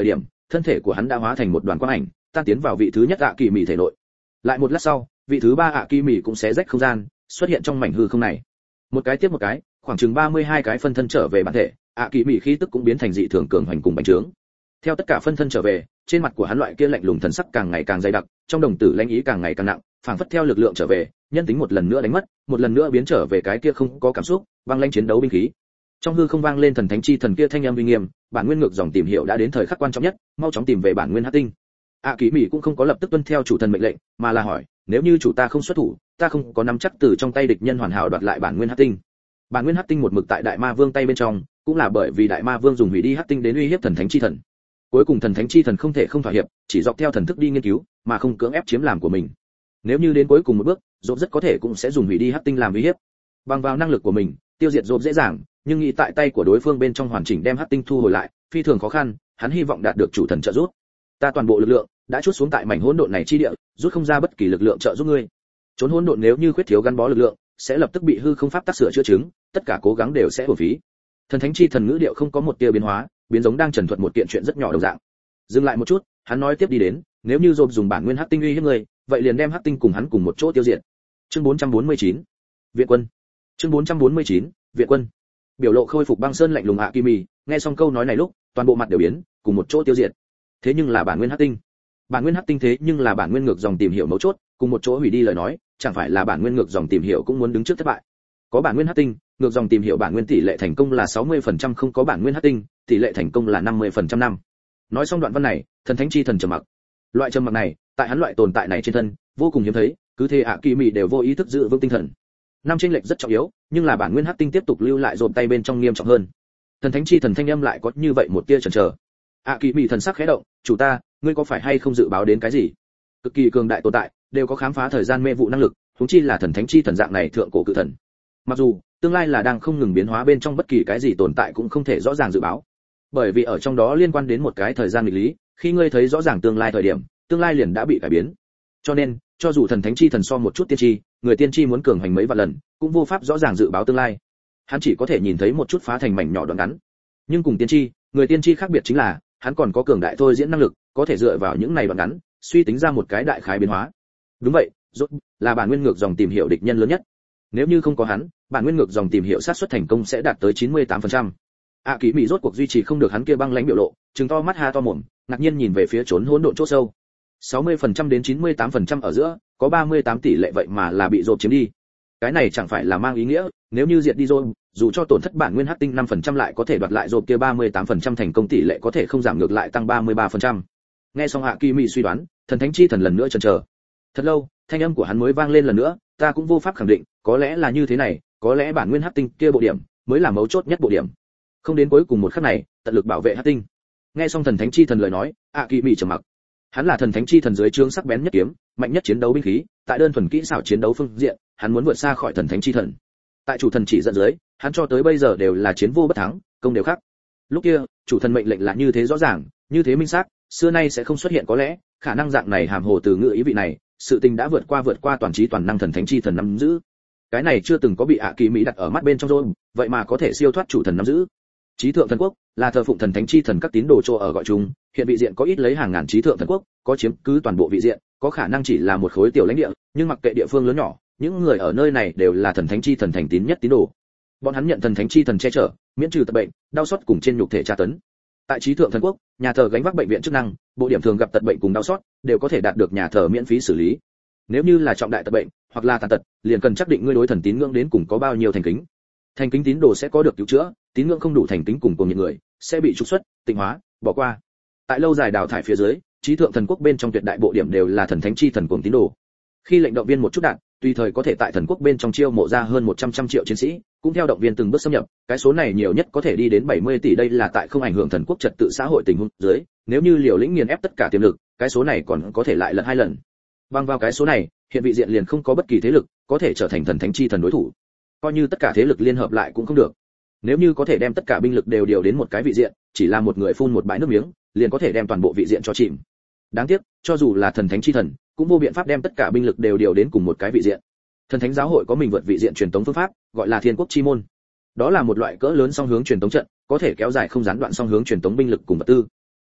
thân thể của hắn đã hóa thành một đoàn quang ảnh, tan tiến vào vị thứ nhất ạ kỳ mị thể nội. Lại một lát sau, vị thứ ba ạ kỳ mị cũng xé rách không gian, xuất hiện trong mảnh hư không này. Một cái tiếp một cái, khoảng chừng ba mươi hai cái phân thân trở về bản thể, ạ kỳ mị khí tức cũng biến thành dị thường cường hành cùng bành trướng. Theo tất cả phân thân trở về, trên mặt của hắn loại kia lạnh lùng thần sắc càng ngày càng dày đặc, trong đồng tử lãnh ý càng ngày càng nặng, phảng phất theo lực lượng trở về, nhân tính một lần nữa đánh mất, một lần nữa biến trở về cái kia không có cảm xúc, băng lãnh chiến đấu binh khí. Trong hư không vang lên thần thánh chi thần kia thanh âm uy nghiêm, bản nguyên ngược dòng tìm hiểu đã đến thời khắc quan trọng nhất, mau chóng tìm về bản nguyên hắc tinh. ạ kỳ mị cũng không có lập tức tuân theo chủ thần mệnh lệnh, mà là hỏi, nếu như chủ ta không xuất thủ, ta không có nắm chắc từ trong tay địch nhân hoàn hảo đoạt lại bản nguyên hắc tinh. Bản nguyên hắc tinh một mực tại đại ma vương tay bên trong, cũng là bởi vì đại ma vương dùng hủy đi hắc tinh đến uy hiếp thần thánh chi thần. Cuối cùng thần thánh chi thần không thể không thỏa hiệp, chỉ dọc theo thần thức đi nghiên cứu, mà không cưỡng ép chiếm làm của mình. Nếu như đến cuối cùng một bước, Dộp rất có thể cũng sẽ dùng hủy đi hắc tinh làm uy hiếp. Bằng vào năng lực của mình, tiêu diệt Dộp dễ dàng, nhưng nghĩ tại tay của đối phương bên trong hoàn chỉnh đem hắc tinh thu hồi lại, phi thường khó khăn, hắn hy vọng đạt được chủ thần trợ giúp. Ta toàn bộ lực lượng đã chút xuống tại mảnh hỗn độn này chi địa, rút không ra bất kỳ lực lượng trợ giúp ngươi. Trốn hỗn độn nếu như khuyết thiếu gắn bó lực lượng, sẽ lập tức bị hư không pháp tác sửa chữa chứng, tất cả cố gắng đều sẽ uổng phí. Thần thánh chi thần ngữ điệu không có một tia biến hóa, biến giống đang trần thuật một kiện chuyện rất nhỏ đồng dạng. Dừng lại một chút, hắn nói tiếp đi đến, nếu như Dộp dùng bản nguyên hắc tinh uy hiếp ngươi, vậy liền đem hắc tinh cùng hắn cùng một chỗ tiêu diệt. Chương bốn trăm bốn mươi chín, Viện quân. Chương bốn trăm bốn mươi chín, Viện quân. Biểu lộ khôi phục băng sơn lạnh lùng ạ kỳ mị, nghe xong câu nói này lúc, toàn bộ mặt đều biến, cùng một chỗ tiêu diệt. Thế nhưng là bản nguyên hắc tinh. Bản nguyên hắc tinh thế nhưng là bản nguyên ngược dòng tìm hiểu mấu chốt, cùng một chỗ hủy đi lời nói, chẳng phải là bản nguyên ngược dòng tìm hiểu cũng muốn đứng trước thất bại. Có bản nguyên hắc tinh, ngược dòng tìm hiểu bản nguyên tỷ lệ thành công là sáu mươi phần trăm, không có bản nguyên hắc tinh, tỷ lệ thành công là năm mươi phần trăm năm. Nói xong đoạn văn này, thần thánh chi thần trầm mặc. Loại trầm mặc này, tại hắn loại tồn tại này trên thân, vô cùng hiếm thấy, cứ thế ạ kỳ mị đều vô ý thức giữ vững tinh thần. Năm chênh lệch rất trọng yếu, nhưng là bản nguyên hắc tinh tiếp tục lưu lại dồn tay bên trong nghiêm trọng hơn. Thần thánh chi thần thanh âm lại có như vậy một tia chần chờ. ạ kỳ mị thần sắc khẽ động, chủ ta, ngươi có phải hay không dự báo đến cái gì? Cực kỳ cường đại tồn tại, đều có khám phá thời gian mê vụ năng lực, huống chi là thần thánh chi thần dạng này thượng cổ cự thần. Mặc dù tương lai là đang không ngừng biến hóa bên trong, bất kỳ cái gì tồn tại cũng không thể rõ ràng dự báo, bởi vì ở trong đó liên quan đến một cái thời gian nghịch lý, khi ngươi thấy rõ ràng tương lai thời điểm, tương lai liền đã bị cải biến. Cho nên, cho dù thần thánh chi thần so một chút tiên tri, người tiên tri muốn cường hành mấy vạn lần, cũng vô pháp rõ ràng dự báo tương lai. Hắn chỉ có thể nhìn thấy một chút phá thành mảnh nhỏ đoạn ngắn. Nhưng cùng tiên tri, người tiên tri khác biệt chính là, hắn còn có cường đại thôi diễn năng lực, có thể dựa vào những này đoạn ngắn, suy tính ra một cái đại khái biến hóa. Đúng vậy, rốt là bản nguyên ngược dòng tìm hiểu địch nhân lớn nhất. Nếu như không có hắn, bản nguyên ngược dòng tìm hiểu xác suất thành công sẽ đạt tới chín mươi tám phần trăm. ạ kỳ mị rốt cuộc duy trì không được hắn kia băng lãnh biểu lộ, trừng to mắt ha to mồm, ngạc nhiên nhìn về phía trốn hỗn độn chỗ sâu. sáu mươi phần trăm đến chín mươi tám phần trăm ở giữa, có ba mươi tám tỷ lệ vậy mà là bị Dộp chiếm đi. Cái này chẳng phải là mang ý nghĩa, nếu như diệt đi Dộp, dù cho tổn thất bản nguyên hắc tinh năm phần trăm lại có thể đoạt lại Dộp kia ba mươi tám phần trăm thành công tỷ lệ có thể không giảm ngược lại tăng ba mươi ba phần trăm. Nghe xong ạ kỳ mị suy đoán, thần thánh chi thần lần nữa chần chờ. Thật lâu, thanh âm của hắn mới vang lên lần nữa, ta cũng vô pháp khẳng định, có lẽ là như thế này, có lẽ bản nguyên hắc tinh kia bộ điểm mới là mấu chốt nhất bộ điểm. Không đến cuối cùng một khắc này, tận lực bảo vệ hắc tinh. Nghe xong thần thánh chi thần lời nói, ạ kỳ mị trầm mặc. Hắn là thần thánh chi thần dưới trướng sắc bén nhất kiếm, mạnh nhất chiến đấu binh khí, tại đơn thuần kỹ xảo chiến đấu phương diện, hắn muốn vượt xa khỏi thần thánh chi thần. Tại chủ thần chỉ dẫn dưới, hắn cho tới bây giờ đều là chiến vô bất thắng, công đều khắc. Lúc kia, chủ thần mệnh lệnh là như thế rõ ràng, như thế minh xác, xưa nay sẽ không xuất hiện có lẽ, khả năng dạng này hàm hồ từ ngữ ý vị này, sự tình đã vượt qua vượt qua toàn trí toàn năng thần thánh chi thần nắm giữ. Cái này chưa từng có bị ạ kỳ mỹ đặt ở mắt bên trong rồi, vậy mà có thể siêu thoát chủ thần nắm giữ. Chí thượng thần quốc là thờ phụng thần thánh chi thần các tín đồ chỗ ở gọi chung, hiện vị diện có ít lấy hàng ngàn chí thượng thần quốc, có chiếm cứ toàn bộ vị diện, có khả năng chỉ là một khối tiểu lãnh địa, nhưng mặc kệ địa phương lớn nhỏ, những người ở nơi này đều là thần thánh chi thần thành tín nhất tín đồ. Bọn hắn nhận thần thánh chi thần che chở, miễn trừ tật bệnh, đau sót cùng trên nhục thể tra tấn. Tại chí thượng thần quốc, nhà thờ gánh vác bệnh viện chức năng, bộ điểm thường gặp tật bệnh cùng đau sót, đều có thể đạt được nhà thờ miễn phí xử lý. Nếu như là trọng đại tật bệnh hoặc là tàn tật, liền cần xác định ngươi đối thần tín ngưỡng đến cùng có bao nhiêu thành kính. Thành kính tín đồ sẽ có được cứu chữa, tín ngưỡng không đủ thành kính cùng cùng những người sẽ bị trục xuất, tịnh hóa, bỏ qua. Tại lâu dài đào thải phía dưới, chí thượng thần quốc bên trong tuyệt đại bộ điểm đều là thần thánh chi thần cùng tín đồ. Khi lệnh động viên một chút đạn, tùy thời có thể tại thần quốc bên trong chiêu mộ ra hơn một trăm trăm triệu chiến sĩ, cũng theo động viên từng bước xâm nhập, cái số này nhiều nhất có thể đi đến bảy mươi tỷ, đây là tại không ảnh hưởng thần quốc trật tự xã hội tình huống dưới, nếu như liều lĩnh nghiền ép tất cả tiềm lực, cái số này còn có thể lại lật hai lần. Bằng vào cái số này, hiện vị diện liền không có bất kỳ thế lực có thể trở thành thần thánh chi thần đối thủ. Coi như tất cả thế lực liên hợp lại cũng không được. Nếu như có thể đem tất cả binh lực đều điều đến một cái vị diện, chỉ là một người phun một bãi nước miếng, liền có thể đem toàn bộ vị diện cho chìm. Đáng tiếc, cho dù là thần thánh chi thần, cũng vô biện pháp đem tất cả binh lực đều điều đến cùng một cái vị diện. Thần thánh giáo hội có mình vượt vị diện truyền tống phương pháp, gọi là Thiên Quốc Chi môn. Đó là một loại cỡ lớn song hướng truyền tống trận, có thể kéo dài không gián đoạn song hướng truyền tống binh lực cùng vật tư.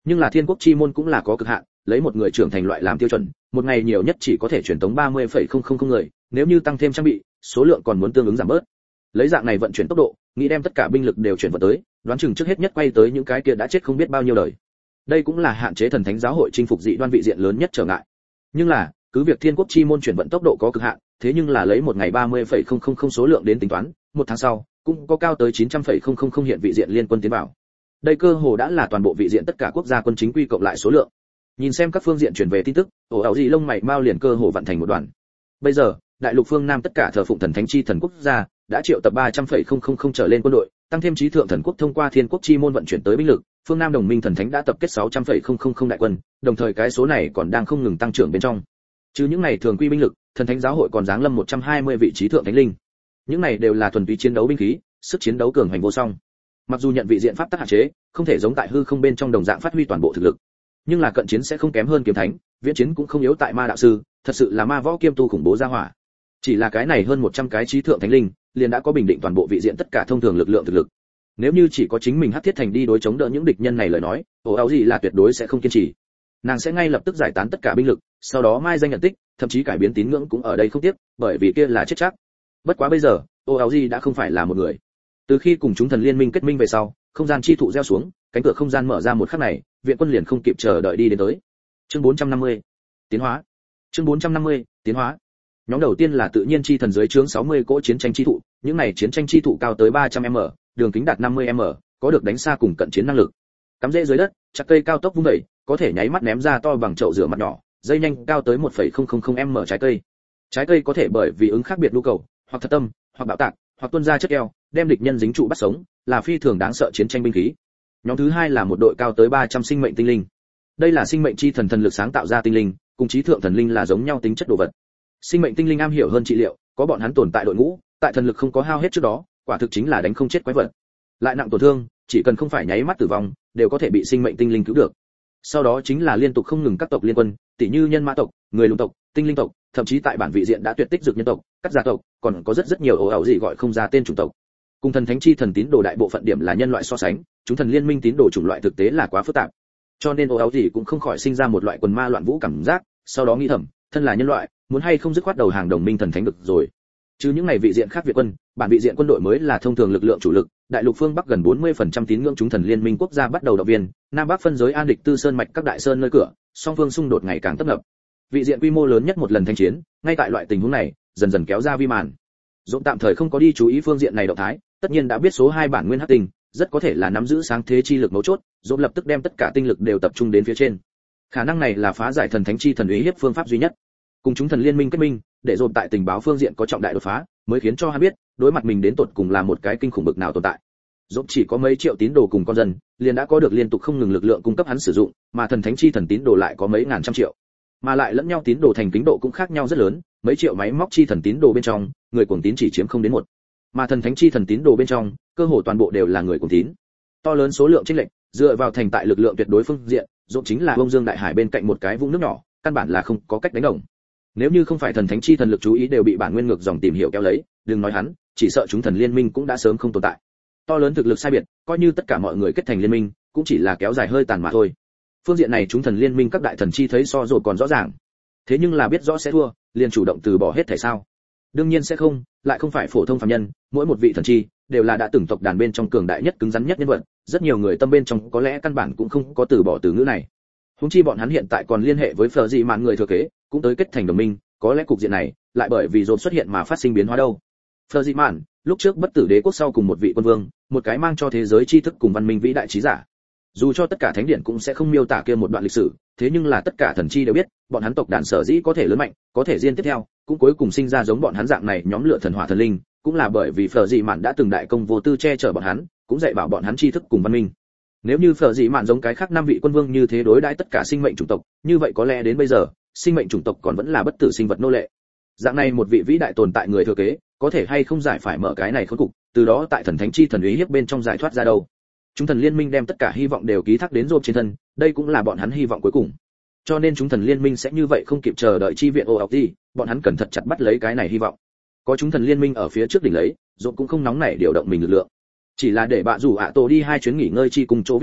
Nhưng là thiên quốc chi môn cũng là có cực hạn, lấy một người trưởng thành loại làm tiêu chuẩn, một ngày nhiều nhất chỉ có thể truyền tống ba mươi phẩy không không không người, nếu như tăng thêm trang bị, số lượng còn muốn tương ứng giảm bớt. Lấy dạng này vận chuyển tốc độ, nghĩ đem tất cả binh lực đều chuyển vào tới, đoán chừng trước hết nhất quay tới những cái kia đã chết không biết bao nhiêu đời. Đây cũng là hạn chế thần thánh giáo hội chinh phục dị đoan vị diện lớn nhất trở ngại. Nhưng là, cứ việc thiên quốc chi môn chuyển vận tốc độ có cực hạn, thế nhưng là lấy một ngày ba mươi phẩy không không không số lượng đến tính toán, một tháng sau cũng có cao tới chín trăm phẩy không không không hiện vị diện liên quân tiến vào. Đây cơ hồ đã là toàn bộ vị diện tất cả quốc gia quân chính quy cộng lại số lượng. Nhìn xem các phương diện truyền về tin tức, ổ ảo gì lông mày mao liền cơ hồ vặn thành một đoàn. Bây giờ, đại lục phương Nam tất cả thờ phụng thần thánh chi thần quốc gia đã triệu tập ba trăm phẩy không không không trở lên quân đội, tăng thêm trí thượng thần quốc thông qua thiên quốc chi môn vận chuyển tới binh lực, phương Nam đồng minh thần thánh đã tập kết sáu trăm phẩy không không không đại quân, đồng thời cái số này còn đang không ngừng tăng trưởng bên trong. Chứ những này thường quy binh lực, thần thánh giáo hội còn giáng lâm một trăm hai mươi vị trí thượng thánh linh. Những này đều là thuần túy chiến đấu binh khí, sức chiến đấu cường hành vô song. Mặc dù nhận vị diện pháp tắc hạn chế, không thể giống tại hư không bên trong đồng dạng phát huy toàn bộ thực lực, nhưng là cận chiến sẽ không kém hơn kiếm thánh, viễn chiến cũng không yếu tại ma đạo sư, thật sự là ma võ kiêm tu khủng bố gia hỏa. Chỉ là cái này hơn một trăm cái trí thượng thánh linh, liền đã có bình định toàn bộ vị diện tất cả thông thường lực lượng thực lực. Nếu như chỉ có chính mình Hắc Thiết Thành đi đối chống đỡ những địch nhân này lời nói, ổ áo gì là tuyệt đối sẽ không kiên trì. Nàng sẽ ngay lập tức giải tán tất cả binh lực, sau đó mai danh nhận tích, thậm chí cải biến tín ngưỡng cũng ở đây không tiếc, bởi vì kia là chết chắc. Bất quá bây giờ, ổ áo gì đã không phải là một người. Từ khi cùng chúng thần liên minh kết minh về sau, không gian chi thụ gieo xuống, cánh cửa không gian mở ra một khắc này, viện quân liền không kịp chờ đợi đi đến tới. Chương bốn trăm năm mươi, tiến hóa. Chương bốn trăm năm mươi, tiến hóa. Nhóm đầu tiên là tự nhiên chi thần dưới trướng sáu mươi cỗ chiến tranh chi thụ, những này chiến tranh chi thụ cao tới ba trăm mét, đường kính đạt năm mươi mét, có được đánh xa cùng cận chiến năng lực. Cắm rễ dưới đất, chặt cây cao tốc vung đẩy, có thể nháy mắt ném ra to bằng chậu rửa mặt nhỏ, dây nhanh cao tới một phẩy không không không mét trái cây. Trái cây có thể bởi vì ứng khác biệt nhu cầu, hoặc thật tâm, hoặc bạo tạc, hoặc tuôn ra chất keo, đem địch nhân dính trụ bắt sống, là phi thường đáng sợ chiến tranh binh khí. Nhóm thứ hai là một đội cao tới ba trăm sinh mệnh tinh linh. Đây là sinh mệnh chi thần thần lực sáng tạo ra tinh linh, cùng trí thượng thần linh là giống nhau tính chất đồ vật. Sinh mệnh tinh linh am hiểu hơn trị liệu, có bọn hắn tồn tại đội ngũ, tại thần lực không có hao hết trước đó, quả thực chính là đánh không chết quái vật. Lại nặng tổn thương, chỉ cần không phải nháy mắt tử vong, đều có thể bị sinh mệnh tinh linh cứu được. Sau đó chính là liên tục không ngừng các tộc liên quân, tỷ như nhân mã tộc, người lùn tộc, tinh linh tộc, thậm chí tại bản vị diện đã tuyệt tích dược nhân tộc, các gia tộc, còn có rất rất nhiều ổ ảo gì gọi không ra tên chủng tộc. Cùng thần thánh chi thần tín đồ đại bộ phận điểm là nhân loại so sánh, chúng thần liên minh tín đồ chủng loại thực tế là quá phức tạp. Cho nên ổ ảo gì cũng không khỏi sinh ra một loại quần ma loạn vũ cảm giác, sau đó nghĩ thầm, thân là nhân loại, muốn hay không dứt khoát đầu hàng đồng minh thần thánh được rồi. Chứ những này vị diện khác Việt quân, bản vị diện quân đội mới là thông thường lực lượng chủ lực, đại lục phương Bắc gần bốn mươi phần trăm tín ngưỡng chúng thần liên minh quốc gia bắt đầu động viên, Nam Bắc phân giới an địch tư sơn mạch các đại sơn nơi cửa, song phương xung đột ngày càng tấp nập. Vị diện quy mô lớn nhất một lần thanh chiến, ngay tại loại tình huống này, dần dần kéo ra vi màn. Dũng tạm thời không có đi chú ý phương diện này động thái, tất nhiên đã biết số hai bản nguyên hắc tinh, rất có thể là nắm giữ sáng thế chi lực mấu chốt, Dũng lập tức đem tất cả tinh lực đều tập trung đến phía trên. Khả năng này là phá giải thần thánh chi thần uy hiếp phương pháp duy nhất. Cùng chúng thần liên minh kết minh, để dồn tại tình báo phương diện có trọng đại đột phá, mới khiến cho hắn biết, đối mặt mình đến tột cùng là một cái kinh khủng bực nào tồn tại. Dồn chỉ có mấy triệu tín đồ cùng con dân, liền đã có được liên tục không ngừng lực lượng cung cấp hắn sử dụng, mà thần thánh chi thần tín đồ lại có mấy ngàn trăm triệu. Mà lại lẫn nhau tín đồ thành kính độ cũng khác nhau rất lớn, mấy triệu máy móc chi thần tín đồ bên trong, người cuồng tín chỉ chiếm không đến một. Mà thần thánh chi thần tín đồ bên trong, cơ hồ toàn bộ đều là người cuồng tín. To lớn số lượng chênh lệch, dựa vào thành tại lực lượng tuyệt đối phương diện, dồn chính là bông dương đại hải bên cạnh một cái vũng nước nhỏ, căn bản là không có cách đánh đồng. Nếu như không phải thần thánh chi thần lực chú ý đều bị bản nguyên ngược dòng tìm hiểu kéo lấy, đừng nói hắn, chỉ sợ chúng thần liên minh cũng đã sớm không tồn tại. To lớn thực lực sai biệt, coi như tất cả mọi người kết thành liên minh, cũng chỉ là kéo dài hơi tàn mà thôi. Phương diện này chúng thần liên minh các đại thần chi thấy so rồi còn rõ ràng. Thế nhưng là biết rõ sẽ thua, liền chủ động từ bỏ hết thể sao? Đương nhiên sẽ không, lại không phải phổ thông phàm nhân, mỗi một vị thần chi đều là đã từng tộc đàn bên trong cường đại nhất cứng rắn nhất nhân vật, rất nhiều người tâm bên trong có lẽ căn bản cũng không có từ bỏ từ ngữ này. Huống chi bọn hắn hiện tại còn liên hệ với Phở Dị Mạn người thừa kế, cũng tới kết thành đồng minh, có lẽ cục diện này lại bởi vì dồn xuất hiện mà phát sinh biến hóa đâu. Phở Dị Mạn, lúc trước bất tử đế quốc sau cùng một vị quân vương, một cái mang cho thế giới tri thức cùng văn minh vĩ đại trí giả. Dù cho tất cả thánh điển cũng sẽ không miêu tả kia một đoạn lịch sử, thế nhưng là tất cả thần chi đều biết, bọn hắn tộc đàn sở dĩ có thể lớn mạnh, có thể diên tiếp theo, cũng cuối cùng sinh ra giống bọn hắn dạng này nhóm lửa thần hỏa thần linh, cũng là bởi vì Phở Dị Mạn đã từng đại công vô tư che chở bọn hắn, cũng dạy bảo bọn hắn tri thức cùng văn minh. Nếu như Phở Dị Mạn giống cái khác năm vị quân vương như thế đối đãi tất cả sinh mệnh chủng tộc, như vậy có lẽ đến bây giờ, sinh mệnh chủng tộc còn vẫn là bất tử sinh vật nô lệ. Dạng này một vị vĩ đại tồn tại người thừa kế, có thể hay không giải phải mở cái này khốn cục, từ đó tại thần thánh chi thần uy hiếp bên trong giải thoát ra đâu. Chúng thần liên minh đem tất cả hy vọng đều ký thác đến Rob trên thân, đây cũng là bọn hắn hy vọng cuối cùng. Cho nên chúng thần liên minh sẽ như vậy không kịp chờ đợi chi viện ồ gì, bọn hắn cần thật chặt bắt lấy cái này hy vọng. Có chúng thần liên minh ở phía trước đỉnh lấy, Rob cũng không nóng nảy điều động mình lực lượng. Chỉ là để bạ rủ ạ tổ đi hai chuyến nghỉ ngơi chi cùng chỗ vị diện,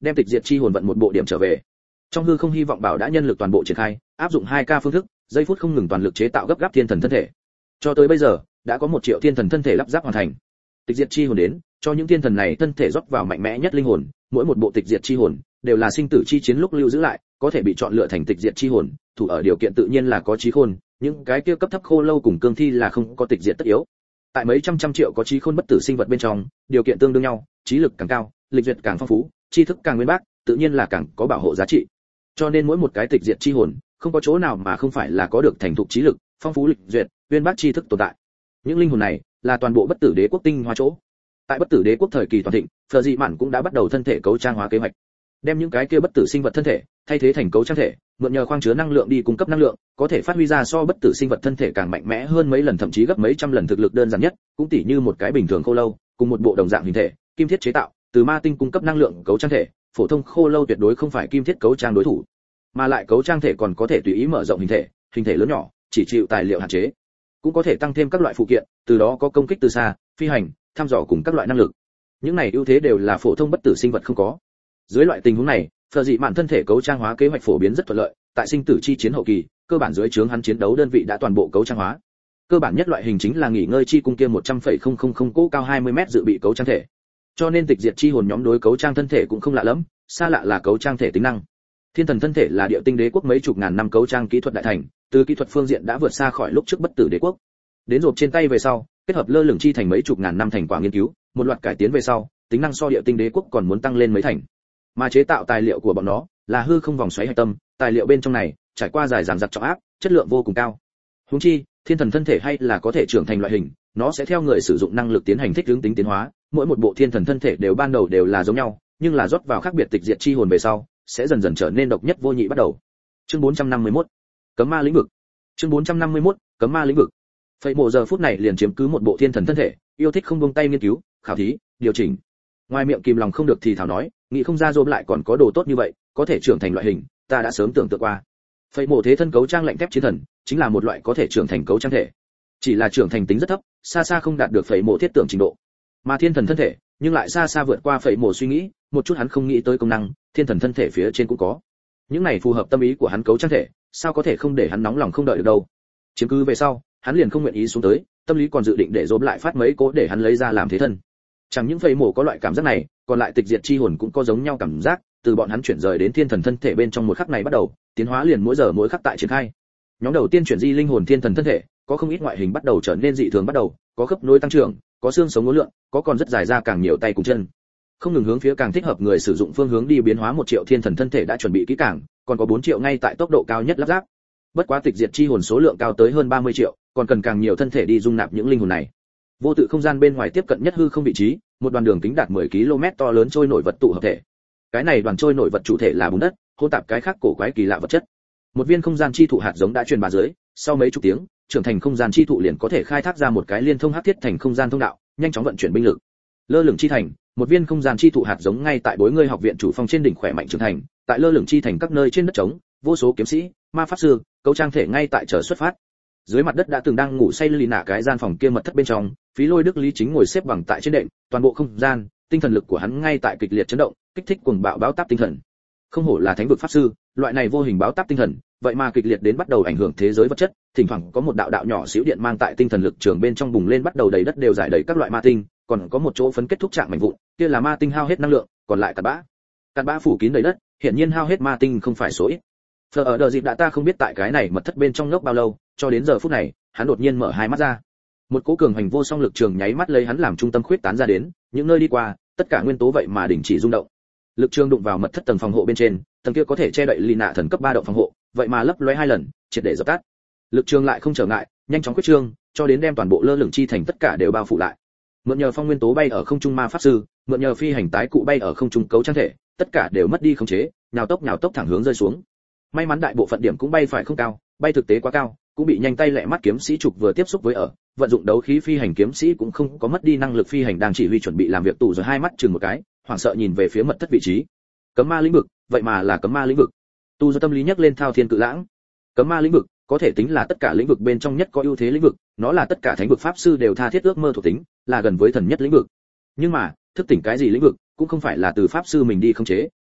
đem tịch diệt chi hồn vận một bộ điểm trở về. Trong hư không hy vọng bảo đã nhân lực toàn bộ triển khai, áp dụng hai K phương thức, giây phút không ngừng toàn lực chế tạo gấp gáp thiên thần thân thể. Cho tới bây giờ, đã có một triệu thiên thần thân thể lắp ráp hoàn thành. Tịch diệt chi hồn đến, cho những thiên thần này thân thể rót vào mạnh mẽ nhất linh hồn, mỗi một bộ tịch diệt chi hồn đều là sinh tử chi chiến lúc lưu giữ lại, có thể bị chọn lựa thành tịch diệt chi hồn, thủ ở điều kiện tự nhiên là có trí khôn, những cái kia cấp thấp khô lâu cùng cương thi là không có tịch diệt tất yếu. Tại mấy trăm trăm triệu có trí khôn bất tử sinh vật bên trong, điều kiện tương đương nhau, trí lực càng cao, lịch duyệt càng phong phú, tri thức càng nguyên bác, tự nhiên là càng có bảo hộ giá trị. Cho nên mỗi một cái tịch diệt chi hồn, không có chỗ nào mà không phải là có được thành thục trí lực, phong phú lịch duyệt, nguyên bác tri thức tồn tại. Những linh hồn này là toàn bộ bất tử đế quốc tinh hoa chỗ. Tại bất tử đế quốc thời kỳ toàn thịnh, Phở Dị Mạn cũng đã bắt đầu thân thể cấu trang hóa kế hoạch, đem những cái kia bất tử sinh vật thân thể thay thế thành cấu trang thể, mượn nhờ khoang chứa năng lượng đi cung cấp năng lượng, có thể phát huy ra so bất tử sinh vật thân thể càng mạnh mẽ hơn mấy lần, thậm chí gấp mấy trăm lần thực lực đơn giản nhất, cũng tỉ như một cái bình thường khô lâu, cùng một bộ đồng dạng hình thể, kim thiết chế tạo, từ ma tinh cung cấp năng lượng cấu trang thể, phổ thông khô lâu tuyệt đối không phải kim thiết cấu trang đối thủ, mà lại cấu trang thể còn có thể tùy ý mở rộng hình thể, hình thể lớn nhỏ, chỉ chịu tài liệu hạn chế, cũng có thể tăng thêm các loại phụ kiện, từ đó có công kích từ xa, phi hành, thăm dò cùng các loại năng lực. Những này ưu thế đều là phổ thông bất tử sinh vật không có. Dưới loại tình huống này, Phở Dị Mạn thân thể cấu trang hóa kế hoạch phổ biến rất thuận lợi, tại sinh tử chi chiến hậu kỳ, cơ bản dưới trướng hắn chiến đấu đơn vị đã toàn bộ cấu trang hóa. Cơ bản nhất loại hình chính là nghỉ ngơi chi cung kia một trăm phẩy không không không cỗ cao hai mươi mét dự bị cấu trang thể. Cho nên tịch diệt chi hồn nhóm đối cấu trang thân thể cũng không lạ lắm, xa lạ là cấu trang thể tính năng. Thiên thần thân thể là địa tinh đế quốc mấy chục ngàn năm cấu trang kỹ thuật đại thành, từ kỹ thuật phương diện đã vượt xa khỏi lúc trước bất tử đế quốc. Đến rộp trên tay về sau, kết hợp lơ lửng chi thành mấy chục ngàn năm thành quả nghiên cứu, một loạt cải tiến về sau, tính năng so địa tinh đế quốc còn muốn tăng lên mấy thành. Mà chế tạo tài liệu của bọn nó là hư không vòng xoáy hạch tâm, tài liệu bên trong này trải qua dài dằng dặc trọng áp, chất lượng vô cùng cao. Huống chi, thiên thần thân thể hay là có thể trưởng thành loại hình, nó sẽ theo người sử dụng năng lực tiến hành thích ứng tính tiến hóa, mỗi một bộ thiên thần thân thể đều ban đầu đều là giống nhau, nhưng là rót vào khác biệt tịch diệt chi hồn về sau, sẽ dần dần trở nên độc nhất vô nhị bắt đầu. Chương bốn trăm năm mươi mốt, cấm ma lĩnh vực. Chương bốn trăm năm mươi mốt, cấm ma lĩnh vực. Phẩy mộ giờ phút này liền chiếm cứ một bộ thiên thần thân thể, yêu thích không buông tay nghiên cứu, khảo thí, điều chỉnh. Ngoài miệng kìm lòng không được thì thảo nói, nghĩ không ra Dôm lại còn có đồ tốt như vậy, có thể trưởng thành loại hình, ta đã sớm tưởng tượng qua. Phẩy mộ thế thân cấu trang lạnh thép chiến thần, chính là một loại có thể trưởng thành cấu trang thể. Chỉ là trưởng thành tính rất thấp, xa xa không đạt được phẩy mộ thiết tưởng trình độ. Mà thiên thần thân thể, nhưng lại xa xa vượt qua phẩy mộ suy nghĩ, một chút hắn không nghĩ tới công năng, thiên thần thân thể phía trên cũng có. Những này phù hợp tâm ý của hắn cấu trang thể, sao có thể không để hắn nóng lòng không đợi được đâu. Chiếm cứ về sau, hắn liền không nguyện ý xuống tới, tâm lý còn dự định để Dôm lại phát mấy cố để hắn lấy ra làm thế thân. Chẳng những phẩy mộ có loại cảm giác này, còn lại tịch diệt chi hồn cũng có giống nhau cảm giác, từ bọn hắn chuyển rời đến thiên thần thân thể bên trong một khắc này bắt đầu, tiến hóa liền mỗi giờ mỗi khắc tại triển khai. Nhóm đầu tiên chuyển di linh hồn thiên thần thân thể, có không ít ngoại hình bắt đầu trở nên dị thường bắt đầu, có khớp nối tăng trưởng, có xương sống ngốn lượn, có còn rất dài ra càng nhiều tay cùng chân. Không ngừng hướng phía càng thích hợp người sử dụng phương hướng đi biến hóa, một triệu thiên thần thân thể đã chuẩn bị kỹ càng, còn có bốn triệu ngay tại tốc độ cao nhất lắp ráp. Bất quá tịch diệt chi hồn số lượng cao tới hơn ba mươi triệu, còn cần càng nhiều thân thể đi dung nạp những linh hồn này. Vô tự không gian bên ngoài tiếp cận nhất hư không vị trí, một đoàn đường kính đạt mười ki lô mét to lớn trôi nổi vật tụ hợp thể. Cái này đoàn trôi nổi vật chủ thể là bùn đất, hỗn tạp cái khác cổ quái kỳ lạ vật chất. Một viên không gian chi thụ hạt giống đã truyền bá dưới, sau mấy chục tiếng, trưởng thành không gian chi thụ liền có thể khai thác ra một cái liên thông hắc thiết thành không gian thông đạo, nhanh chóng vận chuyển binh lực. Lơ lửng chi thành, một viên không gian chi thụ hạt giống ngay tại Bối Ngươi học viện chủ phong trên đỉnh khỏe mạnh trưởng thành, tại lơ lửng chi thành các nơi trên đất trống, vô số kiếm sĩ, ma pháp sư, cấu trang thể ngay tại chờ xuất phát. Dưới mặt đất đã từng đang ngủ say lì nạ cái gian phòng kia mật thất bên trong, Phí Lôi Đức Lý chính ngồi xếp bằng tại trên đệm, toàn bộ không gian, tinh thần lực của hắn ngay tại kịch liệt chấn động, kích thích cuồng bạo báo táp tinh thần. Không hổ là thánh vực pháp sư, loại này vô hình báo táp tinh thần, vậy mà kịch liệt đến bắt đầu ảnh hưởng thế giới vật chất, thỉnh thoảng có một đạo đạo nhỏ xíu điện mang tại tinh thần lực trường bên trong bùng lên, bắt đầu đầy đất đều giải đầy các loại ma tinh, còn có một chỗ phấn kết thúc trạng mảnh vụn, kia là ma tinh hao hết năng lượng, còn lại cặn bã. Cặn bã phủ kín đầy đất, hiển nhiên hao hết ma tinh không phải số ít. Phờ ở đờ dịp đã ta không biết tại cái này mật thất bên trong ngốc bao lâu, cho đến giờ phút này, hắn đột nhiên mở hai mắt ra. Một cỗ cường hành vô song lực trường nháy mắt lấy hắn làm trung tâm khuyết tán ra đến, những nơi đi qua, tất cả nguyên tố vậy mà đình chỉ rung động. Lực trường đụng vào mật thất tầng phòng hộ bên trên, tầng kia có thể che đậy lì nạ thần cấp ba động phòng hộ, vậy mà lấp lóe hai lần, triệt để dập tắt. Lực trường lại không trở ngại, nhanh chóng quyết trương, cho đến đem toàn bộ lơ lửng chi thành tất cả đều bao phủ lại. Mượn nhờ phong nguyên tố bay ở không trung ma pháp sư, mượn nhờ phi hành tái cụ bay ở không trung cấu trang thể, tất cả đều mất đi khống chế, nhào tốc nhào tốc thẳng hướng rơi xuống. May mắn đại bộ phận điểm cũng bay phải không cao, bay thực tế quá cao, cũng bị nhanh tay lẹ mắt kiếm sĩ trục vừa tiếp xúc với ở, vận dụng đấu khí phi hành kiếm sĩ cũng không có mất đi năng lực phi hành, đang chỉ huy chuẩn bị làm việc tụ rồi hai mắt chừng một cái, hoảng sợ nhìn về phía mật thất vị trí. Cấm ma lĩnh vực, vậy mà là cấm ma lĩnh vực. Tu do tâm lý nhắc lên thao thiên cự lãng. Cấm ma lĩnh vực có thể tính là tất cả lĩnh vực bên trong nhất có ưu thế lĩnh vực, nó là tất cả thánh vực pháp sư đều tha thiết ước mơ thuộc tính, là gần với thần nhất lĩnh vực. Nhưng mà, thức tỉnh cái gì lĩnh vực, cũng không phải là từ pháp sư mình đi khống chế,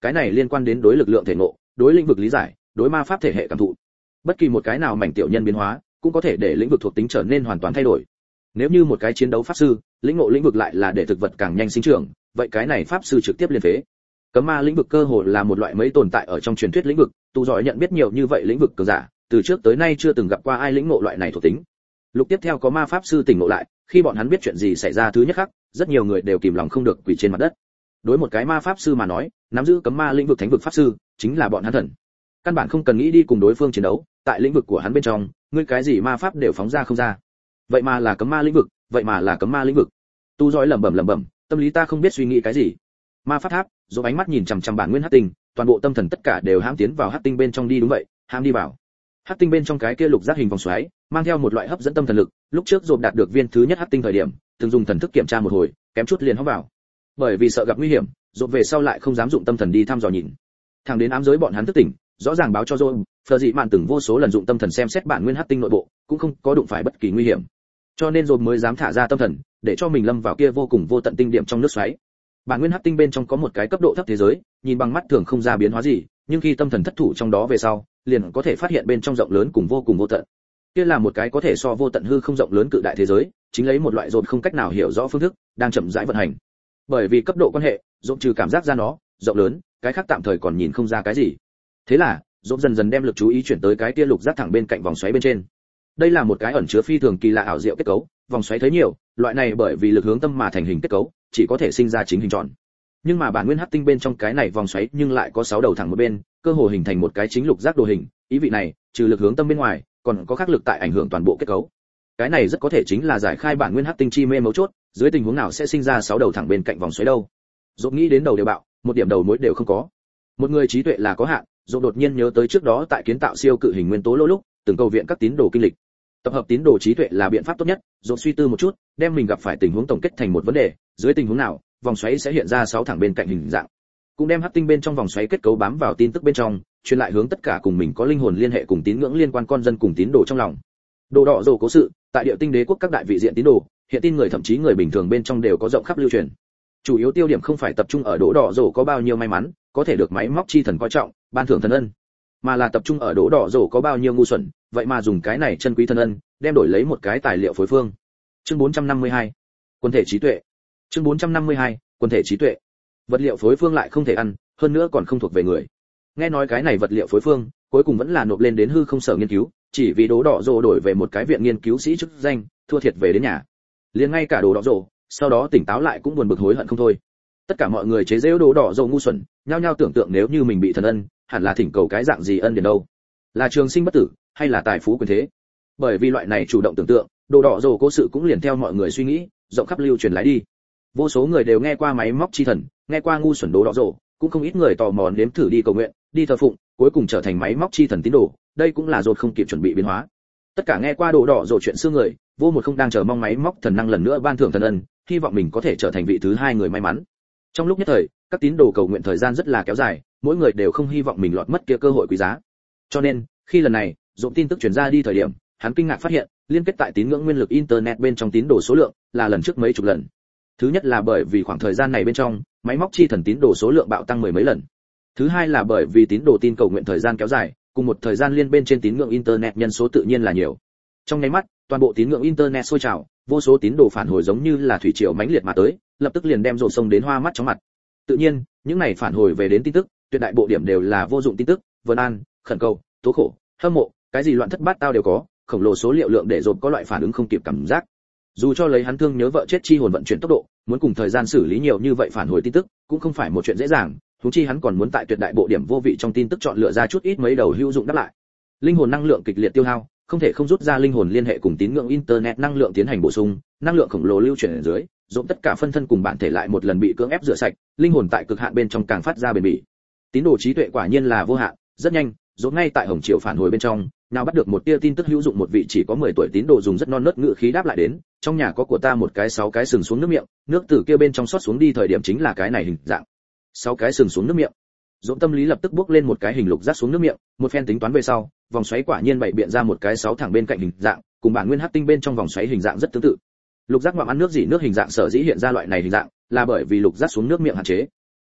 cái này liên quan đến đối lực lượng thể ngộ, đối lĩnh vực lý giải, đối ma pháp thể hệ cảm thụ. Bất kỳ một cái nào mảnh tiểu nhân biến hóa, cũng có thể để lĩnh vực thuộc tính trở nên hoàn toàn thay đổi. Nếu như một cái chiến đấu pháp sư, lĩnh ngộ lĩnh vực lại là để thực vật càng nhanh sinh trưởng, vậy cái này pháp sư trực tiếp liên phế. Cấm ma lĩnh vực cơ hồ là một loại mấy tồn tại ở trong truyền thuyết lĩnh vực, tu giỏi nhận biết nhiều như vậy lĩnh vực cường giả, từ trước tới nay chưa từng gặp qua ai lĩnh ngộ loại này thuộc tính. Lúc tiếp theo có ma pháp sư tỉnh ngộ lại, khi bọn hắn biết chuyện gì xảy ra thứ nhất khắc, rất nhiều người đều kìm lòng không được quỳ trên mặt đất. Đối một cái ma pháp sư mà nói, nắm giữ cấm ma lĩnh vực thánh vực pháp sư chính là bọn hắn thần. Căn bản không cần nghĩ đi cùng đối phương chiến đấu, tại lĩnh vực của hắn bên trong, ngươi cái gì ma pháp đều phóng ra không ra. Vậy mà là cấm ma lĩnh vực, vậy mà là cấm ma lĩnh vực. Tu giỏi lẩm bẩm lẩm bẩm, tâm lý ta không biết suy nghĩ cái gì. Ma pháp tháp, dù ánh mắt nhìn chằm chằm bản nguyên hắc tinh, toàn bộ tâm thần tất cả đều hãm tiến vào hắc tinh bên trong đi, đúng vậy, hãm đi vào. Hắc tinh bên trong cái kia lục giác hình vòng xoáy, mang theo một loại hấp dẫn tâm thần lực, lúc trước dồn đạt được viên thứ nhất hắc tinh thời điểm, từng dùng thần thức kiểm tra một hồi, kém chút liền hóng vào. Bởi vì sợ gặp nguy hiểm, dồn về sau lại không dám dụng tâm thần đi thăm dò nhìn. Thẳng đến ám giới bọn hắn thức tỉnh, rõ ràng báo cho dồn, phờ dị mạn từng vô số lần dụng tâm thần xem xét bản nguyên hắc tinh nội bộ, cũng không có đụng phải bất kỳ nguy hiểm. Cho nên dồn mới dám thả ra tâm thần, để cho mình lâm vào kia vô cùng vô tận tinh điểm trong nước xoáy. Bản nguyên hắc tinh bên trong có một cái cấp độ thấp thế giới, nhìn bằng mắt thường không ra biến hóa gì, nhưng khi tâm thần thất thủ trong đó về sau, liền có thể phát hiện bên trong rộng lớn cùng vô cùng vô tận. Kia là một cái có thể so vô tận hư không rộng lớn cự đại thế giới, chính lấy một loại dồn không cách nào hiểu rõ phương thức, đang chậm rãi vận hành. Bởi vì cấp độ quan hệ, dồn trừ cảm giác ra nó rộng lớn, cái khác tạm thời còn nhìn không ra cái gì. Thế là, dồn dần dần đem lực chú ý chuyển tới cái kia lục giác thẳng bên cạnh vòng xoáy bên trên. Đây là một cái ẩn chứa phi thường kỳ lạ ảo diệu kết cấu, vòng xoáy thấy nhiều, loại này bởi vì lực hướng tâm mà thành hình kết cấu, chỉ có thể sinh ra chính hình tròn. Nhưng mà bản nguyên hắc tinh bên trong cái này vòng xoáy nhưng lại có sáu đầu thẳng một bên, cơ hồ hình thành một cái chính lục giác đồ hình, ý vị này, trừ lực hướng tâm bên ngoài, còn có khắc lực tại ảnh hưởng toàn bộ kết cấu. Cái này rất có thể chính là giải khai bản nguyên hắc tinh chi mê mấu chốt, dưới tình huống nào sẽ sinh ra sáu đầu thẳng bên cạnh vòng xoáy đâu. Dốt nghĩ đến đầu đều bạo, một điểm đầu mối đều không có. Một người trí tuệ là có hạn, Dốt đột nhiên nhớ tới trước đó tại kiến tạo siêu cự hình nguyên tố lô lúc, từng cầu viện các tín đồ kinh lịch. Tập hợp tín đồ trí tuệ là biện pháp tốt nhất, Dốt suy tư một chút, đem mình gặp phải tình huống tổng kết thành một vấn đề, dưới tình huống nào, vòng xoáy sẽ hiện ra sáu thẳng bên cạnh hình dạng. Cũng đem hắc tinh bên trong vòng xoáy kết cấu bám vào tin tức bên trong, truyền lại hướng tất cả cùng mình có linh hồn liên hệ cùng tín ngưỡng liên quan con dân cùng tín đồ trong lòng. Đồ đỏ rồ cố sự, tại địa tinh đế quốc các đại vị diện tín đồ, hiện tin người thậm chí người bình thường bên trong đều có rộng khắp lưu truyền. Chủ yếu tiêu điểm không phải tập trung ở đỗ đỏ rồ có bao nhiêu may mắn, có thể được máy móc chi thần coi trọng, ban thưởng thần ân, mà là tập trung ở đỗ đỏ rồ có bao nhiêu ngu xuẩn, vậy mà dùng cái này chân quý thần ân, đem đổi lấy một cái tài liệu phối phương. Chương bốn trăm năm mươi hai, quân thể trí tuệ. Chương bốn trăm năm mươi hai, quân thể trí tuệ. Vật liệu phối phương lại không thể ăn, hơn nữa còn không thuộc về người. Nghe nói cái này vật liệu phối phương, cuối cùng vẫn là nộp lên đến hư không sở nghiên cứu, chỉ vì đố đỏ rồ đổi về một cái viện nghiên cứu sĩ chức danh, thua thiệt về đến nhà. Liền ngay cả đồ đỏ rồ, sau đó tỉnh táo lại cũng buồn bực hối hận không thôi. Tất cả mọi người chế giễu đồ đỏ rồ ngu xuẩn, nhao nhao tưởng tượng nếu như mình bị thần ân, hẳn là thỉnh cầu cái dạng gì ân điển đâu? Là trường sinh bất tử, hay là tài phú quyền thế? Bởi vì loại này chủ động tưởng tượng, đồ đỏ rồ cố sự cũng liền theo mọi người suy nghĩ, rộng khắp lưu truyền lại đi. Vô số người đều nghe qua máy móc chi thần, nghe qua ngu xuẩn đồ đỏ rồ, cũng không ít người tò mò nếm thử đi cầu nguyện, đi thờ phụng, cuối cùng trở thành máy móc chi thần tín đồ, đây cũng là rột không kịp chuẩn bị biến hóa. Tất cả nghe qua đồ đỏ rồ chuyện xưa người, vô một không đang chờ mong máy móc thần năng lần nữa ban thưởng thần ân, hy vọng mình có thể trở thành vị thứ hai người may mắn. Trong lúc nhất thời, các tín đồ cầu nguyện thời gian rất là kéo dài, mỗi người đều không hy vọng mình lọt mất kia cơ hội quý giá. Cho nên, khi lần này, rộn tin tức truyền ra đi thời điểm, hắn kinh ngạc phát hiện, liên kết tại tín ngưỡng nguyên lực internet bên trong tín đồ số lượng là lần trước mấy chục lần. Thứ nhất là bởi vì khoảng thời gian này bên trong, máy móc chi thần tín đồ số lượng bạo tăng mười mấy lần. Thứ hai là bởi vì tín đồ tin cầu nguyện thời gian kéo dài, cùng một thời gian liên bên trên tín ngưỡng internet nhân số tự nhiên là nhiều. Trong nháy mắt, toàn bộ tín ngưỡng internet sôi trào, vô số tín đồ phản hồi giống như là thủy triều mãnh liệt mà tới, lập tức liền đem rộn sông đến hoa mắt chóng mặt. Tự nhiên, những này phản hồi về đến tin tức, tuyệt đại bộ điểm đều là vô dụng tin tức, vân an, khẩn cầu, tố khổ, hâm mộ, cái gì loạn thất bát tao đều có, khổng lồ số liệu lượng để rộn có loại phản ứng không kịp cảm giác. Dù cho lấy hắn thương nhớ vợ chết chi hồn vận chuyển tốc độ, muốn cùng thời gian xử lý nhiều như vậy phản hồi tin tức, cũng không phải một chuyện dễ dàng, huống chi hắn còn muốn tại tuyệt đại bộ điểm vô vị trong tin tức chọn lựa ra chút ít mấy đầu hữu dụng đáp lại. Linh hồn năng lượng kịch liệt tiêu hao, không thể không rút ra linh hồn liên hệ cùng tín ngưỡng internet năng lượng tiến hành bổ sung, năng lượng khổng lồ lưu chuyển ở dưới, dồn tất cả phân thân cùng bản thể lại một lần bị cưỡng ép rửa sạch, linh hồn tại cực hạn bên trong càng phát ra bền bỉ. Tín đồ trí tuệ quả nhiên là vô hạn, rất nhanh, dồn ngay tại hồng triều phản hồi bên trong, nào bắt được một tia tin tức hữu dụng, một vị chỉ có mười tuổi tín đồ dùng rất non nớt ngữ khí đáp lại đến, trong nhà có của ta một cái sáu cái sừng xuống nước miệng, nước từ kia bên trong xót xuống đi thời điểm chính là cái này hình dạng. Sáu cái sừng xuống nước miệng. Dũng tâm lý lập tức bước lên một cái hình lục giác xuống nước miệng, một phen tính toán về sau, vòng xoáy quả nhiên bày biện ra một cái sáu thẳng bên cạnh hình dạng, cùng bản nguyên hắc tinh bên trong vòng xoáy hình dạng rất tương tự. Lục giác ngoạm ăn nước dỉ nước hình dạng sở dĩ hiện ra loại này hình dạng, là bởi vì lục giác xuống nước miệng hạn chế.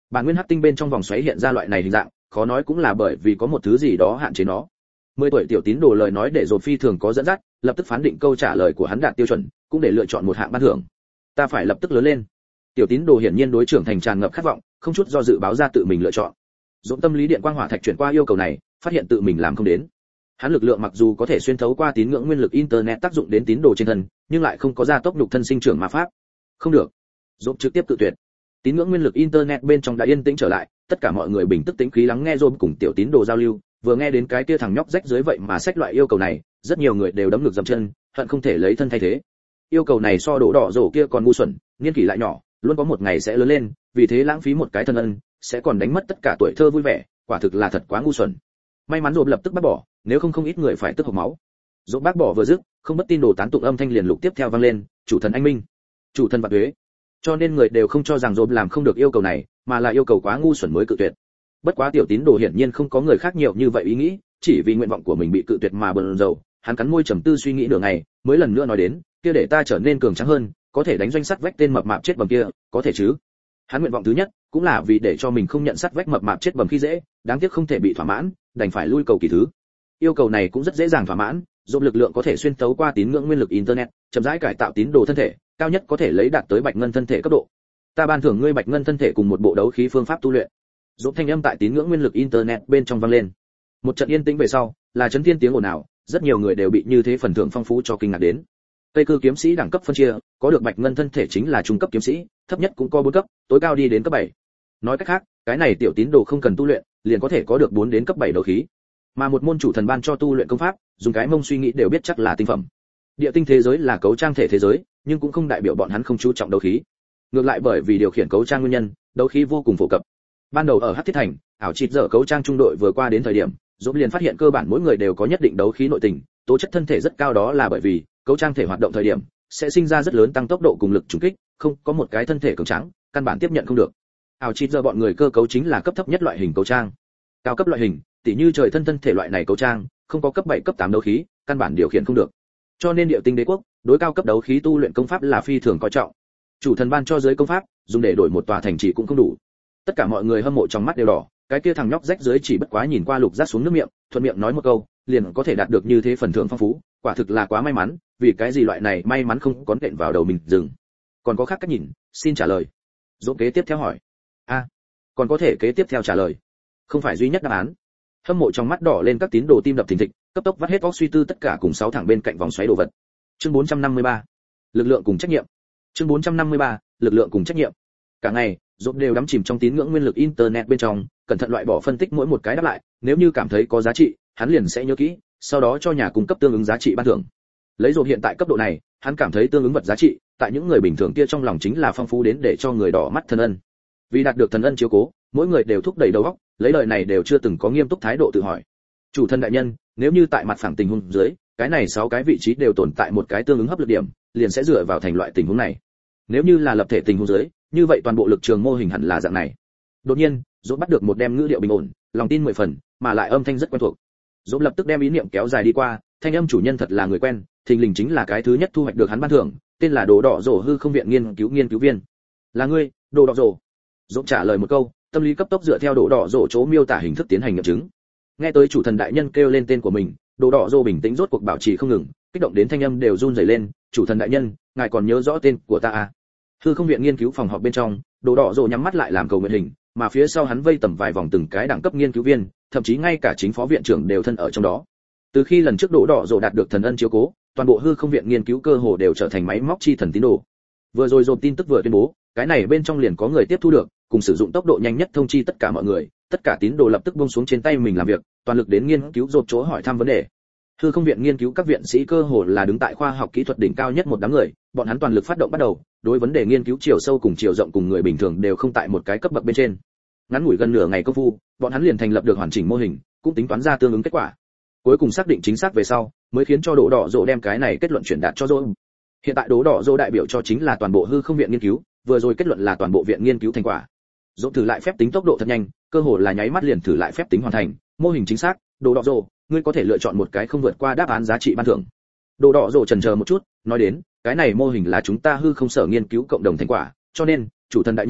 Bản nguyên hắc tinh bên trong vòng xoáy hiện ra loại này hình dạng, khó nói cũng là bởi vì có một thứ gì đó hạn chế nó. Mười tuổi tiểu tín đồ lời nói để dồn phi thường có dẫn dắt, lập tức phán định câu trả lời của hắn đạt tiêu chuẩn, cũng để lựa chọn một hạng ban thưởng. Ta phải lập tức lớn lên. Tiểu tín đồ hiển nhiên đối trưởng thành tràn ngập khát vọng, không chút do dự báo ra tự mình lựa chọn. Dồn tâm lý điện quang hỏa thạch chuyển qua yêu cầu này, phát hiện tự mình làm không đến. Hắn lực lượng mặc dù có thể xuyên thấu qua tín ngưỡng nguyên lực internet tác dụng đến tín đồ trên thân, nhưng lại không có gia tốc nhục thân sinh trưởng ma pháp. Không được. Dồn trực tiếp tự tuyệt. Tín ngưỡng nguyên lực internet bên trong đã yên tĩnh trở lại, tất cả mọi người bình tức tĩnh khí lắng nghe Dồn cùng tiểu tín đồ giao lưu, vừa nghe đến cái kia thằng nhóc rách dưới vậy mà xách loại yêu cầu này, rất nhiều người đều đấm ngực dậm chân, hận không thể lấy thân thay thế. Yêu cầu này so đổ đỏ rổ kia còn ngu xuẩn, niên kỷ lại nhỏ, luôn có một ngày sẽ lớn lên, vì thế lãng phí một cái thân ân, sẽ còn đánh mất tất cả tuổi thơ vui vẻ, quả thực là thật quá ngu xuẩn. May mắn Dồn lập tức bác bỏ, nếu không không ít người phải tức hộc máu. Dồn bác bỏ vừa dứt, không bất tin đồ tán tụng âm thanh liền lục tiếp theo vang lên, chủ thần anh minh, chủ thần vạn tuế. Cho nên người đều không cho rằng Dồn làm không được yêu cầu này, mà là yêu cầu quá ngu xuẩn mới cự tuyệt. Bất quá tiểu tín đồ hiển nhiên không có người khác nhiều như vậy ý nghĩ, chỉ vì nguyện vọng của mình bị cự tuyệt mà bần dầu, hắn cắn môi trầm tư suy nghĩ nửa ngày, mới lần nữa nói đến, kia để ta trở nên cường tráng hơn, có thể đánh doanh sắt vách tên mập mạp chết bầm kia, có thể chứ? Hắn nguyện vọng thứ nhất, cũng là vì để cho mình không nhận sắt vách mập mạp chết bầm khi dễ, đáng tiếc không thể bị thỏa mãn, đành phải lui cầu kỳ thứ. Yêu cầu này cũng rất dễ dàng thỏa mãn, Dồn lực lượng có thể xuyên tấu qua tín ngưỡng nguyên lực internet, chậm rãi cải tạo tín đồ thân thể, cao nhất có thể lấy đạt tới bạch ngân thân thể cấp độ. Ta ban thưởng ngươi bạch ngân thân thể cùng một bộ đấu khí phương pháp tu luyện. Dồn thanh âm tại tín ngưỡng nguyên lực internet bên trong vang lên. Một trận yên tĩnh về sau, là chấn thiên tiếng ồn ào, rất nhiều người đều bị như thế phần thưởng phong phú cho kinh ngạc đến. Tây cư kiếm sĩ đẳng cấp phân chia, có được bạch ngân thân thể chính là trung cấp kiếm sĩ, thấp nhất cũng có bốn cấp, tối cao đi đến cấp bảy. Nói cách khác, cái này tiểu tín đồ không cần tu luyện, liền có thể có được bốn đến cấp bảy đấu khí. Mà một môn chủ thần ban cho tu luyện công pháp, dùng cái mông suy nghĩ đều biết chắc là tinh phẩm. Địa tinh thế giới là cấu trang thể thế giới, nhưng cũng không đại biểu bọn hắn không chú trọng đấu khí. Ngược lại bởi vì điều khiển cấu trang nguyên nhân, đấu khí vô cùng phổ cập. Ban đầu ở Hắc Thiết Thành, ảo chịt dở cấu trang trung đội vừa qua đến thời điểm, Dũng liền phát hiện cơ bản mỗi người đều có nhất định đấu khí nội tình, tố chất thân thể rất cao, đó là bởi vì cấu trang thể hoạt động thời điểm sẽ sinh ra rất lớn tăng tốc độ cùng lực trùng kích, không có một cái thân thể cường tráng, căn bản tiếp nhận không được. Ảo chịt giờ bọn người cơ cấu chính là cấp thấp nhất loại hình cấu trang. Cao cấp loại hình, tỉ như trời thân thân thể loại này cấu trang, không có cấp bảy cấp tám đấu khí, căn bản điều khiển không được. Cho nên Điệu Tinh Đế quốc, đối cao cấp đấu khí tu luyện công pháp là phi thường coi trọng. Chủ thần ban cho dưới công pháp, dùng để đổi một tòa thành trì cũng không đủ. Tất cả mọi người hâm mộ trong mắt đều đỏ, cái kia thằng nhóc rách dưới chỉ bất quá nhìn qua lục rác xuống nước miệng, thuận miệng nói một câu, liền có thể đạt được như thế phần thưởng phong phú, quả thực là quá may mắn, vì cái gì loại này may mắn không có nện vào đầu mình dừng. Còn có khác cách nhìn, xin trả lời. Dỗ kế tiếp theo hỏi. A, à, còn có thể kế tiếp theo trả lời. Không phải duy nhất đáp án. Hâm mộ trong mắt đỏ lên các tín đồ tim đập thình thịch, cấp tốc vắt hết óc suy tư tất cả cùng sáu thẳng bên cạnh vòng xoáy đồ vật. Chương bốn trăm năm mươi ba, lực lượng cùng trách nhiệm. Chương bốn trăm năm mươi ba, lực lượng cùng trách nhiệm. Cả ngày, Dỗ đều đắm chìm trong tín ngưỡng nguyên lực internet bên trong, cẩn thận loại bỏ phân tích mỗi một cái đáp lại, nếu như cảm thấy có giá trị, hắn liền sẽ nhớ kỹ, sau đó cho nhà cung cấp tương ứng giá trị ban thưởng. Lấy Dỗ hiện tại cấp độ này, hắn cảm thấy tương ứng vật giá trị, tại những người bình thường kia trong lòng chính là phong phú đến để cho người đỏ mắt thần ân. Vì đạt được thần ân chiếu cố, mỗi người đều thúc đẩy đầu óc, lấy lời này đều chưa từng có nghiêm túc thái độ tự hỏi. Chủ thân đại nhân, nếu như tại mặt phẳng tình huống dưới, cái này sáu cái vị trí đều tồn tại một cái tương ứng hấp lực điểm, liền sẽ dựa vào thành loại tình huống này. Nếu như là lập thể tình huống dưới, như vậy toàn bộ lực trường mô hình hẳn là dạng này. Đột nhiên, Dỗ bắt được một đem ngữ điệu bình ổn, lòng tin mười phần, mà lại âm thanh rất quen thuộc. Dỗ lập tức đem ý niệm kéo dài đi qua, thanh âm chủ nhân thật là người quen, thình lình chính là cái thứ nhất thu hoạch được hắn ban thưởng, tên là Đồ Đỏ Rồ hư không viện nghiên cứu nghiên cứu viên. Là ngươi, Đồ Đỏ Rồ. Dỗ trả lời một câu, tâm lý cấp tốc dựa theo Đồ Đỏ Rồ chỗ miêu tả hình thức tiến hành nghiệm chứng. Nghe tới chủ thần đại nhân kêu lên tên của mình, Đồ Đỏ Rồ bình tĩnh rốt cuộc bảo trì không ngừng, kích động đến thanh âm đều run rẩy lên. Chủ thần đại nhân, ngài còn nhớ rõ tên của ta à? Hư không viện nghiên cứu phòng họp bên trong, Đồ Đỏ Rồ nhắm mắt lại làm cầu nguyện hình, mà phía sau hắn vây tầm vài vòng từng cái đẳng cấp nghiên cứu viên, thậm chí ngay cả chính phó viện trưởng đều thân ở trong đó. Từ khi lần trước Đồ Đỏ Rồ đạt được thần ân chiếu cố, toàn bộ hư không viện nghiên cứu cơ hồ đều trở thành máy móc chi thần tín đồ. Vừa rồi dồn tin tức vừa tuyên bố, cái này bên trong liền có người tiếp thu được, cùng sử dụng tốc độ nhanh nhất thông chi tất cả mọi người, tất cả tín đồ lập tức buông xuống trên tay mình làm việc, toàn lực đến nghiên cứu dồn chỗ hỏi thăm vấn đề. Hư không viện nghiên cứu các viện sĩ cơ hồ là đứng tại khoa học kỹ thuật đỉnh cao nhất một đám người, bọn hắn toàn lực phát động bắt đầu, đối vấn đề nghiên cứu chiều sâu cùng chiều rộng cùng người bình thường đều không tại một cái cấp bậc bên trên. Ngắn ngủi gần nửa ngày công phu, bọn hắn liền thành lập được hoàn chỉnh mô hình, cũng tính toán ra tương ứng kết quả. Cuối cùng xác định chính xác về sau, mới khiến cho Đồ Đỏ Rồ đem cái này kết luận truyền đạt cho Dỗ. Hiện tại Đồ Đỏ Rồ đại biểu cho chính là toàn bộ hư không viện nghiên cứu, vừa rồi kết luận là toàn bộ viện nghiên cứu thành quả. Dỗ thử lại phép tính tốc độ thật nhanh, cơ hồ là nháy mắt liền thử lại phép tính hoàn thành, mô hình chính xác. Đồ Đỏ Rồ, ngươi có thể lựa chọn một cái không vượt qua đáp án giá trị ban thưởng. Đồ Đỏ Rồ chần chờ một chút, nói đến, cái này mô hình là chúng ta hư không sở nghiên cứu cộng đồng thành quả, cho nên, chủ thần đại nhân,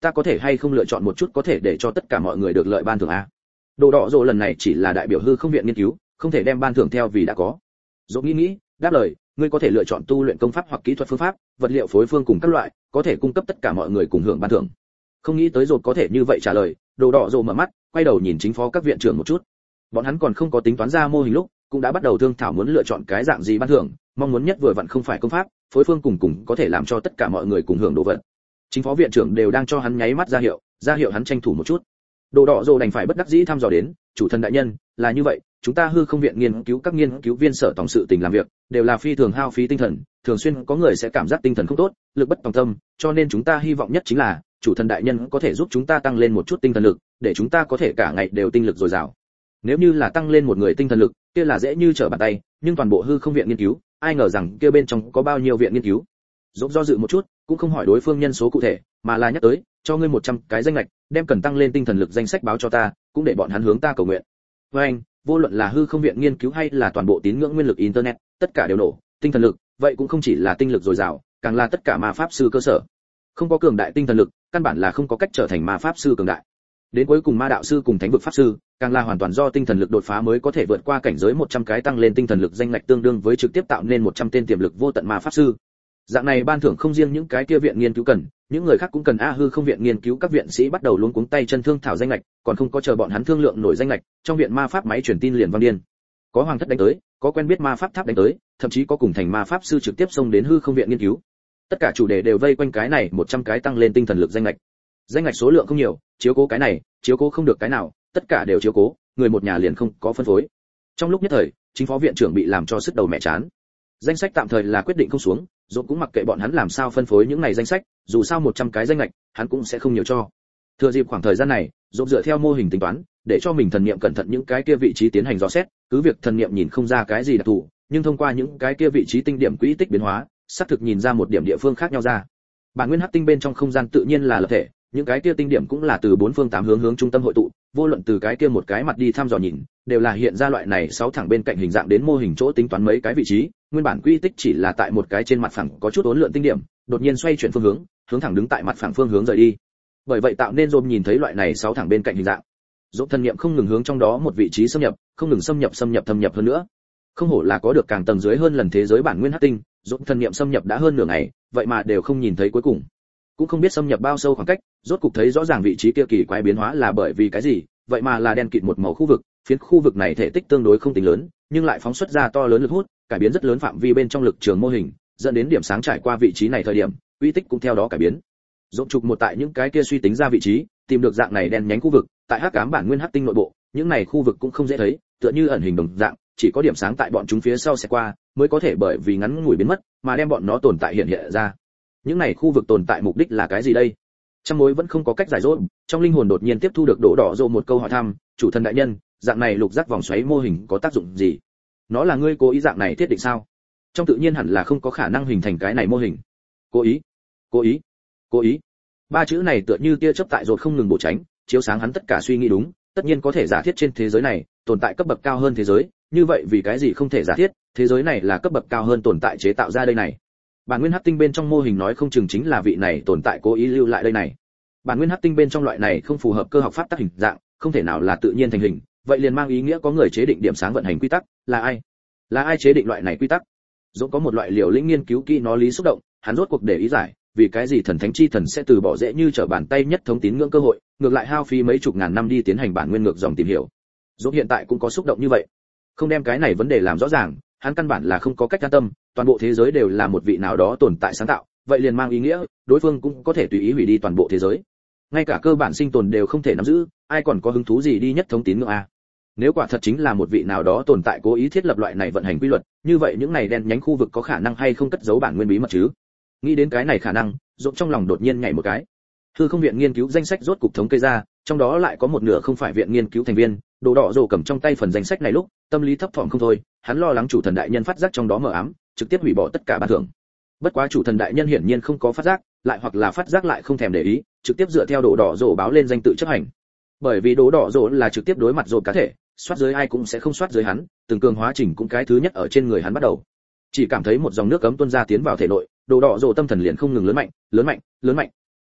ta có thể hay không lựa chọn một chút có thể để cho tất cả mọi người được lợi ban thưởng a? Đồ đỏ rồ lần này chỉ là đại biểu hư không viện nghiên cứu, không thể đem ban thưởng theo vì đã có. Dỗ nghĩ nghĩ, đáp lời, ngươi có thể lựa chọn tu luyện công pháp hoặc kỹ thuật phương pháp, vật liệu phối phương cùng các loại, có thể cung cấp tất cả mọi người cùng hưởng ban thưởng. Không nghĩ tới rột có thể như vậy trả lời, đồ đỏ rồ mở mắt, quay đầu nhìn chính phó các viện trưởng một chút. Bọn hắn còn không có tính toán ra mô hình lúc, cũng đã bắt đầu thương thảo muốn lựa chọn cái dạng gì ban thưởng, mong muốn nhất vừa vặn không phải công pháp, phối phương cùng cùng có thể làm cho tất cả mọi người cùng hưởng đồ vật. Chính phó viện trưởng đều đang cho hắn nháy mắt ra hiệu, ra hiệu hắn tranh thủ một chút. Đồ đỏ rồ đành phải bất đắc dĩ thăm dò đến, chủ thần đại nhân, là như vậy, chúng ta hư không viện nghiên cứu các nghiên cứu viên sở tổng sự tình làm việc, đều là phi thường hao phí tinh thần, thường xuyên có người sẽ cảm giác tinh thần không tốt, lực bất tòng tâm, cho nên chúng ta hy vọng nhất chính là chủ thần đại nhân có thể giúp chúng ta tăng lên một chút tinh thần lực, để chúng ta có thể cả ngày đều tinh lực dồi dào. Nếu như là tăng lên một người tinh thần lực, kia là dễ như trở bàn tay, nhưng toàn bộ hư không viện nghiên cứu, ai ngờ rằng kia bên trong có bao nhiêu viện nghiên cứu. Dỗ do dự một chút, cũng không hỏi đối phương nhân số cụ thể, mà là nhắc tới, cho ngươi một trăm cái danh lệch, đem cần tăng lên tinh thần lực danh sách báo cho ta, cũng để bọn hắn hướng ta cầu nguyện. Với anh, vô luận là hư không viện nghiên cứu hay là toàn bộ tín ngưỡng nguyên lực internet, tất cả đều nổ, tinh thần lực, vậy cũng không chỉ là tinh lực dồi dào, càng là tất cả ma pháp sư cơ sở. Không có cường đại tinh thần lực, căn bản là không có cách trở thành ma pháp sư cường đại. Đến cuối cùng ma đạo sư cùng thánh vực pháp sư, càng là hoàn toàn do tinh thần lực đột phá mới có thể vượt qua cảnh giới một trăm cái tăng lên tinh thần lực danh ngạch tương đương với trực tiếp tạo nên một trăm tên tiềm lực vô tận ma pháp sư. Dạng này ban thưởng không riêng những cái kia viện nghiên cứu cần, những người khác cũng cần. A hư không viện nghiên cứu các viện sĩ bắt đầu luống cuống tay chân thương thảo danh ngạch, còn không có chờ bọn hắn thương lượng nổi danh ngạch, trong viện ma pháp máy truyền tin liền vang điên. Có hoàng thất đánh tới, có quen biết ma pháp tháp đánh tới, thậm chí có cùng thành ma pháp sư trực tiếp xông đến hư không viện nghiên cứu. Tất cả chủ đề đều vây quanh cái này một trăm cái tăng lên tinh thần lực danh ngạch. Danh ngạch số lượng không nhiều, chiếu cố cái này, chiếu cố không được cái nào, tất cả đều chiếu cố, người một nhà liền không có phân phối. Trong lúc nhất thời, chính phó viện trưởng bị làm cho sức đầu mẹ chán. Danh sách tạm thời là quyết định không xuống, Dũng cũng mặc kệ bọn hắn làm sao phân phối những này danh sách, dù sao một trăm cái danh lệch, hắn cũng sẽ không nhiều cho. Thừa dịp khoảng thời gian này, Dũng dựa theo mô hình tính toán, để cho mình thần niệm cẩn thận những cái kia vị trí tiến hành dò xét, cứ việc thần niệm nhìn không ra cái gì đặc thù, nhưng thông qua những cái kia vị trí tinh điểm quỹ tích biến hóa, xác thực nhìn ra một điểm địa phương khác nhau ra. Bản nguyên hắc tinh bên trong không gian tự nhiên là lập thể, những cái kia tinh điểm cũng là từ bốn phương tám hướng hướng trung tâm hội tụ, vô luận từ cái kia một cái mặt đi thăm dò nhìn, đều là hiện ra loại này sáu thẳng bên cạnh hình dạng đến mô hình chỗ tính toán mấy cái vị trí, nguyên bản quy tích chỉ là tại một cái trên mặt phẳng có chút uốn lượn tinh điểm, đột nhiên xoay chuyển phương hướng, hướng thẳng đứng tại mặt phẳng phương hướng rời đi. Bởi vậy tạo nên Dồn nhìn thấy loại này sáu thẳng bên cạnh hình dạng. Dồn thần niệm không ngừng hướng trong đó một vị trí xâm nhập, không ngừng xâm nhập xâm nhập thâm nhập hơn nữa. Không hổ là có được càng tầng dưới hơn lần thế giới bản nguyên hắc tinh, Dồn thần niệm xâm nhập đã hơn nửa ngày, vậy mà đều không nhìn thấy cuối cùng. Cũng không biết xâm nhập bao sâu khoảng cách, rốt cục thấy rõ ràng vị trí kia kỳ quái biến hóa là bởi vì cái gì, vậy mà là đen kịt một màu khu vực, phiến khu vực này thể tích tương đối không tính lớn, nhưng lại phóng xuất ra to lớn lực hút, cải biến rất lớn phạm vi bên trong lực trường mô hình, dẫn đến điểm sáng trải qua vị trí này thời điểm, uy tích cũng theo đó cải biến. Dỗm trục một tại những cái kia suy tính ra vị trí, tìm được dạng này đen nhánh khu vực, tại hắc ám bản nguyên hắc tinh nội bộ, những này khu vực cũng không dễ thấy, tựa như ẩn hình đồng dạng, chỉ có điểm sáng tại bọn chúng phía sau sẽ qua, mới có thể bởi vì ngắn ngủi biến mất, mà đem bọn nó tồn tại hiện hiện ra. Những này khu vực tồn tại mục đích là cái gì đây? Trăm mối vẫn không có cách giải dỗ, trong linh hồn đột nhiên tiếp thu được Đỗ Đỏ Rồ một câu hỏi thăm, chủ thần đại nhân, dạng này lục giác vòng xoáy mô hình có tác dụng gì? Nó là ngươi cố ý dạng này thiết định sao? Trong tự nhiên hẳn là không có khả năng hình thành cái này mô hình. Cố ý, cố ý, cố ý. Ba chữ này tựa như tia chớp tại rột không ngừng bổ tránh, chiếu sáng hắn tất cả suy nghĩ đúng, tất nhiên có thể giả thiết trên thế giới này tồn tại cấp bậc cao hơn thế giới, như vậy vì cái gì không thể giả thiết, thế giới này là cấp bậc cao hơn tồn tại chế tạo ra đây này? Bản nguyên hắc tinh bên trong mô hình nói không chừng chính là vị này tồn tại cố ý lưu lại đây này. Bản nguyên hắc tinh bên trong loại này không phù hợp cơ học pháp tắc hình dạng, không thể nào là tự nhiên thành hình, vậy liền mang ý nghĩa có người chế định điểm sáng vận hành quy tắc, là ai? Là ai chế định loại này quy tắc? Dũng có một loại liều lĩnh nghiên cứu kỹ nó lý xúc động, hắn rốt cuộc để ý giải, vì cái gì thần thánh chi thần sẽ từ bỏ dễ như trở bàn tay nhất thống tín ngưỡng cơ hội, ngược lại hao phí mấy chục ngàn năm đi tiến hành bản nguyên ngược dòng tìm hiểu. Dũng hiện tại cũng có xúc động như vậy. Không đem cái này vấn đề làm rõ ràng, hắn căn bản là không có cách an tâm, toàn bộ thế giới đều là một vị nào đó tồn tại sáng tạo, vậy liền mang ý nghĩa, đối phương cũng có thể tùy ý hủy đi toàn bộ thế giới. Ngay cả cơ bản sinh tồn đều không thể nắm giữ, ai còn có hứng thú gì đi nhất thống tín ngưỡng a? Nếu quả thật chính là một vị nào đó tồn tại cố ý thiết lập loại này vận hành quy luật, như vậy những này đen nhánh khu vực có khả năng hay không cất giấu bản nguyên bí mật chứ? Nghĩ đến cái này khả năng, rộn trong lòng đột nhiên nhảy một cái. Hư không viện nghiên cứu danh sách rốt cục thống kê ra, trong đó lại có một nửa không phải viện nghiên cứu thành viên, Đồ Đỏ Rồ cầm trong tay phần danh sách này lúc, tâm lý thấp thỏm không thôi, hắn lo lắng chủ thần đại nhân phát giác trong đó mờ ám, trực tiếp hủy bỏ tất cả ban thưởng. Bất quá chủ thần đại nhân hiển nhiên không có phát giác, lại hoặc là phát giác lại không thèm để ý, trực tiếp dựa theo Đồ Đỏ Rồ báo lên danh tự chấp hành. Bởi vì Đồ Đỏ Rồ là trực tiếp đối mặt rồi cá thể, soát dưới ai cũng sẽ không soát dưới hắn, từng cường hóa trình cũng cái thứ nhất ở trên người hắn bắt đầu. Chỉ cảm thấy một dòng nước cấm tuôn ra tiến vào thể nội, Đồ Đỏ Rồ tâm thần liền không ngừng lớn mạnh, lớn mạnh, lớn mạnh.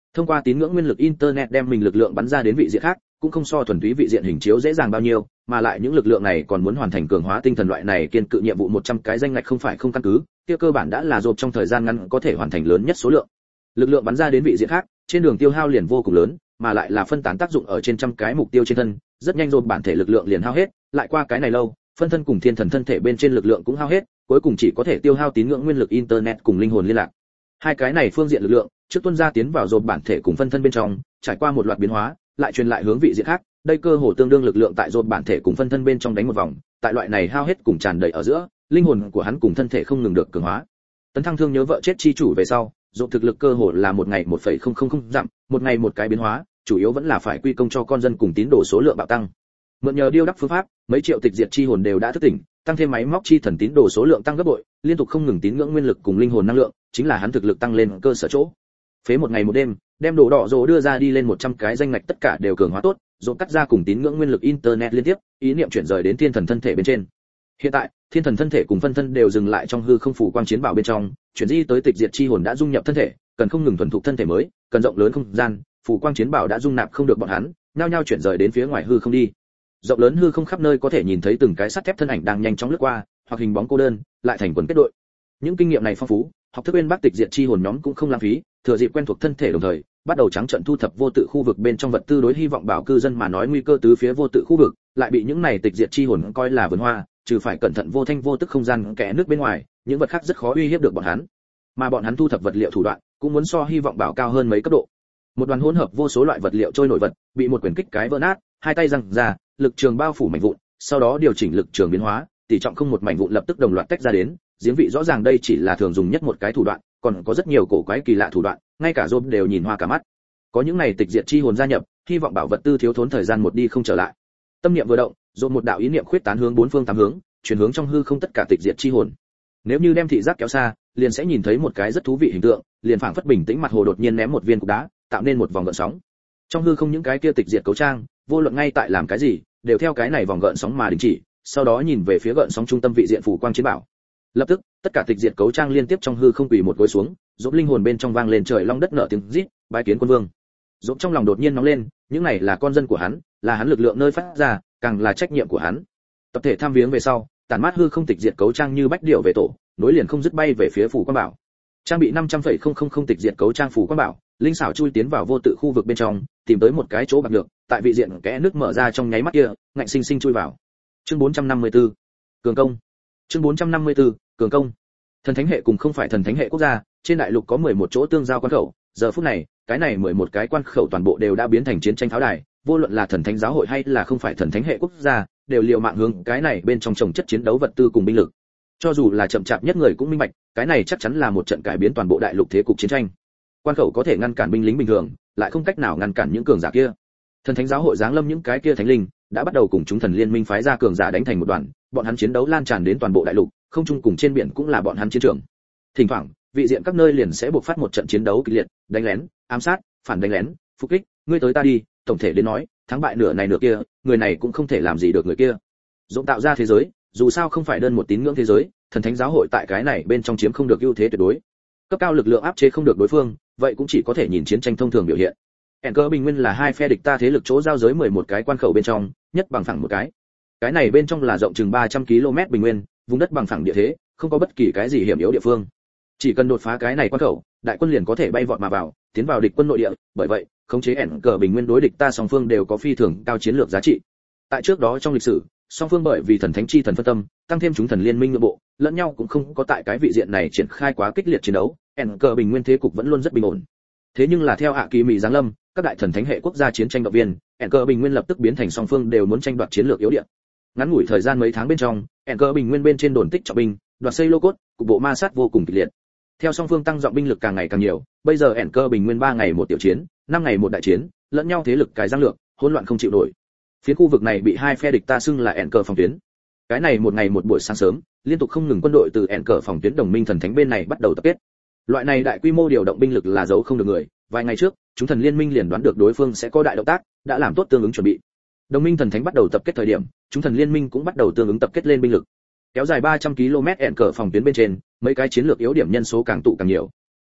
Thông qua tín ngưỡng nguyên lực internet đem mình lực lượng bắn ra đến vị diện khác, cũng không so thuần túy vị diện hình chiếu dễ dàng bao nhiêu, mà lại những lực lượng này còn muốn hoàn thành cường hóa tinh thần loại này kiên cự nhiệm vụ một trăm cái danh ngạch không phải không căn cứ, kia cơ bản đã là dồn trong thời gian ngắn có thể hoàn thành lớn nhất số lượng. Lực lượng bắn ra đến vị diện khác, trên đường tiêu hao liền vô cùng lớn, mà lại là phân tán tác dụng ở trên trăm cái mục tiêu trên thân, rất nhanh dồn bản thể lực lượng liền hao hết, lại qua cái này lâu, phân thân cùng thiên thần thân thể bên trên lực lượng cũng hao hết, cuối cùng chỉ có thể tiêu hao tín ngưỡng nguyên lực internet cùng linh hồn liên lạc. Hai cái này phương diện lực lượng, trước tuân ra tiến vào dồn bản thể cùng phân thân bên trong, trải qua một loạt biến hóa, lại truyền lại hướng vị diện khác, đây cơ hồ tương đương lực lượng tại dồn bản thể cùng phân thân bên trong đánh một vòng, tại loại này hao hết cùng tràn đầy ở giữa, linh hồn của hắn cùng thân thể không ngừng được cường hóa. Tấn thăng thương nhớ vợ chết chi chủ về sau, dồn thực lực cơ hồ là một ngày một phẩy không không không dặm, một ngày một cái biến hóa, chủ yếu vẫn là phải quy công cho con dân cùng tín đồ số lượng bạo tăng. Mượn nhờ điêu đắc phương pháp, mấy triệu tịch diệt chi hồn đều đã thức tỉnh, tăng thêm máy móc chi thần tín đồ số lượng tăng gấp bội, liên tục không ngừng tín ngưỡng nguyên lực cùng linh hồn năng lượng, chính là hắn thực lực tăng lên cơ sở chỗ. Phế một ngày một đêm, đem đồ đỏ rồ đưa ra đi lên một trăm cái danh ngạch tất cả đều cường hóa tốt, rồi cắt ra cùng tín ngưỡng nguyên lực internet liên tiếp, ý niệm chuyển rời đến thiên thần thân thể bên trên. Hiện tại, thiên thần thân thể cùng phân thân đều dừng lại trong hư không phủ quang chiến bảo bên trong, chuyển di tới tịch diệt chi hồn đã dung nhập thân thể, cần không ngừng thuần thục thân thể mới, cần rộng lớn không gian, phủ quang chiến bảo đã dung nạp không được bọn hắn, nhao nhao chuyển rời đến phía ngoài hư không đi. Rộng lớn hư không khắp nơi có thể nhìn thấy từng cái sắt thép thân ảnh đang nhanh chóng lướt qua, hoặc hình bóng cô đơn, lại thành quần kết đội. Những kinh nghiệm này phong phú, học thức bên bác tịch diệt chi hồn nhóm cũng không lãng phí, thừa dịp quen thuộc thân thể đồng thời, bắt đầu trắng trận thu thập vô tự khu vực bên trong vật tư đối hy vọng bảo cư dân mà nói nguy cơ tứ phía vô tự khu vực, lại bị những này tịch diệt chi hồn coi là vườn hoa, trừ phải cẩn thận vô thanh vô tức không gian kẽ nước bên ngoài, những vật khác rất khó uy hiếp được bọn hắn. Mà bọn hắn thu thập vật liệu thủ đoạn, cũng muốn so hy vọng bảo cao hơn mấy cấp độ. Một đoàn hỗn hợp vô số loại vật liệu trôi nổi vật, bị một quyền kích cái vỡ nát, hai tay giằng ra, lực trường bao phủ mảnh vụn, sau đó điều chỉnh lực trường biến hóa, tỷ trọng không một mảnh vụn lập tức đồng loạt tách ra đến, giếng vị rõ ràng đây chỉ là thường dùng nhất một cái thủ đoạn, còn có rất nhiều cổ quái kỳ lạ thủ đoạn, ngay cả Rob đều nhìn hoa cả mắt. Có những này tịch diệt chi hồn gia nhập, hy vọng bảo vật tư thiếu thốn thời gian một đi không trở lại. Tâm niệm vừa động, Rob một đạo ý niệm khuyết tán hướng bốn phương tám hướng, chuyển hướng trong hư không tất cả tịch diệt chi hồn. Nếu như đem thị giác kéo xa, liền sẽ nhìn thấy một cái rất thú vị hình tượng, liền phảng phất bình tĩnh mặt hồ đột nhiên ném một viên cục đá, tạo nên một vòng gợn sóng. Trong hư không những cái kia tịch diệt cấu trang, vô luận ngay tại làm cái gì, đều theo cái này vòng gợn sóng mà đình chỉ, sau đó nhìn về phía gợn sóng trung tâm vị diện phủ quang chiến bảo. Lập tức, tất cả tịch diệt cấu trang liên tiếp trong hư không quỳ một gối xuống, dỗ linh hồn bên trong vang lên trời long đất nở tiếng rít, bái kiến quân vương. Dỗ trong lòng đột nhiên nóng lên, những này là con dân của hắn, là hắn lực lượng nơi phát ra, càng là trách nhiệm của hắn. Tập thể tham viếng về sau, tản mát hư không tịch diệt cấu trang như bách điểu về tổ, nối liền không dứt bay về phía phủ quang bảo. Trang bị năm trăm phẩy không không không tịch diệt cấu trang phủ quang bảo, linh xảo chui tiến vào vô tự khu vực bên trong, tìm tới một cái chỗ bạc được, tại vị diện kẽ nước mở ra trong nháy mắt kia, ngạnh sinh sinh chui vào. Chương bốn trăm năm mươi tư, cường công. Chương bốn trăm năm mươi tư, cường công. Thần thánh hệ cùng không phải thần thánh hệ quốc gia, trên đại lục có mười một chỗ tương giao quan khẩu, giờ phút này, cái này mười một cái quan khẩu toàn bộ đều đã biến thành chiến tranh pháo đài, vô luận là thần thánh giáo hội hay là không phải thần thánh hệ quốc gia, đều liều mạng hướng cái này bên trong trồng chất chiến đấu vật tư cùng binh lực. Cho dù là chậm chạp nhất người cũng minh bạch, cái này chắc chắn là một trận cải biến toàn bộ đại lục thế cục chiến tranh. Quan khẩu có thể ngăn cản binh lính bình thường, lại không cách nào ngăn cản những cường giả kia. Thần thánh giáo hội giáng lâm những cái kia thánh linh, đã bắt đầu cùng chúng thần liên minh phái ra cường giả đánh thành một đoàn, bọn hắn chiến đấu lan tràn đến toàn bộ đại lục, không trung cùng trên biển cũng là bọn hắn chiến trường. Thỉnh thoảng, vị diện các nơi liền sẽ bộc phát một trận chiến đấu kịch liệt, đánh lén, ám sát, phản đánh lén, phục kích, ngươi tới ta đi, tổng thể đến nói, thắng bại nửa này nửa kia, người này cũng không thể làm gì được người kia. Dũng tạo ra thế giới, dù sao không phải đơn một tín ngưỡng thế giới, thần thánh giáo hội tại cái này bên trong chiếm không được ưu thế tuyệt đối. Cấp cao lực lượng áp chế không được đối phương, vậy cũng chỉ có thể nhìn chiến tranh thông thường biểu hiện. Ẩn cơ bình nguyên là hai phe địch ta thế lực chỗ giao giới mười một cái quan khẩu bên trong, nhất bằng phẳng một cái. Cái này bên trong là rộng chừng ba trăm ki lô mét bình nguyên, vùng đất bằng phẳng địa thế, không có bất kỳ cái gì hiểm yếu địa phương. Chỉ cần đột phá cái này quan khẩu, đại quân liền có thể bay vọt mà vào, tiến vào địch quân nội địa, bởi vậy, khống chế ẩn cờ bình nguyên đối địch ta song phương đều có phi thường cao chiến lược giá trị. Tại trước đó trong lịch sử, song phương bởi vì thần thánh chi thần phân tâm, tăng thêm chúng thần liên minh nội bộ, lẫn nhau cũng không có tại cái vị diện này triển khai quá kích liệt chiến đấu, ẩn cờ bình nguyên thế cục vẫn luôn rất bình ổn. Thế nhưng là theo hạ kỳ mỹ giáng lâm, các đại thần thánh hệ quốc gia chiến tranh động viên, ẩn cờ bình nguyên lập tức biến thành song phương đều muốn tranh đoạt chiến lược yếu địa. Ngắn ngủi thời gian mấy tháng bên trong, ẩn cờ bình nguyên bên trên đồn tích trọng binh, đoạt xây lô cốt, cục bộ ma sát vô cùng kịch liệt. Theo song phương tăng giọng binh lực càng ngày càng nhiều, bây giờ ẩn cơ bình nguyên ba ngày một tiểu chiến, năm ngày một đại chiến, lẫn nhau thế lực cái giang lược, hỗn loạn không chịu nổi. Phía khu vực này bị hai phe địch ta xưng là ẩn cơ phòng tuyến. Cái này một ngày một buổi sáng sớm, liên tục không ngừng quân đội từ ẩn cơ phòng tuyến đồng minh thần thánh bên này bắt đầu tập kết. Loại này đại quy mô điều động binh lực là giấu không được người, vài ngày trước, chúng thần liên minh liền đoán được đối phương sẽ có đại động tác, đã làm tốt tương ứng chuẩn bị. Đồng minh thần thánh bắt đầu tập kết thời điểm, chúng thần liên minh cũng bắt đầu tương ứng tập kết lên binh lực. Kéo dài ba trăm ki lô mét ẩn cờ phòng tuyến bên trên, mấy cái chiến lược yếu điểm nhân số càng tụ càng nhiều.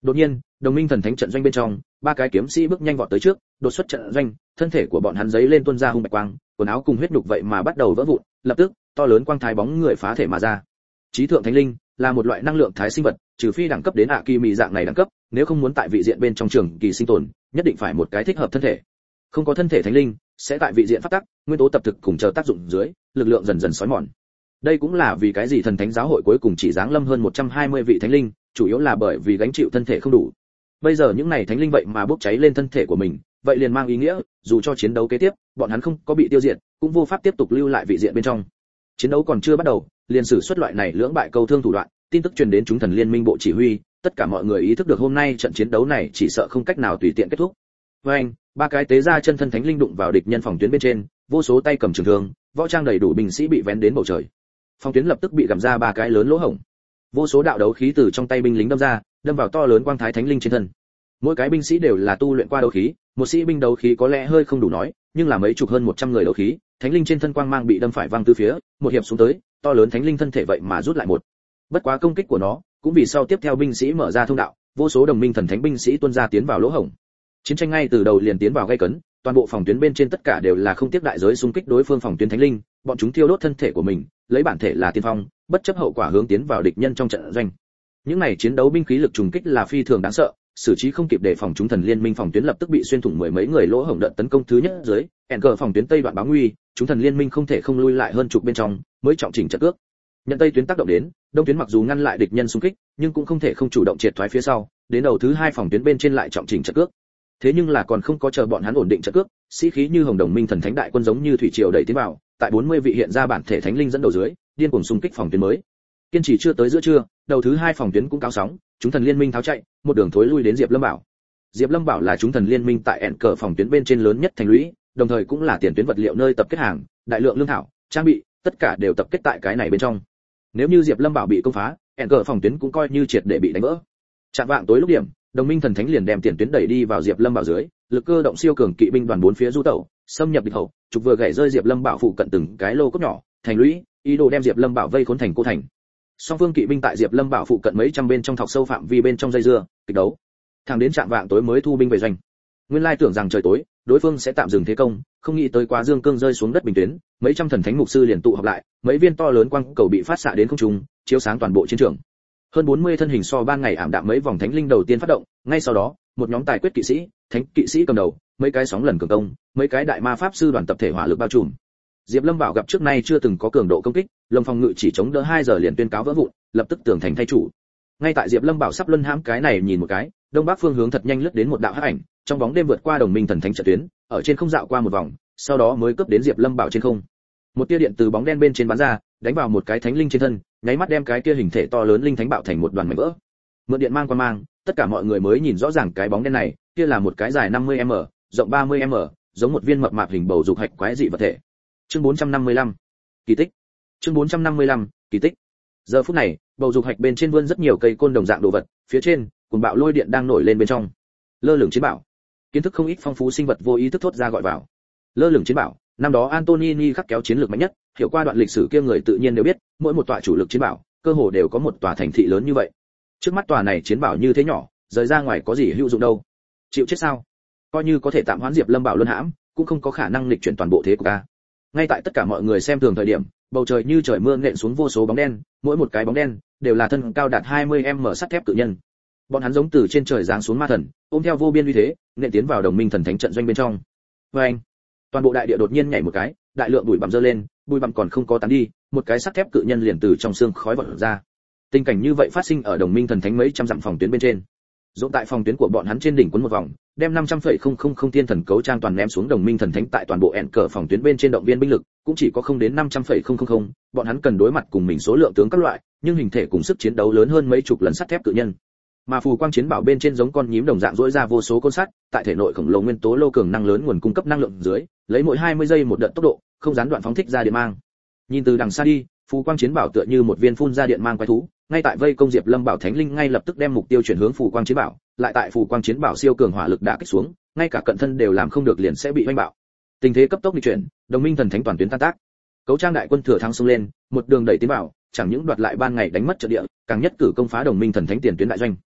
Đột nhiên, đồng minh thần thánh trận doanh bên trong, ba cái kiếm sĩ bước nhanh vọt tới trước, đột xuất trận doanh, thân thể của bọn hắn giấy lên tuôn ra hung bạch quang, quần áo cùng huyết nhục vậy mà bắt đầu vỡ vụn, lập tức, to lớn quang thái bóng người phá thể mà ra. Chí thượng thánh linh là một loại năng lượng thái sinh vật, trừ phi đẳng cấp đến ạ kỳ mị dạng này đẳng cấp, nếu không muốn tại vị diện bên trong trường kỳ sinh tồn, nhất định phải một cái thích hợp thân thể. Không có thân thể thánh linh, sẽ tại vị diện phát tắc, nguyên tố tập thực cùng chờ tác dụng dưới, lực lượng dần dần xói mòn. Đây cũng là vì cái gì thần thánh giáo hội cuối cùng chỉ giáng lâm hơn một trăm hai mươi vị thánh linh, chủ yếu là bởi vì gánh chịu thân thể không đủ. Bây giờ những này thánh linh vậy mà bốc cháy lên thân thể của mình, vậy liền mang ý nghĩa, dù cho chiến đấu kế tiếp, bọn hắn không có bị tiêu diệt, cũng vô pháp tiếp tục lưu lại vị diện bên trong. Chiến đấu còn chưa bắt đầu, liền sử xuất loại này lưỡng bại câu thương thủ đoạn, tin tức truyền đến chúng thần liên minh bộ chỉ huy, tất cả mọi người ý thức được hôm nay trận chiến đấu này chỉ sợ không cách nào tùy tiện kết thúc. Với anh, ba cái tế gia chân thân thánh linh đụng vào địch nhân phòng tuyến bên trên, vô số tay cầm trường thương, võ trang đầy đủ binh sĩ bị vén đến bầu trời. Phòng tuyến lập tức bị gặm ra ba cái lớn lỗ hổng. Vô số đạo đấu khí từ trong tay binh lính đâm ra, đâm vào to lớn quang thái thánh linh trên thân. Mỗi cái binh sĩ đều là tu luyện qua đấu khí, một sĩ binh đấu khí có lẽ hơi không đủ nói, nhưng là mấy chục hơn một trăm người đấu khí, thánh linh trên thân quang mang bị đâm phải văng tứ phía, một hiệp xuống tới, to lớn thánh linh thân thể vậy mà rút lại một. Bất quá công kích của nó, cũng vì sau tiếp theo binh sĩ mở ra thông đạo, vô số đồng minh thần thánh binh sĩ tuôn ra tiến vào lỗ hổng. Chiến tranh ngay từ đầu liền tiến vào gay cấn, toàn bộ phòng tuyến bên trên tất cả đều là không tiếc đại giới xung kích đối phương phòng tuyến thánh linh, bọn chúng thiêu đốt thân thể của mình, lấy bản thể là tiên phong, bất chấp hậu quả hướng tiến vào địch nhân trong trận doanh. Những này chiến đấu binh khí lực trùng kích là phi thường đáng sợ, xử trí không kịp để phòng chúng thần liên minh phòng tuyến lập tức bị xuyên thủng mười mấy người lỗ hổng đợt tấn công thứ nhất dưới, ẻn cờ phòng tuyến tây đoạn báo nguy, chúng thần liên minh không thể không lui lại hơn chục bên trong, mới trọng chỉnh trận cước. Nhận tây tuyến tác động đến, đông tuyến mặc dù ngăn lại địch nhân xung kích, nhưng cũng không thể không chủ động triệt thoái phía sau, đến đầu thứ hai phòng tuyến bên trên lại trọng chỉnh trận cước. Thế nhưng là còn không có chờ bọn hắn ổn định trận cước, sĩ khí như hồng đồng minh thần thánh đại quân giống như thủy triều đẩy tiến vào, tại bốn mươi vị hiện ra bản thể thánh linh dẫn đầu dưới, điên cuồng xung kích phòng tuyến mới. Kiên trì chưa tới giữa trưa, đầu thứ hai phòng tuyến cũng cao sóng, chúng thần liên minh tháo chạy, một đường thối lui đến Diệp Lâm Bảo. Diệp Lâm Bảo là chúng thần liên minh tại ẻn cờ phòng tuyến bên trên lớn nhất thành lũy, đồng thời cũng là tiền tuyến vật liệu nơi tập kết hàng, đại lượng lương thảo, trang bị, tất cả đều tập kết tại cái này bên trong. Nếu như Diệp Lâm Bảo bị công phá, ẻn cờ phòng tuyến cũng coi như triệt để bị đánh vỡ. Chạm vạng tối lúc điểm, đồng minh thần thánh liền đem tiền tuyến đẩy đi vào Diệp Lâm Bảo dưới, lực cơ động siêu cường kỵ binh đoàn bốn phía du tẩu, xâm nhập địch hậu, trục vừa gãy rơi Diệp Lâm Bảo phụ cận từng cái lô cốt nhỏ, thành lũy, ý đồ đem Diệp Lâm Bảo vây khốn thành cô thành. Song phương kỵ binh tại Diệp Lâm Bảo phụ cận mấy trăm bên trong thọc sâu phạm vi bên trong dây dưa, kịch đấu. Thẳng đến trạm vạng tối mới thu binh về doanh. Nguyên lai tưởng rằng trời tối, đối phương sẽ tạm dừng thế công, không nghĩ tới quá dương cương rơi xuống đất bình tuyến, mấy trăm thần thánh mục sư liền tụ họp lại, mấy viên to lớn quang cầu bị phát xạ đến không trung, chiếu sáng toàn bộ chiến trường. Hơn bốn mươi thân hình so ban ngày ảm đạm mấy vòng thánh linh đầu tiên phát động, ngay sau đó, một nhóm tài quyết kỵ sĩ, thánh kỵ sĩ cầm đầu, mấy cái sóng lần cường công, mấy cái đại ma pháp sư đoàn tập thể hỏa lực bao trùm. Diệp Lâm Bảo gặp trước nay chưa từng có cường độ công kích, lồng phòng ngự chỉ chống đỡ hai giờ liền tuyên cáo vỡ vụn, lập tức tường thành thay chủ. Ngay tại Diệp Lâm Bảo sắp luân hãm cái này nhìn một cái, đông bắc phương hướng thật nhanh lướt đến một đạo hắc ảnh, trong bóng đêm vượt qua đồng minh thần thánh trận tuyến, ở trên không dạo qua một vòng, sau đó mới cướp đến Diệp Lâm Bảo trên không. Một tia điện từ bóng đen bên trên bắn ra, đánh vào một cái thánh linh trên thân, nháy mắt đem cái kia hình thể to lớn linh thánh bạo thành một đoàn mảnh vỡ. Mượn điện mang qua mang, tất cả mọi người mới nhìn rõ ràng cái bóng đen này, kia là một cái dài năm mươi mét, rộng ba mươi mét, giống một viên mập mạp hình bầu dục hạch quái dị vật thể. Chương bốn trăm năm mươi lăm, kỳ tích. Chương bốn trăm năm mươi lăm, kỳ tích. Giờ phút này, bầu dục hạch bên trên vươn rất nhiều cây côn đồng dạng đồ vật, phía trên, cuồng bạo lôi điện đang nổi lên bên trong. Lơ lửng chiến bảo. Kiến thức không ít phong phú sinh vật vô ý thức thốt ra gọi vào. Lơ lửng chiến bảo, năm đó Antonini khắc kéo chiến lược mạnh nhất, hiểu qua đoạn lịch sử kia người tự nhiên đều biết, mỗi một tọa chủ lực chiến bảo, cơ hồ đều có một tòa thành thị lớn như vậy. Trước mắt tòa này chiến bảo như thế nhỏ, rời ra ngoài có gì hữu dụng đâu? Chịu chết sao? Coi như có thể tạm hoãn Diệp Lâm Bảo luân hãm, cũng không có khả năng lịch chuyển toàn bộ thế của ca. Ngay tại tất cả mọi người xem thường thời điểm, bầu trời như trời mưa nện xuống vô số bóng đen, mỗi một cái bóng đen đều là thân cao đạt hai mươi mét sắt thép cự nhân. Bọn hắn giống từ trên trời giáng xuống ma thần, ôm theo vô biên uy thế, nện tiến vào đồng minh thần thánh trận doanh bên trong. Và anh, toàn bộ đại địa đột nhiên nhảy một cái, đại lượng bụi bặm dơ lên, bụi bặm còn không có tán đi, một cái sắt thép cự nhân liền từ trong xương khói vọt ra. Tình cảnh như vậy phát sinh ở đồng minh thần thánh mấy trăm dặm phòng tuyến bên trên. Dũng tại phòng tuyến của bọn hắn trên đỉnh cuốn một vòng, đem năm trăm phẩy không không không thiên thần cấu trang toàn ném xuống đồng minh thần thánh tại toàn bộ ẻn cờ phòng tuyến bên trên động viên binh lực, cũng chỉ có không đến năm trăm phẩy không không không, bọn hắn cần đối mặt cùng mình số lượng tướng các loại, nhưng hình thể cùng sức chiến đấu lớn hơn mấy chục lần sắt thép cự nhân. Mà phù quang chiến bảo bên trên giống con nhím đồng dạng rỗi ra vô số côn sắt, tại thể nội khổng lồ nguyên tố lô cường năng lớn nguồn cung cấp năng lượng dưới, lấy mỗi hai mươi giây một đợt tốc độ, không gián đoạn phóng thích ra điện mang. Nhìn từ đằng xa đi, phù quang chiến bảo tựa như một viên phun ra điện mang quái thú, ngay tại vây công Diệp Lâm Bảo thánh linh ngay lập tức đem mục tiêu chuyển hướng phù quang chiến bảo, lại tại phù quang chiến bảo siêu cường hỏa lực đã kích xuống, ngay cả cận thân đều làm không được liền sẽ bị hoành bạo. Tình thế cấp tốc di chuyển, đồng minh thần thánh toàn tuyến tan tác. Cấu trang đại quân thừa thắng xông lên, một đường đẩy tiến vào, chẳng những đoạt lại ban ngày đánh mất trận địa, càng nhất cử công phá đồng minh thần thánh tiền tuyến đại doanh.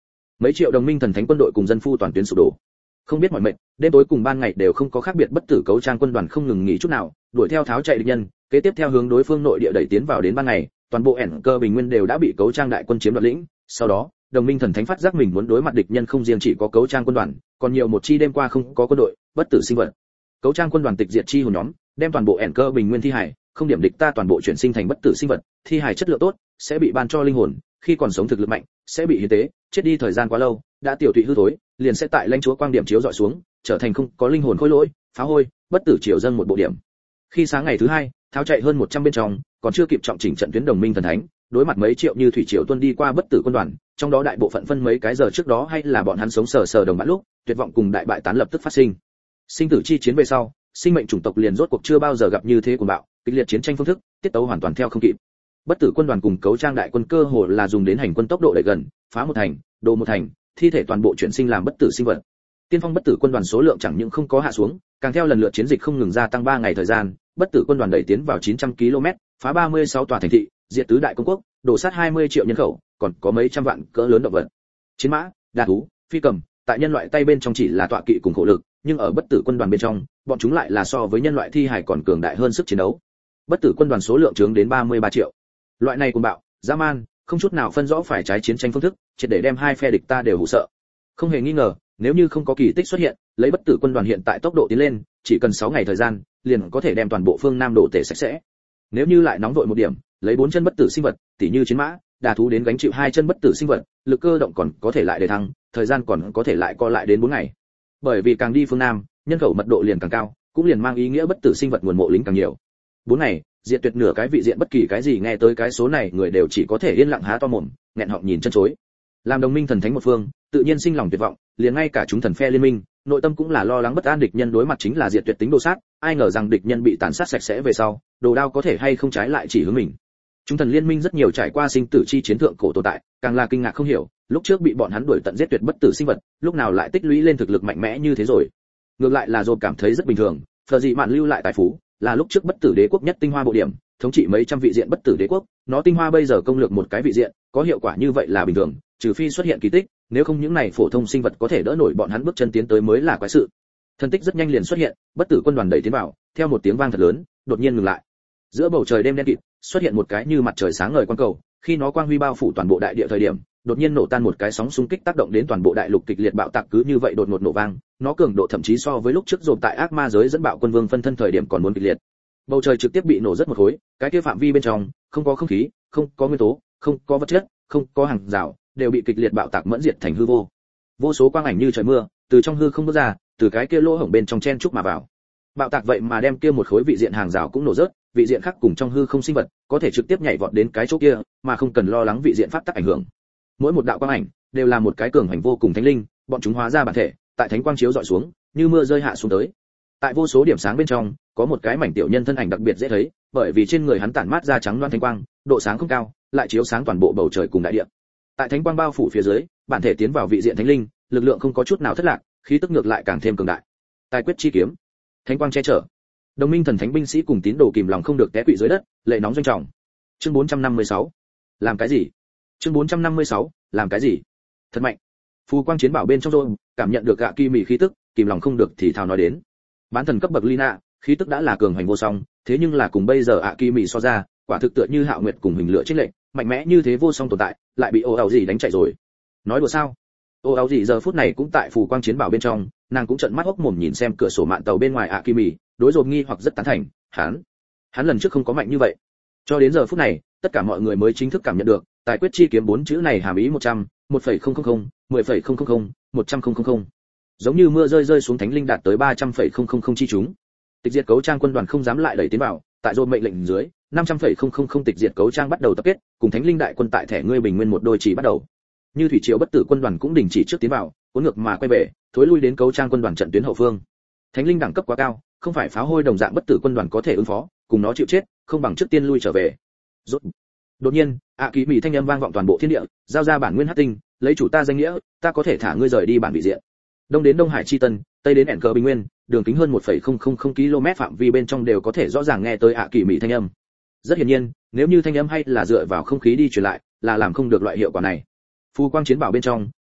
Mấy triệu đồng minh thần thánh quân đội cùng dân phu toàn tuyến sụp đổ. Không biết mọi mệt, đêm tối cùng ban ngày đều không có khác biệt, bất tử cấu trang quân đoàn không ngừng nghỉ chút nào, đuổi theo tháo chạy địch nhân, kế tiếp theo hướng đối phương nội địa đẩy tiến vào đến ban ngày, toàn bộ ẻn cơ bình nguyên đều đã bị cấu trang đại quân chiếm đoạt lĩnh. Sau đó, đồng minh thần thánh phát giác mình muốn đối mặt địch nhân không riêng chỉ có cấu trang quân đoàn, còn nhiều một chi đêm qua không có quân đội, bất tử sinh vật. Cấu trang quân đoàn tịch diệt chi hồn nhóm, đem toàn bộ ẻn cơ bình nguyên thi hải, không điểm địch ta toàn bộ chuyển sinh thành bất tử sinh vật, thi hải chất lượng tốt sẽ bị ban cho linh hồn, khi còn sống thực lực mạnh sẽ bị hiến tế, chết đi thời gian quá lâu đã tiểu tụy hư thối, liền sẽ tại lãnh chúa quang điểm chiếu dọi xuống trở thành không có linh hồn khối lỗi, phá hôi, bất tử triều dâng một bộ điểm. Khi sáng ngày thứ hai, tháo chạy hơn một trăm bên trong, còn chưa kịp trọng chỉnh trận tuyến đồng minh thần thánh, đối mặt mấy triệu như thủy triều tuân đi qua bất tử quân đoàn, trong đó đại bộ phận phân mấy cái giờ trước đó hay là bọn hắn sống sờ sờ đồng bạn lúc, tuyệt vọng cùng đại bại tán lập tức phát sinh. Sinh tử chi chiến về sau, sinh mệnh chủng tộc liền rốt cuộc chưa bao giờ gặp như thế cuồng bạo, kịch liệt chiến tranh phương thức, tiết tấu hoàn toàn theo không kịp. Bất tử quân đoàn cùng cấu trang đại quân cơ hồ là dùng đến hành quân tốc độ đẩy gần, phá một thành, đồ một thành, thi thể toàn bộ chuyển sinh làm bất tử sinh vật. Tiên phong bất tử quân đoàn số lượng chẳng những không có hạ xuống, càng theo lần lượt chiến dịch không ngừng gia tăng ba ngày thời gian, bất tử quân đoàn đẩy tiến vào chín trăm ki lô mét, phá ba mươi sáu tòa thành thị, diệt tứ đại công quốc, đổ sát hai mươi triệu nhân khẩu, còn có mấy trăm vạn cỡ lớn động vật. Chiến mã, đa thú, phi cầm, tại nhân loại tay bên trong chỉ là tọa kỵ cùng khổ lực, nhưng ở bất tử quân đoàn bên trong, bọn chúng lại là so với nhân loại thi hài còn cường đại hơn sức chiến đấu. Bất tử quân đoàn số lượng chướng đến ba mươi ba triệu. Loại này cuồng bạo, dã man, không chút nào phân rõ phải trái chiến tranh phương thức, triệt để đem hai phe địch ta đều hù sợ. Không hề nghi ngờ, nếu như không có kỳ tích xuất hiện, lấy bất tử quân đoàn hiện tại tốc độ tiến lên, chỉ cần sáu ngày thời gian, liền có thể đem toàn bộ phương Nam đổ tể sạch sẽ. Nếu như lại nóng vội một điểm, lấy bốn chân bất tử sinh vật, tỉ như chiến mã, đà thú đến gánh chịu hai chân bất tử sinh vật, lực cơ động còn có thể lại để thăng, thời gian còn có thể lại co lại đến bốn ngày. Bởi vì càng đi phương Nam, nhân khẩu mật độ liền càng cao, cũng liền mang ý nghĩa bất tử sinh vật nguồn mộ lính càng nhiều. bốn ngày, diệt tuyệt nửa cái vị diện, bất kỳ cái gì nghe tới cái số này người đều chỉ có thể yên lặng há to mồm, nghẹn họng nhìn chân chối. Làm đồng minh thần thánh một phương, tự nhiên sinh lòng tuyệt vọng, liền ngay cả chúng thần phe liên minh, nội tâm cũng là lo lắng bất an, địch nhân đối mặt chính là diệt tuyệt tính đồ sát, ai ngờ rằng địch nhân bị tàn sát sạch sẽ về sau, đồ đao có thể hay không trái lại chỉ hướng mình. Chúng thần liên minh rất nhiều trải qua sinh tử chi chiến thượng cổ tồn tại, càng là kinh ngạc không hiểu, lúc trước bị bọn hắn đuổi tận giết tuyệt bất tử sinh vật, lúc nào lại tích lũy lên thực lực mạnh mẽ như thế rồi. Ngược lại là Dồn cảm thấy rất bình thường, phờ dị mạn lưu lại tài phú, là lúc trước bất tử đế quốc nhất tinh hoa bộ điểm, thống trị mấy trăm vị diện bất tử đế quốc, nó tinh hoa bây giờ công lược một cái vị diện, có hiệu quả như vậy là bình thường, trừ phi xuất hiện kỳ tích, nếu không những này phổ thông sinh vật có thể đỡ nổi bọn hắn bước chân tiến tới mới là quái sự. Thần tích rất nhanh liền xuất hiện, bất tử quân đoàn đẩy tiến vào, theo một tiếng vang thật lớn, đột nhiên ngừng lại. Giữa bầu trời đêm đen kịt, xuất hiện một cái như mặt trời sáng ngời quang cầu, khi nó quang huy bao phủ toàn bộ đại địa thời điểm, đột nhiên nổ tan một cái sóng xung kích tác động đến toàn bộ đại lục, kịch liệt bạo tạc cứ như vậy đột ngột nổ vang, nó cường độ thậm chí so với lúc trước dồn tại ác ma giới dẫn bạo quân vương phân thân thời điểm còn muốn kịch liệt. Bầu trời trực tiếp bị nổ rất một khối, cái kia phạm vi bên trong không có không khí, không có nguyên tố, không có vật chất, không có hàng rào, đều bị kịch liệt bạo tạc mẫn diệt thành hư vô. Vô số quang ảnh như trời mưa, từ trong hư không bước ra, từ cái kia lỗ hổng bên trong chen chúc mà vào. Bạo tạc vậy mà đem kia một khối vị diện hàng rào cũng nổ rớt, vị diện khác cùng trong hư không sinh vật có thể trực tiếp nhảy vọt đến cái chỗ kia, mà không cần lo lắng vị diện pháp tắc ảnh hưởng. Mỗi một đạo quang ảnh đều là một cái cường hành vô cùng thánh linh, bọn chúng hóa ra bản thể, tại thánh quang chiếu dọi xuống, như mưa rơi hạ xuống tới. Tại vô số điểm sáng bên trong, có một cái mảnh tiểu nhân thân ảnh đặc biệt dễ thấy, bởi vì trên người hắn tản mát ra trắng loan thánh quang, độ sáng không cao, lại chiếu sáng toàn bộ bầu trời cùng đại địa. Tại thánh quang bao phủ phía dưới, bản thể tiến vào vị diện thánh linh, lực lượng không có chút nào thất lạc, khí tức ngược lại càng thêm cường đại. Tài quyết chi kiếm, thánh quang che chở. Đồng minh thần thánh binh sĩ cùng tín đồ kìm lòng không được té quỵ dưới đất, lệ nóng doanh trọng. Chương bốn trăm năm mươi sáu. Làm cái gì? Chương bốn trăm năm mươi sáu. Làm cái gì? Thật mạnh. Phù quang chiến bảo bên trong rồi, cảm nhận được gạ kỳ mị khí tức, kìm lòng không được thì thào nói đến. Bán thần cấp bậc Lina, khí tức đã là cường hành vô song, thế nhưng là cùng bây giờ ạ kỳ mị so ra, quả thực tựa như Hạo Nguyệt cùng hình lửa chiến lệnh, mạnh mẽ như thế vô song tồn tại, lại bị ô ảo gì đánh chạy rồi. Nói đùa sao? Ô ảo gì giờ phút này cũng tại phù quang chiến bảo bên trong, nàng cũng trợn mắt hốc mồm nhìn xem cửa sổ mạn tàu bên ngoài ạ kỳ mị, đối dồn nghi hoặc rất tán thành, hắn, hắn lần trước không có mạnh như vậy. Cho đến giờ phút này, tất cả mọi người mới chính thức cảm nhận được, tài quyết chi kiếm bốn chữ này hàm ý một trăm, một phẩy không không không, mười phẩy không không không, một trăm không không không. Giống như mưa rơi rơi xuống, thánh linh đạt tới ba trăm phẩy không không không chi chúng. Tịch diệt cấu trang quân đoàn không dám lại đẩy tiến vào, tại dồn mệnh lệnh dưới, năm trăm phẩy không không không tịch diệt cấu trang bắt đầu tập kết, cùng thánh linh đại quân tại thẻ ngươi bình nguyên một đôi chỉ bắt đầu. Như thủy triều bất tử quân đoàn cũng đình chỉ trước tiến vào, cuốn ngược mà quay về, thối lui đến cấu trang quân đoàn trận tuyến hậu phương. Thánh linh đẳng cấp quá cao, không phải pháo hôi đồng dạng bất tử quân đoàn có thể ứng phó, cùng nó chịu chết, không bằng trước tiên lui trở về. Rốt. Đột nhiên, ạ kỳ mị thanh âm vang vọng toàn bộ thiên địa, giao ra bản nguyên hắc tinh, lấy chủ ta danh nghĩa, ta có thể thả ngươi rời đi bản vị diện. Đông đến Đông Hải chi tân, tây đến ẻn cờ bình nguyên, đường kính hơn một phẩy không không không ki lô mét phạm vi bên trong đều có thể rõ ràng nghe tới ạ kỳ mị thanh âm. Rất hiển nhiên, nếu như thanh âm hay là dựa vào không khí đi truyền lại, là làm không được loại hiệu quả này. Phù quang chiến bảo bên trong,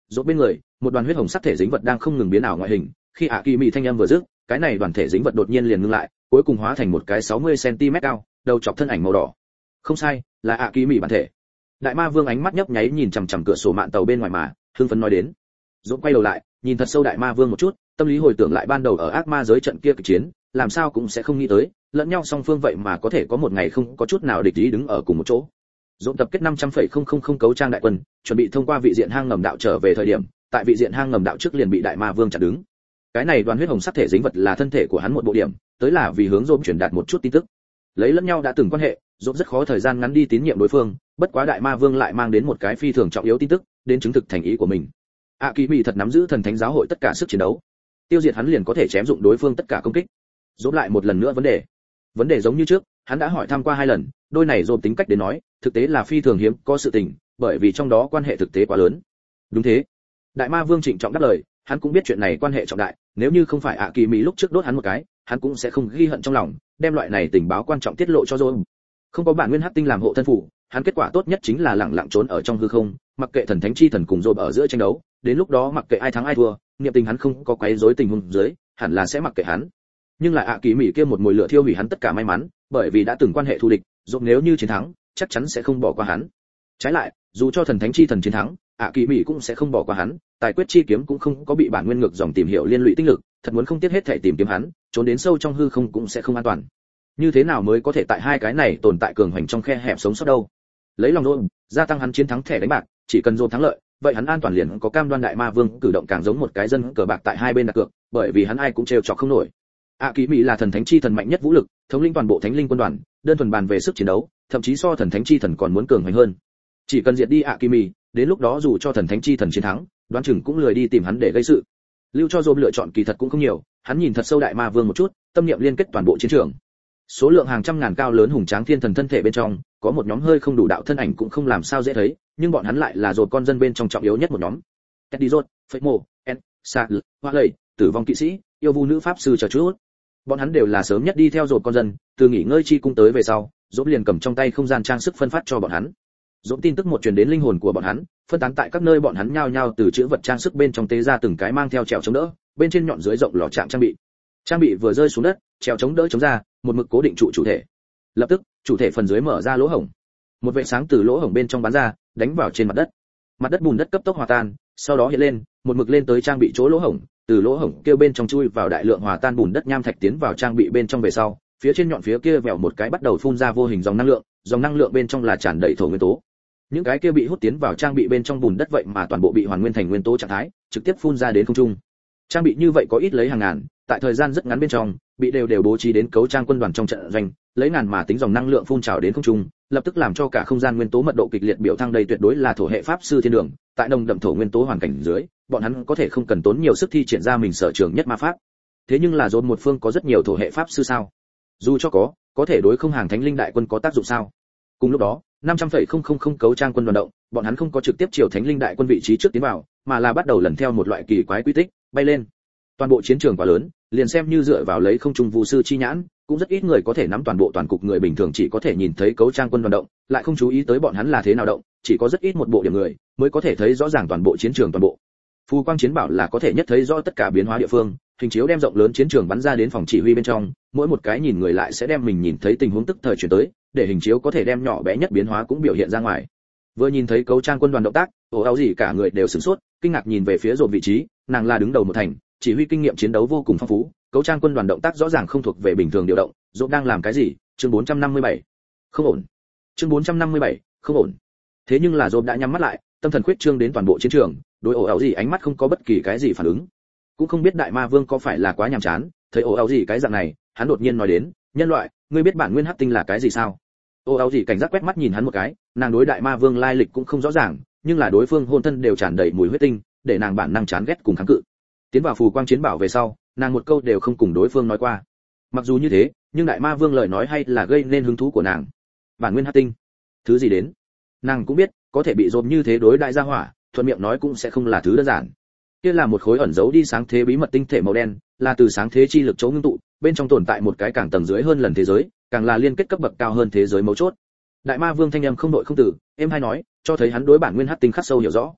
Rốt bên người, một đoàn huyết hồng sắc thể dính vật đang không ngừng biến ảo ngoại hình, khi ạ kỳ mị thanh âm vừa dứt, cái này đoàn thể dính vật đột nhiên liền ngưng lại, cuối cùng hóa thành một cái sáu mươi xăng ti mét cao, đầu chọc thân ảnh màu đỏ. Không sai, là ạ kỳ mị bản thể. Đại ma vương ánh mắt nhấp nháy nhìn chằm chằm cửa sổ mạn tàu bên ngoài mà, hưng phấn nói đến. Rốt quay đầu lại, nhìn thật sâu đại ma vương một chút, tâm lý hồi tưởng lại ban đầu ở ác ma giới trận kia kịch chiến, làm sao cũng sẽ không nghĩ tới, lẫn nhau song phương vậy mà có thể có một ngày không có chút nào địch ý đứng ở cùng một chỗ. Dũng tập kết năm trăm phẩy không không không cấu trang đại quân, chuẩn bị thông qua vị diện hang ngầm đạo trở về thời điểm, tại vị diện hang ngầm đạo trước liền bị đại ma vương chặn đứng. Cái này đoàn huyết hồng sắc thể dính vật là thân thể của hắn một bộ điểm, tới là vì hướng Dũng truyền đạt một chút tin tức. Lấy lẫn nhau đã từng quan hệ, Dũng rất khó thời gian ngắn đi tín nhiệm đối phương, bất quá đại ma vương lại mang đến một cái phi thường trọng yếu tin tức, đến chứng thực thành ý của mình. A Kỳ Mị thật nắm giữ thần thánh giáo hội tất cả sức chiến đấu, tiêu diệt hắn liền có thể chém dụng đối phương tất cả công kích. Dũng lại một lần nữa vấn đề. Vấn đề giống như trước, hắn đã hỏi thăm qua hai lần, đôi này Dũng tính cách đến nói, thực tế là phi thường hiếm có sự tình, bởi vì trong đó quan hệ thực tế quá lớn. Đúng thế. Đại ma vương trịnh trọng đáp lời, hắn cũng biết chuyện này quan hệ trọng đại, nếu như không phải ạ kỳ mỹ lúc trước đốt hắn một cái, hắn cũng sẽ không ghi hận trong lòng, đem loại này tình báo quan trọng tiết lộ cho Dũng. Không có bản nguyên hắc tinh làm hộ thân phủ, hắn kết quả tốt nhất chính là lẳng lặng trốn ở trong hư không, mặc kệ thần thánh chi thần cùng Dũng ở giữa tranh đấu, đến lúc đó mặc kệ ai thắng ai thua, niệm tình hắn không có quấy rối tình huống dưới, hẳn là sẽ mặc kệ hắn. Nhưng lại ạ kỳ mỹ kia một mùi lửa thiêu hủy hắn tất cả may mắn, bởi vì đã từng quan hệ thù địch, Dũng nếu như chiến thắng, chắc chắn sẽ không bỏ qua hắn. Trái lại, dù cho thần thánh chi thần chiến thắng, ạ kỳ mỹ cũng sẽ không bỏ qua hắn, tài quyết chi kiếm cũng không có bị bản nguyên ngược dòng tìm hiểu liên lụy tinh lực, thật muốn không tiếc hết thể tìm kiếm hắn, trốn đến sâu trong hư không cũng sẽ không an toàn. Như thế nào mới có thể tại hai cái này tồn tại cường hành trong khe hẹp sống sót đâu? Lấy lòng Dũng, gia tăng hắn chiến thắng thẻ đánh bạc, chỉ cần Dũng thắng lợi, vậy hắn an toàn liền có cam đoan đại ma vương cử động càng giống một cái dân cờ bạc tại hai bên đặt cược, bởi vì hắn ai cũng trêu chọc không nổi. ạ kỳ mỹ là thần thánh chi thần mạnh nhất vũ lực, thống lĩnh toàn bộ thánh linh quân đoàn, đơn thuần bàn về sức chiến đấu, thậm chí so thần thánh chi thần còn muốn cường hành hơn. Chỉ cần diệt đi ạ kỳ mỹ, đến lúc đó dù cho thần thánh chi thần chiến thắng, đoán chừng cũng lười đi tìm hắn để gây sự. Lưu cho Dũng lựa chọn kỳ thật cũng không nhiều, hắn nhìn thật sâu đại ma vương một chút, tâm niệm liên kết toàn bộ chiến trường. Số lượng hàng trăm ngàn cao lớn hùng tráng thiên thần thân thể bên trong, có một nhóm hơi không đủ đạo thân ảnh cũng không làm sao dễ thấy, nhưng bọn hắn lại là Dột con dân bên trong trọng yếu nhất một nhóm. Eddie Dột, Phệ Mộ, En, Sa, Hoa Lầy, Tử vong kỵ sĩ, yêu vu nữ pháp sư chờ chút. Bọn hắn đều là sớm nhất đi theo Dột con dân, từ nghỉ ngơi chi cung tới về sau, Dột liền cầm trong tay không gian trang sức phân phát cho bọn hắn. Dột tin tức một truyền đến linh hồn của bọn hắn, phân tán tại các nơi, bọn hắn nhao nhao từ chữ vật trang sức bên trong tế ra từng cái mang theo trèo chống đỡ, bên trên nhọn dưới rộng lò chạm trang bị. Trang bị vừa rơi xuống đất, trèo chống đỡ chống ra, một mực cố định trụ chủ thể. Lập tức, chủ thể phần dưới mở ra lỗ hổng. Một vệt sáng từ lỗ hổng bên trong bắn ra, đánh vào trên mặt đất. Mặt đất bùn đất cấp tốc hòa tan, sau đó hiện lên, một mực lên tới trang bị chỗ lỗ hổng, từ lỗ hổng kêu bên trong chui vào đại lượng hòa tan bùn đất nham thạch tiến vào trang bị bên trong về sau, phía trên nhọn phía kia vèo một cái bắt đầu phun ra vô hình dòng năng lượng, dòng năng lượng bên trong là tràn đầy thổ nguyên tố. Những cái kia bị hút tiến vào trang bị bên trong bùn đất vậy mà toàn bộ bị hoàn nguyên thành nguyên tố trạng thái, trực tiếp phun ra đến không trung. Trang bị như vậy có ít lấy hàng ngàn, tại thời gian rất ngắn bên trong, bị đều đều bố trí đến cấu trang quân đoàn trong trận doanh, lấy ngàn mà tính dòng năng lượng phun trào đến không trung, lập tức làm cho cả không gian nguyên tố mật độ kịch liệt biểu thăng, đây tuyệt đối là thổ hệ pháp sư thiên đường, tại nồng đậm thổ nguyên tố hoàn cảnh dưới, bọn hắn có thể không cần tốn nhiều sức thi triển ra mình sở trường nhất ma pháp. Thế nhưng là Dồn một phương có rất nhiều thổ hệ pháp sư sao? Dù cho có, có thể đối không hàng thánh linh đại quân có tác dụng sao? Cùng lúc đó, năm trăm phẩy không không không cấu trang quân đoàn động, bọn hắn không có trực tiếp chiều thánh linh đại quân vị trí trước tiến vào, mà là bắt đầu lần theo một loại kỳ quái quy tích, bay lên. Toàn bộ chiến trường quá lớn, liền xem như dựa vào lấy không trung vu sư chi nhãn, cũng rất ít người có thể nắm toàn bộ toàn cục, người bình thường chỉ có thể nhìn thấy cấu trang quân đoàn động, lại không chú ý tới bọn hắn là thế nào động, chỉ có rất ít một bộ điểm người mới có thể thấy rõ ràng toàn bộ chiến trường toàn bộ. Phù quang chiến bảo là có thể nhất thấy rõ tất cả biến hóa địa phương, hình chiếu đem rộng lớn chiến trường bắn ra đến phòng chỉ huy bên trong, mỗi một cái nhìn người lại sẽ đem mình nhìn thấy tình huống tức thời chuyển tới, để hình chiếu có thể đem nhỏ bé nhất biến hóa cũng biểu hiện ra ngoài. Vừa nhìn thấy cấu trang quân đoàn động tác, ồ áo gì cả người đều sửng sốt, kinh ngạc nhìn về phía Dồn vị trí, nàng là đứng đầu một thành, chỉ huy kinh nghiệm chiến đấu vô cùng phong phú, cấu trang quân đoàn động tác rõ ràng không thuộc về bình thường điều động. Dồn đang làm cái gì? Chương bốn trăm năm mươi bảy. Không ổn. Chương bốn trăm năm mươi bảy. Không ổn. Thế nhưng là Dồn đã nhắm mắt lại, tâm thần khuyết trương đến toàn bộ chiến trường, đối ồ áo gì ánh mắt không có bất kỳ cái gì phản ứng. Cũng không biết đại ma vương có phải là quá nhàm chán, thấy ồ áo gì cái dạng này, hắn đột nhiên nói đến, nhân loại, ngươi biết bản nguyên hắc tinh là cái gì sao? Ồ áo gì cảnh giác quét mắt nhìn hắn một cái, nàng đối đại ma vương lai lịch cũng không rõ ràng, nhưng là đối phương hôn thân đều tràn đầy mùi huyết tinh, để nàng bản năng chán ghét cùng kháng cự. Tiến vào phù quang chiến bảo về sau, nàng một câu đều không cùng đối phương nói qua. Mặc dù như thế, nhưng đại ma vương lời nói hay là gây nên hứng thú của nàng. Bản nguyên hắc tinh, thứ gì đến? Nàng cũng biết, có thể bị dồn như thế đối đại gia hỏa, thuận miệng nói cũng sẽ không là thứ đơn giản. Kia là một khối ẩn giấu đi sáng thế bí mật tinh thể màu đen, là từ sáng thế chi lực chỗ ngưng tụ, bên trong tồn tại một cái càng tầng dưới hơn lần thế giới, càng là liên kết cấp bậc cao hơn thế giới mấu chốt. Đại ma vương thanh âm không nội không tử, em hay nói, cho thấy hắn đối bản nguyên hắc tinh khắc sâu hiểu rõ.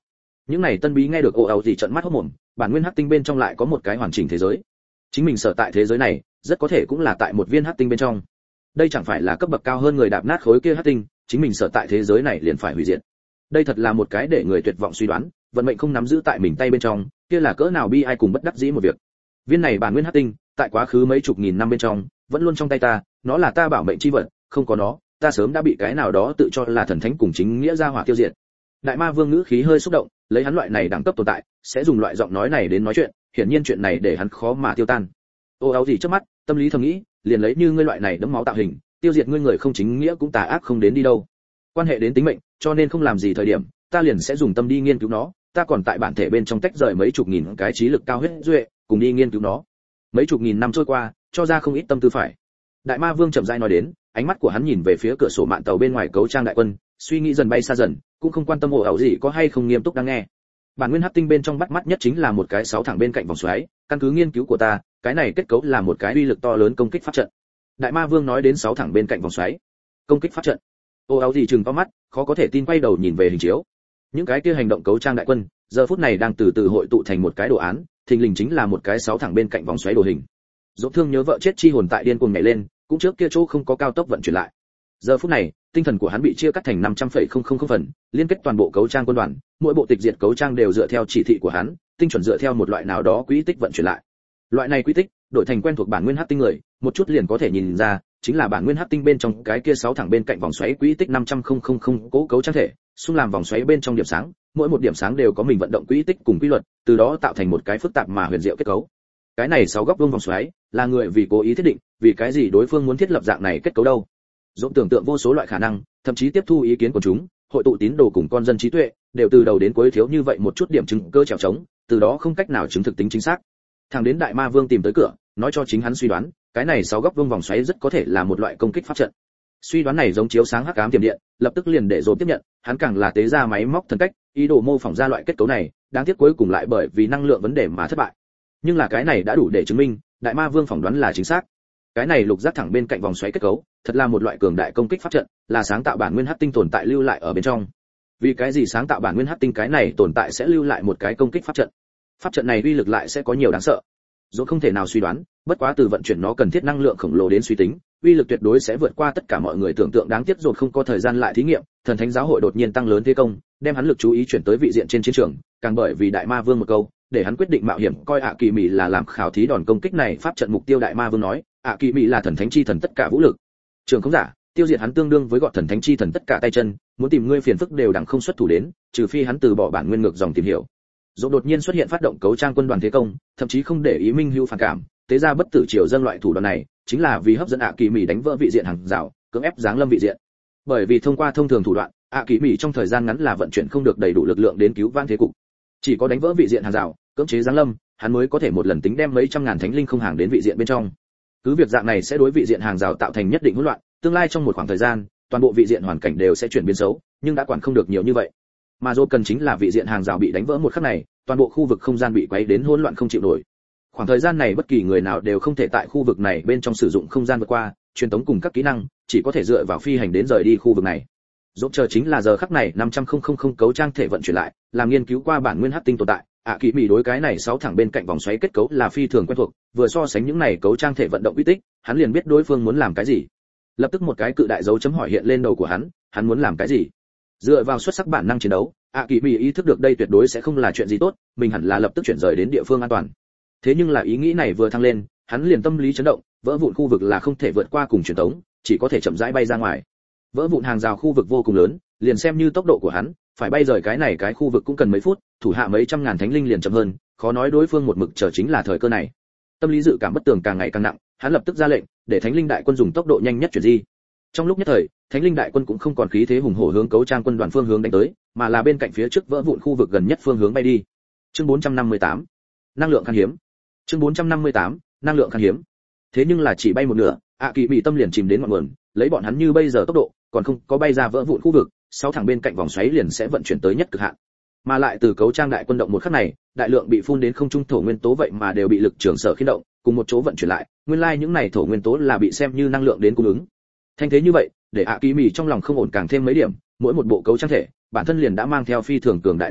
Những này tân bí nghe được ồ ào gì trợn mắt hốt mồm, bản nguyên hắc tinh bên trong lại có một cái hoàn chỉnh thế giới. Chính mình sở tại thế giới này, rất có thể cũng là tại một viên hắc tinh bên trong. Đây chẳng phải là cấp bậc cao hơn người đạp nát khối kia hắc tinh, chính mình sở tại thế giới này liền phải hủy diệt. Đây thật là một cái để người tuyệt vọng suy đoán, vận mệnh không nắm giữ tại mình tay bên trong, kia là cỡ nào bi ai cùng bất đắc dĩ một việc. Viên này bản nguyên hắc tinh, tại quá khứ mấy chục nghìn năm bên trong, vẫn luôn trong tay ta, nó là ta bảo mệnh chi vật, không có nó, ta sớm đã bị cái nào đó tự cho là thần thánh cùng chính nghĩa ra hỏa tiêu diệt. Đại ma vương ngữ khí hơi xúc động, lấy hắn loại này đẳng cấp tồn tại, sẽ dùng loại giọng nói này đến nói chuyện, hiển nhiên chuyện này để hắn khó mà tiêu tan. Ô áo gì trước mắt, tâm lý thầm nghĩ, liền lấy như ngươi loại này đẫm máu tạo hình, tiêu diệt ngươi người không chính nghĩa cũng tà ác không đến đi đâu. Quan hệ đến tính mệnh, cho nên không làm gì thời điểm, ta liền sẽ dùng tâm đi nghiên cứu nó, ta còn tại bản thể bên trong tách rời mấy chục nghìn cái trí lực cao huyết duệ, cùng đi nghiên cứu nó. Mấy chục nghìn năm trôi qua, cho ra không ít tâm tư phải. Đại ma vương chậm rãi nói đến, ánh mắt của hắn nhìn về phía cửa sổ mạn tàu bên ngoài cấu trang đại quân, suy nghĩ dần bay xa dần, cũng không quan tâm ồ ảo gì có hay không nghiêm túc đang nghe. Bản nguyên hắc tinh bên trong bắt mắt nhất chính là một cái sáu thẳng bên cạnh vòng xoáy, căn cứ nghiên cứu của ta, cái này kết cấu là một cái uy lực to lớn công kích pháp trận. Đại ma vương nói đến sáu thẳng bên cạnh vòng xoáy, công kích pháp trận. Ồ ảo gì trừng to mắt, khó có thể tin quay đầu nhìn về hình chiếu. Những cái kia hành động cấu trang đại quân, giờ phút này đang từ từ hội tụ thành một cái đồ án, thình lình chính là một cái sáu thẳng bên cạnh vòng xoáy đồ hình. Dỗ Thương nhớ vợ chết chi hồn tại điên cuồng nhảy lên, cũng trước kia chỗ không có cao tốc vận chuyển lại. Giờ phút này, tinh thần của hắn bị chia cắt thành năm trăm phẩy không không không phần, liên kết toàn bộ cấu trang quân đoàn, mỗi bộ tịch diệt cấu trang đều dựa theo chỉ thị của hắn, tinh chuẩn dựa theo một loại nào đó quỹ tích vận chuyển lại. Loại này quỹ tích, đổi thành quen thuộc bản nguyên hắc tinh người, một chút liền có thể nhìn ra, chính là bản nguyên hắc tinh bên trong cái kia sáu thẳng bên cạnh vòng xoáy quỹ tích năm trăm không không không cố cấu trang thể, xung làm vòng xoáy bên trong điểm sáng, mỗi một điểm sáng đều có mình vận động quỹ tích cùng quy luật, từ đó tạo thành một cái phức tạp mà huyền diệu kết cấu. Cái này sáu góc vuông vòng xoáy, là người vì cố ý thiết định, vì cái gì đối phương muốn thiết lập dạng này kết cấu đâu? Dũng tưởng tượng vô số loại khả năng, thậm chí tiếp thu ý kiến của chúng, hội tụ tín đồ cùng con dân trí tuệ, đều từ đầu đến cuối thiếu như vậy một chút điểm chứng cơ trèo trống, từ đó không cách nào chứng thực tính chính xác. Thằng đến Đại Ma Vương tìm tới cửa, nói cho chính hắn suy đoán, cái này sáu góc vuông vòng xoáy rất có thể là một loại công kích pháp trận. Suy đoán này giống chiếu sáng hắc ám tiềm điện, lập tức liền để dồn tiếp nhận, hắn càng là tế ra máy móc thần cách, ý đồ mô phỏng ra loại kết cấu này, đáng tiếc cuối cùng lại bởi vì năng lượng vấn đề mà thất bại. Nhưng là cái này đã đủ để chứng minh, Đại Ma Vương phỏng đoán là chính xác. Cái này lục giác thẳng bên cạnh vòng xoáy kết cấu, thật là một loại cường đại công kích pháp trận, là sáng tạo bản nguyên hắc tinh tồn tại lưu lại ở bên trong. Vì cái gì sáng tạo bản nguyên hắc tinh cái này tồn tại sẽ lưu lại một cái công kích pháp trận? Pháp trận này uy lực lại sẽ có nhiều đáng sợ. Dẫu không thể nào suy đoán, bất quá từ vận chuyển nó cần thiết năng lượng khổng lồ đến suy tính, uy lực tuyệt đối sẽ vượt qua tất cả mọi người tưởng tượng. Đáng tiếc dồn không có thời gian lại thí nghiệm, thần thánh giáo hội đột nhiên tăng lớn thế công, đem hắn lực chú ý chuyển tới vị diện trên chiến trường, càng bởi vì Đại Ma Vương một câu, để hắn quyết định mạo hiểm coi ạ kỳ mỹ là làm khảo thí đòn công kích này pháp trận mục tiêu. Đại Ma Vương nói, ạ kỳ mỹ là thần thánh chi thần tất cả vũ lực, trường không giả, tiêu diệt hắn tương đương với gọt thần thánh chi thần tất cả tay chân, muốn tìm ngươi phiền phức đều đẳng không xuất thủ đến, trừ phi hắn từ bỏ bản nguyên ngược dòng tìm hiểu. Dỗ đột nhiên xuất hiện phát động cấu trang quân đoàn thế công, thậm chí không để ý minh hữu phản cảm, tế ra bất tử triều dân loại thủ đoạn này, chính là vì hấp dẫn ạ kỳ mỹ đánh vỡ vị diện hàng rào, cưỡng ép giáng lâm vị diện. Bởi vì thông qua thông thường thủ đoạn, ạ kỳ mỹ trong thời gian ngắn là vận chuyển không được đầy đủ lực lượng đến cứu vãn thế cục. Chỉ có đánh vỡ vị diện hàng rào, cưỡng chế giáng lâm, hắn mới có thể một lần tính đem mấy trăm ngàn thánh linh không hàng đến vị diện bên trong. Cứ việc dạng này sẽ đối vị diện hàng rào tạo thành nhất định hỗn loạn, tương lai trong một khoảng thời gian, toàn bộ vị diện hoàn cảnh đều sẽ chuyển biến xấu, nhưng đã quản không được nhiều như vậy. Mà dô cần chính là vị diện hàng rào bị đánh vỡ một khắc này, toàn bộ khu vực không gian bị quấy đến hỗn loạn không chịu nổi. Khoảng thời gian này bất kỳ người nào đều không thể tại khu vực này bên trong sử dụng không gian vượt qua, truyền tống cùng các kỹ năng, chỉ có thể dựa vào phi hành đến rời đi khu vực này. Dỗ chờ chính là giờ khắc này năm trăm không cấu trang thể vận chuyển lại, làm nghiên cứu qua bản nguyên hắc tinh tồn tại, ạ kỳ mỹ đối cái này sáu thẳng bên cạnh vòng xoáy kết cấu là phi thường quen thuộc, vừa so sánh những này cấu trang thể vận động uy tích, hắn liền biết đối phương muốn làm cái gì. Lập tức một cái cự đại dấu chấm hỏi hiện lên đầu của hắn, hắn muốn làm cái gì? Dựa vào xuất sắc bản năng chiến đấu, ạ kỳ mỹ ý thức được đây tuyệt đối sẽ không là chuyện gì tốt, mình hẳn là lập tức chuyển rời đến địa phương an toàn. Thế nhưng là ý nghĩ này vừa thăng lên, hắn liền tâm lý chấn động, vỡ vụn khu vực là không thể vượt qua cùng truyền tống, chỉ có thể chậm rãi bay ra ngoài. Vỡ vụn hàng rào khu vực vô cùng lớn, liền xem như tốc độ của hắn, phải bay rời cái này cái khu vực cũng cần mấy phút, thủ hạ mấy trăm ngàn thánh linh liền chậm hơn, khó nói đối phương một mực chờ chính là thời cơ này. Tâm lý dự cảm bất tường càng ngày càng nặng, hắn lập tức ra lệnh, để thánh linh đại quân dùng tốc độ nhanh nhất chuyển di. Trong lúc nhất thời, thánh linh đại quân cũng không còn khí thế hùng hổ hướng cấu trang quân đoàn phương hướng đánh tới, mà là bên cạnh phía trước vỡ vụn khu vực gần nhất phương hướng bay đi. Chương bốn trăm năm mươi tám, năng lượng khan hiếm. Chương bốn trăm năm mươi tám, năng lượng khan hiếm. Thế nhưng là chỉ bay một nửa, ạ kỳ bị tâm liền chìm đến ngọn nguồn, lấy bọn hắn như bây giờ tốc độ, còn không có bay ra vỡ vụn khu vực, sáu thẳng bên cạnh vòng xoáy liền sẽ vận chuyển tới nhất cực hạn. Mà lại từ cấu trang đại quân động một khắc này, đại lượng bị phun đến không trung thổ nguyên tố vậy mà đều bị lực trường sở khiên động, cùng một chỗ vận chuyển lại, nguyên lai like những này thổ nguyên tố là bị xem như năng lượng đến cung ứng. Thanh thế như vậy, để ạ kỳ mì trong lòng không ổn càng thêm mấy điểm, mỗi một bộ cấu trang thể, bản thân liền đã mang theo phi thường cường đại năng lượng,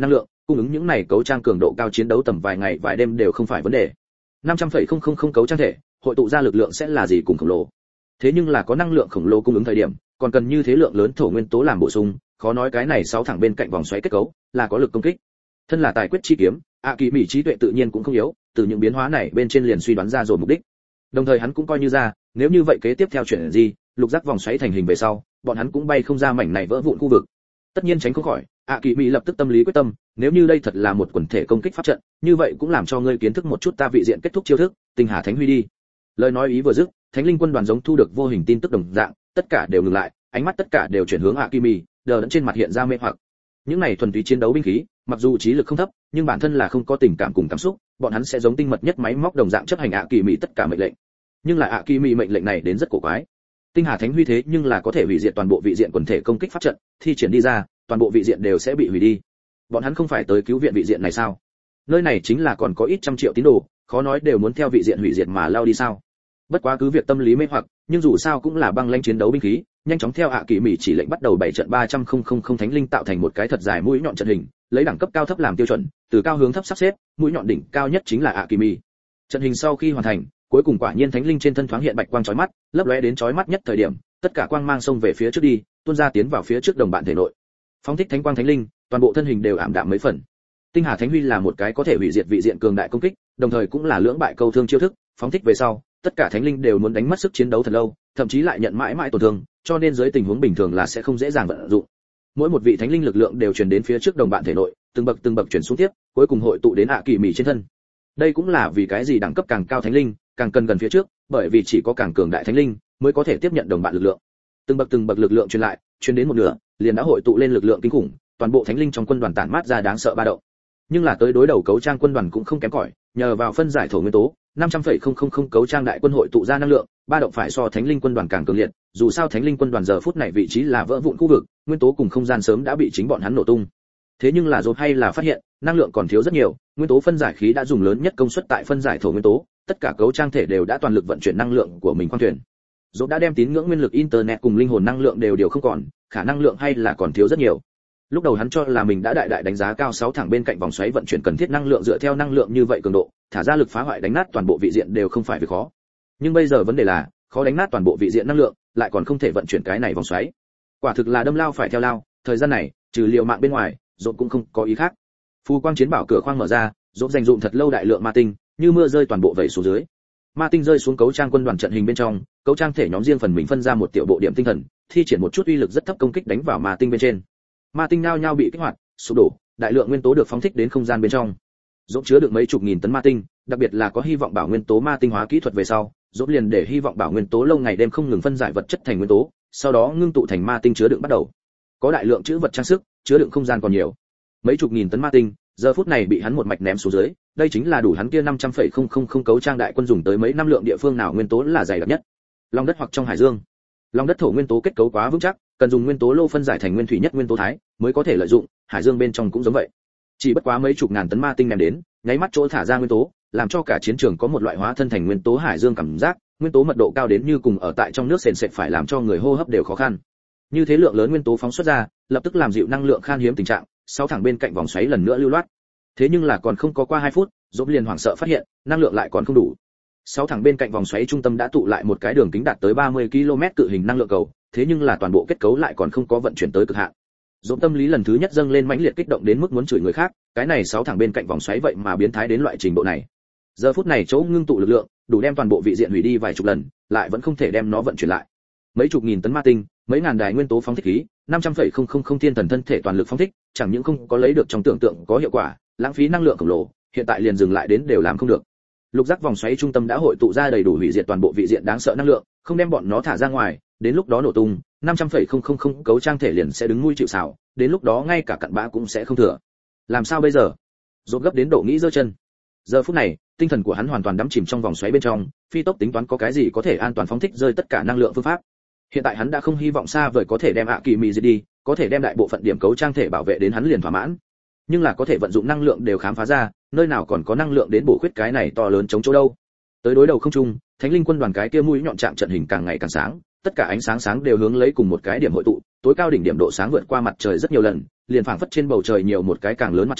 cung ứng những này cấu trang cường độ cao chiến đấu tầm vài ngày vài đêm đều không phải vấn đề. năm trăm phẩy không không không cấu trang thể, hội tụ ra lực lượng sẽ là gì cùng khổng lồ. Thế nhưng là có năng lượng khổng lồ cung ứng thời điểm, còn cần như thế lượng lớn thổ nguyên tố làm bổ sung, khó nói cái này sáu thẳng bên cạnh vòng xoáy kết cấu là có lực công kích. Thân là tài quyết chi kiếm, ạ kỳ mỹ trí tuệ tự nhiên cũng không yếu, từ những biến hóa này bên trên liền suy đoán ra rồi mục đích. Đồng thời hắn cũng coi như ra, nếu như vậy kế tiếp theo chuyện gì, lục giác vòng xoáy thành hình về sau, bọn hắn cũng bay không ra mảnh này vỡ vụn khu vực. Tất nhiên tránh không khỏi, ạ kỳ mỹ lập tức tâm lý quyết tâm, nếu như đây thật là một quần thể công kích pháp trận, như vậy cũng làm cho ngươi kiến thức một chút ta vị diện kết thúc chiêu thức, tinh hà thánh huy đi. Lời nói ý vừa dứt, thánh linh quân đoàn giống thu được vô hình tin tức đồng dạng, tất cả đều ngừng lại, ánh mắt tất cả đều chuyển hướng ạ kỳ mỹ, đờ đẫn trên mặt hiện ra mê hoặc. Những này thuần túy chiến đấu binh khí, mặc dù trí lực không thấp, nhưng bản thân là không có tình cảm cùng cảm xúc, bọn hắn sẽ giống tinh mật nhất máy móc đồng dạng chấp hành ạ kỳ mỹ tất cả mệnh lệnh. Nhưng là ạ kỳ mỹ mệnh lệnh này đến rất cổ quái. Tinh hà thánh huy thế nhưng là có thể hủy diệt toàn bộ vị diện quần thể công kích pháp trận, thi triển đi ra, toàn bộ vị diện đều sẽ bị hủy đi. Bọn hắn không phải tới cứu viện vị diện này sao? Nơi này chính là còn có ít trăm triệu tín đồ, khó nói đều muốn theo vị diện hủy diệt mà lao đi sao? Bất quá cứ việc tâm lý mê hoặc, nhưng dù sao cũng là băng lãnh chiến đấu binh khí, nhanh chóng theo ạ kỳ mỹ chỉ lệnh bắt đầu bảy trận ba trăm không thánh linh tạo thành một cái thật dài mũi nhọn trận hình, lấy đẳng cấp cao thấp làm tiêu chuẩn, từ cao hướng thấp sắp xếp, mũi nhọn đỉnh cao nhất chính là ạ kỳ mỹ. Trận hình sau khi hoàn thành, cuối cùng quả nhiên thánh linh trên thân thoáng hiện bạch quang chói mắt, lấp lóe đến chói mắt nhất thời điểm, tất cả quang mang xông về phía trước đi, tuôn ra tiến vào phía trước đồng bạn thể nội. Phóng thích thánh quang thánh linh, toàn bộ thân hình đều ảm đạm mấy phần. Tinh hà thánh huy là một cái có thể hủy diệt vị diện cường đại công kích, đồng thời cũng là lưỡng bại câu thương chiêu thức, phóng thích về sau, tất cả thánh linh đều muốn đánh mất sức chiến đấu thật lâu, thậm chí lại nhận mãi mãi tổn thương, cho nên dưới tình huống bình thường là sẽ không dễ dàng vận dụng. Mỗi một vị thánh linh lực lượng đều truyền đến phía trước đồng bạn thể nội, từng bậc từng bậc chuyển xuống tiếp, cuối cùng hội tụ đến ạ kỳ mỹ trên thân. Đây cũng là vì cái gì đẳng cấp càng cao thánh linh, càng cần gần phía trước, bởi vì chỉ có càng cường đại thánh linh mới có thể tiếp nhận đồng bạn lực lượng. Từng bậc từng bậc lực lượng truyền lại, truyền đến một nửa, liền đã hội tụ lên lực lượng kinh khủng, toàn bộ thánh linh trong quân đoàn tản mát ra đáng sợ ba động. Nhưng là tới đối đầu cấu trang quân đoàn cũng không kém cỏi, nhờ vào phân giải thổ nguyên tố, năm trăm phẩy không không không cấu trang đại quân hội tụ ra năng lượng, ba động phải so thánh linh quân đoàn càng cường liệt, dù sao thánh linh quân đoàn giờ phút này vị trí là vỡ vụn khu vực, nguyên tố cùng không gian sớm đã bị chính bọn hắn nổ tung. Thế nhưng là rồi hay là phát hiện, năng lượng còn thiếu rất nhiều, nguyên tố phân giải khí đã dùng lớn nhất công suất tại phân giải thổ nguyên tố, tất cả cấu trang thể đều đã toàn lực vận chuyển năng lượng của mình khoang thuyền. Dỗ đã đem tín ngưỡng nguyên lực internet cùng linh hồn năng lượng đều đều không còn, khả năng lượng hay là còn thiếu rất nhiều. Lúc đầu hắn cho là mình đã đại đại đánh giá cao sáu thẳng bên cạnh vòng xoáy vận chuyển cần thiết năng lượng dựa theo năng lượng như vậy cường độ, thả ra lực phá hoại đánh nát toàn bộ vị diện đều không phải việc khó. Nhưng bây giờ vấn đề là, khó đánh nát toàn bộ vị diện năng lượng, lại còn không thể vận chuyển cái này vòng xoáy. Quả thực là đâm lao phải theo lao, thời gian này, trừ liều mạng bên ngoài, Dỗ cũng không có ý khác. Phù quang chiến bảo cửa khoang mở ra, Dỗ dành dụm thật lâu đại lượng ma tinh, như mưa rơi toàn bộ vẩy xuống dưới. Ma tinh rơi xuống cấu trang quân đoàn trận hình bên trong, cấu trang thể nhóm riêng phần mình phân ra một tiểu bộ điểm tinh thần, thi triển một chút uy lực rất thấp công kích đánh vào ma tinh bên trên. Ma tinh nhao nhao bị kích hoạt, sụp đổ, đại lượng nguyên tố được phóng thích đến không gian bên trong. Dỗ chứa được mấy chục nghìn tấn ma tinh, đặc biệt là có hy vọng bảo nguyên tố ma tinh hóa kỹ thuật về sau, Dỗ liền để hy vọng bảo nguyên tố lâu ngày đêm không ngừng phân giải vật chất thành nguyên tố, sau đó ngưng tụ thành ma tinh chứa đựng bắt đầu. Có đại lượng chứa vật trang sức, chứa đựng không gian còn nhiều. Mấy chục nghìn tấn ma tinh, giờ phút này bị hắn một mạch ném xuống dưới, đây chính là đủ hắn kia năm trăm phẩy không không không cấu trang đại quân dùng tới mấy năm lượng địa phương nào nguyên tố là dày đặc nhất. Lòng đất hoặc trong hải dương. Lòng đất thổ nguyên tố kết cấu quá vững chắc, cần dùng nguyên tố lô phân giải thành nguyên thủy nhất nguyên tố thái mới có thể lợi dụng, hải dương bên trong cũng giống vậy. Chỉ bất quá mấy chục ngàn tấn ma tinh ném đến, nháy mắt chỗ thả ra nguyên tố, làm cho cả chiến trường có một loại hóa thân thành nguyên tố hải dương cảm giác, nguyên tố mật độ cao đến như cùng ở tại trong nước sền sệt phải làm cho người hô hấp đều khó khăn. Như thế lượng lớn nguyên tố phóng xuất ra, lập tức làm dịu năng lượng khan hiếm tình trạng, sáu thẳng bên cạnh vòng xoáy lần nữa lưu loát. Thế nhưng là còn không có qua hai phút, Dỗ liền hoảng sợ phát hiện, năng lượng lại còn không đủ. Sáu thẳng bên cạnh vòng xoáy trung tâm đã tụ lại một cái đường kính đạt tới ba mươi ki lô mét cự hình năng lượng cầu, thế nhưng là toàn bộ kết cấu lại còn không có vận chuyển tới cực hạn. Dỗ tâm lý lần thứ nhất dâng lên mãnh liệt kích động đến mức muốn chửi người khác, cái này sáu thẳng bên cạnh vòng xoáy vậy mà biến thái đến loại trình độ này. Giờ phút này chỗ ngưng tụ lực lượng, đủ đem toàn bộ vị diện hủy đi vài chục lần, lại vẫn không thể đem nó vận chuyển lại. Mấy chục nghìn tấn ma tinh, mấy ngàn đài nguyên tố phóng thích khí, năm trăm phẩy không không không thiên thần thân thể toàn lực phóng thích, chẳng những không có lấy được trong tưởng tượng có hiệu quả, lãng phí năng lượng khổng lồ, hiện tại liền dừng lại đến đều làm không được. Lục giác vòng xoáy trung tâm đã hội tụ ra đầy đủ hủy diệt toàn bộ vị diện đáng sợ năng lượng, không đem bọn nó thả ra ngoài, đến lúc đó nổ tung, năm trăm phẩy không không không cấu trang thể liền sẽ đứng nuôi chịu sào, đến lúc đó ngay cả cặn bã cũng sẽ không thừa. Làm sao bây giờ? Rốt gấp đến độ nghĩ giơ chân. Giờ phút này, tinh thần của hắn hoàn toàn đắm chìm trong vòng xoáy bên trong, phi tốc tính toán có cái gì có thể an toàn phóng thích rơi tất cả năng lượng phương pháp. Hiện tại hắn đã không hy vọng xa vời có thể đem ạ kỳ mị diệt đi, có thể đem đại bộ phận điểm cấu trang thể bảo vệ đến hắn liền thỏa mãn. Nhưng là có thể vận dụng năng lượng đều khám phá ra, nơi nào còn có năng lượng đến bổ khuyết cái này to lớn chống chỗ đâu. Tới đối đầu không trung, Thánh linh quân đoàn cái kia mũi nhọn chạm trận hình càng ngày càng sáng, tất cả ánh sáng sáng đều hướng lấy cùng một cái điểm hội tụ, tối cao đỉnh điểm độ sáng vượt qua mặt trời rất nhiều lần, liền phảng phất trên bầu trời nhiều một cái càng lớn mặt trời,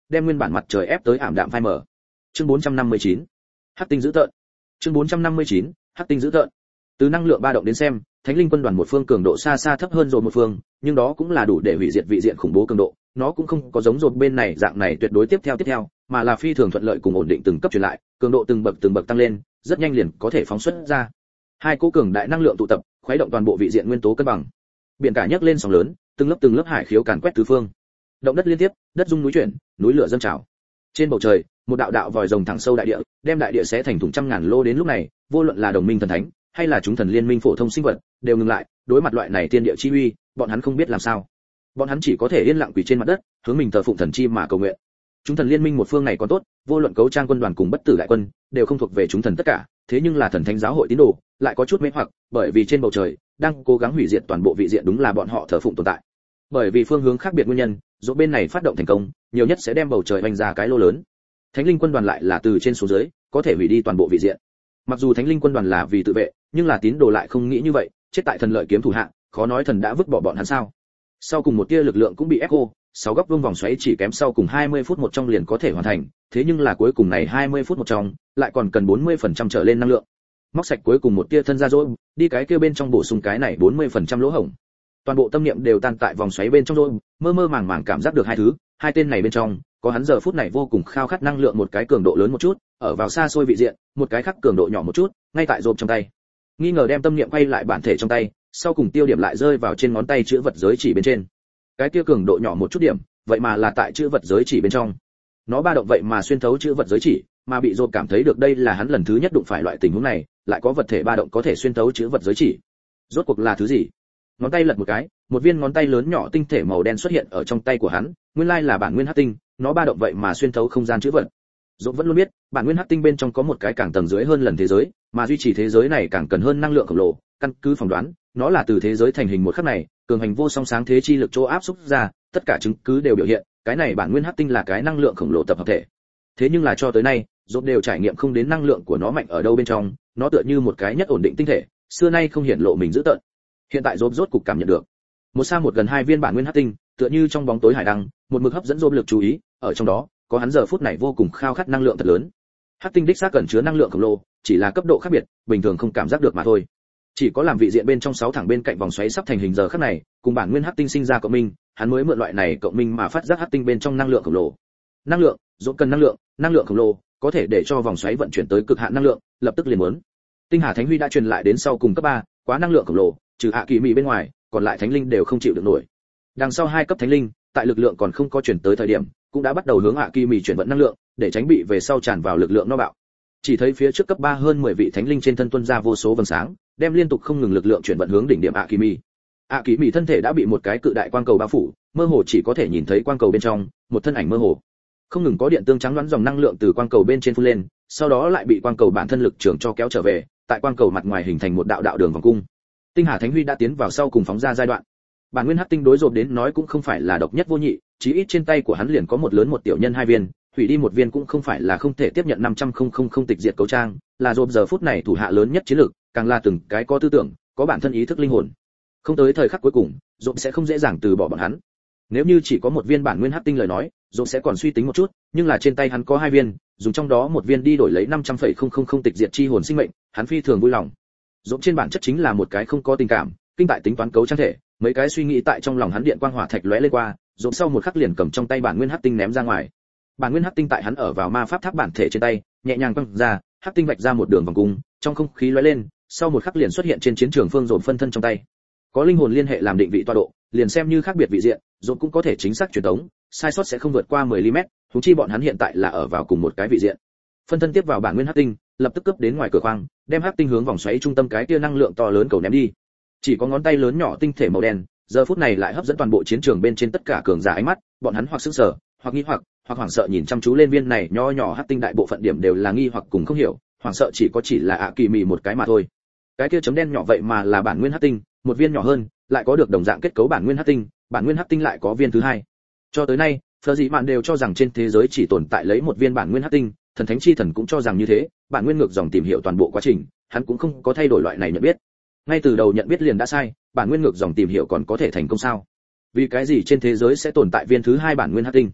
đem nguyên bản mặt trời ép tới ảm đạm phai mờ. Chương bốn trăm năm mươi chín, Hắc tinh dữ tợn. Chương bốn trăm năm mươi chín, Hắc tinh dữ tợn. Từ năng lượng ba động đến xem, Thánh linh quân đoàn một phương cường độ xa xa thấp hơn rồi một phương, nhưng đó cũng là đủ để hủy diệt vị diện khủng bố cường độ, nó cũng không có giống rồi bên này dạng này tuyệt đối tiếp theo tiếp theo, mà là phi thường thuận lợi cùng ổn định từng cấp truyền lại, cường độ từng bậc từng bậc tăng lên, rất nhanh liền có thể phóng xuất ra. Hai cỗ cường đại năng lượng tụ tập, khuấy động toàn bộ vị diện nguyên tố cân bằng. Biển cả nhấc lên sóng lớn, từng lớp từng lớp hải khiếu càn quét tứ phương. Động đất liên tiếp, đất rung núi chuyển, núi lửa dâng trào. Trên bầu trời, một đạo đạo vòi rồng thẳng sâu đại địa, đem đại địa xé thành thùng trăm ngàn lô. Đến lúc này, vô luận là đồng minh thần thánh, hay là chúng thần liên minh phổ thông sinh vật, đều ngừng lại, đối mặt loại này tiên địa chi uy, bọn hắn không biết làm sao. Bọn hắn chỉ có thể yên lặng quỳ trên mặt đất, hướng mình thờ phụng thần chi mà cầu nguyện. Chúng thần liên minh một phương này còn tốt, vô luận cấu trang quân đoàn cùng bất tử đại quân, đều không thuộc về chúng thần tất cả, thế nhưng là thần thánh giáo hội tín đồ, lại có chút mê hoặc, bởi vì trên bầu trời đang cố gắng hủy diệt toàn bộ vị diện đúng là bọn họ thờ phụng tồn tại. Bởi vì phương hướng khác biệt nguyên nhân, dù bên này phát động thành công, nhiều nhất sẽ đem bầu trời vành ra cái lô lớn. Thánh linh quân đoàn lại là từ trên xuống dưới, có thể hủy đi toàn bộ vị diện. Mặc dù thánh linh quân đoàn là vì tự vệ, nhưng là tín đồ lại không nghĩ như vậy, chết tại thần lợi kiếm thủ hạ, khó nói thần đã vứt bỏ bọn hắn sao? Sau cùng một tia lực lượng cũng bị ép cô, sáu góc vuông vòng xoáy chỉ kém sau cùng hai mươi phút một trong liền có thể hoàn thành, thế nhưng là cuối cùng này hai mươi phút một trong, lại còn cần bốn mươi phần trăm trở lên năng lượng. Móc sạch cuối cùng một tia thân ra rồi, đi cái kia bên trong bổ sung cái này bốn mươi phần trăm lỗ hổng. Toàn bộ tâm niệm đều tan tại vòng xoáy bên trong rồi, mơ mơ màng màng cảm giác được hai thứ, hai tên này bên trong, có hắn giờ phút này vô cùng khao khát năng lượng, một cái cường độ lớn một chút, ở vào xa xôi vị diện, một cái khác cường độ nhỏ một chút, ngay tại rộp trong tay. Nghi ngờ đem tâm niệm quay lại bản thể trong tay, sau cùng tiêu điểm lại rơi vào trên ngón tay chữ vật giới chỉ bên trên. Cái kia cường độ nhỏ một chút điểm, vậy mà là tại chữ vật giới chỉ bên trong. Nó ba động vậy mà xuyên thấu chữ vật giới chỉ, mà bị rộp cảm thấy được đây là hắn lần thứ nhất đụng phải loại tình huống này, lại có vật thể ba động có thể xuyên thấu chữ vật giới chỉ. Rốt cuộc là thứ gì? Ngón tay lật một cái, một viên ngón tay lớn nhỏ tinh thể màu đen xuất hiện ở trong tay của hắn, nguyên lai là bản nguyên hắc tinh, nó ba động vậy mà xuyên thấu không gian chữ vật. Rộp vẫn luôn biết, bản nguyên hắc tinh bên trong có một cái càng tầng dưới hơn lần thế giới, mà duy trì thế giới này càng cần hơn năng lượng khổng lồ, căn cứ phỏng đoán, nó là từ thế giới thành hình một khắc này, cường hành vô song sáng thế chi lực chỗ áp xúc ra, tất cả chứng cứ đều biểu hiện, cái này bản nguyên hắc tinh là cái năng lượng khổng lồ tập hợp thể. Thế nhưng là cho tới nay, Rộp đều trải nghiệm không đến năng lượng của nó mạnh ở đâu bên trong, nó tựa như một cái nhất ổn định tinh thể, xưa nay không hiển lộ mình dữ tợn. Hiện tại Rộp rốt cục cảm nhận được, một xa một gần hai viên bản nguyên hắc tinh, tựa như trong bóng tối hải đăng, một mực hấp dẫn Rộp lực chú ý, ở trong đó, có hắn giờ phút này vô cùng khao khát năng lượng thật lớn. Hắc tinh đích xác cẩn chứa năng lượng khổng lồ, chỉ là cấp độ khác biệt, bình thường không cảm giác được mà thôi. Chỉ có làm vị diện bên trong sáu thẳng bên cạnh vòng xoáy sắp thành hình giờ khắc này, cùng bản nguyên hắc tinh sinh ra cộng minh, hắn mới mượn loại này cộng minh mà phát giác hắc tinh bên trong năng lượng khổng lồ. Năng lượng, Rộp cần năng lượng, năng lượng khổng lồ, có thể để cho vòng xoáy vận chuyển tới cực hạn năng lượng, lập tức liền muốn. Tinh Hà Thánh Huy đã truyền lại đến sau cùng cấp ba, quá năng lượng khổng lồ, trừ ạ kỳ mị bên ngoài, còn lại thánh linh đều không chịu được nổi. Đằng sau hai cấp thánh linh, tại lực lượng còn không có chuyển tới thời điểm, cũng đã bắt đầu hướng ạ kỳ mị chuyển vận năng lượng, để tránh bị về sau tràn vào lực lượng nó bạo. Chỉ thấy phía trước cấp ba hơn mười vị thánh linh trên thân tuôn ra vô số vầng sáng, đem liên tục không ngừng lực lượng chuyển vận hướng đỉnh điểm ạ kỳ mị. ạ kỳ mị thân thể đã bị một cái cự đại quang cầu bao phủ, mơ hồ chỉ có thể nhìn thấy quang cầu bên trong một thân ảnh mơ hồ. Không ngừng có điện tương trắng đoán dòng năng lượng từ quang cầu bên trên phun lên, sau đó lại bị quang cầu bản thân lực trường cho kéo trở về, tại quang cầu mặt ngoài hình thành một đạo đạo đường vòng cung. Tinh Hà Thánh Huy đã tiến vào sau cùng phóng ra giai đoạn. Bản nguyên hắc tinh đối Rộp đến nói cũng không phải là độc nhất vô nhị, chí ít trên tay của hắn liền có một lớn một tiểu nhân hai viên, hủy đi một viên cũng không phải là không thể tiếp nhận năm trăm không không không tịch diệt cấu trang, là Rộp giờ phút này thủ hạ lớn nhất chiến lược, càng là từng cái có tư tưởng, có bản thân ý thức linh hồn. Không tới thời khắc cuối cùng, Rộp sẽ không dễ dàng từ bỏ bọn hắn. Nếu như chỉ có một viên bản nguyên hắc tinh lời nói, Rộp sẽ còn suy tính một chút, nhưng là trên tay hắn có hai viên, dùng trong đó một viên đi đổi lấy năm trăm phẩy không không không tịch diệt chi hồn sinh mệnh, hắn phi thường vui lòng. Rộp trên bản chất chính là một cái không có tình cảm, kinh tại tính toán cấu trang thể, mấy cái suy nghĩ tại trong lòng hắn điện quang hỏa thạch lóe lên qua, Rộp sau một khắc liền cầm trong tay bản nguyên hắc tinh ném ra ngoài. Bản nguyên hắc tinh tại hắn ở vào ma pháp tháp bản thể trên tay, nhẹ nhàng quăng ra, hắc tinh vạch ra một đường vòng cung, trong không khí lóe lên, sau một khắc liền xuất hiện trên chiến trường phương Rộp phân thân trong tay. Có linh hồn liên hệ làm định vị tọa độ, liền xem như khác biệt vị diện, Rộp cũng có thể chính xác truyền tống, sai sót sẽ không vượt qua mười mi-li-mét, huống chi bọn hắn hiện tại là ở vào cùng một cái vị diện. Phân thân tiếp vào bản nguyên hắc tinh, lập tức cướp đến ngoài cửa khoang, đem hắc tinh hướng vòng xoáy trung tâm cái kia năng lượng to lớn cầu ném đi. Chỉ có ngón tay lớn nhỏ tinh thể màu đen, giờ phút này lại hấp dẫn toàn bộ chiến trường bên trên tất cả cường giả ánh mắt, bọn hắn hoặc sững sờ, hoặc nghi hoặc, hoặc hoảng sợ nhìn chăm chú lên viên này nho nhỏ hắc tinh, đại bộ phận điểm đều là nghi hoặc cùng không hiểu, hoảng sợ chỉ có chỉ là ạ kỳ mị một cái mà thôi. Cái kia chấm đen nhỏ vậy mà là bản nguyên hắc tinh, một viên nhỏ hơn, lại có được đồng dạng kết cấu bản nguyên hắc tinh, bản nguyên hắc tinh lại có viên thứ hai. Cho tới nay, Phở Dị Mạn đều cho rằng trên thế giới chỉ tồn tại lấy một viên bản nguyên hắc tinh, thần thánh chi thần cũng cho rằng như thế, bản nguyên ngược dòng tìm hiểu toàn bộ quá trình, hắn cũng không có thay đổi loại này nhận biết. Ngay từ đầu nhận biết liền đã sai, bản nguyên ngược dòng tìm hiểu còn có thể thành công sao? Vì cái gì trên thế giới sẽ tồn tại viên thứ hai bản nguyên hắc tinh?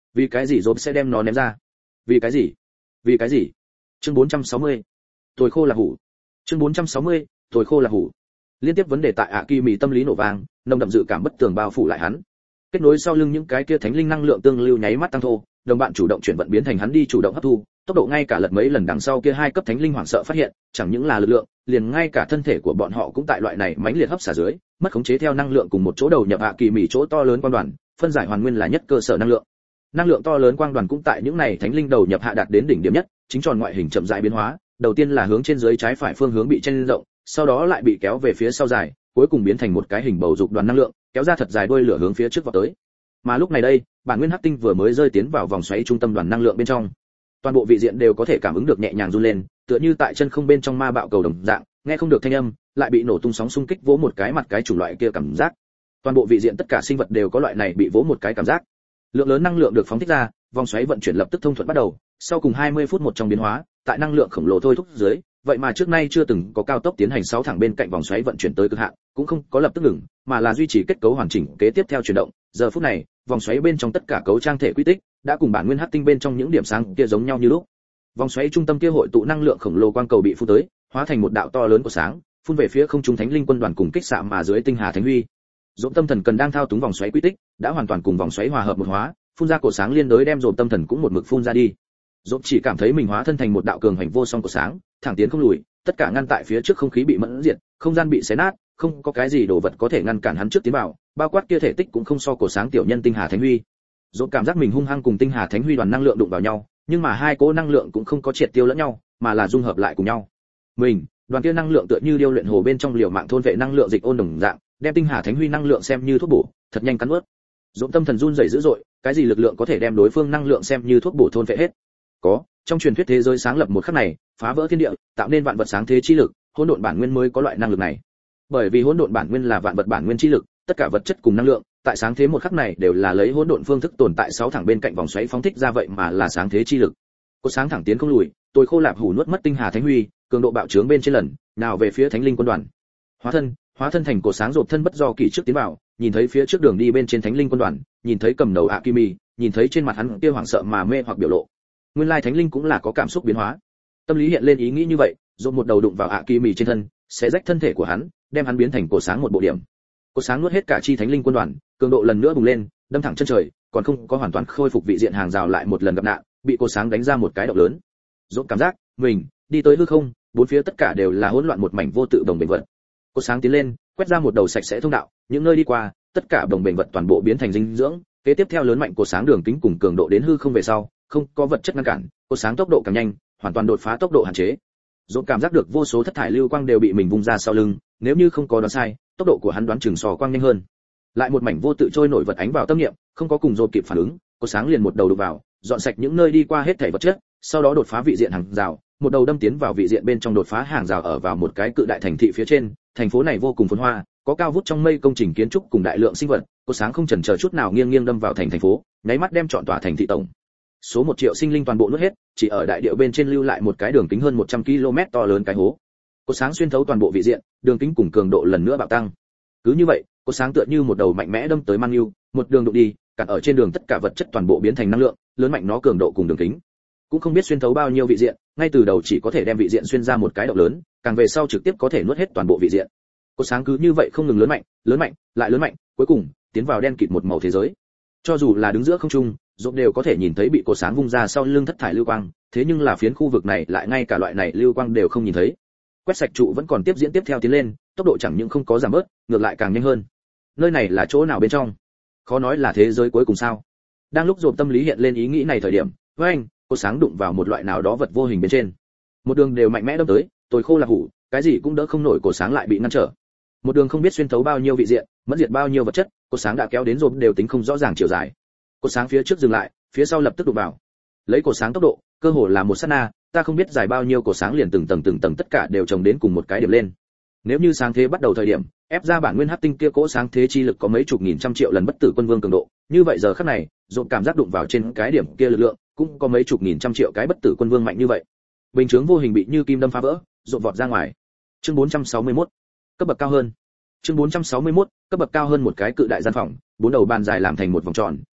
Vì cái gì Rob sẽ đem nó ném ra? Vì cái gì? Vì cái gì? Chương bốn trăm sáu mươi. Tồi khô là hủ. Chương bốn trăm sáu mươi. Tồi khô là hủ. Liên tiếp vấn đề tại ạ kỳ mì tâm lý nổ vang, nồng đậm dự cảm bất tường bao phủ lại hắn. Kết nối sau lưng những cái kia thánh linh năng lượng tương lưu nháy mắt tăng thô, đồng bạn chủ động chuyển vận biến thành hắn đi chủ động hấp thu, tốc độ ngay cả lật mấy lần đằng sau kia hai cấp thánh linh hoảng sợ phát hiện, chẳng những là lực lượng, liền ngay cả thân thể của bọn họ cũng tại loại này mãnh liệt hấp xả dưới, mất khống chế theo năng lượng cùng một chỗ đầu nhập ạ kỳ mì chỗ to lớn quang đoàn, phân giải hoàn nguyên là nhất cơ sở năng lượng. Năng lượng to lớn quang đoàn cũng tại những này thánh linh đầu nhập hạ đạt đến đỉnh điểm nhất, chính tròn ngoại hình chậm rãi biến hóa, đầu tiên là hướng trên dưới trái phải phương hướng bị chen rộng, sau đó lại bị kéo về phía sau dài, cuối cùng biến thành một cái hình bầu dục đoàn năng lượng, kéo ra thật dài đuôi lửa hướng phía trước vọt tới. Mà lúc này đây, bản nguyên hắc tinh vừa mới rơi tiến vào vòng xoáy trung tâm đoàn năng lượng bên trong. Toàn bộ vị diện đều có thể cảm ứng được nhẹ nhàng run lên, tựa như tại chân không bên trong ma bạo cầu đồng dạng, nghe không được thanh âm, lại bị nổ tung sóng xung kích vỗ một cái mặt cái chủng loại kia cảm giác. Toàn bộ vị diện tất cả sinh vật đều có loại này bị vỗ một cái cảm giác. Lượng lớn năng lượng được phóng thích ra, vòng xoáy vận chuyển lập tức thông thuận bắt đầu, sau cùng hai mươi phút một trong biến hóa, tại năng lượng khổng lồ thôi thúc dưới, vậy mà trước nay chưa từng có cao tốc tiến hành sáu thẳng bên cạnh vòng xoáy vận chuyển tới cực hạn, cũng không có lập tức ngừng, mà là duy trì kết cấu hoàn chỉnh kế tiếp theo chuyển động. Giờ phút này, vòng xoáy bên trong tất cả cấu trang thể quy tích đã cùng bản nguyên hắc tinh bên trong những điểm sáng kia giống nhau như lúc. Vòng xoáy trung tâm kia hội tụ năng lượng khổng lồ quang cầu bị phun tới, hóa thành một đạo to lớn của sáng, phun về phía không trung thánh linh quân đoàn cùng kích xạ mà dưới tinh hà thánh huy. Dỗm tâm thần cần đang thao túng vòng xoáy quy tích, đã hoàn toàn cùng vòng xoáy hòa hợp một hóa, phun ra cổ sáng liên đối đem dồn tâm thần cũng một mực phun ra đi. Dỗm chỉ cảm thấy mình hóa thân thành một đạo cường hành vô song của sáng, thẳng tiến không lùi, tất cả ngăn tại phía trước không khí bị mẫn diệt, không gian bị xé nát, không có cái gì đồ vật có thể ngăn cản hắn trước tiến vào, bao quát kia thể tích cũng không so cổ sáng tiểu nhân tinh hà thánh huy. Dỗm cảm giác mình hung hăng cùng tinh hà thánh huy đoàn năng lượng đụng vào nhau, nhưng mà hai cỗ năng lượng cũng không có triệt tiêu lẫn nhau, mà là dung hợp lại cùng nhau. Mình, đoàn kia năng lượng tựa như điêu luyện hồ bên trong liều mạng thôn vệ năng lượng dịch ôn đồng dạng, đem tinh hà thánh huy năng lượng xem như thuốc bổ, thật nhanh cắn nuốt. Dỗm tâm thần run rẩy dữ dội, cái gì lực lượng có thể đem đối phương năng lượng xem như thuốc bổ thôn vệ hết? Có, trong truyền thuyết thế giới sáng lập một khắc này, phá vỡ thiên địa, tạo nên vạn vật sáng thế chi lực, hỗn độn bản nguyên mới có loại năng lực này. Bởi vì hỗn độn bản nguyên là vạn vật bản nguyên chi lực, tất cả vật chất cùng năng lượng, tại sáng thế một khắc này đều là lấy hỗn độn phương thức tồn tại sáu thẳng bên cạnh vòng xoáy phóng thích ra vậy mà là sáng thế chi lực. Cột sáng thẳng tiến không lùi, tôi khô lạp hủ nuốt mất tinh hà thánh huy, cường độ bạo trướng bên trên lần, nào về phía thánh linh quân đoàn. Hóa thân, hóa thân thành cột sáng rộp thân bất do kỳ trước tiến vào, nhìn thấy phía trước đường đi bên trên thánh linh quân đoàn, nhìn thấy cầm đầu Akimi, nhìn thấy trên mặt hắn kia hoảng sợ mà mê hoặc biểu lộ. Nguyên lai thánh linh cũng là có cảm xúc biến hóa. Tâm lý hiện lên ý nghĩ như vậy, rộp một đầu đụng vào Akimi trên thân, sẽ rách thân thể của hắn, đem hắn biến thành cột sáng một bộ điểm. Cột sáng nuốt hết cả chi thánh linh quân đoàn, cường độ lần nữa bùng lên, đâm thẳng chân trời, còn không có hoàn toàn khôi phục vị diện hàng rào lại một lần gặp nạn, bị cột sáng đánh ra một cái động lớn. Rộp cảm giác mình đi tới hư không, bốn phía tất cả đều là hỗn loạn một mảnh vô tự đồng bền vật. Cột sáng tiến lên, quét ra một đầu sạch sẽ thông đạo, những nơi đi qua, tất cả đồng bền vật toàn bộ biến thành dinh dưỡng, kế tiếp theo lớn mạnh cột sáng đường kính cùng cường độ đến hư không về sau, không có vật chất ngăn cản, cột sáng tốc độ càng nhanh, hoàn toàn đột phá tốc độ hạn chế. Dỗ cảm giác được vô số thất thải lưu quang đều bị mình vung ra sau lưng, nếu như không có đoán sai, tốc độ của hắn đoán chừng so quang nhanh hơn. Lại một mảnh vô tự trôi nổi vật ánh vào tâm niệm, không có cùng Dỗ kịp phản ứng, cột sáng liền một đầu đục vào, dọn sạch những nơi đi qua hết thảy vật chất, sau đó đột phá vị diện hàng rào, một đầu đâm tiến vào vị diện bên trong đột phá hàng rào ở vào một cái cự đại thành thị phía trên, thành phố này vô cùng phồn hoa, có cao vút trong mây công trình kiến trúc cùng đại lượng sinh vật, cột sáng không chần chờ chút nào nghiêng nghiêng đâm vào thành thành phố, nháy mắt đem trọn tòa thành thị tổng số một triệu sinh linh toàn bộ nuốt hết, chỉ ở đại địa bên trên lưu lại một cái đường kính hơn một trăm ki lô mét to lớn cái hố. Cột sáng xuyên thấu toàn bộ vị diện, đường kính cùng cường độ lần nữa bạo tăng. Cứ như vậy, cột sáng tựa như một đầu mạnh mẽ đâm tới mang yêu, một đường đụng đi, cản ở trên đường tất cả vật chất toàn bộ biến thành năng lượng, lớn mạnh nó cường độ cùng đường kính. Cũng không biết xuyên thấu bao nhiêu vị diện, ngay từ đầu chỉ có thể đem vị diện xuyên ra một cái động lớn, càng về sau trực tiếp có thể nuốt hết toàn bộ vị diện. Cột sáng cứ như vậy không ngừng lớn mạnh, lớn mạnh, lại lớn mạnh, cuối cùng tiến vào đen kịt một màu thế giới. Cho dù là đứng giữa không trung, Dỗ đều có thể nhìn thấy bị cột sáng vung ra sau lưng thất thải lưu quang, thế nhưng là phiến khu vực này lại ngay cả loại này lưu quang đều không nhìn thấy. Quét sạch trụ vẫn còn tiếp diễn tiếp theo tiến lên, tốc độ chẳng những không có giảm bớt, ngược lại càng nhanh hơn. Nơi này là chỗ nào bên trong? Khó nói là thế giới cuối cùng sao? Đang lúc Dỗ tâm lý hiện lên ý nghĩ này thời điểm, với anh, cột sáng đụng vào một loại nào đó vật vô hình bên trên. Một đường đều mạnh mẽ đâm tới, tôi khô là hủ, cái gì cũng đỡ không nổi, cột sáng lại bị ngăn trở. Một đường không biết xuyên thấu bao nhiêu vị diện, mất diệt bao nhiêu vật chất, cột sáng đã kéo đến rồi đều tính không rõ ràng chiều dài. Cột sáng phía trước dừng lại, phía sau lập tức đụng vào. Lấy cột sáng tốc độ, cơ hồ là một sát na, ta không biết dài bao nhiêu cột sáng liền từng tầng từng tầng tất cả đều chồng đến cùng một cái điểm lên. Nếu như sáng thế bắt đầu thời điểm, ép ra bản nguyên hắc tinh kia cỗ sáng thế chi lực có mấy chục nghìn trăm triệu lần bất tử quân vương cường độ, như vậy giờ khắc này, dồn cảm giác đụng vào trên cái điểm kia lực lượng, cũng có mấy chục nghìn trăm triệu cái bất tử quân vương mạnh như vậy. Bình chướng vô hình bị như kim đâm phá vỡ, dồn vọt ra ngoài. Chương bốn trăm sáu mươi mốt, cấp bậc cao hơn. Chương bốn trăm sáu mươi mốt, cấp bậc cao hơn. Một cái cự đại gian phòng, bốn đầu bàn dài làm thành một vòng tròn,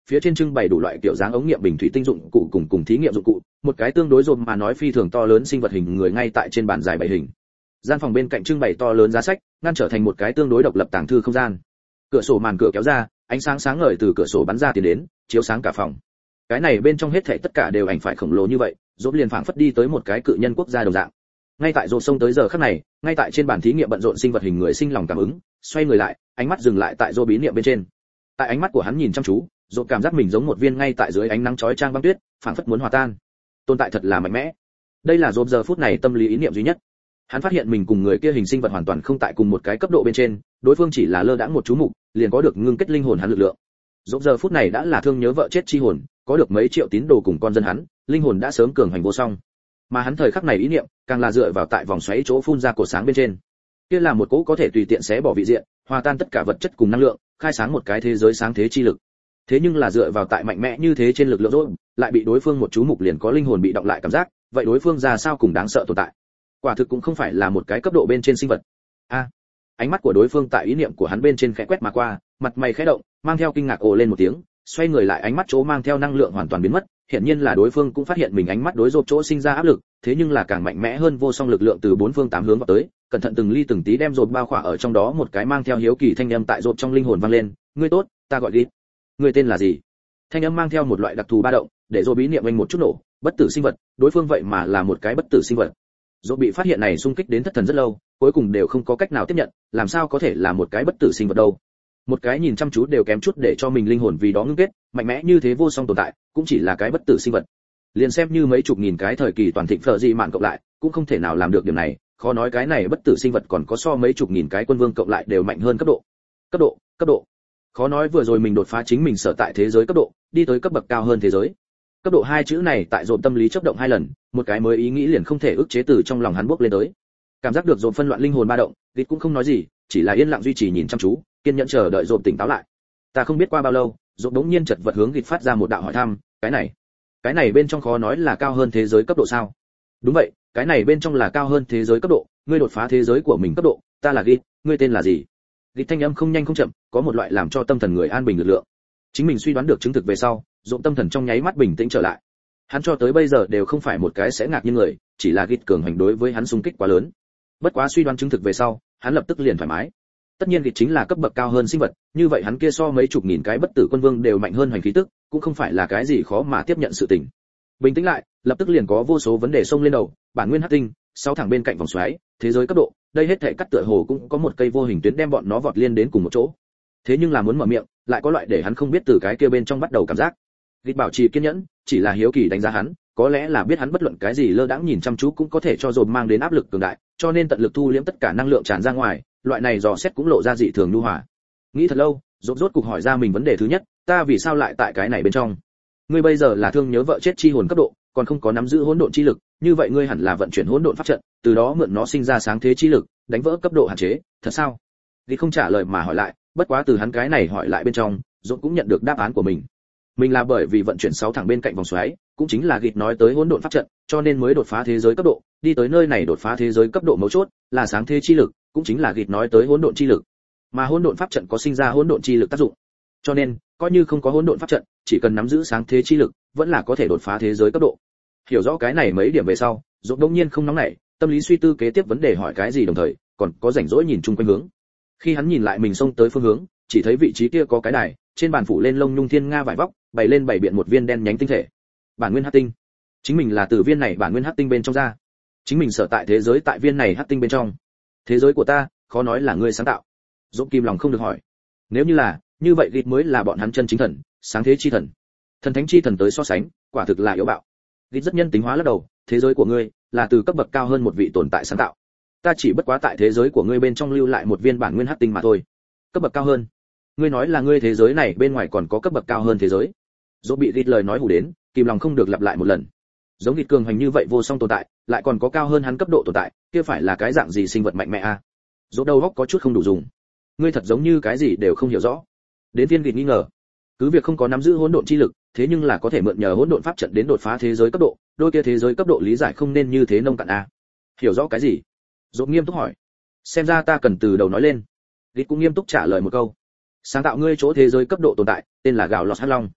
phía trên trưng bày đủ loại kiểu dáng ống nghiệm bình thủy tinh dụng cụ cùng cùng thí nghiệm dụng cụ, một cái tương đối rộn mà nói phi thường to lớn sinh vật hình người ngay tại trên bàn dài bày hình. Gian phòng bên cạnh trưng bày to lớn giá sách, ngăn trở thành một cái tương đối độc lập tàng thư không gian. Cửa sổ màn cửa kéo ra, ánh sáng sáng ngời từ cửa sổ bắn ra tiến đến, chiếu sáng cả phòng. Cái này bên trong hết thảy tất cả đều ảnh phải khổng lồ như vậy, rộn liền phảng phất đi tới một cái cự nhân quốc gia đồng dạng. Ngay tại rộn sông tới giờ khắc này, ngay tại trên bàn thí nghiệm bận rộn sinh vật hình người sinh lòng cảm ứng, xoay người lại, ánh mắt dừng lại tại rộn bí niệm bên trên. Tại ánh mắt của hắn nhìn chăm chú, rộn cảm giác mình giống một viên ngay tại dưới ánh nắng chói chang băng tuyết, phảng phất muốn hòa tan. Tồn tại thật là mạnh mẽ. Đây là rộn giờ phút này tâm lý ý niệm duy nhất. Hắn phát hiện mình cùng người kia hình sinh vật hoàn toàn không tại cùng một cái cấp độ bên trên, đối phương chỉ là lơ đãng một chú mục, liền có được ngưng kết linh hồn hắn lực lượng. Rộn giờ phút này đã là thương nhớ vợ chết chi hồn, có được mấy triệu tín đồ cùng con dân hắn, linh hồn đã sớm cường hành vô song. Mà hắn thời khắc này ý niệm, càng là dựa vào tại vòng xoáy chỗ phun ra cột sáng bên trên. Kia là một cỗ có thể tùy tiện xé bỏ vị diện, hòa tan tất cả vật chất cùng năng lượng, khai sáng một cái thế giới sáng thế chi lực. Thế nhưng là dựa vào tại mạnh mẽ như thế trên lực lượng rồi, lại bị đối phương một chú mục liền có linh hồn bị động lại cảm giác, vậy đối phương ra sao cùng đáng sợ tồn tại. Quả thực cũng không phải là một cái cấp độ bên trên sinh vật. A. Ánh mắt của đối phương tại ý niệm của hắn bên trên khẽ quét mà qua, mặt mày khẽ động, mang theo kinh ngạc ồ lên một tiếng, xoay người lại ánh mắt chỗ mang theo năng lượng hoàn toàn biến mất, hiển nhiên là đối phương cũng phát hiện mình ánh mắt đối rộp chỗ sinh ra áp lực, thế nhưng là càng mạnh mẽ hơn vô song lực lượng từ bốn phương tám hướng vào tới, cẩn thận từng ly từng tí đem rộp bao khỏa ở trong đó, một cái mang theo hiếu kỳ thanh âm tại rộp trong linh hồn vang lên, "Ngươi tốt, ta gọi Git. Ngươi tên là gì?" Thanh âm mang theo một loại đặc thù ba động, để rộp bí niệm anh một chút nổ, bất tử sinh vật, đối phương vậy mà là một cái bất tử sinh vật. Rộp bị phát hiện này xung kích đến thất thần rất lâu, cuối cùng đều không có cách nào tiếp nhận, làm sao có thể là một cái bất tử sinh vật đâu? Một cái nhìn chăm chú đều kém chút để cho mình linh hồn vì đó ngưng kết, mạnh mẽ như thế vô song tồn tại, cũng chỉ là cái bất tử sinh vật. Liền xem như mấy chục nghìn cái thời kỳ toàn thịnh phở dị mạn cộng lại, cũng không thể nào làm được điểm này, khó nói cái này bất tử sinh vật còn có so mấy chục nghìn cái quân vương cộng lại đều mạnh hơn cấp độ. Cấp độ, cấp độ. Khó nói vừa rồi mình đột phá chính mình sở tại thế giới cấp độ, đi tới cấp bậc cao hơn thế giới. Cấp độ hai chữ này tại dồn tâm lý chớp động hai lần, một cái mới ý nghĩ liền không thể ức chế từ trong lòng hắn bốc lên tới. Cảm giác được dồn phân loạn linh hồn ba động, Git cũng không nói gì, chỉ là yên lặng duy trì nhìn chăm chú, kiên nhẫn chờ đợi dồn tỉnh táo lại. Ta không biết qua bao lâu, dồn đống nhiên chợt vật hướng Git phát ra một đạo hỏi thăm, cái này, cái này bên trong khó nói là cao hơn thế giới cấp độ sao? Đúng vậy, cái này bên trong là cao hơn thế giới cấp độ, ngươi đột phá thế giới của mình cấp độ, ta là Git, ngươi tên là gì? Git thanh âm không nhanh không chậm, có một loại làm cho tâm thần người an bình lực lượng. Chính mình suy đoán được chứng thực về sau, dồn tâm thần trong nháy mắt bình tĩnh trở lại. Hắn cho tới bây giờ đều không phải một cái sẽ ngạc nhiên người, chỉ là Git cường hành đối với hắn xung kích quá lớn. Bất quá suy đoán chứng thực về sau, hắn lập tức liền thoải mái. Tất nhiên Git chính là cấp bậc cao hơn sinh vật, như vậy hắn kia so mấy chục nghìn cái bất tử quân vương đều mạnh hơn hành khí tức, cũng không phải là cái gì khó mà tiếp nhận sự tình. Bình tĩnh lại, lập tức liền có vô số vấn đề xông lên đầu, bản nguyên hắc tinh, sáu thẳng bên cạnh vòng xoáy, thế giới cấp độ, đây hết thảy cắt tựa hồ cũng có một cây vô hình tuyến đem bọn nó vọt liên đến cùng một chỗ. Thế nhưng là muốn mở miệng, lại có loại để hắn không biết từ cái kia bên trong bắt đầu cảm giác. Git bảo trì kiên nhẫn, chỉ là hiếu kỳ đánh giá hắn, có lẽ là biết hắn bất luận cái gì lơ đãng nhìn chăm chú cũng có thể cho dồn mang đến áp lực cường đại, cho nên tận lực thu liễm tất cả năng lượng tràn ra ngoài, loại này dò xét cũng lộ ra dị thường nhu hòa. Nghĩ thật lâu, rốt rốt cục hỏi ra mình vấn đề thứ nhất, ta vì sao lại tại cái này bên trong? Ngươi bây giờ là thương nhớ vợ chết chi hồn cấp độ, còn không có nắm giữ hỗn độn chi lực, như vậy ngươi hẳn là vận chuyển hỗn độn pháp trận, từ đó mượn nó sinh ra sáng thế chi lực, đánh vỡ cấp độ hạn chế, thật sao? Git không trả lời mà hỏi lại, bất quá từ hắn cái này hỏi lại bên trong, rốt cũng nhận được đáp án của mình. Mình là bởi vì vận chuyển sáu thẳng bên cạnh vòng xoáy, cũng chính là Git nói tới hỗn độn pháp trận, cho nên mới đột phá thế giới cấp độ, đi tới nơi này đột phá thế giới cấp độ mấu chốt, là sáng thế chi lực, cũng chính là Git nói tới hỗn độn chi lực. Mà hỗn độn pháp trận có sinh ra hỗn độn chi lực tác dụng. Cho nên, coi như không có hỗn độn pháp trận, chỉ cần nắm giữ sáng thế chi lực, vẫn là có thể đột phá thế giới cấp độ. Hiểu rõ cái này mấy điểm về sau, Dũng đương nhiên không nóng nảy, tâm lý suy tư kế tiếp vấn đề hỏi cái gì đồng thời, còn có rảnh rỗi nhìn chung quanh hướng. Khi hắn nhìn lại mình xông tới phương hướng, chỉ thấy vị trí kia có cái đài, trên bàn phủ lên lông nhung thiên nga vải vóc, bày lên bảy biện một viên đen nhánh tinh thể. Bản nguyên hắc tinh. Chính mình là từ viên này bản nguyên hắc tinh bên trong ra. Chính mình sở tại thế giới tại viên này hắc tinh bên trong. Thế giới của ta, khó nói là ngươi sáng tạo. Dũng kim lòng không được hỏi. Nếu như là, như vậy Git mới là bọn hắn chân chính thần, sáng thế chi thần. Thần thánh chi thần tới so sánh, quả thực là yếu bạo. Git rất nhân tính hóa lắc đầu, thế giới của ngươi là từ cấp bậc cao hơn một vị tồn tại sáng tạo. Ta chỉ bất quá tại thế giới của ngươi bên trong lưu lại một viên bản nguyên hắc tinh mà thôi. Cấp bậc cao hơn? Ngươi nói là ngươi thế giới này bên ngoài còn có cấp bậc cao hơn thế giới? Dỗ bị Git lời nói hù đến, kìm lòng không được lặp lại một lần. Giống Git cường hành như vậy vô song tồn tại, lại còn có cao hơn hắn cấp độ tồn tại, kia phải là cái dạng gì sinh vật mạnh mẽ a? À? Dỗ đầu óc có chút không đủ dùng. Ngươi thật giống như cái gì đều không hiểu rõ. Đến viên Git nghi ngờ. Cứ việc không có nắm giữ hỗn độn chi lực, thế nhưng là có thể mượn nhờ hỗn độn pháp trận đến đột phá thế giới cấp độ, đôi kia thế giới cấp độ lý giải không nên như thế nông cạn a. À? Hiểu rõ cái gì? Dỗ nghiêm túc hỏi. Xem ra ta cần từ đầu nói lên. Git cũng nghiêm túc trả lời một câu. Sáng tạo ngươi chỗ thế giới cấp độ tồn tại, tên là gạo lọt hắc long.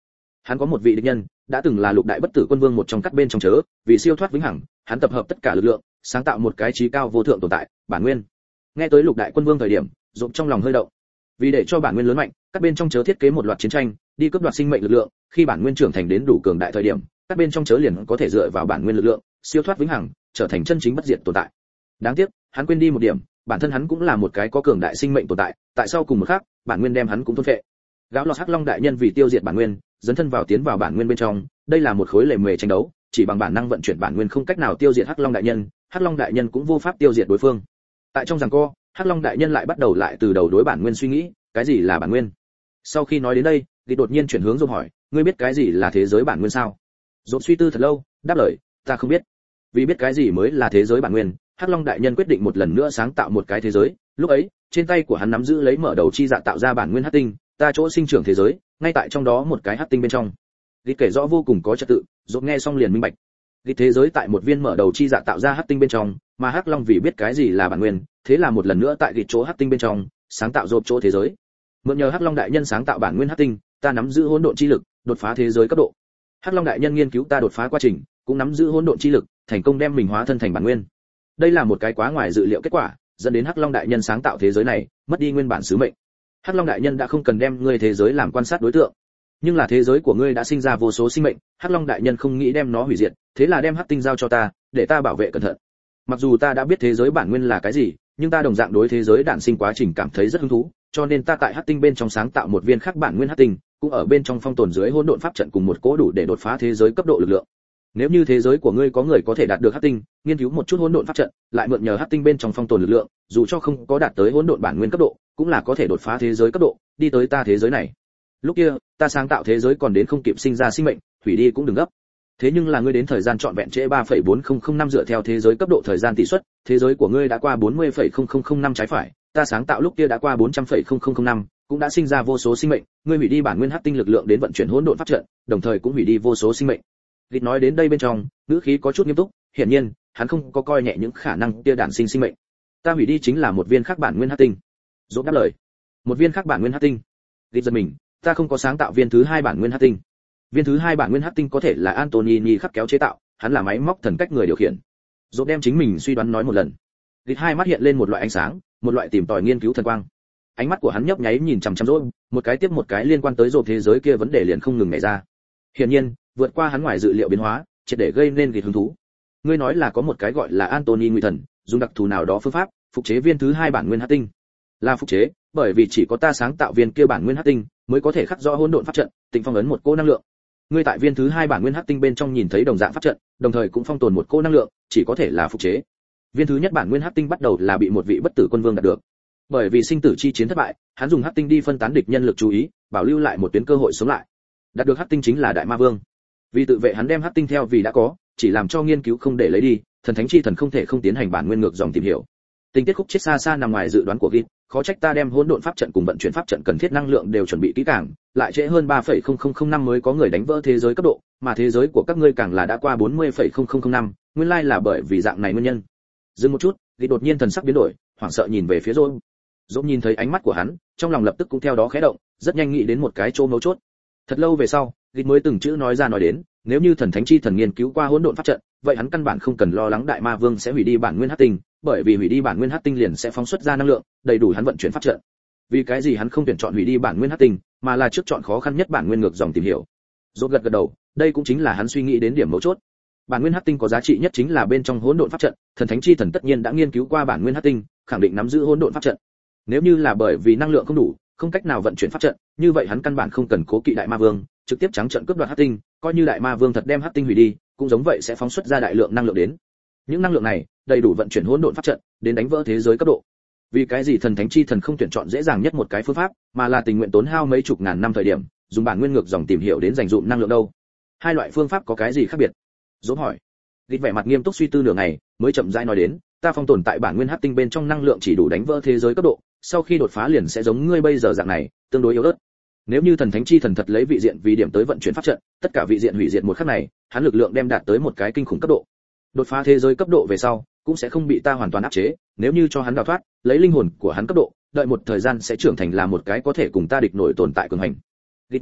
Hắn có một vị địch nhân, đã từng là lục đại bất tử quân vương một trong các bên trong chớ, vì siêu thoát vĩnh hằng, hắn tập hợp tất cả lực lượng, sáng tạo một cái trí cao vô thượng tồn tại, bản nguyên. Nghe tới lục đại quân vương thời điểm, rộn trong lòng hơi động. Vì để cho bản nguyên lớn mạnh, các bên trong chớ thiết kế một loạt chiến tranh, đi cướp đoạt sinh mệnh lực lượng, khi bản nguyên trưởng thành đến đủ cường đại thời điểm, các bên trong chớ liền có thể dựa vào bản nguyên lực lượng, siêu thoát vĩnh hằng, trở thành chân chính bất diệt tồn tại. Đáng tiếc, hắn quên đi một điểm, bản thân hắn cũng là một cái có cường đại sinh mệnh tồn tại, tại sao cùng một khác, bản nguyên đem hắn cũng thôn phệ. Gáo lọt hắc long đại nhân vì tiêu diệt bản nguyên, dấn thân vào tiến vào bản nguyên bên trong, đây là một khối lề mề tranh đấu, chỉ bằng bản năng vận chuyển bản nguyên không cách nào tiêu diệt hắc long đại nhân, hắc long đại nhân cũng vô pháp tiêu diệt đối phương. Tại trong giằng co, hắc long đại nhân lại bắt đầu lại từ đầu đối bản nguyên suy nghĩ, cái gì là bản nguyên? Sau khi nói đến đây, thì đột nhiên chuyển hướng rồi hỏi, ngươi biết cái gì là thế giới bản nguyên sao? Dồn suy tư thật lâu, đáp lời, ta không biết. Vì biết cái gì mới là thế giới bản nguyên, hắc long đại nhân quyết định một lần nữa sáng tạo một cái thế giới. Lúc ấy, trên tay của hắn nắm giữ lấy mở đầu chi dạ tạo ra bản nguyên hắc tinh, ta chỗ sinh trưởng thế giới, ngay tại trong đó một cái hắc tinh bên trong. Ghi kể rõ vô cùng có trật tự, dồn nghe xong liền minh bạch. Ghi thế giới tại một viên mở đầu chi dạ tạo ra hắc tinh bên trong, mà hắc long vì biết cái gì là bản nguyên, thế là một lần nữa tại ghi chỗ hắc tinh bên trong, sáng tạo dồn chỗ thế giới. Mượn nhờ hắc long đại nhân sáng tạo bản nguyên hắc tinh, ta nắm giữ hỗn độn chi lực, đột phá thế giới cấp độ. Hắc long đại nhân nghiên cứu ta đột phá quá trình, cũng nắm giữ hỗn độn chi lực, thành công đem mình hóa thân thành bản nguyên. Đây là một cái quá ngoài dự liệu kết quả, dẫn đến hắc long đại nhân sáng tạo thế giới này, mất đi nguyên bản sứ mệnh. Hắc long đại nhân đã không cần đem ngươi thế giới làm quan sát đối tượng, nhưng là thế giới của ngươi đã sinh ra vô số sinh mệnh, hắc long đại nhân không nghĩ đem nó hủy diệt, thế là đem hắc tinh giao cho ta, để ta bảo vệ cẩn thận. Mặc dù ta đã biết thế giới bản nguyên là cái gì, nhưng ta đồng dạng đối thế giới đản sinh quá trình cảm thấy rất hứng thú, cho nên ta tại hắc tinh bên trong sáng tạo một viên khắc bản nguyên hắc tinh, cũng ở bên trong phong tồn dưới hỗn độn pháp trận cùng một cỗ đủ để đột phá thế giới cấp độ lực lượng. Nếu như thế giới của ngươi có người có thể đạt được hắc tinh, nghiên cứu một chút hỗn độn pháp trận, lại mượn nhờ hắc tinh bên trong phong tồn lực lượng, dù cho không có đạt tới hỗn độn bản nguyên cấp độ, cũng là có thể đột phá thế giới cấp độ, đi tới ta thế giới này. Lúc kia, ta sáng tạo thế giới còn đến không kịp sinh ra sinh mệnh, hủy đi cũng đừng gấp. Thế nhưng là ngươi đến thời gian trọn vẹn trễ ba phẩy bốn không không năm dựa theo thế giới cấp độ thời gian tỷ suất, thế giới của ngươi đã qua bốn mươi phẩy không không không năm trái phải, ta sáng tạo lúc kia đã qua bốn trăm phẩy không không không năm, cũng đã sinh ra vô số sinh mệnh, ngươi hủy đi bản nguyên hắc tinh lực lượng đến vận chuyển hỗn độn pháp trận, đồng thời cũng hủy đi vô số sinh mệnh. Lịch nói đến đây bên trong, ngữ khí có chút nghiêm túc, hiển nhiên, hắn không có coi nhẹ những khả năng kia đản sinh sinh mệnh. Ta hủy đi chính là một viên khắc bản nguyên hắc tinh. Dỗ đáp lời. Một viên khắc bản nguyên hắc tinh. Lịch giật mình, ta không có sáng tạo viên thứ hai bản nguyên hắc tinh. Viên thứ hai bản nguyên hắc tinh có thể là Antonini khắc kéo chế tạo, hắn là máy móc thần cách người điều khiển. Dỗ đem chính mình suy đoán nói một lần. Lịch hai mắt hiện lên một loại ánh sáng, một loại tìm tòi nghiên cứu thần quang. Ánh mắt của hắn nhấp nháy nhìn chằm chằm Dỗ, một cái tiếp một cái liên quan tới Dỗ thế giới kia vấn đề liền không ngừng nảy ra. Hiển nhiên, vượt qua hắn ngoài dự liệu biến hóa, triệt để gây nên Lịch hứng thú. Ngươi nói là có một cái gọi là Antony Ngụy Thần, dùng đặc thù nào đó phương pháp, phục chế viên thứ hai bản nguyên hắc tinh. Là phục chế, bởi vì chỉ có ta sáng tạo viên kia bản nguyên hắc tinh, mới có thể khắc rõ hỗn độn pháp trận, tịnh phong ấn một cô năng lượng. Ngươi tại viên thứ hai bản nguyên hắc tinh bên trong nhìn thấy đồng dạng pháp trận, đồng thời cũng phong tồn một cô năng lượng, chỉ có thể là phục chế. Viên thứ nhất bản nguyên hắc tinh bắt đầu là bị một vị bất tử quân vương đạt được. Bởi vì sinh tử chi chiến thất bại, hắn dùng hắc tinh đi phân tán địch nhân lực chú ý, bảo lưu lại một tuyến cơ hội sống lại. Đạt được hắc tinh chính là đại ma vương. Vì tự vệ hắn đem hắc tinh theo vì đã có, chỉ làm cho nghiên cứu không để lấy đi, thần thánh chi thần không thể không tiến hành bản nguyên ngược dòng tìm hiểu. Tình tiết khúc chết xa xa nằm ngoài dự đoán của Git, khó trách ta đem hỗn độn pháp trận cùng vận chuyển pháp trận cần thiết năng lượng đều chuẩn bị kỹ càng, lại trễ hơn ba phẩy không không không năm mới có người đánh vỡ thế giới cấp độ, mà thế giới của các ngươi càng là đã qua bốn mươi phẩy không không không năm, nguyên lai là bởi vì dạng này nguyên nhân. Dừng một chút, Git đột nhiên thần sắc biến đổi, hoảng sợ nhìn về phía Dỗ. Dỗ nhìn thấy ánh mắt của hắn, trong lòng lập tức cũng theo đó khẽ động, rất nhanh nghĩ đến một cái chỗ mấu chốt. Thật lâu về sau, Git mới từng chữ nói ra nói đến, nếu như thần thánh chi thần nghiên cứu qua hỗn độn pháp trận, vậy hắn căn bản không cần lo lắng đại ma vương sẽ hủy đi bản nguyên hắc tinh, bởi vì hủy đi bản nguyên hắc tinh liền sẽ phóng xuất ra năng lượng, đầy đủ hắn vận chuyển pháp trận. Vì cái gì hắn không tuyển chọn hủy đi bản nguyên hắc tinh, mà là trước chọn khó khăn nhất bản nguyên ngược dòng tìm hiểu? Rốt gật gật đầu, đây cũng chính là hắn suy nghĩ đến điểm mấu chốt. Bản nguyên hắc tinh có giá trị nhất chính là bên trong hỗn độn pháp trận, thần thánh chi thần tất nhiên đã nghiên cứu qua bản nguyên hắc tinh, khẳng định nắm giữ hỗn độn pháp trận. Nếu như là bởi vì năng lượng không đủ, không cách nào vận chuyển pháp trận, như vậy hắn căn bản không cần cố kỵ đại ma vương, trực tiếp trắng trợn cướp đoạt hắc tinh, coi như đại ma vương thật đem hắc tinh hủy đi, cũng giống vậy sẽ phóng xuất ra đại lượng năng lượng đến. Những năng lượng này đầy đủ vận chuyển hỗn độn pháp trận, đến đánh vỡ thế giới cấp độ. Vì cái gì thần thánh chi thần không tuyển chọn dễ dàng nhất một cái phương pháp, mà là tình nguyện tốn hao mấy chục ngàn năm thời điểm, dùng bản nguyên ngược dòng tìm hiểu đến dành dụm năng lượng đâu? Hai loại phương pháp có cái gì khác biệt? Dỗ hỏi. Lịch vẻ mặt nghiêm túc suy tư nửa ngày, mới chậm rãi nói đến, ta phong tồn tại bản nguyên hắc tinh bên trong năng lượng chỉ đủ đánh vỡ thế giới cấp độ, sau khi đột phá liền sẽ giống ngươi bây giờ dạng này, tương đối yếu ớt. Nếu như thần thánh chi thần thật lấy vị diện vì điểm tới vận chuyển pháp trận, tất cả vị diện hủy diệt một khắc này, hắn lực lượng đem đạt tới một cái kinh khủng cấp độ. Đột phá thế giới cấp độ về sau, cũng sẽ không bị ta hoàn toàn áp chế, nếu như cho hắn đào thoát, lấy linh hồn của hắn cấp độ, đợi một thời gian sẽ trưởng thành là một cái có thể cùng ta địch nổi tồn tại cường hành. Lịch nói chuyện,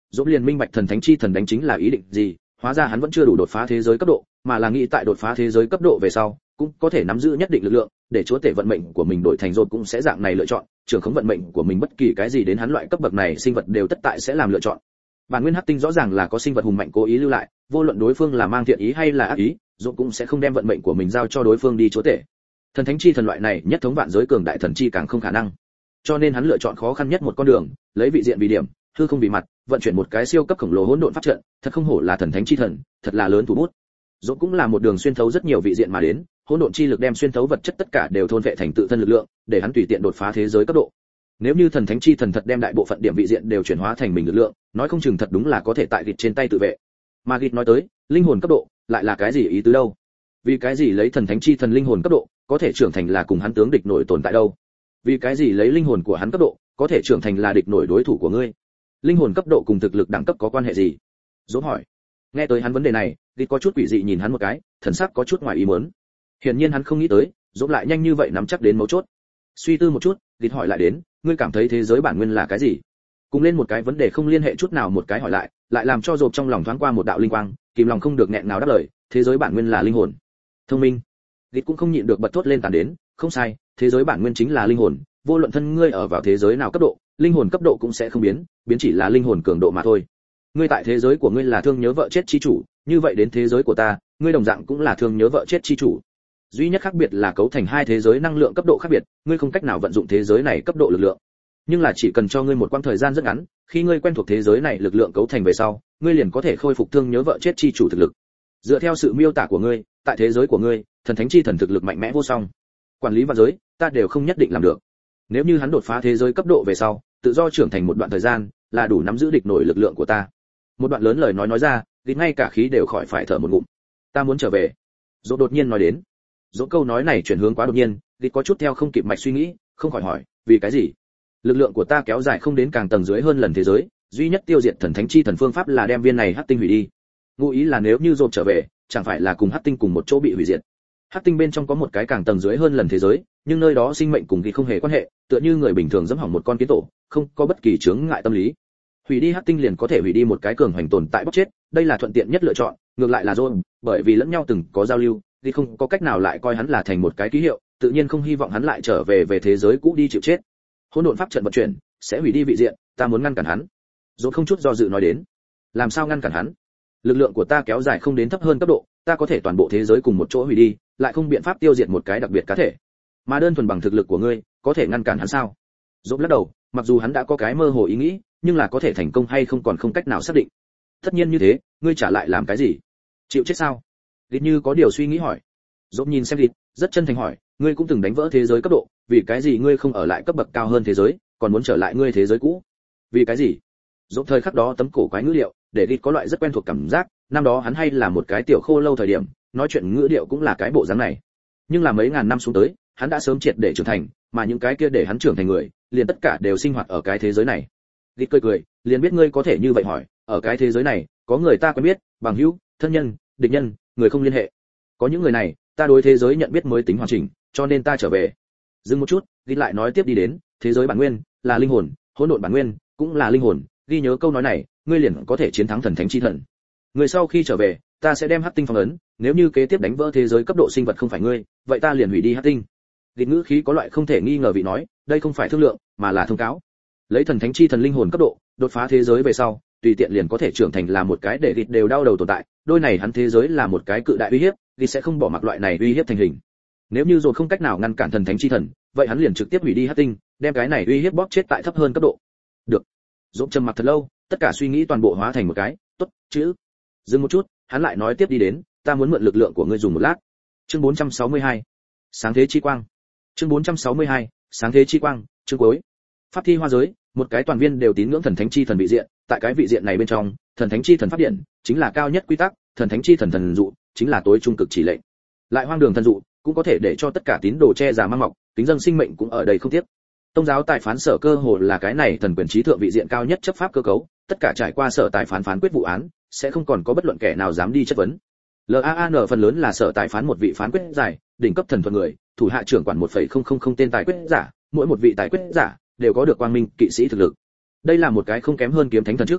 Dũng liền minh bạch thần thánh chi thần đánh chính là ý định gì, hóa ra hắn vẫn chưa đủ đột phá thế giới cấp độ, mà là nghĩ tại đột phá thế giới cấp độ về sau, cũng có thể nắm giữ nhất định lực lượng, để chúa tể vận mệnh của mình đổi thành rốt cũng sẽ dạng này lựa chọn, trưởng khống vận mệnh của mình bất kỳ cái gì đến hắn loại cấp bậc này sinh vật đều tất tại sẽ làm lựa chọn. Bản nguyên hắc tinh rõ ràng là có sinh vật hùng mạnh cố ý lưu lại, vô luận đối phương là mang thiện ý hay là ác ý, rốt cũng sẽ không đem vận mệnh của mình giao cho đối phương đi chúa tể. Thần thánh chi thần loại này nhất thống vạn giới cường đại thần chi càng không khả năng. Cho nên hắn lựa chọn khó khăn nhất một con đường, lấy vị diện vì điểm, hư không vì mặt, vận chuyển một cái siêu cấp khổng lồ hỗn độn pháp trận, thật không hổ là thần thánh chi thần, thật là lớn thủ bút. Rốt cũng là một đường xuyên thấu rất nhiều vị diện mà đến, hỗn độn chi lực đem xuyên thấu vật chất tất cả đều thôn vệ thành tự thân lực lượng, để hắn tùy tiện đột phá thế giới cấp độ. Nếu như thần thánh chi thần thật đem đại bộ phận điểm vị diện đều chuyển hóa thành mình lực lượng, nói không chừng thật đúng là có thể tại gịt trên tay tự vệ. Mà gịt nói tới, linh hồn cấp độ, lại là cái gì ý tứ đâu? Vì cái gì lấy thần thánh chi thần linh hồn cấp độ, có thể trưởng thành là cùng hắn tướng địch nổi tồn tại đâu? Vì cái gì lấy linh hồn của hắn cấp độ, có thể trưởng thành là địch nổi đối thủ của ngươi? Linh hồn cấp độ cùng thực lực đẳng cấp có quan hệ gì? Dỗ hỏi. Nghe tới hắn vấn đề này, gịt có chút quỷ dị nhìn hắn một cái, thần sắc có chút ngoài ý muốn. Hiển nhiên hắn không nghĩ tới, dỗ lại nhanh như vậy nắm chắc đến mấu chốt. Suy tư một chút, gịt hỏi lại đến, ngươi cảm thấy thế giới bản nguyên là cái gì? Cùng lên một cái vấn đề không liên hệ chút nào một cái hỏi lại, lại làm cho rộp trong lòng thoáng qua một đạo linh quang, kìm lòng không được nghẹn nào đáp lời, thế giới bản nguyên là linh hồn. Thông minh. Gịt cũng không nhịn được bật thốt lên tàn đến, không sai, thế giới bản nguyên chính là linh hồn, vô luận thân ngươi ở vào thế giới nào cấp độ, linh hồn cấp độ cũng sẽ không biến, biến chỉ là linh hồn cường độ mà thôi. Ngươi tại thế giới của ngươi là thương nhớ vợ chết chi chủ, như vậy đến thế giới của ta, ngươi đồng dạng cũng là thương nhớ vợ chết chi chủ. Duy nhất khác biệt là cấu thành hai thế giới năng lượng cấp độ khác biệt, ngươi không cách nào vận dụng thế giới này cấp độ lực lượng. Nhưng là chỉ cần cho ngươi một quãng thời gian rất ngắn, khi ngươi quen thuộc thế giới này lực lượng cấu thành về sau, ngươi liền có thể khôi phục thương nhớ vợ chết chi chủ thực lực. Dựa theo sự miêu tả của ngươi, tại thế giới của ngươi, thần thánh chi thần thực lực mạnh mẽ vô song. Quản lý vạn giới, ta đều không nhất định làm được. Nếu như hắn đột phá thế giới cấp độ về sau, tự do trưởng thành một đoạn thời gian, là đủ nắm giữ địch nổi lực lượng của ta. Một đoạn lớn lời nói nói ra, thì ngay cả khí đều khỏi phải thở một ngụm. Ta muốn trở về. Dỗ đột nhiên nói đến. Dỗ câu nói này chuyển hướng quá đột nhiên, thì có chút theo không kịp mạch suy nghĩ, không khỏi hỏi, vì cái gì? Lực lượng của ta kéo dài không đến càng tầng dưới hơn lần thế giới, duy nhất tiêu diệt thần thánh chi thần phương pháp là đem viên này hắc tinh hủy đi. Ngụ ý là nếu như dồn trở về, chẳng phải là cùng hắc tinh cùng một chỗ bị hủy diệt. Hắc tinh bên trong có một cái càng tầng dưới hơn lần thế giới, nhưng nơi đó sinh mệnh cùng ghi không hề quan hệ, tựa như người bình thường giẫm hỏng một con kiến tổ, không có bất kỳ chướng ngại tâm lý. Hủy đi hắc tinh liền có thể hủy đi một cái cường hành tồn tại bóc chết, đây là thuận tiện nhất lựa chọn, ngược lại là dồn, bởi vì lẫn nhau từng có giao lưu, ghi không có cách nào lại coi hắn là thành một cái ký hiệu, tự nhiên không hy vọng hắn lại trở về về thế giới cũ đi chịu chết. Hỗn độn pháp trận vận chuyển, sẽ hủy đi vị diện, ta muốn ngăn cản hắn. Dồn không chút do dự nói đến. Làm sao ngăn cản hắn? Lực lượng của ta kéo dài không đến thấp hơn cấp độ, ta có thể toàn bộ thế giới cùng một chỗ hủy đi, lại không biện pháp tiêu diệt một cái đặc biệt cá thể. Mà đơn thuần bằng thực lực của ngươi, có thể ngăn cản hắn sao? Dồn lắc đầu, mặc dù hắn đã có cái mơ hồ ý nghĩ, nhưng là có thể thành công hay không còn không cách nào xác định. Tất nhiên như thế, ngươi trả lại làm cái gì? Chịu chết sao? Lịch Như có điều suy nghĩ hỏi. Dồn nhìn xem Lịch, rất chân thành hỏi, ngươi cũng từng đánh vỡ thế giới cấp độ, vì cái gì ngươi không ở lại cấp bậc cao hơn thế giới, còn muốn trở lại ngươi thế giới cũ? Vì cái gì? Dồn thời khắc đó tấm cổ quái ngữ liệu, để Lịch có loại rất quen thuộc cảm giác, năm đó hắn hay là một cái tiểu khô lâu thời điểm, nói chuyện ngữ điệu cũng là cái bộ dáng này. Nhưng là mấy ngàn năm xuống tới, hắn đã sớm triệt để trưởng thành, mà những cái kia để hắn trưởng thành người, liền tất cả đều sinh hoạt ở cái thế giới này. Lịch cười cười, liền biết ngươi có thể như vậy hỏi, ở cái thế giới này, có người ta quen biết, bằng hữu, thân nhân, địch nhân, người không liên hệ. Có những người này, ta đối thế giới nhận biết mới tính hoàn chỉnh, cho nên ta trở về. Dừng một chút, Lịch lại nói tiếp đi đến, thế giới bản nguyên là linh hồn, hỗn độn bản nguyên cũng là linh hồn, ghi nhớ câu nói này, ngươi liền có thể chiến thắng thần thánh chi thần. Người sau khi trở về, ta sẽ đem hắc tinh phong ấn, nếu như kế tiếp đánh vỡ thế giới cấp độ sinh vật không phải ngươi, vậy ta liền hủy đi hắc tinh. Lịch ngữ khí có loại không thể nghi ngờ vị nói, đây không phải thương lượng, mà là thông cáo. Lấy thần thánh chi thần linh hồn cấp độ, đột phá thế giới về sau, tùy tiện liền có thể trưởng thành là một cái để Lịch đều đau đầu tồn tại, đôi này hắn thế giới là một cái cự đại uy hiếp, Lịch sẽ không bỏ mặc loại này uy hiếp thành hình. Nếu như rồi không cách nào ngăn cản thần thánh chi thần, vậy hắn liền trực tiếp hủy đi hắc tinh, đem cái này uy hiếp bóp chết tại thấp hơn cấp độ. Được. Dũng trầm mặc thật lâu, tất cả suy nghĩ toàn bộ hóa thành một cái, tốt, chữ. Dừng một chút, hắn lại nói tiếp đi đến, ta muốn mượn lực lượng của ngươi dùng một lát. Chương bốn trăm sáu mươi hai, sáng thế chi quang. Chương bốn trăm sáu mươi hai, sáng thế chi quang, chương cuối. Pháp thi hoa giới, một cái toàn viên đều tín ngưỡng thần thánh chi thần vị diện, tại cái vị diện này bên trong, thần thánh chi thần pháp điện chính là cao nhất quy tắc, thần thánh chi thần thần dụ chính là tối trung cực chỉ lệnh. Lại hoang đường thần dụ cũng có thể để cho tất cả tín đồ che già mang mọc, kính dâng sinh mệnh cũng ở đây không tiếc. Tông giáo tài phán sở cơ hồ là cái này thần quyền trí thượng vị diện cao nhất chấp pháp cơ cấu, tất cả trải qua sở tài phán phán quyết vụ án, sẽ không còn có bất luận kẻ nào dám đi chất vấn. LAAN phần lớn là sở tài phán một vị phán quyết giải, đỉnh cấp thần thuật người, thủ hạ trưởng quản một phẩy không không không tên tài quyết giả, mỗi một vị tài quyết giả đều có được quang minh kỵ sĩ thực lực. Đây là một cái không kém hơn kiếm thánh thần trước.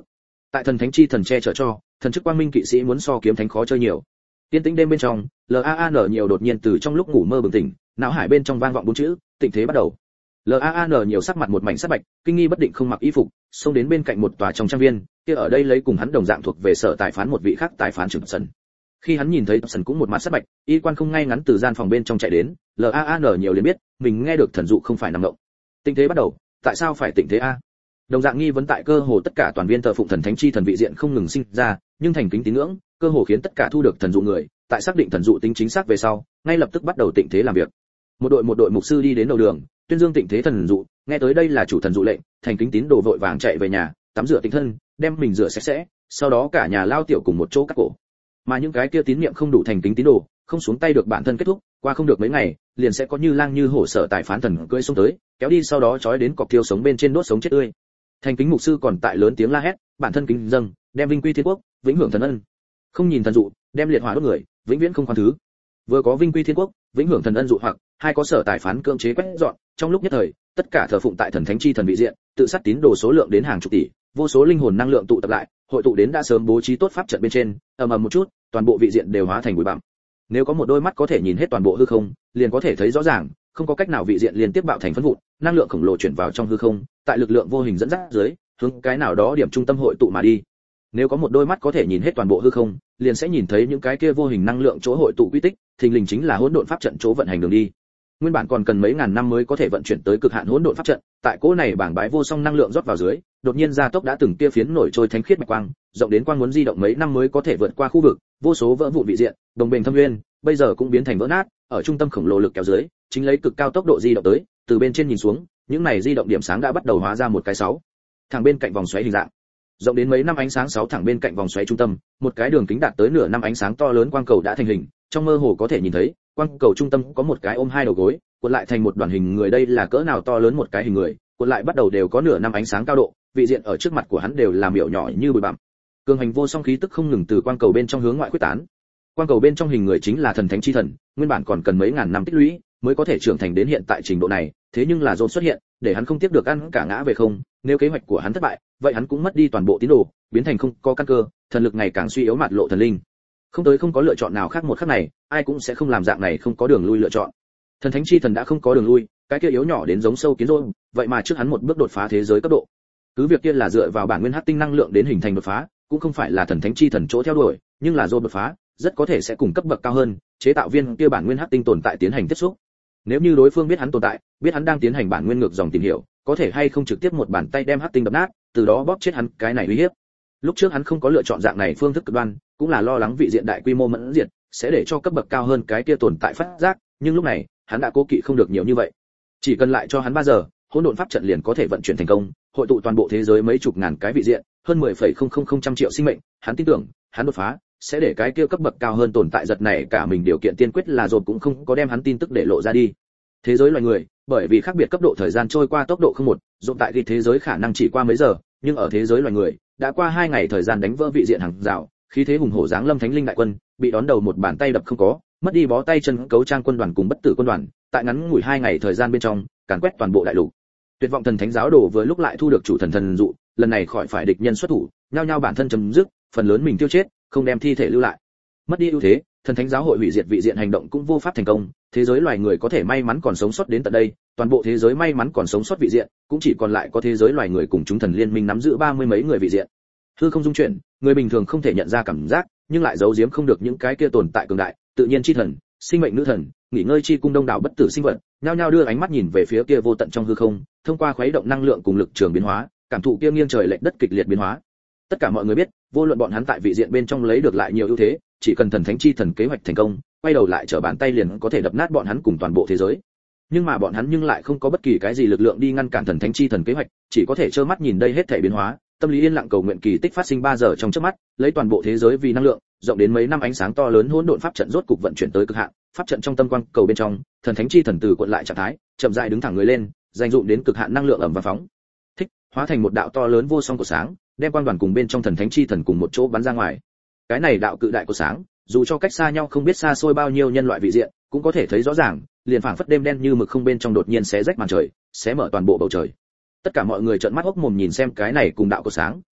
Tại thần thánh chi thần che chở cho, thần chức quang minh kỵ sĩ muốn so kiếm thánh khó chơi nhiều. Tiên tĩnh đêm bên trong, LAAN nhiều đột nhiên từ trong lúc ngủ mơ bừng tỉnh, não hải bên trong vang vọng bốn chữ, tịnh thế bắt đầu. LAAN nhiều sắc mặt một mảnh sắc bạch, kinh nghi bất định không mặc y phục, xông đến bên cạnh một tòa trong trang viên, kia ở đây lấy cùng hắn đồng dạng thuộc về sở tài phán một vị khác tài phán trưởng sân. Khi hắn nhìn thấy sân cũng một mặt sắc bạch, y quan không ngay ngắn từ gian phòng bên trong chạy đến, LAAN nhiều liền biết, mình nghe được thần dụ không phải nằm ngộng. Tịnh thế bắt đầu, tại sao phải tịnh thế a? Đồng dạng nghi vấn tại cơ hồ tất cả toàn viên thờ phụng thần thánh chi thần vị diện không ngừng sinh ra, nhưng thành kính tín ngưỡng, cơ hồ khiến tất cả thu được thần dụ người, tại xác định thần dụ tính chính xác về sau, ngay lập tức bắt đầu tịnh thế làm việc. Một đội một đội mục sư đi đến đầu đường, tuyên dương tịnh thế thần dụ, nghe tới đây là chủ thần dụ lệnh, thành kính tín đồ vội vàng chạy về nhà, tắm rửa tinh thân, đem mình rửa sạch sẽ, sau đó cả nhà lao tiểu cùng một chỗ cắt cổ. Mà những cái kia tín niệm không đủ thành kính tín đồ, không xuống tay được bản thân kết thúc, qua không được mấy ngày, liền sẽ có như lang như hổ sở tài phán thần cưỡi xuống tới, kéo đi sau đó trói đến cọc thiêu sống bên trên đốt sống chết tươi. Thành kính mục sư còn tại lớn tiếng la hét, bản thân kính dâng, đem vinh quy thiên quốc, vĩnh hưởng thần ân. Không nhìn thần dụ, đem liệt hỏa đốt người, vĩnh viễn không khoan thứ. Vừa có vinh quy thiên quốc, vĩnh hưởng thần ân dụ hoặc, hai có sở tài phán cưỡng chế quét dọn, trong lúc nhất thời, tất cả thờ phụng tại thần thánh chi thần vị diện, tự sát tín đồ số lượng đến hàng chục tỷ, vô số linh hồn năng lượng tụ tập lại, hội tụ đến đã sớm bố trí tốt pháp trận bên trên, ầm ầm một chút, toàn bộ vị diện đều hóa thành bụi bặm. Nếu có một đôi mắt có thể nhìn hết toàn bộ hư không, liền có thể thấy rõ ràng, không có cách nào vị diện liên tiếp bạo thành phân vụn, năng lượng khổng lồ chuyển vào trong hư không, tại lực lượng vô hình dẫn dắt dưới, hướng cái nào đó điểm trung tâm hội tụ mà đi. Nếu có một đôi mắt có thể nhìn hết toàn bộ hư không, liền sẽ nhìn thấy những cái kia vô hình năng lượng chỗ hội tụ quy tích, thình lình chính là hỗn độn pháp trận chỗ vận hành đường đi. Nguyên bản còn cần mấy ngàn năm mới có thể vận chuyển tới cực hạn hỗn độn pháp trận, tại cỗ này bảng bái vô song năng lượng rót vào dưới, đột nhiên gia tốc đã từng kia phiến nổi trôi thánh khiết mạch quang, rộng đến quang muốn di động mấy năm mới có thể vượt qua khu vực, vô số vỡ vụn vị diện, đồng bền thâm nguyên, bây giờ cũng biến thành vỡ nát, ở trung tâm khổng lồ lực kéo dưới, chính lấy cực cao tốc độ di động tới, từ bên trên nhìn xuống, những này di động điểm sáng đã bắt đầu hóa ra một cái sáu thẳng bên cạnh vòng xoáy hình dạng, rộng đến mấy năm ánh sáng sáu thẳng bên cạnh vòng xoáy trung tâm, một cái đường kính đạt tới nửa năm ánh sáng to lớn quang cầu đã thành hình, trong mơ hồ có thể nhìn thấy, quang cầu trung tâm có một cái ôm hai đầu gối, cuộn lại thành một đoàn hình người, đây là cỡ nào to lớn một cái hình người, cuộn lại bắt đầu đều có nửa năm ánh sáng cao độ, vị diện ở trước mặt của hắn đều là miểu nhỏ như bụi bặm. Cường hành vô song khí tức không ngừng từ quang cầu bên trong hướng ngoại quyết tán. Quang cầu bên trong hình người chính là thần thánh chi thần, nguyên bản còn cần mấy ngàn năm tích lũy mới có thể trưởng thành đến hiện tại trình độ này, thế nhưng là dồn xuất hiện, để hắn không tiếp được ăn cả ngã về không, nếu kế hoạch của hắn thất bại, vậy hắn cũng mất đi toàn bộ tín đồ, biến thành không có căn cơ, thần lực ngày càng suy yếu, mạt lộ thần linh. Không tới không có lựa chọn nào khác một khắc này, ai cũng sẽ không làm dạng này không có đường lui lựa chọn. Thần thánh chi thần đã không có đường lui, cái kia yếu nhỏ đến giống sâu kiến rôn, vậy mà trước hắn một bước đột phá thế giới cấp độ. Cứ việc kia là dựa vào bản nguyên hắc tinh năng lượng đến hình thành đột phá, cũng không phải là thần thánh chi thần chỗ theo đuổi, nhưng là rôn đột phá, rất có thể sẽ cùng cấp bậc cao hơn, chế tạo viên kia bản nguyên hắc tinh tồn tại tiến hành tiếp xúc. Nếu như đối phương biết hắn tồn tại, biết hắn đang tiến hành bản nguyên ngược dòng tìm hiểu, có thể hay không trực tiếp một bàn tay đem hắc tinh đập nát, từ đó bóp chết hắn, cái này uy hiếp. Lúc trước hắn không có lựa chọn dạng này phương thức cực đoan, cũng là lo lắng vị diện đại quy mô mẫn diệt, sẽ để cho cấp bậc cao hơn cái kia tồn tại phát giác, nhưng lúc này, hắn đã cố kỵ không được nhiều như vậy. Chỉ cần lại cho hắn ba giờ, hỗn độn pháp trận liền có thể vận chuyển thành công, hội tụ toàn bộ thế giới mấy chục ngàn cái vị diện, hơn mười phẩy không không không trăm triệu sinh mệnh, hắn tin tưởng, hắn đột phá sẽ để cái kia cấp bậc cao hơn tồn tại giật này cả mình, điều kiện tiên quyết là rồi cũng không có đem hắn tin tức để lộ ra đi. Thế giới loài người, bởi vì khác biệt cấp độ thời gian trôi qua tốc độ không một, dụng tại cái thế giới khả năng chỉ qua mấy giờ, nhưng ở thế giới loài người, đã qua hai ngày thời gian đánh vỡ vị diện hàng rào, khí thế hùng hổ giáng lâm thánh linh đại quân, bị đón đầu một bàn tay đập không có, mất đi bó tay chân cấu trang quân đoàn cùng bất tử quân đoàn, tại ngắn ngủi hai ngày thời gian bên trong, càn quét toàn bộ đại lục. Tuyệt vọng thần thánh giáo đồ vừa lúc lại thu được chủ thần thần dụ, lần này khỏi phải địch nhân xuất thủ, nhao nhao bản thân chấm dứt, phần lớn mình tiêu chết, không đem thi thể lưu lại. Mất đi ưu thế, thần thánh giáo hội hủy diệt vị diện hành động cũng vô pháp thành công, thế giới loài người có thể may mắn còn sống sót đến tận đây, toàn bộ thế giới may mắn còn sống sót vị diện, cũng chỉ còn lại có thế giới loài người cùng chúng thần liên minh nắm giữ ba mươi mấy người vị diện. Hư không dung chuyển, người bình thường không thể nhận ra cảm giác, nhưng lại giấu giếm không được những cái kia tồn tại cường đại, tự nhiên chi thần, sinh mệnh nữ thần, nghỉ ngơi chi cung đông đảo bất tử sinh vật, nhao nhao đưa ánh mắt nhìn về phía kia vô tận trong hư không, thông qua khuấy động năng lượng cùng lực trường biến hóa, cảm thụ kia nghiêng trời lệch đất kịch liệt biến hóa. Tất cả mọi người biết, vô luận bọn hắn tại vị diện bên trong lấy được lại nhiều ưu thế, chỉ cần thần thánh chi thần kế hoạch thành công, quay đầu lại trở bàn tay liền có thể đập nát bọn hắn cùng toàn bộ thế giới. Nhưng mà bọn hắn nhưng lại không có bất kỳ cái gì lực lượng đi ngăn cản thần thánh chi thần kế hoạch, chỉ có thể trơ mắt nhìn đây hết thảy biến hóa, tâm lý yên lặng cầu nguyện kỳ tích phát sinh ba giờ trong chớp mắt, lấy toàn bộ thế giới vì năng lượng, rộng đến mấy năm ánh sáng to lớn hỗn độn pháp trận rốt cục vận chuyển tới cực hạn, pháp trận trong tâm quang cầu bên trong, thần thánh chi thần từ cuộn lại trạng thái, chậm rãi đứng thẳng người lên, dành dụng đến cực hạn năng lượng ẩm và phóng thích, hóa thành một đạo to lớn vô song của sáng, đem quang đoàn cùng bên trong thần thánh chi thần cùng một chỗ bắn ra ngoài. Cái này đạo cự đại của sáng, dù cho cách xa nhau không biết xa xôi bao nhiêu nhân loại vị diện, cũng có thể thấy rõ ràng, liền phảng phất đêm đen như mực không bên trong đột nhiên xé rách màn trời, xé mở toàn bộ bầu trời. Tất cả mọi người trợn mắt hốc mồm nhìn xem cái này cùng đạo của sáng,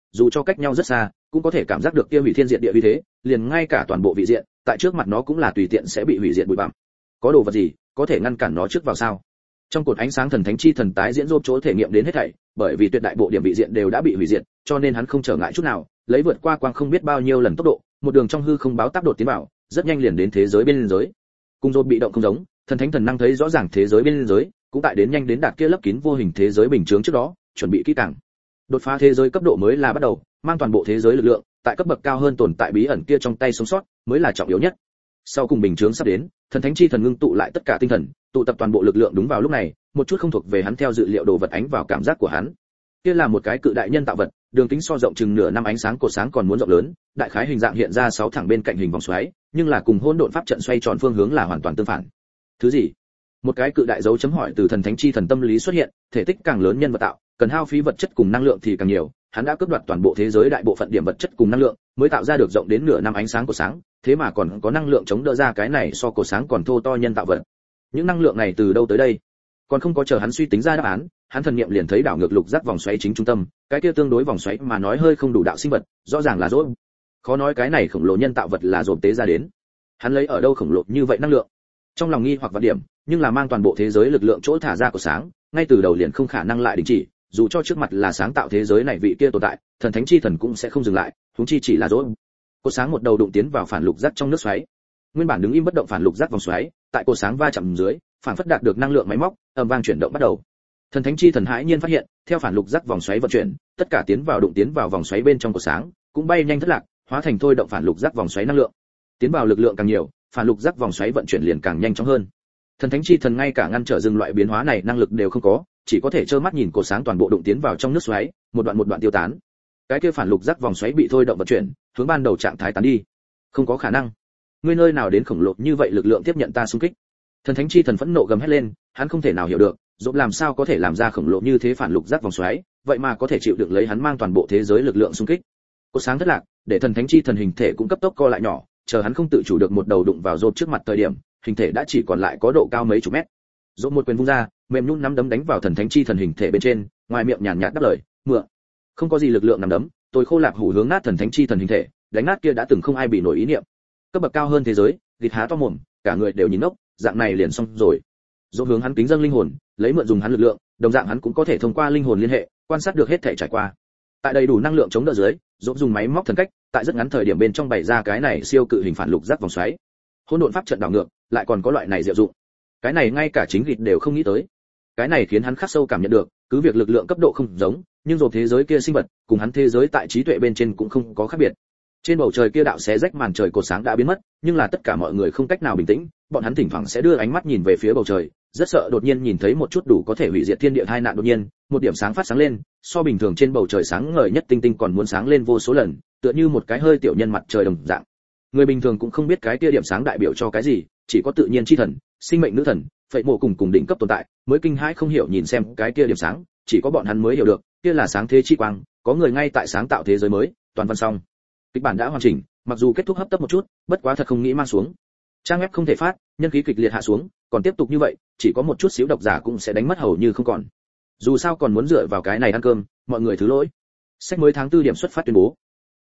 dù cho cách nhau rất xa cũng có thể cảm giác được kia hủy thiên diệt địa uy thế, liền ngay cả toàn bộ vị diện tại trước mặt nó cũng là tùy tiện sẽ bị hủy diệt bụi bặm. Có đồ vật gì có thể ngăn cản nó trước vào sao? Trong cột ánh sáng thần thánh chi thần tái diễn rốt chỗ thể nghiệm đến hết thảy, bởi vì tuyệt đại bộ điểm vị diện đều đã bị hủy diệt, cho nên hắn không trở ngại chút nào, lấy vượt qua quang không biết bao nhiêu lần tốc độ, một đường trong hư không báo táp đột tiến vào, rất nhanh liền đến thế giới bên giới. Cùng rốt bị động không giống, thần thánh thần năng thấy rõ ràng thế giới bên giới, cũng tại đến nhanh đến đạt kia lấp kín vô hình thế giới bình chướng trước đó, chuẩn bị kỹ càng. Đột phá thế giới cấp độ mới là bắt đầu, mang toàn bộ thế giới lực lượng, tại cấp bậc cao hơn tồn tại bí ẩn kia trong tay sống sót, mới là trọng yếu nhất. Sau cùng bình chướng sắp đến, thần thánh chi thần ngưng tụ lại tất cả tinh thần, tụ tập toàn bộ lực lượng đúng vào lúc này, một chút không thuộc về hắn theo dự liệu đồ vật ánh vào cảm giác của hắn. Kia là một cái cự đại nhân tạo vật, đường kính so rộng chừng nửa năm ánh sáng cột sáng còn muốn rộng lớn, đại khái hình dạng hiện ra sáu thẳng bên cạnh hình vòng xoáy, nhưng là cùng hỗn độn pháp trận xoay tròn phương hướng là hoàn toàn tương phản. Thứ gì? Một cái cự đại dấu chấm hỏi từ thần thánh chi thần tâm lý xuất hiện, thể tích càng lớn nhân vật tạo, cần hao phí vật chất cùng năng lượng thì càng nhiều, hắn đã cướp đoạt toàn bộ thế giới đại bộ phận điểm vật chất cùng năng lượng, mới tạo ra được rộng đến nửa năm ánh sáng của sáng, thế mà còn có năng lượng chống đỡ ra cái này so cổ sáng còn thô to nhân tạo vật. Những năng lượng này từ đâu tới đây? Còn không có chờ hắn suy tính ra đáp án, hắn thần niệm liền thấy đảo ngược lục giác vòng xoáy chính trung tâm, cái kia tương đối vòng xoáy mà nói hơi không đủ đạo sinh vật, rõ ràng là rốt. Khó nói cái này khổng lồ nhân tạo vật là dồn tế ra đến. Hắn lấy ở đâu khổng lồ như vậy năng lượng? Trong lòng nghi hoặc vạn điểm, nhưng là mang toàn bộ thế giới lực lượng chỗ thả ra của sáng, ngay từ đầu liền không khả năng lại đình chỉ, dù cho trước mặt là sáng tạo thế giới này vị kia tồn tại, thần thánh chi thần cũng sẽ không dừng lại, huống chi chỉ là rốt. Cột sáng một đầu đụng tiến vào phản lục giác trong nước xoáy. Nguyên bản đứng im bất động phản lục giác vòng xoáy, tại cột sáng va chạm dưới, phản phất đạt được năng lượng máy móc, ầm vang chuyển động bắt đầu. Thần thánh chi thần hãi nhiên phát hiện, theo phản lục giác vòng xoáy vận chuyển, tất cả tiến vào đụng tiến vào vòng xoáy bên trong cột sáng, cũng bay nhanh thất lạc, hóa thành thôi động phản lục giác vòng xoáy năng lượng. Tiến vào lực lượng càng nhiều, phản lục giác vòng xoáy vận chuyển liền càng nhanh chóng hơn. Thần thánh chi thần ngay cả ngăn trở dừng loại biến hóa này năng lực đều không có, chỉ có thể trơ mắt nhìn cột sáng toàn bộ đụng tiến vào trong nước xoáy, một đoạn một đoạn tiêu tán. Cái kia phản lục giác vòng xoáy bị thôi động vận chuyển, hướng ban đầu trạng thái tán đi. Không có khả năng. Ngươi nơi nào đến khổng lồ như vậy lực lượng tiếp nhận ta xung kích? Thần thánh chi thần phẫn nộ gầm hét lên, hắn không thể nào hiểu được, dũng làm sao có thể làm ra khổng lồ như thế phản lục giác vòng xoáy, vậy mà có thể chịu đựng lấy hắn mang toàn bộ thế giới lực lượng xung kích. Cột sáng thất lạc, để thần thánh chi thần hình thể cũng cấp tốc co lại nhỏ, chờ hắn không tự chủ được một đầu đụng vào rộp trước mặt thời điểm, hình thể đã chỉ còn lại có độ cao mấy chục mét. Rộp một quyền vung ra, mềm nhũn nắm đấm đánh vào thần thánh chi thần hình thể bên trên, ngoài miệng nhàn nhạt đáp lời, mượn. Không có gì lực lượng nắm đấm, tôi khô lạc hủ hướng nát thần thánh chi thần hình thể, đánh nát kia đã từng không ai bị nổi ý niệm. Cấp bậc cao hơn thế giới, gịt há to mồm, cả người đều nhìn ngốc, dạng này liền xong rồi. Rộp hướng hắn kính dâng linh hồn, lấy mượn dùng hắn lực lượng, đồng dạng hắn cũng có thể thông qua linh hồn liên hệ, quan sát được hết thể trải qua. Tại đầy đủ năng lượng chống đỡ dưới, Rộp dùng máy móc thần cách, tại rất ngắn thời điểm bên trong bày ra cái này siêu cự hình phản lục giác vòng xoáy. Hỗn độn pháp trận đảo ngược, lại còn có loại này diệu dụng. Cái này ngay cả chính gịt đều không nghĩ tới. Cái này khiến hắn khắc sâu cảm nhận được, cứ việc lực lượng cấp độ không giống, nhưng Rộp thế giới kia sinh vật, cùng hắn thế giới tại trí tuệ bên trên cũng không có khác biệt. Trên bầu trời kia đạo xé rách màn trời cột sáng đã biến mất, nhưng là tất cả mọi người không cách nào bình tĩnh, bọn hắn thỉnh thoảng sẽ đưa ánh mắt nhìn về phía bầu trời, rất sợ đột nhiên nhìn thấy một chút đủ có thể hủy diệt thiên địa hai nạn đột nhiên, một điểm sáng phát sáng lên, so bình thường trên bầu trời sáng ngời nhất tinh tinh còn muốn sáng lên vô số lần, tựa như một cái hơi tiểu nhân mặt trời đồng dạng. Người bình thường cũng không biết cái kia điểm sáng đại biểu cho cái gì, chỉ có tự nhiên chi thần, sinh mệnh nữ thần, phệ mộ cùng cùng đỉnh cấp tồn tại, mới kinh hãi không hiểu nhìn xem cái kia điểm sáng, chỉ có bọn hắn mới hiểu được, kia là sáng thế chi quang, có người ngay tại sáng tạo thế giới mới, toàn văn xong. Kịch bản đã hoàn chỉnh, mặc dù kết thúc hấp tấp một chút, bất quá thật không nghĩ mang xuống. Trang web không thể phát, nhân khí kịch liệt hạ xuống, còn tiếp tục như vậy, chỉ có một chút xíu độc giả cũng sẽ đánh mất hầu như không còn. Dù sao còn muốn dựa vào cái này ăn cơm, mọi người thứ lỗi. Sách mới tháng tư điểm xuất phát tuyên bố.